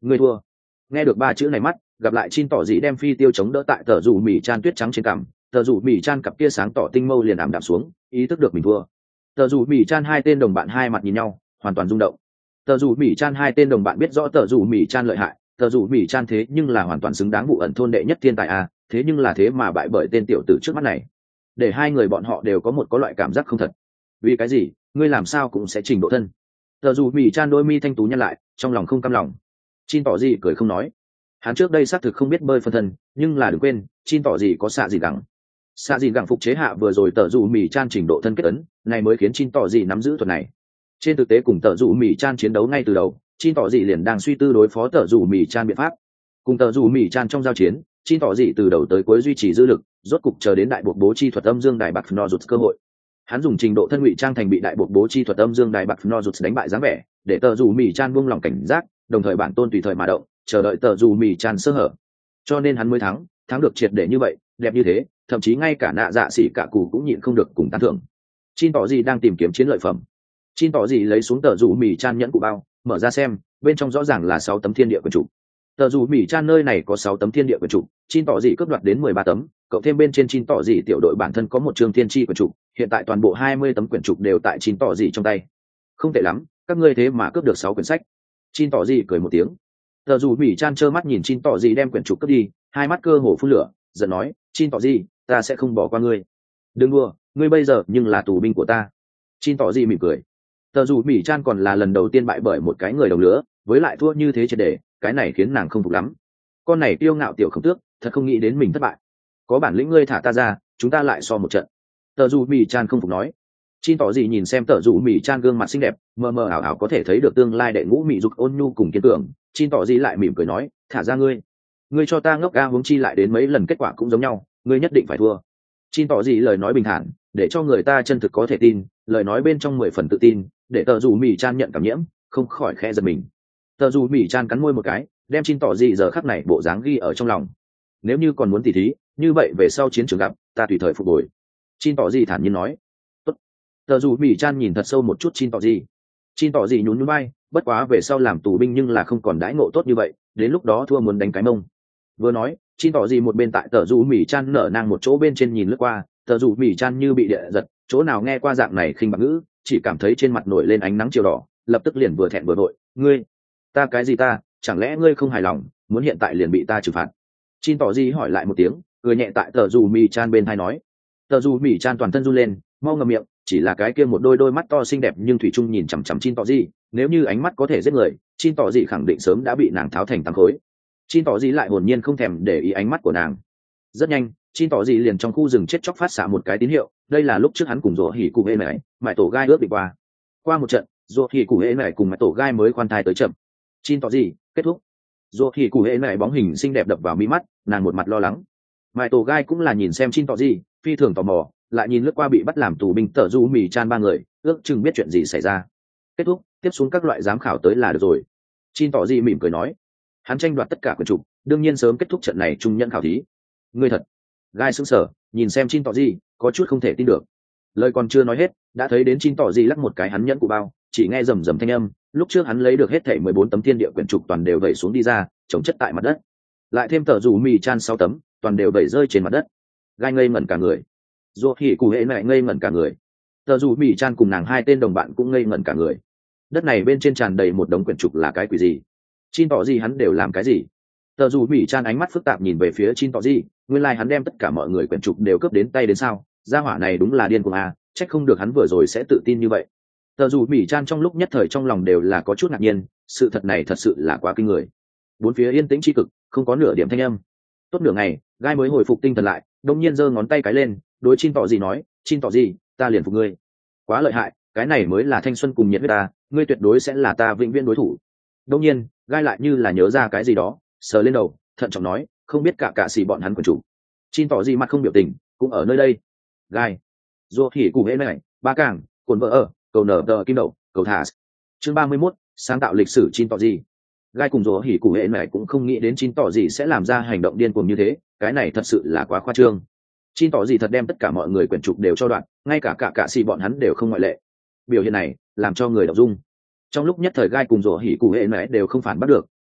Ngươi thua. Nghe được ba chữ này mắt gặp lại Chin tỏ dị đem phi tiêu chống đỡ tại tờ rủ mì chan tuyết trắng trên cằm, tờ rủ mì chan cặp kia sáng tỏ tinh mâu liền ảm đạm xuống, ý thức được mình thua. Tờ rủ mì chan hai tên đồng bạn hai mặt nhìn nhau, hoàn toàn rung động. Tờ rủ mì chan hai tên đồng bạn biết rõ tờ rủ mì chan lợi hại, tờ rủ mì chan thế nhưng là hoàn toàn xứng đáng vụ ẩn thôn đệ nhất thiên tài a, thế nhưng là thế mà bại bởi tên tiểu tử trước mắt này, để hai người bọn họ đều có loại cảm giác không thật. Vì cái gì ngươi làm sao cũng sẽ trình độ thân? Tờ rủ mì chan đôi mi thanh tú nhăn lại, trong lòng không cam lòng. Chin tỏ gì cười không nói. Hắn trước đây xác thực không biết bơi phân thân, nhưng là đừng quên Chin tỏ gì có xạ gì gẳng. Xạ gì gẳng phục chế hạ vừa rồi tờ rủ mì chan trình độ thân kết ấn này mới khiến Chin tỏ gì nắm giữ thuật này. Trên thực tế cùng tờ rủ mì chan chiến đấu ngay từ đầu, Chin tỏ gì liền đang suy tư đối phó tờ rủ mì chan biện pháp. Cùng tờ rủ mì chan trong giao chiến, Chin tỏ gì từ đầu tới cuối duy trì dư lực, rốt cục chờ đến đại buộc bố chi thuật âm dương đại bạc no rụt cơ hội. Hắn dùng trình độ thân ngụy trang thành bị đại buộc bố chi thuật âm dương đại bạc no rụt đánh bại dáng vẻ, để tờ rủ mì chan buông lòng cảnh giác, đồng thời bản tôn tùy thời mà động, chờ đợi tờ rủ mì chan sơ hở. Cho nên hắn mới thắng được triệt để như vậy, đẹp như thế, thậm chí ngay cả nạ dạ xỉ cả cụ cũng nhịn không được cùng tán thưởng. Chin tỏ gì đang tìm kiếm chiến lợi phẩm. Chin tỏ gì lấy xuống tờ rủ mì chan nhẫn cụ bao, mở ra xem, bên trong rõ ràng là 6 tấm thiên địa quyển trục. Tờ rủ mì chan nơi này có 6 tấm thiên địa quyển trục, Chin tỏ gì cướp đoạt đến 13 tấm, cộng thêm bên trên Chin tỏ gì tiểu đội bản thân có một chương thiên chi quyển trục, hiện tại toàn bộ 20 tấm quyển trục đều tại Chin tỏ gì trong tay. Không tệ lắm, các ngươi thế mà cướp được 6 quyển sách. Chin tỏ gì cười một tiếng. Tờ rủ mì chan trơ mắt nhìn Chin tỏ gì đem quyển trục cướp đi, hai mắt cơ hồ phun lửa, giận nói, Chin tỏ gì, ta sẽ không bỏ qua ngươi. Đừng đùa, ngươi bây giờ nhưng là tù binh của ta. Chin tỏ gì mỉm cười. Tờ rủ mì chan còn là lần đầu tiên bại bởi một cái người đồng lứa, với lại thua như thế triệt để, cái này khiến nàng không phục lắm. Con này kiêu ngạo tiểu khổng tước, thật không nghĩ đến mình thất bại. Có bản lĩnh ngươi thả ta ra, chúng ta lại so một trận. Tờ rủ mì chan không phục nói. Chin tỏ gì nhìn xem tờ rủ mì chan gương mặt xinh đẹp, mờ mờ ảo ảo có thể thấy được tương lai đệ ngũ mị dục ôn nhu cùng kiên cường. Chin tỏ gì lại mỉm cười nói, thả ra ngươi. Ngươi cho ta ngốc ga huống chi lại đến mấy lần kết quả cũng giống nhau, ngươi nhất định phải thua. Chin tỏ gì lời nói bình thản, để cho người ta chân thực có thể tin, lời nói bên trong 10 phần tự tin, để tờ rủ mì chan nhận cảm nhiễm, không khỏi khẽ giật mình. Tờ rủ mì chan cắn môi một cái, đem Chin tỏ gì giờ khắc này bộ dáng ghi ở trong lòng. Nếu như còn muốn tỉ thí, như vậy về sau chiến trường gặp, ta tùy thời phục hồi. Chin tỏ gì thản nhiên nói. Tốt. Tờ rủ mì chan nhìn thật sâu một chút Chin tỏ gì. Chin tỏ gì nhún nhún vai, bất quá về sau làm tù binh nhưng là không còn đãi ngộ tốt như vậy, đến lúc đó thua muốn đánh cái mông. Vừa nói, Chin tỏ gì một bên tại tờ rủ mì chan nở nang một chỗ bên trên nhìn lướt qua, tờ rủ mì chan như bị địa giật, chỗ nào nghe qua dạng này khinh bạc ngữ, chỉ cảm thấy trên mặt nổi lên ánh nắng chiều đỏ, lập tức liền vừa thẹn vừa vội, ngươi, ta cái gì ta, chẳng lẽ ngươi không hài lòng, muốn hiện tại liền bị ta trừng phạt? Chin tỏ gì hỏi lại một tiếng, cười nhẹ tại tờ rủ mì chan bên tai nói. Tờ rủ mì chan toàn thân run lên, mau ngậm miệng, chỉ là cái kia một đôi mắt to xinh đẹp nhưng thủy chung nhìn chằm chằm Chin tỏ gì, nếu như ánh mắt có thể giết người, Chin tỏ gì khẳng định sớm đã bị nàng tháo thành tám khối. Chin tỏ gì lại hồn nhiên không thèm để ý ánh mắt của nàng. Rất nhanh, Chin tỏ gì liền trong khu rừng chết chóc phát xạ một cái tín hiệu, đây là lúc trước hắn cùng rỗ hỉ cụ hễ mải tổ gai ước định qua một trận, rỗ hỉ cụ hễ cùng mải tổ gai mới khoan thai tới chậm. Chin tỏ gì kết thúc. Rỗ hỉ cụ hễ bóng hình xinh đẹp đập vào mi mắt, nàng một mặt lo lắng. Mải tổ gai cũng là nhìn xem Chin tỏ gì, phi thường tò mò, lại nhìn lướt qua bị bắt làm tù binh tờ du mì chan ba người, ước chừng biết chuyện gì xảy ra. Kết thúc, tiếp xuống các loại giám khảo tới là được rồi. Chin tỏ gì mỉm cười nói. Hắn tranh đoạt tất cả quyển trục, đương nhiên sớm kết thúc trận này trung nhận khảo thí. Ngươi thật. Gai sững sờ, nhìn xem Chin tỏ gì, có chút không thể tin được. Lời còn chưa nói hết, đã thấy đến Chin tỏ gì lắc một cái hắn nhẫn cụ bao, chỉ nghe rầm rầm thanh âm, lúc trước hắn lấy được hết thảy 14 tấm thiên địa quyển trục toàn đều vẩy xuống đi ra, chồng chất tại mặt đất. Lại thêm tờ rủ mì chan 6 tấm, toàn đều vẩy rơi trên mặt đất. Gai ngây ngẩn cả người. Dù thì cụ hệ mẹ ngây ngẩn cả người. Tờ rủ mì chan cùng nàng hai tên đồng bạn cũng ngây ngẩn cả người. Đất này bên trên tràn đầy một đống quyển trục là cái quỷ gì? Chin tỏ gì hắn đều làm cái gì? Tờ rủ mì chan ánh mắt phức tạp nhìn về phía Chin tỏ gì, nguyên lai hắn đem tất cả mọi người quyển trục đều cướp đến tay đến sao? Gia hỏa này đúng là điên cuồng à, trách không được hắn vừa rồi sẽ tự tin như vậy. Tờ rủ mì chan trong lúc nhất thời trong lòng đều là có chút ngạc nhiên, sự thật này thật sự là quá kinh người. Bốn phía yên tĩnh tri cực, không có nửa điểm thanh âm. Tốt nửa ngày, Gai mới hồi phục tinh thần lại, đông nhiên giơ ngón tay cái lên, đối Chin tỏ gì nói, Chin tỏ gì, ta liền phục ngươi. Quá lợi hại, cái này mới là thanh xuân cùng nhiệt huyết ta, ngươi tuyệt đối sẽ là ta vĩnh viễn đối thủ. Đông nhiên, Gai lại như là nhớ ra cái gì đó, sờ lên đầu, thận trọng nói, không biết cả xì bọn hắn quần chủ. Chin tỏ gì mặt không biểu tình, cũng ở nơi đây. Gai, dù thì cùng hễ này, ba càng, cồn vợ ở, cầu nở tờ kim đậu, cầu thả. Chương 31, sáng tạo lịch sử Chin tỏ gì. Gai cùng rỗ hỉ cụ hệ này cũng không nghĩ đến Chin tỏ gì sẽ làm ra hành động điên cuồng như thế, cái này thật sự là quá khoa trương. Chin tỏ gì thật đem tất cả mọi người quyển trục đều cho đoạn, ngay cả xì bọn hắn đều không ngoại lệ. Biểu hiện này làm cho người động dung. Trong lúc nhất thời Gai cùng rỗ hỉ cụ hệ này đều không phản bắt được,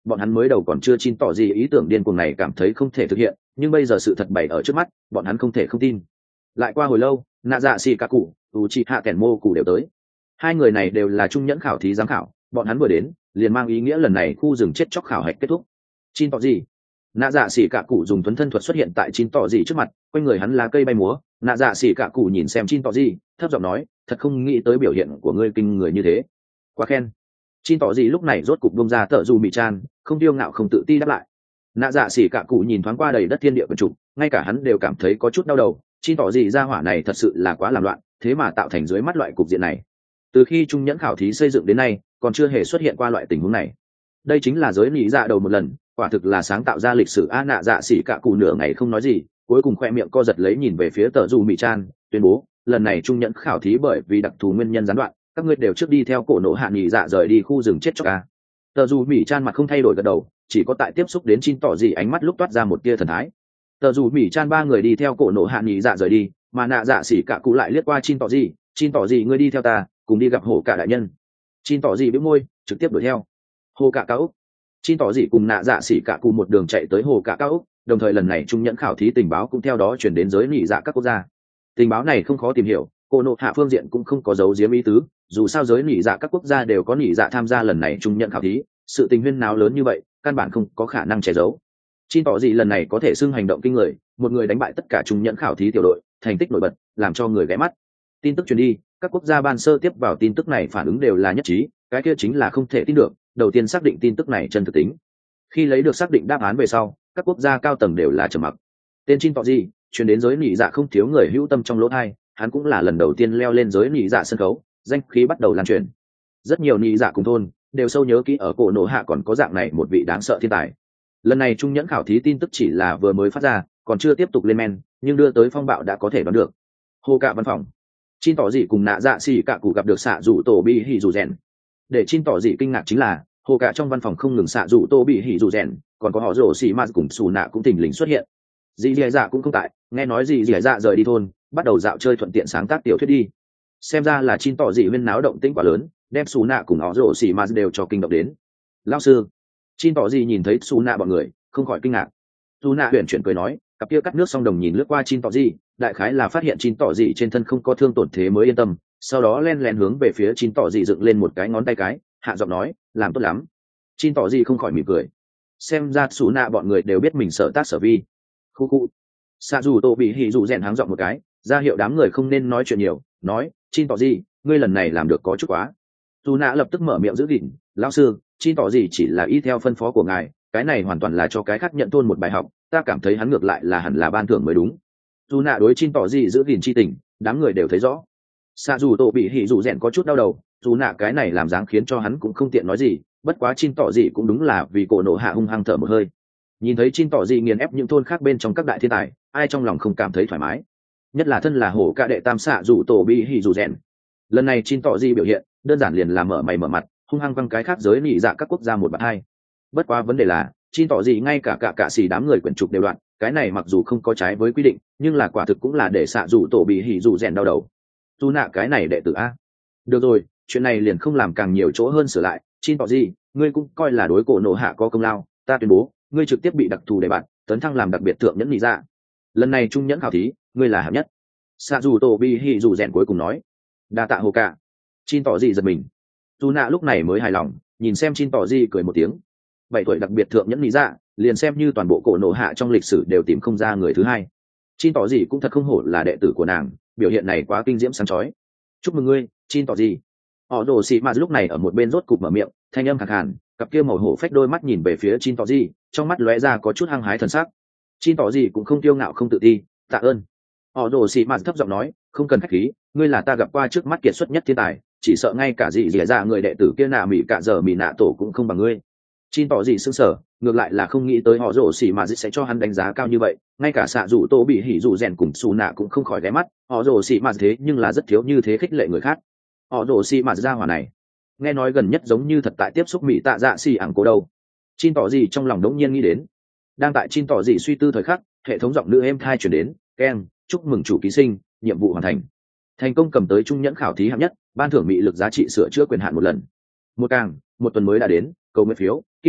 bọn hắn mới đầu còn chưa chín tỏ gì ý tưởng điên cuồng này cảm thấy không thể thực hiện, nhưng bây giờ sự thật bày ở trước mắt, bọn hắn không thể không tin. Lại qua hồi lâu, nạ dạ xỉ cả cụ Uchiha Tenmoku đều tới. Hai người này đều là trung nhẫn khảo thí giám khảo, bọn hắn vừa đến liền mang ý nghĩa lần này khu rừng chết chóc khảo hạch kết thúc. Chín tỏ gì? Nạ dạ xỉ cả cụ dùng thuấn thân thuật xuất hiện tại chín tỏ gì trước mặt, quanh người hắn là cây bay múa. Nạ dạ xỉ cả cụ nhìn xem chín tỏ gì, thấp giọng nói, thật không nghĩ tới biểu hiện của ngươi kinh người như thế, quá khen. Chín tỏ gì lúc này rốt cục bông ra tợ dù mì chan, không tiêu ngạo không tự ti đáp lại. Nạ dạ xỉ cả cụ nhìn thoáng qua đầy đất thiên địa quần trục, ngay cả hắn đều cảm thấy có chút đau đầu. Chín tỏ gì ra hỏa này thật sự là quá làm loạn, thế mà tạo thành dưới mắt loại cục diện này. Từ khi trung nhẫn khảo thí xây dựng đến nay, còn chưa hề xuất hiện qua loại tình huống này. Đây chính là giới lý dạ đầu một lần, quả thực là sáng tạo ra lịch sử. A nạ dạ xỉ cả cụ nửa ngày không nói gì, cuối cùng khoe miệng co giật lấy nhìn về phía tợ dù mì chan, tuyên bố lần này trung nhẫn khảo thí bởi vì đặc thù nguyên nhân gián đoạn, các ngươi đều trước đi theo cổ nộ hạ nghỉ dạ rời đi khu rừng chết chóc a. Tợ dù mì chan mặt không thay đổi gật đầu, chỉ có tại tiếp xúc đến chín tỏ gì ánh mắt lúc toát ra một tia thần thái. Tợ dù mì chan ba người đi theo cổ nộ hạ nghỉ dạ rời đi, mà nạ dạ xỉ cả cụ lại liếc qua chín tỏ gì ngươi đi theo ta cùng đi gặp hồ cả đại nhân. Chín tỏ gì bĩu môi trực tiếp đuổi theo hồ cả cao úc. Chín tỏ gì cùng nạ dạ xỉ cả cụ một đường chạy tới hồ cả cao úc, đồng thời lần này trung nhẫn khảo thí tình báo cũng theo đó chuyển đến giới nghỉ dạ các quốc gia. Tình báo này không khó tìm hiểu, cổ nộ hạ phương diện cũng không có giấu giếm ý tứ, dù sao giới nghỉ dạ các quốc gia đều có nghỉ dạ tham gia lần này trung nhẫn khảo thí, sự tình huyên náo lớn như vậy căn bản không có khả năng che giấu. Chín tỏ gì lần này có thể xưng hành động kinh người, một người đánh bại tất cả trung nhẫn khảo thí tiểu đội, thành tích nổi bật làm cho người ghé mắt. Tin tức truyền đi, các quốc gia ban sơ tiếp vào tin tức này phản ứng đều là nhất trí, cái kia chính là không thể tin được, đầu tiên xác định tin tức này chân thực tính. Khi lấy được xác định đáp án về sau, các quốc gia cao tầng đều là trầm mặc. Tên Chín tỏ gì truyền đến giới nhị dạ không thiếu người hữu tâm trong lỗ tai, hắn cũng là lần đầu tiên leo lên giới nhị dạ sân khấu, danh khí bắt đầu lan truyền. Rất nhiều nhị dạ cùng thôn đều sâu nhớ kỹ ở cổ nổ hạ còn có dạng này một vị đáng sợ thiên tài. Lần này trung nhẫn khảo thí tin tức chỉ là vừa mới phát ra, còn chưa tiếp tục lên men, nhưng đưa tới phong bạo đã có thể đoán được. Hồ cạ văn phòng, Chín tỏ gì cùng nạ dạ xỉ cả cụ gặp được xạ rủ tổ bị hỉ rủ rèn. Để Chín tỏ gì kinh ngạc chính là hồ cạ trong văn phòng không ngừng xạ rủ tô bị hỉ rủ rèn, còn có họ rổ xỉ ma cùng xù nạ cũng thình lình xuất hiện. Dì dì dạ cũng không tại, nghe nói dì dì dạ rời đi thôn, bắt đầu dạo chơi thuận tiện sáng tác tiểu thuyết đi. Xem ra là Chín tỏ gì huyên náo động tĩnh quá lớn, đem xù nạ cùng họ rổ xỉ ma đều cho kinh động đến. Lão sư, Chín tỏ gì nhìn thấy xù nạ bọn người không khỏi kinh ngạc. Xù nạ huyền chuyển cười nói, cặp kia cắt nước xong đồng nhìn lướt qua Chín tỏ gì, đại khái là phát hiện Chín tỏ gì trên thân không có thương tổn thế mới yên tâm, sau đó len lén hướng về phía Chín tỏ gì dựng lên một cái ngón tay cái, hạ giọng nói, làm tốt lắm. Chín tỏ gì không khỏi mỉm cười, xem ra xù nạ bọn người đều biết mình sở tác sở vi. Khu khu. Xạ dù tô bị hỉ dù rèn háng giọng một cái, ra hiệu đám người không nên nói chuyện nhiều, nói, Chín tỏ gì ngươi lần này làm được có chút quá. Dù nạ lập tức mở miệng giữ gìn, lão sư, Chín tỏ gì chỉ là y theo phân phó của ngài, cái này hoàn toàn là cho cái khác nhận thôn một bài học, ta cảm thấy hắn ngược lại là hẳn là ban thưởng mới đúng. Dù nạ đối Chín tỏ gì giữ gìn chi tình, đám người đều thấy rõ. Xạ dù tô bị hỉ dù rèn có chút đau đầu, dù nạ cái này làm dáng khiến cho hắn cũng không tiện nói gì, bất quá Chín tỏ gì cũng đúng là vì cổ nộ hạ hung hăng thở một hơi. Nhìn thấy Chín tỏ gì nghiền ép những thôn khác bên trong các đại thiên tài, ai trong lòng không cảm thấy thoải mái, nhất là thân là hổ ca đệ tam xạ dù tổ bị hỉ dù rèn. Lần này Chín tỏ gì biểu hiện đơn giản liền là mở mày mở mặt, hung hăng văng cái khác giới nhị dạ các quốc gia một bạt hai. Bất quá vấn đề là Chín tỏ gì ngay cả xì đám người quyển trục đều đoạn, cái này mặc dù không có trái với quy định, nhưng là quả thực cũng là để xạ dù tổ bị hỉ dù rèn đau đầu. Tu nạ cái này đệ tử a. Được rồi, chuyện này liền không làm càng nhiều chỗ hơn sửa lại. Chín tỏ gì ngươi cũng coi là đối cổ nộ hạ có công lao, ta tuyên bố ngươi trực tiếp bị đặc thù đề bạt, tấn thăng làm đặc biệt thượng nhẫn nhị dạ. Lần này trung nhẫn khảo thí ngươi là hạng nhất. Xạ dù tổ bị hỉ dù rèn cuối cùng nói, đa tạ hồ cả. Chín tỏ gì giật mình. Tu nạ lúc này mới hài lòng, nhìn xem Chín tỏ gì cười một tiếng. 7 tuổi đặc biệt thượng nhẫn nhị dạ, liền xem như toàn bộ cổ nộ hạ trong lịch sử đều tìm không ra người thứ hai. Chín tỏ gì cũng thật không hổ là đệ tử của nàng, biểu hiện này quá kinh diễm sáng chói. Chúc mừng ngươi, Chín tỏ gì. Họ rồ xì mà lúc này ở một bên rốt cục mở miệng, thanh âm khàn khàn, cặp kia màu hổ phách đôi mắt nhìn về phía Chín tỏ gì, trong mắt lóe ra có chút hăng hái thần sắc. Chín tỏ gì cũng không kiêu ngạo không tự ti, tạ ơn. Họ rồ xì mà thấp giọng nói, không cần khách khí, ngươi là ta gặp qua trước mắt kiệt xuất nhất thiên tài, chỉ sợ ngay cả gì dẻ ra người đệ tử kia nạ mỹ cả giờ mỹ nạ tổ cũng không bằng ngươi. Chín tỏ gì sững sờ, ngược lại là không nghĩ tới họ rồ xì mà sẽ cho hắn đánh giá cao như vậy, ngay cả xạ dù tô bị hỉ dù rèn cùng xù nạ cũng không khỏi ghé mắt, họ rồ xì mà thế nhưng là rất thiếu như thế khích lệ người khác. Họ rồ xì mà ra hỏa này, nghe nói gần nhất giống như thật tại tiếp xúc mỹ tạ dạ xì ảng cố đâu. Chín tỏ gì trong lòng đống nhiên nghĩ đến. Đang tại Chín tỏ gì suy tư thời khắc, hệ thống giọng nữ êm thai chuyển đến, keng, chúc mừng chủ ký sinh, nhiệm vụ hoàn thành. Thành công cầm tới trung nhẫn khảo thí hạng nhất, ban thưởng mị lực giá trị sửa chữa quyền hạn một lần. Một tuần mới đã đến, cầu nguyện phiếu, kim đậu,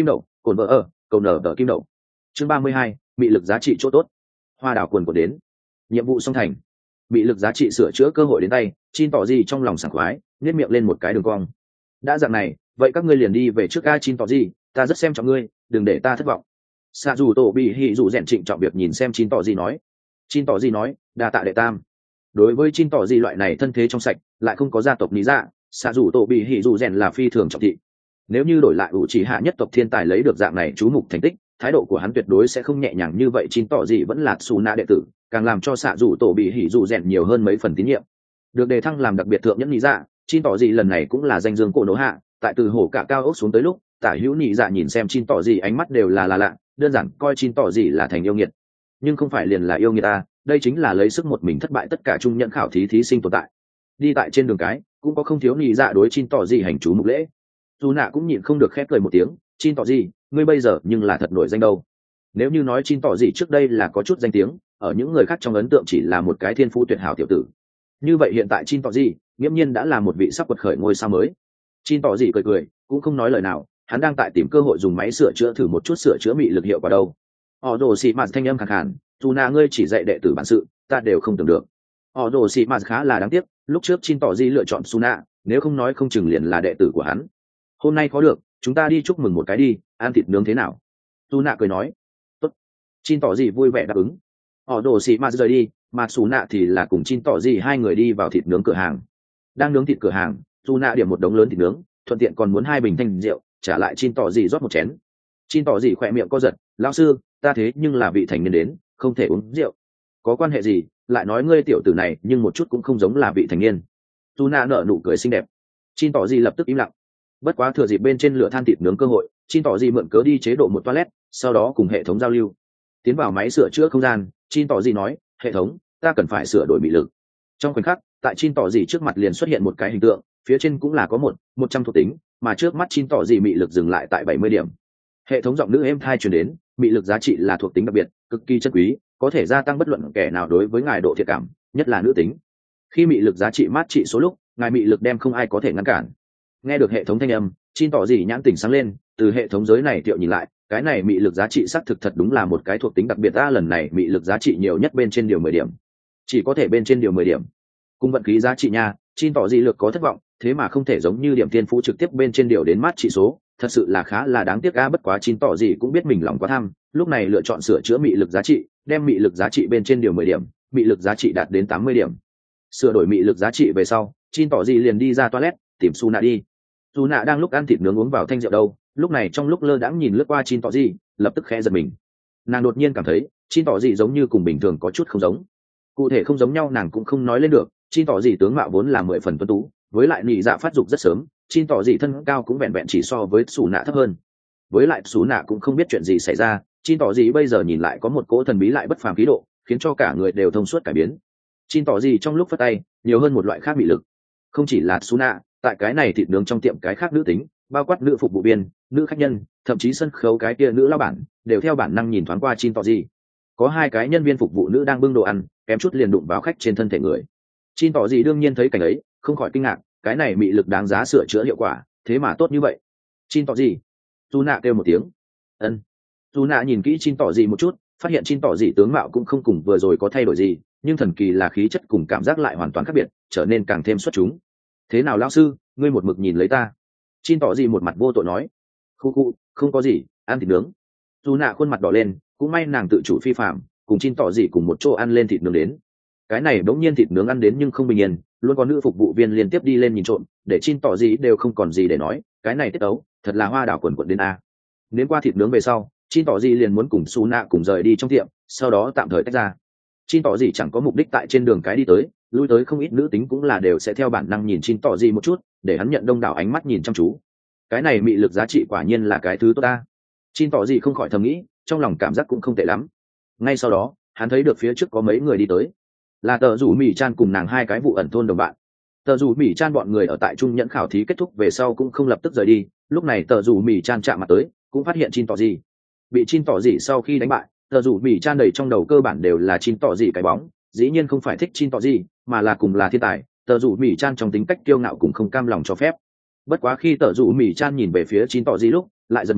cồn vợ ở cầu nở tờ kim đậu. Chương 32, mị lực giá trị chỗ tốt. Hoa đảo quần của đến. Nhiệm vụ xong thành. Mị lực giá trị sửa chữa cơ hội đến tay, Chin tỏ gì trong lòng sảng khoái, nhếch miệng lên một cái đường cong. Đã dạng này, vậy các ngươi liền đi về trước ga. Chin tỏ gì, ta rất xem trọng ngươi, đừng để ta thất vọng. Xạ dù tổ bị hỉ dù rèn trịnh trọng việc nhìn xem Chin tỏ gì nói. Chin tỏ gì nói, đa tạ đệ tam. Đối với Chin tỏ gì loại này thân thế trong sạch, lại không có gia tộc lý dạ, xạ dù tổ bị hỉ dù rèn là phi thường trọng thị. Nếu như đổi lại ủ chỉ hạ nhất tộc thiên tài lấy được dạng này chú mục thành tích, thái độ của hắn tuyệt đối sẽ không nhẹ nhàng như vậy. Chin tỏ gì vẫn là xù nạ đệ tử, càng làm cho xạ dù tổ bị hỉ dù rèn nhiều hơn mấy phần tín nhiệm. Được đề thăng làm đặc biệt thượng nhẫn lý dạ, Chin tỏ gì lần này cũng là danh dương cổ nổ hạ. Tại từ hổ cả cao ốc xuống tới lúc, tả hữu nhị dạ nhìn xem Chin tỏ gì ánh mắt đều là lạ, đơn giản coi Chin tỏ gì là thành yêu nghiệt. Nhưng không phải liền là yêu nghiệt ta, đây chính là lấy sức một mình thất bại tất cả trung nhận khảo thí sinh tồn tại. Đi tại trên đường cái, cũng có không thiếu nhị dạ đối Chin tỏ gì hành chú mục lễ. Dù nạ cũng nhịn không được khép cười một tiếng. Chin tỏ gì, ngươi bây giờ nhưng là thật nổi danh đâu. Nếu như nói Chin tỏ gì trước đây là có chút danh tiếng, ở những người khác trong ấn tượng chỉ là một cái thiên phú tuyệt hảo tiểu tử, như vậy hiện tại Chin tỏ gì nghiễm nhiên đã là một vị sắp quật khởi ngôi sao mới. Chin tỏ gì cười cười, cũng không nói lời nào, hắn đang tại tìm cơ hội dùng máy sửa chữa thử một chút sửa chữa mị lực hiệu quả đâu. Họ đồ xị mạt thanh âm khàn khàn, dù nạ ngươi chỉ dạy đệ tử bản sự, ta đều không tưởng được. Họ đồ xị mạt khá là đáng tiếc, lúc trước Chin tỏ gì lựa chọn Suna, nếu không nói không chừng liền là đệ tử của hắn. Hôm nay có được, chúng ta đi chúc mừng một cái đi, ăn thịt nướng thế nào? Suna cười nói. Tốt. Chin tỏ gì vui vẻ đáp ứng. Họ đồ xị mạt rời đi, mà Suna thì là cùng Chin tỏ gì hai người đi vào thịt nướng cửa hàng. Đang nướng thịt cửa hàng, Suna điểm một đống lớn thịt nướng, thuận tiện còn muốn 2 bình thanh rượu, trả lại Chin tỏ gì rót một chén. Chin tỏ gì khỏe miệng co giật, lão sư, ta thế nhưng là vị thành niên đến, không thể uống rượu. Có quan hệ gì, lại nói ngươi tiểu tử này nhưng một chút cũng không giống là vị thành niên. Suna nở nụ cười xinh đẹp. Chin tỏ gì lập tức im lặng. Bất quá thừa dịp bên trên lửa than thịt nướng cơ hội, Chin tỏ gì mượn cớ đi chế độ một toilet, sau đó cùng hệ thống giao lưu. Tiến vào máy sửa chữa không gian, Chin tỏ gì nói, hệ thống, ta cần phải sửa đổi mị lực. Trong khoảnh khắc, tại Chin tỏ gì trước mặt liền xuất hiện một cái hình tượng, phía trên cũng là có 100 thuộc tính, mà trước mắt Chin tỏ gì mị lực dừng lại tại 70 điểm. Hệ thống giọng nữ êm thai truyền đến, mị lực giá trị là thuộc tính đặc biệt, cực kỳ chân quý, có thể gia tăng bất luận kẻ nào đối với ngài độ thiện cảm, nhất là nữ tính. Khi mị lực giá trị mát trị số lúc, ngài mị lực đem không ai có thể ngăn cản. Nghe được hệ thống thanh âm, Chin tỏ gì nhãn tỉnh sáng lên, từ hệ thống giới này tiệu nhìn lại, cái này mị lực giá trị xác thực thật đúng là một cái thuộc tính đặc biệt. Ta lần này mị lực giá trị nhiều nhất bên trên điều 10 điểm, chỉ có thể bên trên điều 10 điểm. Cùng vận khí giá trị nha, Chin tỏ gì lược có thất vọng, thế mà không thể giống như điểm thiên phú trực tiếp bên trên điều đến mát trị số, thật sự là khá là đáng tiếc. Bất quá Chin tỏ gì cũng biết mình lòng quá tham, lúc này lựa chọn sửa chữa mị lực giá trị, đem mị lực giá trị bên trên điều 10 điểm, mị lực giá trị đạt đến 80 điểm. Sửa đổi mị lực giá trị về sau, Chin tỏ gì liền đi ra toilet, tìm Suna đi. Suna đang lúc ăn thịt nướng uống vào thanh rượu đâu, lúc này trong lúc lơ đãng nhìn lướt qua Chin tỏ gì, lập tức khẽ giật mình. Nàng đột nhiên cảm thấy, Chin tỏ gì giống như cùng bình thường có chút không giống. Cụ thể không giống nhau nàng cũng không nói lên được. Chin tỏ gì tướng mạo vốn là 10 phần tuấn tú, với lại nhị dạ phát dục rất sớm, Chin tỏ gì thân cao cũng vẹn vẹn chỉ so với Suna thấp hơn. Với lại Suna cũng không biết chuyện gì xảy ra, Chin tỏ gì bây giờ nhìn lại có một cỗ thần bí lại bất phàm khí độ, khiến cho cả người đều thông suốt cải biến. Chin tỏ gì trong lúc phất tay, nhiều hơn một loại khác mị lực. Không chỉ là Suna, tại cái này thịt nướng trong tiệm cái khác nữ tính, bao quát nữ phục vụ viên, nữ khách nhân, thậm chí sân khấu cái kia nữ lao bản, đều theo bản năng nhìn thoáng qua Chin tỏ gì. Có 2 cái nhân viên phục vụ nữ đang bưng đồ ăn, kém chút liền đụng vào khách trên thân thể người. Chin tỏ gì đương nhiên thấy cảnh ấy, không khỏi kinh ngạc, cái này mị lực đáng giá sửa chữa hiệu quả, thế mà tốt như vậy. Chin tỏ gì? Suna kêu một tiếng. Ân. Suna nhìn kỹ Chin tỏ gì một chút, phát hiện Chin tỏ gì tướng mạo cũng không cùng vừa rồi có thay đổi gì, nhưng thần kỳ là khí chất cùng cảm giác lại hoàn toàn khác biệt, trở nên càng thêm xuất chúng. Thế nào lão sư, ngươi một mực nhìn lấy ta? Chin tỏ gì một mặt vô tội nói. Khu, không có gì, ăn thịt nướng. Suna khuôn mặt đỏ lên, cũng may nàng tự chủ phi phạm, cùng Chin tỏ gì cùng một chỗ ăn lên thịt nướng đến. Cái này đống nhiên thịt nướng ăn đến nhưng không bình yên, luôn có nữ phục vụ viên liên tiếp đi lên nhìn trộm, để Chin tỏ gì đều không còn gì để nói, cái này tiết tấu thật là hoa đảo quần quần đến a. Nếm qua thịt nướng về sau, Chin tỏ gì liền muốn cùng Suna cùng rời đi trong tiệm, sau đó tạm thời tách ra. Chin tỏ gì chẳng có mục đích tại trên đường cái đi tới, lui tới không ít nữ tính cũng là đều sẽ theo bản năng nhìn Chin tỏ gì một chút, để hắn nhận đông đảo ánh mắt nhìn chăm chú. Cái này mị lực giá trị quả nhiên là cái thứ tốt ta. Chin tỏ gì không khỏi thầm nghĩ, trong lòng cảm giác cũng không tệ lắm. Ngay sau đó, hắn thấy được phía trước có mấy người đi tới, là tờ rủ mì chan cùng nàng 2 cái vụ ẩn thôn đồng bạn. Tờ rủ mì chan bọn người ở tại trung nhẫn khảo thí kết thúc về sau cũng không lập tức rời đi, lúc này tờ rủ mì chan chạm mặt tới, cũng phát hiện Chin tỏ gì. Bị Chin tỏ gì sau khi đánh bại, tờ rủ mì chan đầy trong đầu cơ bản đều là Chin tỏ gì cái bóng, dĩ nhiên không phải thích Chin tỏ gì, mà là cùng là thiên tài. Tờ rủ mì chan trong tính cách kiêu ngạo cũng không cam lòng cho phép. Bất quá khi tờ rủ mì chan nhìn về phía Chin tỏ gì lúc, lại giật mình,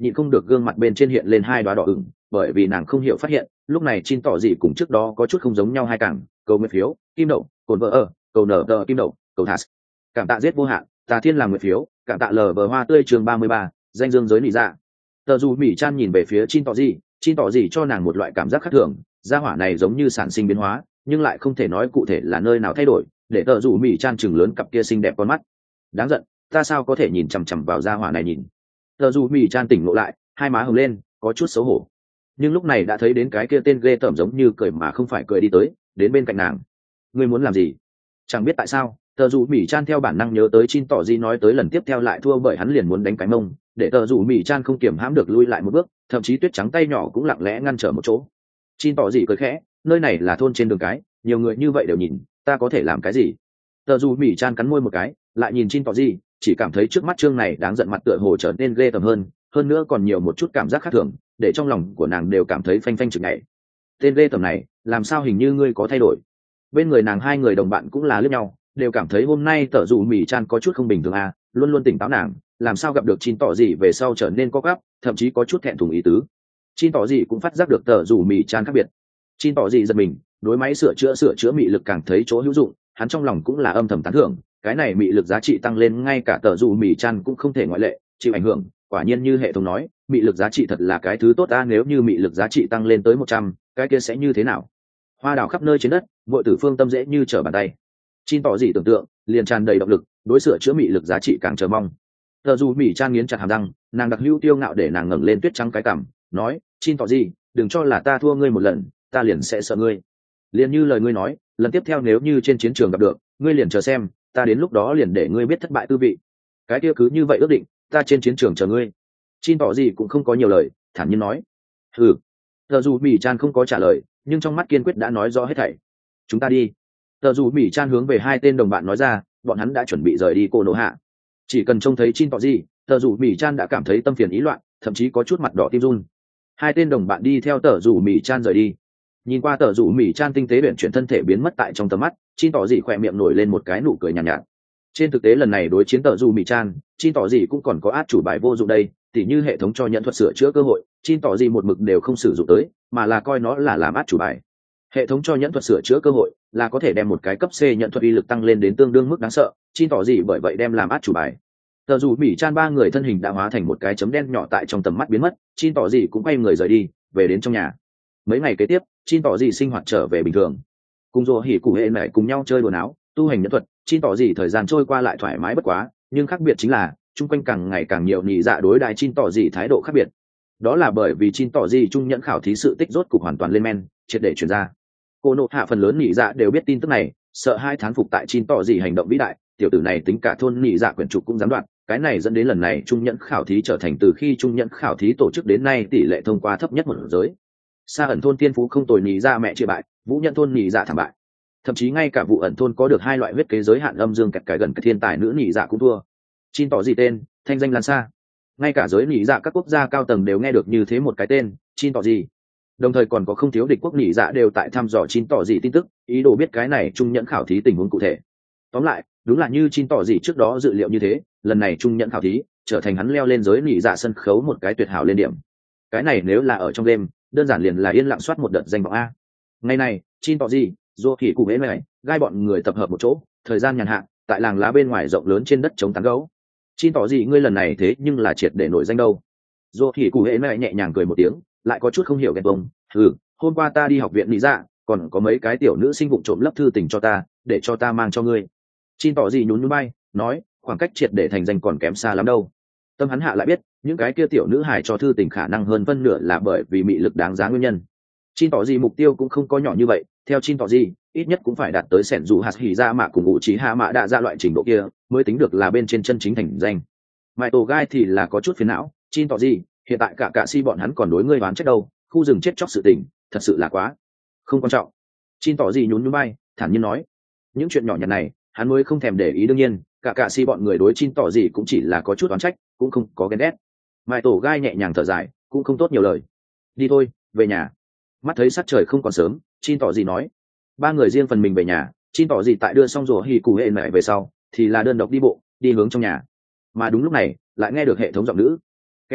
nhịn không được gương mặt bên trên hiện lên hai đoá đỏ ửng, bởi vì nàng không hiểu phát hiện lúc này Chin tỏ gì cùng trước đó có chút không giống nhau hai cảng. Cầu nguyện phiếu kim đậu cồn vợ ở cầu nở tờ kim đậu cầu thả cảm tạ giết vô hạn tà thiên làm nguyện phiếu cảm tạ lờ vờ hoa tươi trường 33, danh dương giới nị dạ. Tờ dù mỹ chan nhìn về phía Chin tỏ gì cho nàng một loại cảm giác khác thường, gia hỏa này giống như sản sinh biến hóa nhưng lại không thể nói cụ thể là nơi nào thay đổi, để tờ dù mỹ chan chừng lớn cặp kia xinh đẹp con mắt. Đáng giận, ta sao có thể nhìn chằm chằm vào gia hỏa này nhìn. Tờ dù mỹ chan tỉnh ngộ lại, hai má hồng lên có chút xấu hổ, nhưng lúc này đã thấy đến cái kia tên ghê tởm giống như cười mà không phải cười đi tới, đến bên cạnh nàng. Ngươi muốn làm gì? Chẳng biết tại sao tờ dù mỹ chan theo bản năng nhớ tới Chin tỏ gì nói tới lần tiếp theo lại thua bởi hắn liền muốn đánh cái mông, để tờ dù mỹ chan không kiềm hãm được lui lại một bước, thậm chí tuyết trắng tay nhỏ cũng lặng lẽ ngăn trở một chỗ. Chin tỏ gì cười khẽ, nơi này là thôn trên đường cái, nhiều người như vậy đều nhìn, ta có thể làm cái gì? Tờ dù mỹ chan cắn môi một cái, lại nhìn Chin tỏ gì, chỉ cảm thấy trước mắt trương này đáng giận mặt tựa hồ trở nên ghê tởm hơn nữa còn nhiều một chút cảm giác khác thường, để trong lòng của nàng đều cảm thấy phanh phanh chực nhảy. Tên ghê tởm này làm sao hình như ngươi có thay đổi? Bên người nàng hai người đồng bạn cũng là liếc nhau, đều cảm thấy hôm nay tờ dù mỹ chan có chút không bình thường à, luôn luôn tỉnh táo nàng làm sao gặp được Chin tỏ gì về sau trở nên có gắp, thậm chí có chút thẹn thùng ý tứ. Chin tỏ gì cũng phát giác được tờ dù mỹ chan khác biệt. Chin tỏ gì giật mình, đối máy sửa chữa mị lực càng thấy chỗ hữu dụng, hắn trong lòng cũng là âm thầm tán thưởng, cái này mị lực giá trị tăng lên ngay cả tờ dù mỹ chan cũng không thể ngoại lệ, chịu ảnh hưởng. Quả nhiên như hệ thống nói, mị lực giá trị thật là cái thứ tốt ta, nếu như mị lực giá trị tăng lên tới 100, cái kia sẽ như thế nào? Hoa đào khắp nơi trên đất, muội tử phương tâm dễ như trở bàn tay. Chin tỏ gì tưởng tượng, liền tràn đầy động lực, đối sửa chữa mị lực giá trị càng chờ mong. Tờ dù mỹ chan nghiến chặt hàm răng, nàng đặc hữu tiêu ngạo để nàng ngẩng lên tuyết trắng cái cằm, nói, Chin tỏ gì, đừng cho là ta thua ngươi một lần, ta liền sẽ sợ ngươi. Liền như lời ngươi nói, lần tiếp theo nếu như trên chiến trường gặp được, ngươi liền chờ xem, ta đến lúc đó liền để ngươi biết thất bại tư vị. Cái kia cứ như vậy ước định, ta trên chiến trường chờ ngươi. Chin tỏ gì cũng không có nhiều lời, thản nhiên nói. Hừ. Tờ dù mỹ chan không có trả lời, nhưng trong mắt kiên quyết đã nói rõ hết thảy. Chúng ta đi. Tờ dù mỹ chan hướng về hai tên đồng bạn nói ra, bọn hắn đã chuẩn bị rời đi cô nổ hạ. Chỉ cần trông thấy Chin tỏ gì, tờ dù mỹ chan đã cảm thấy tâm phiền ý loạn, thậm chí có chút mặt đỏ tim run. Hai tên đồng bạn đi theo tờ dù mỹ chan rời đi. Nhìn qua tờ dù mỹ chan tinh tế biển chuyển thân thể biến mất tại trong tầm mắt, Chin tỏ gì khỏe miệng nổi lên một cái nụ cười nhàn nhạt. Trên thực tế lần này đối chiến tờ dù mỹ chan, Chin tỏ gì cũng còn có át chủ bài vô dụng đây, tỉ như hệ thống cho nhận thuật sửa chữa cơ hội, Chin tỏ gì một mực đều không sử dụng tới, mà là coi nó là làm át chủ bài. Hệ thống cho nhận thuật sửa chữa cơ hội là có thể đem một cái cấp C nhận thuật uy lực tăng lên đến tương đương mức đáng sợ, Chin tỏ gì bởi vậy đem làm át chủ bài. Tờ dù mỹ chan ba người thân hình đã hóa thành một cái chấm đen nhỏ tại trong tầm mắt biến mất, Chin tỏ gì cũng quay người rời đi, về đến trong nhà. Mấy ngày kế tiếp, Chin tỏ gì sinh hoạt trở về bình thường, cùng Dô Hỉ Cụ hệ mẹ cùng nhau chơi đùa áo, tu hành nhẫn thuật. Chin tỏ gì thời gian trôi qua lại thoải mái bất quá, nhưng khác biệt chính là chung quanh càng ngày càng nhiều nhị dạ đối đại Chin tỏ gì thái độ khác biệt. Đó là bởi vì Chin tỏ gì trung nhẫn khảo thí sự tích rốt cục hoàn toàn lên men, triệt để chuyển ra. Cô nộ hạ phần lớn nhị dạ đều biết tin tức này, sợ hai thán phục tại Chin tỏ gì hành động vĩ đại, tiểu tử này tính cả thôn nhị dạ quyển trục cũng dám đoạt, cái này dẫn đến lần này trung nhẫn khảo thí trở thành từ khi trung nhẫn khảo thí tổ chức đến nay tỷ lệ thông qua thấp nhất một giới. Sa ẩn thôn tiên phú không tồi nhị dạ mẹ chia bại, vũ nhận thôn nhị dạ thảm bại, thậm chí ngay cả vụ ẩn thôn có được hai loại huyết kế giới hạn âm dương kẹt cái gần cái thiên tài nữ nhị dạ cũng thua. Chin tỏ gì tên thanh danh lan xa, ngay cả giới nhị dạ các quốc gia cao tầng đều nghe được như thế một cái tên Chin tỏ gì. Đồng thời còn có không thiếu địch quốc nhị dạ đều tại thăm dò Chin tỏ gì tin tức, ý đồ biết cái này trung nhẫn khảo thí tình huống cụ thể. Tóm lại đúng là như Chin tỏ gì trước đó dự liệu như thế, lần này trung nhẫn khảo thí trở thành hắn leo lên giới nhị dạ sân khấu một cái tuyệt hảo lên điểm. Cái này nếu là ở trong game, đơn giản liền là yên lặng soát một đợt danh vọng a. Ngày này Chin tỏ gì Dô Hỉ Cụ hễ mẹ gai bọn người tập hợp một chỗ, thời gian nhàn hạ tại làng lá bên ngoài rộng lớn trên đất chống tán gấu. Chin tỏ gì ngươi lần này thế nhưng là triệt để nổi danh đâu. Dô Hỉ Cụ hễ mẹ nhẹ nhàng cười một tiếng, lại có chút không hiểu ghen tuông. Hôm qua ta đi học viện lý dạ, còn có mấy cái tiểu nữ sinh vụng trộm lấp thư tình cho ta, để cho ta mang cho ngươi. Chin tỏ gì nhún nhún bay, nói khoảng cách triệt để thành danh còn kém xa lắm đâu. Tâm hắn hạ lại biết những cái kia tiểu nữ hài cho thư tình khả năng hơn phân nửa là bởi vì mị lực đáng giá nguyên nhân. Chin tỏ gì mục tiêu cũng không có nhỏ như vậy, theo Chin tỏ gì ít nhất cũng phải đạt tới sẻn dù hạt hỉ ra mạ cùng ngụ trí hạ mạ đạ ra loại trình độ kia mới tính được là bên trên chân chính thành danh. Mại tổ gai thì là có chút phiền não, Chin tỏ gì hiện tại cả si bọn hắn còn đối ngươi đoán chết đâu, khu rừng chết chóc sự tình thật sự là quá không quan trọng. Chin tỏ gì nhún nhún bay, thản nhiên nói những chuyện nhỏ nhặt này hắn mới không thèm để ý, đương nhiên cả si bọn người đối Chin tỏ gì cũng chỉ là có chút đoán trách, cũng không có ghen ghét. Mại tổ gai nhẹ nhàng thở dài, cũng không tốt nhiều lời. Đi thôi, về nhà. Mắt thấy sắc trời không còn sớm, Chin tỏ gì nói. Ba người riêng phần mình về nhà, Chin tỏ gì tại đưa xong Dô Hỉ Cụ hệ mẹ về sau thì là đơn độc đi bộ đi hướng trong nhà. Mà đúng lúc này lại nghe được hệ thống giọng nữ. Ken,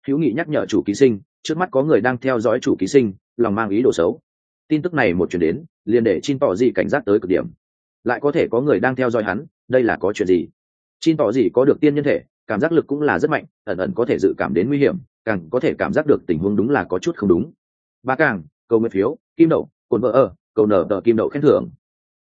hữu nghị nhắc nhở chủ ký sinh, trước mắt có người đang theo dõi chủ ký sinh, lòng mang ý đồ xấu. Tin tức này một chuyển đến, liền để Chin tỏ gì cảnh giác tới cực điểm. Lại có thể có người đang theo dõi hắn, đây là có chuyện gì? Chin tỏ gì có được tiên nhân thể, cảm giác lực cũng là rất mạnh, ẩn ẩn có thể dự cảm đến nguy hiểm, càng có thể cảm giác được tình huống đúng là có chút không đúng. Ba càng, cầu nguyện phiếu, kim đậu, cồn vợ ở, cầu nở tờ kim đậu khen thưởng.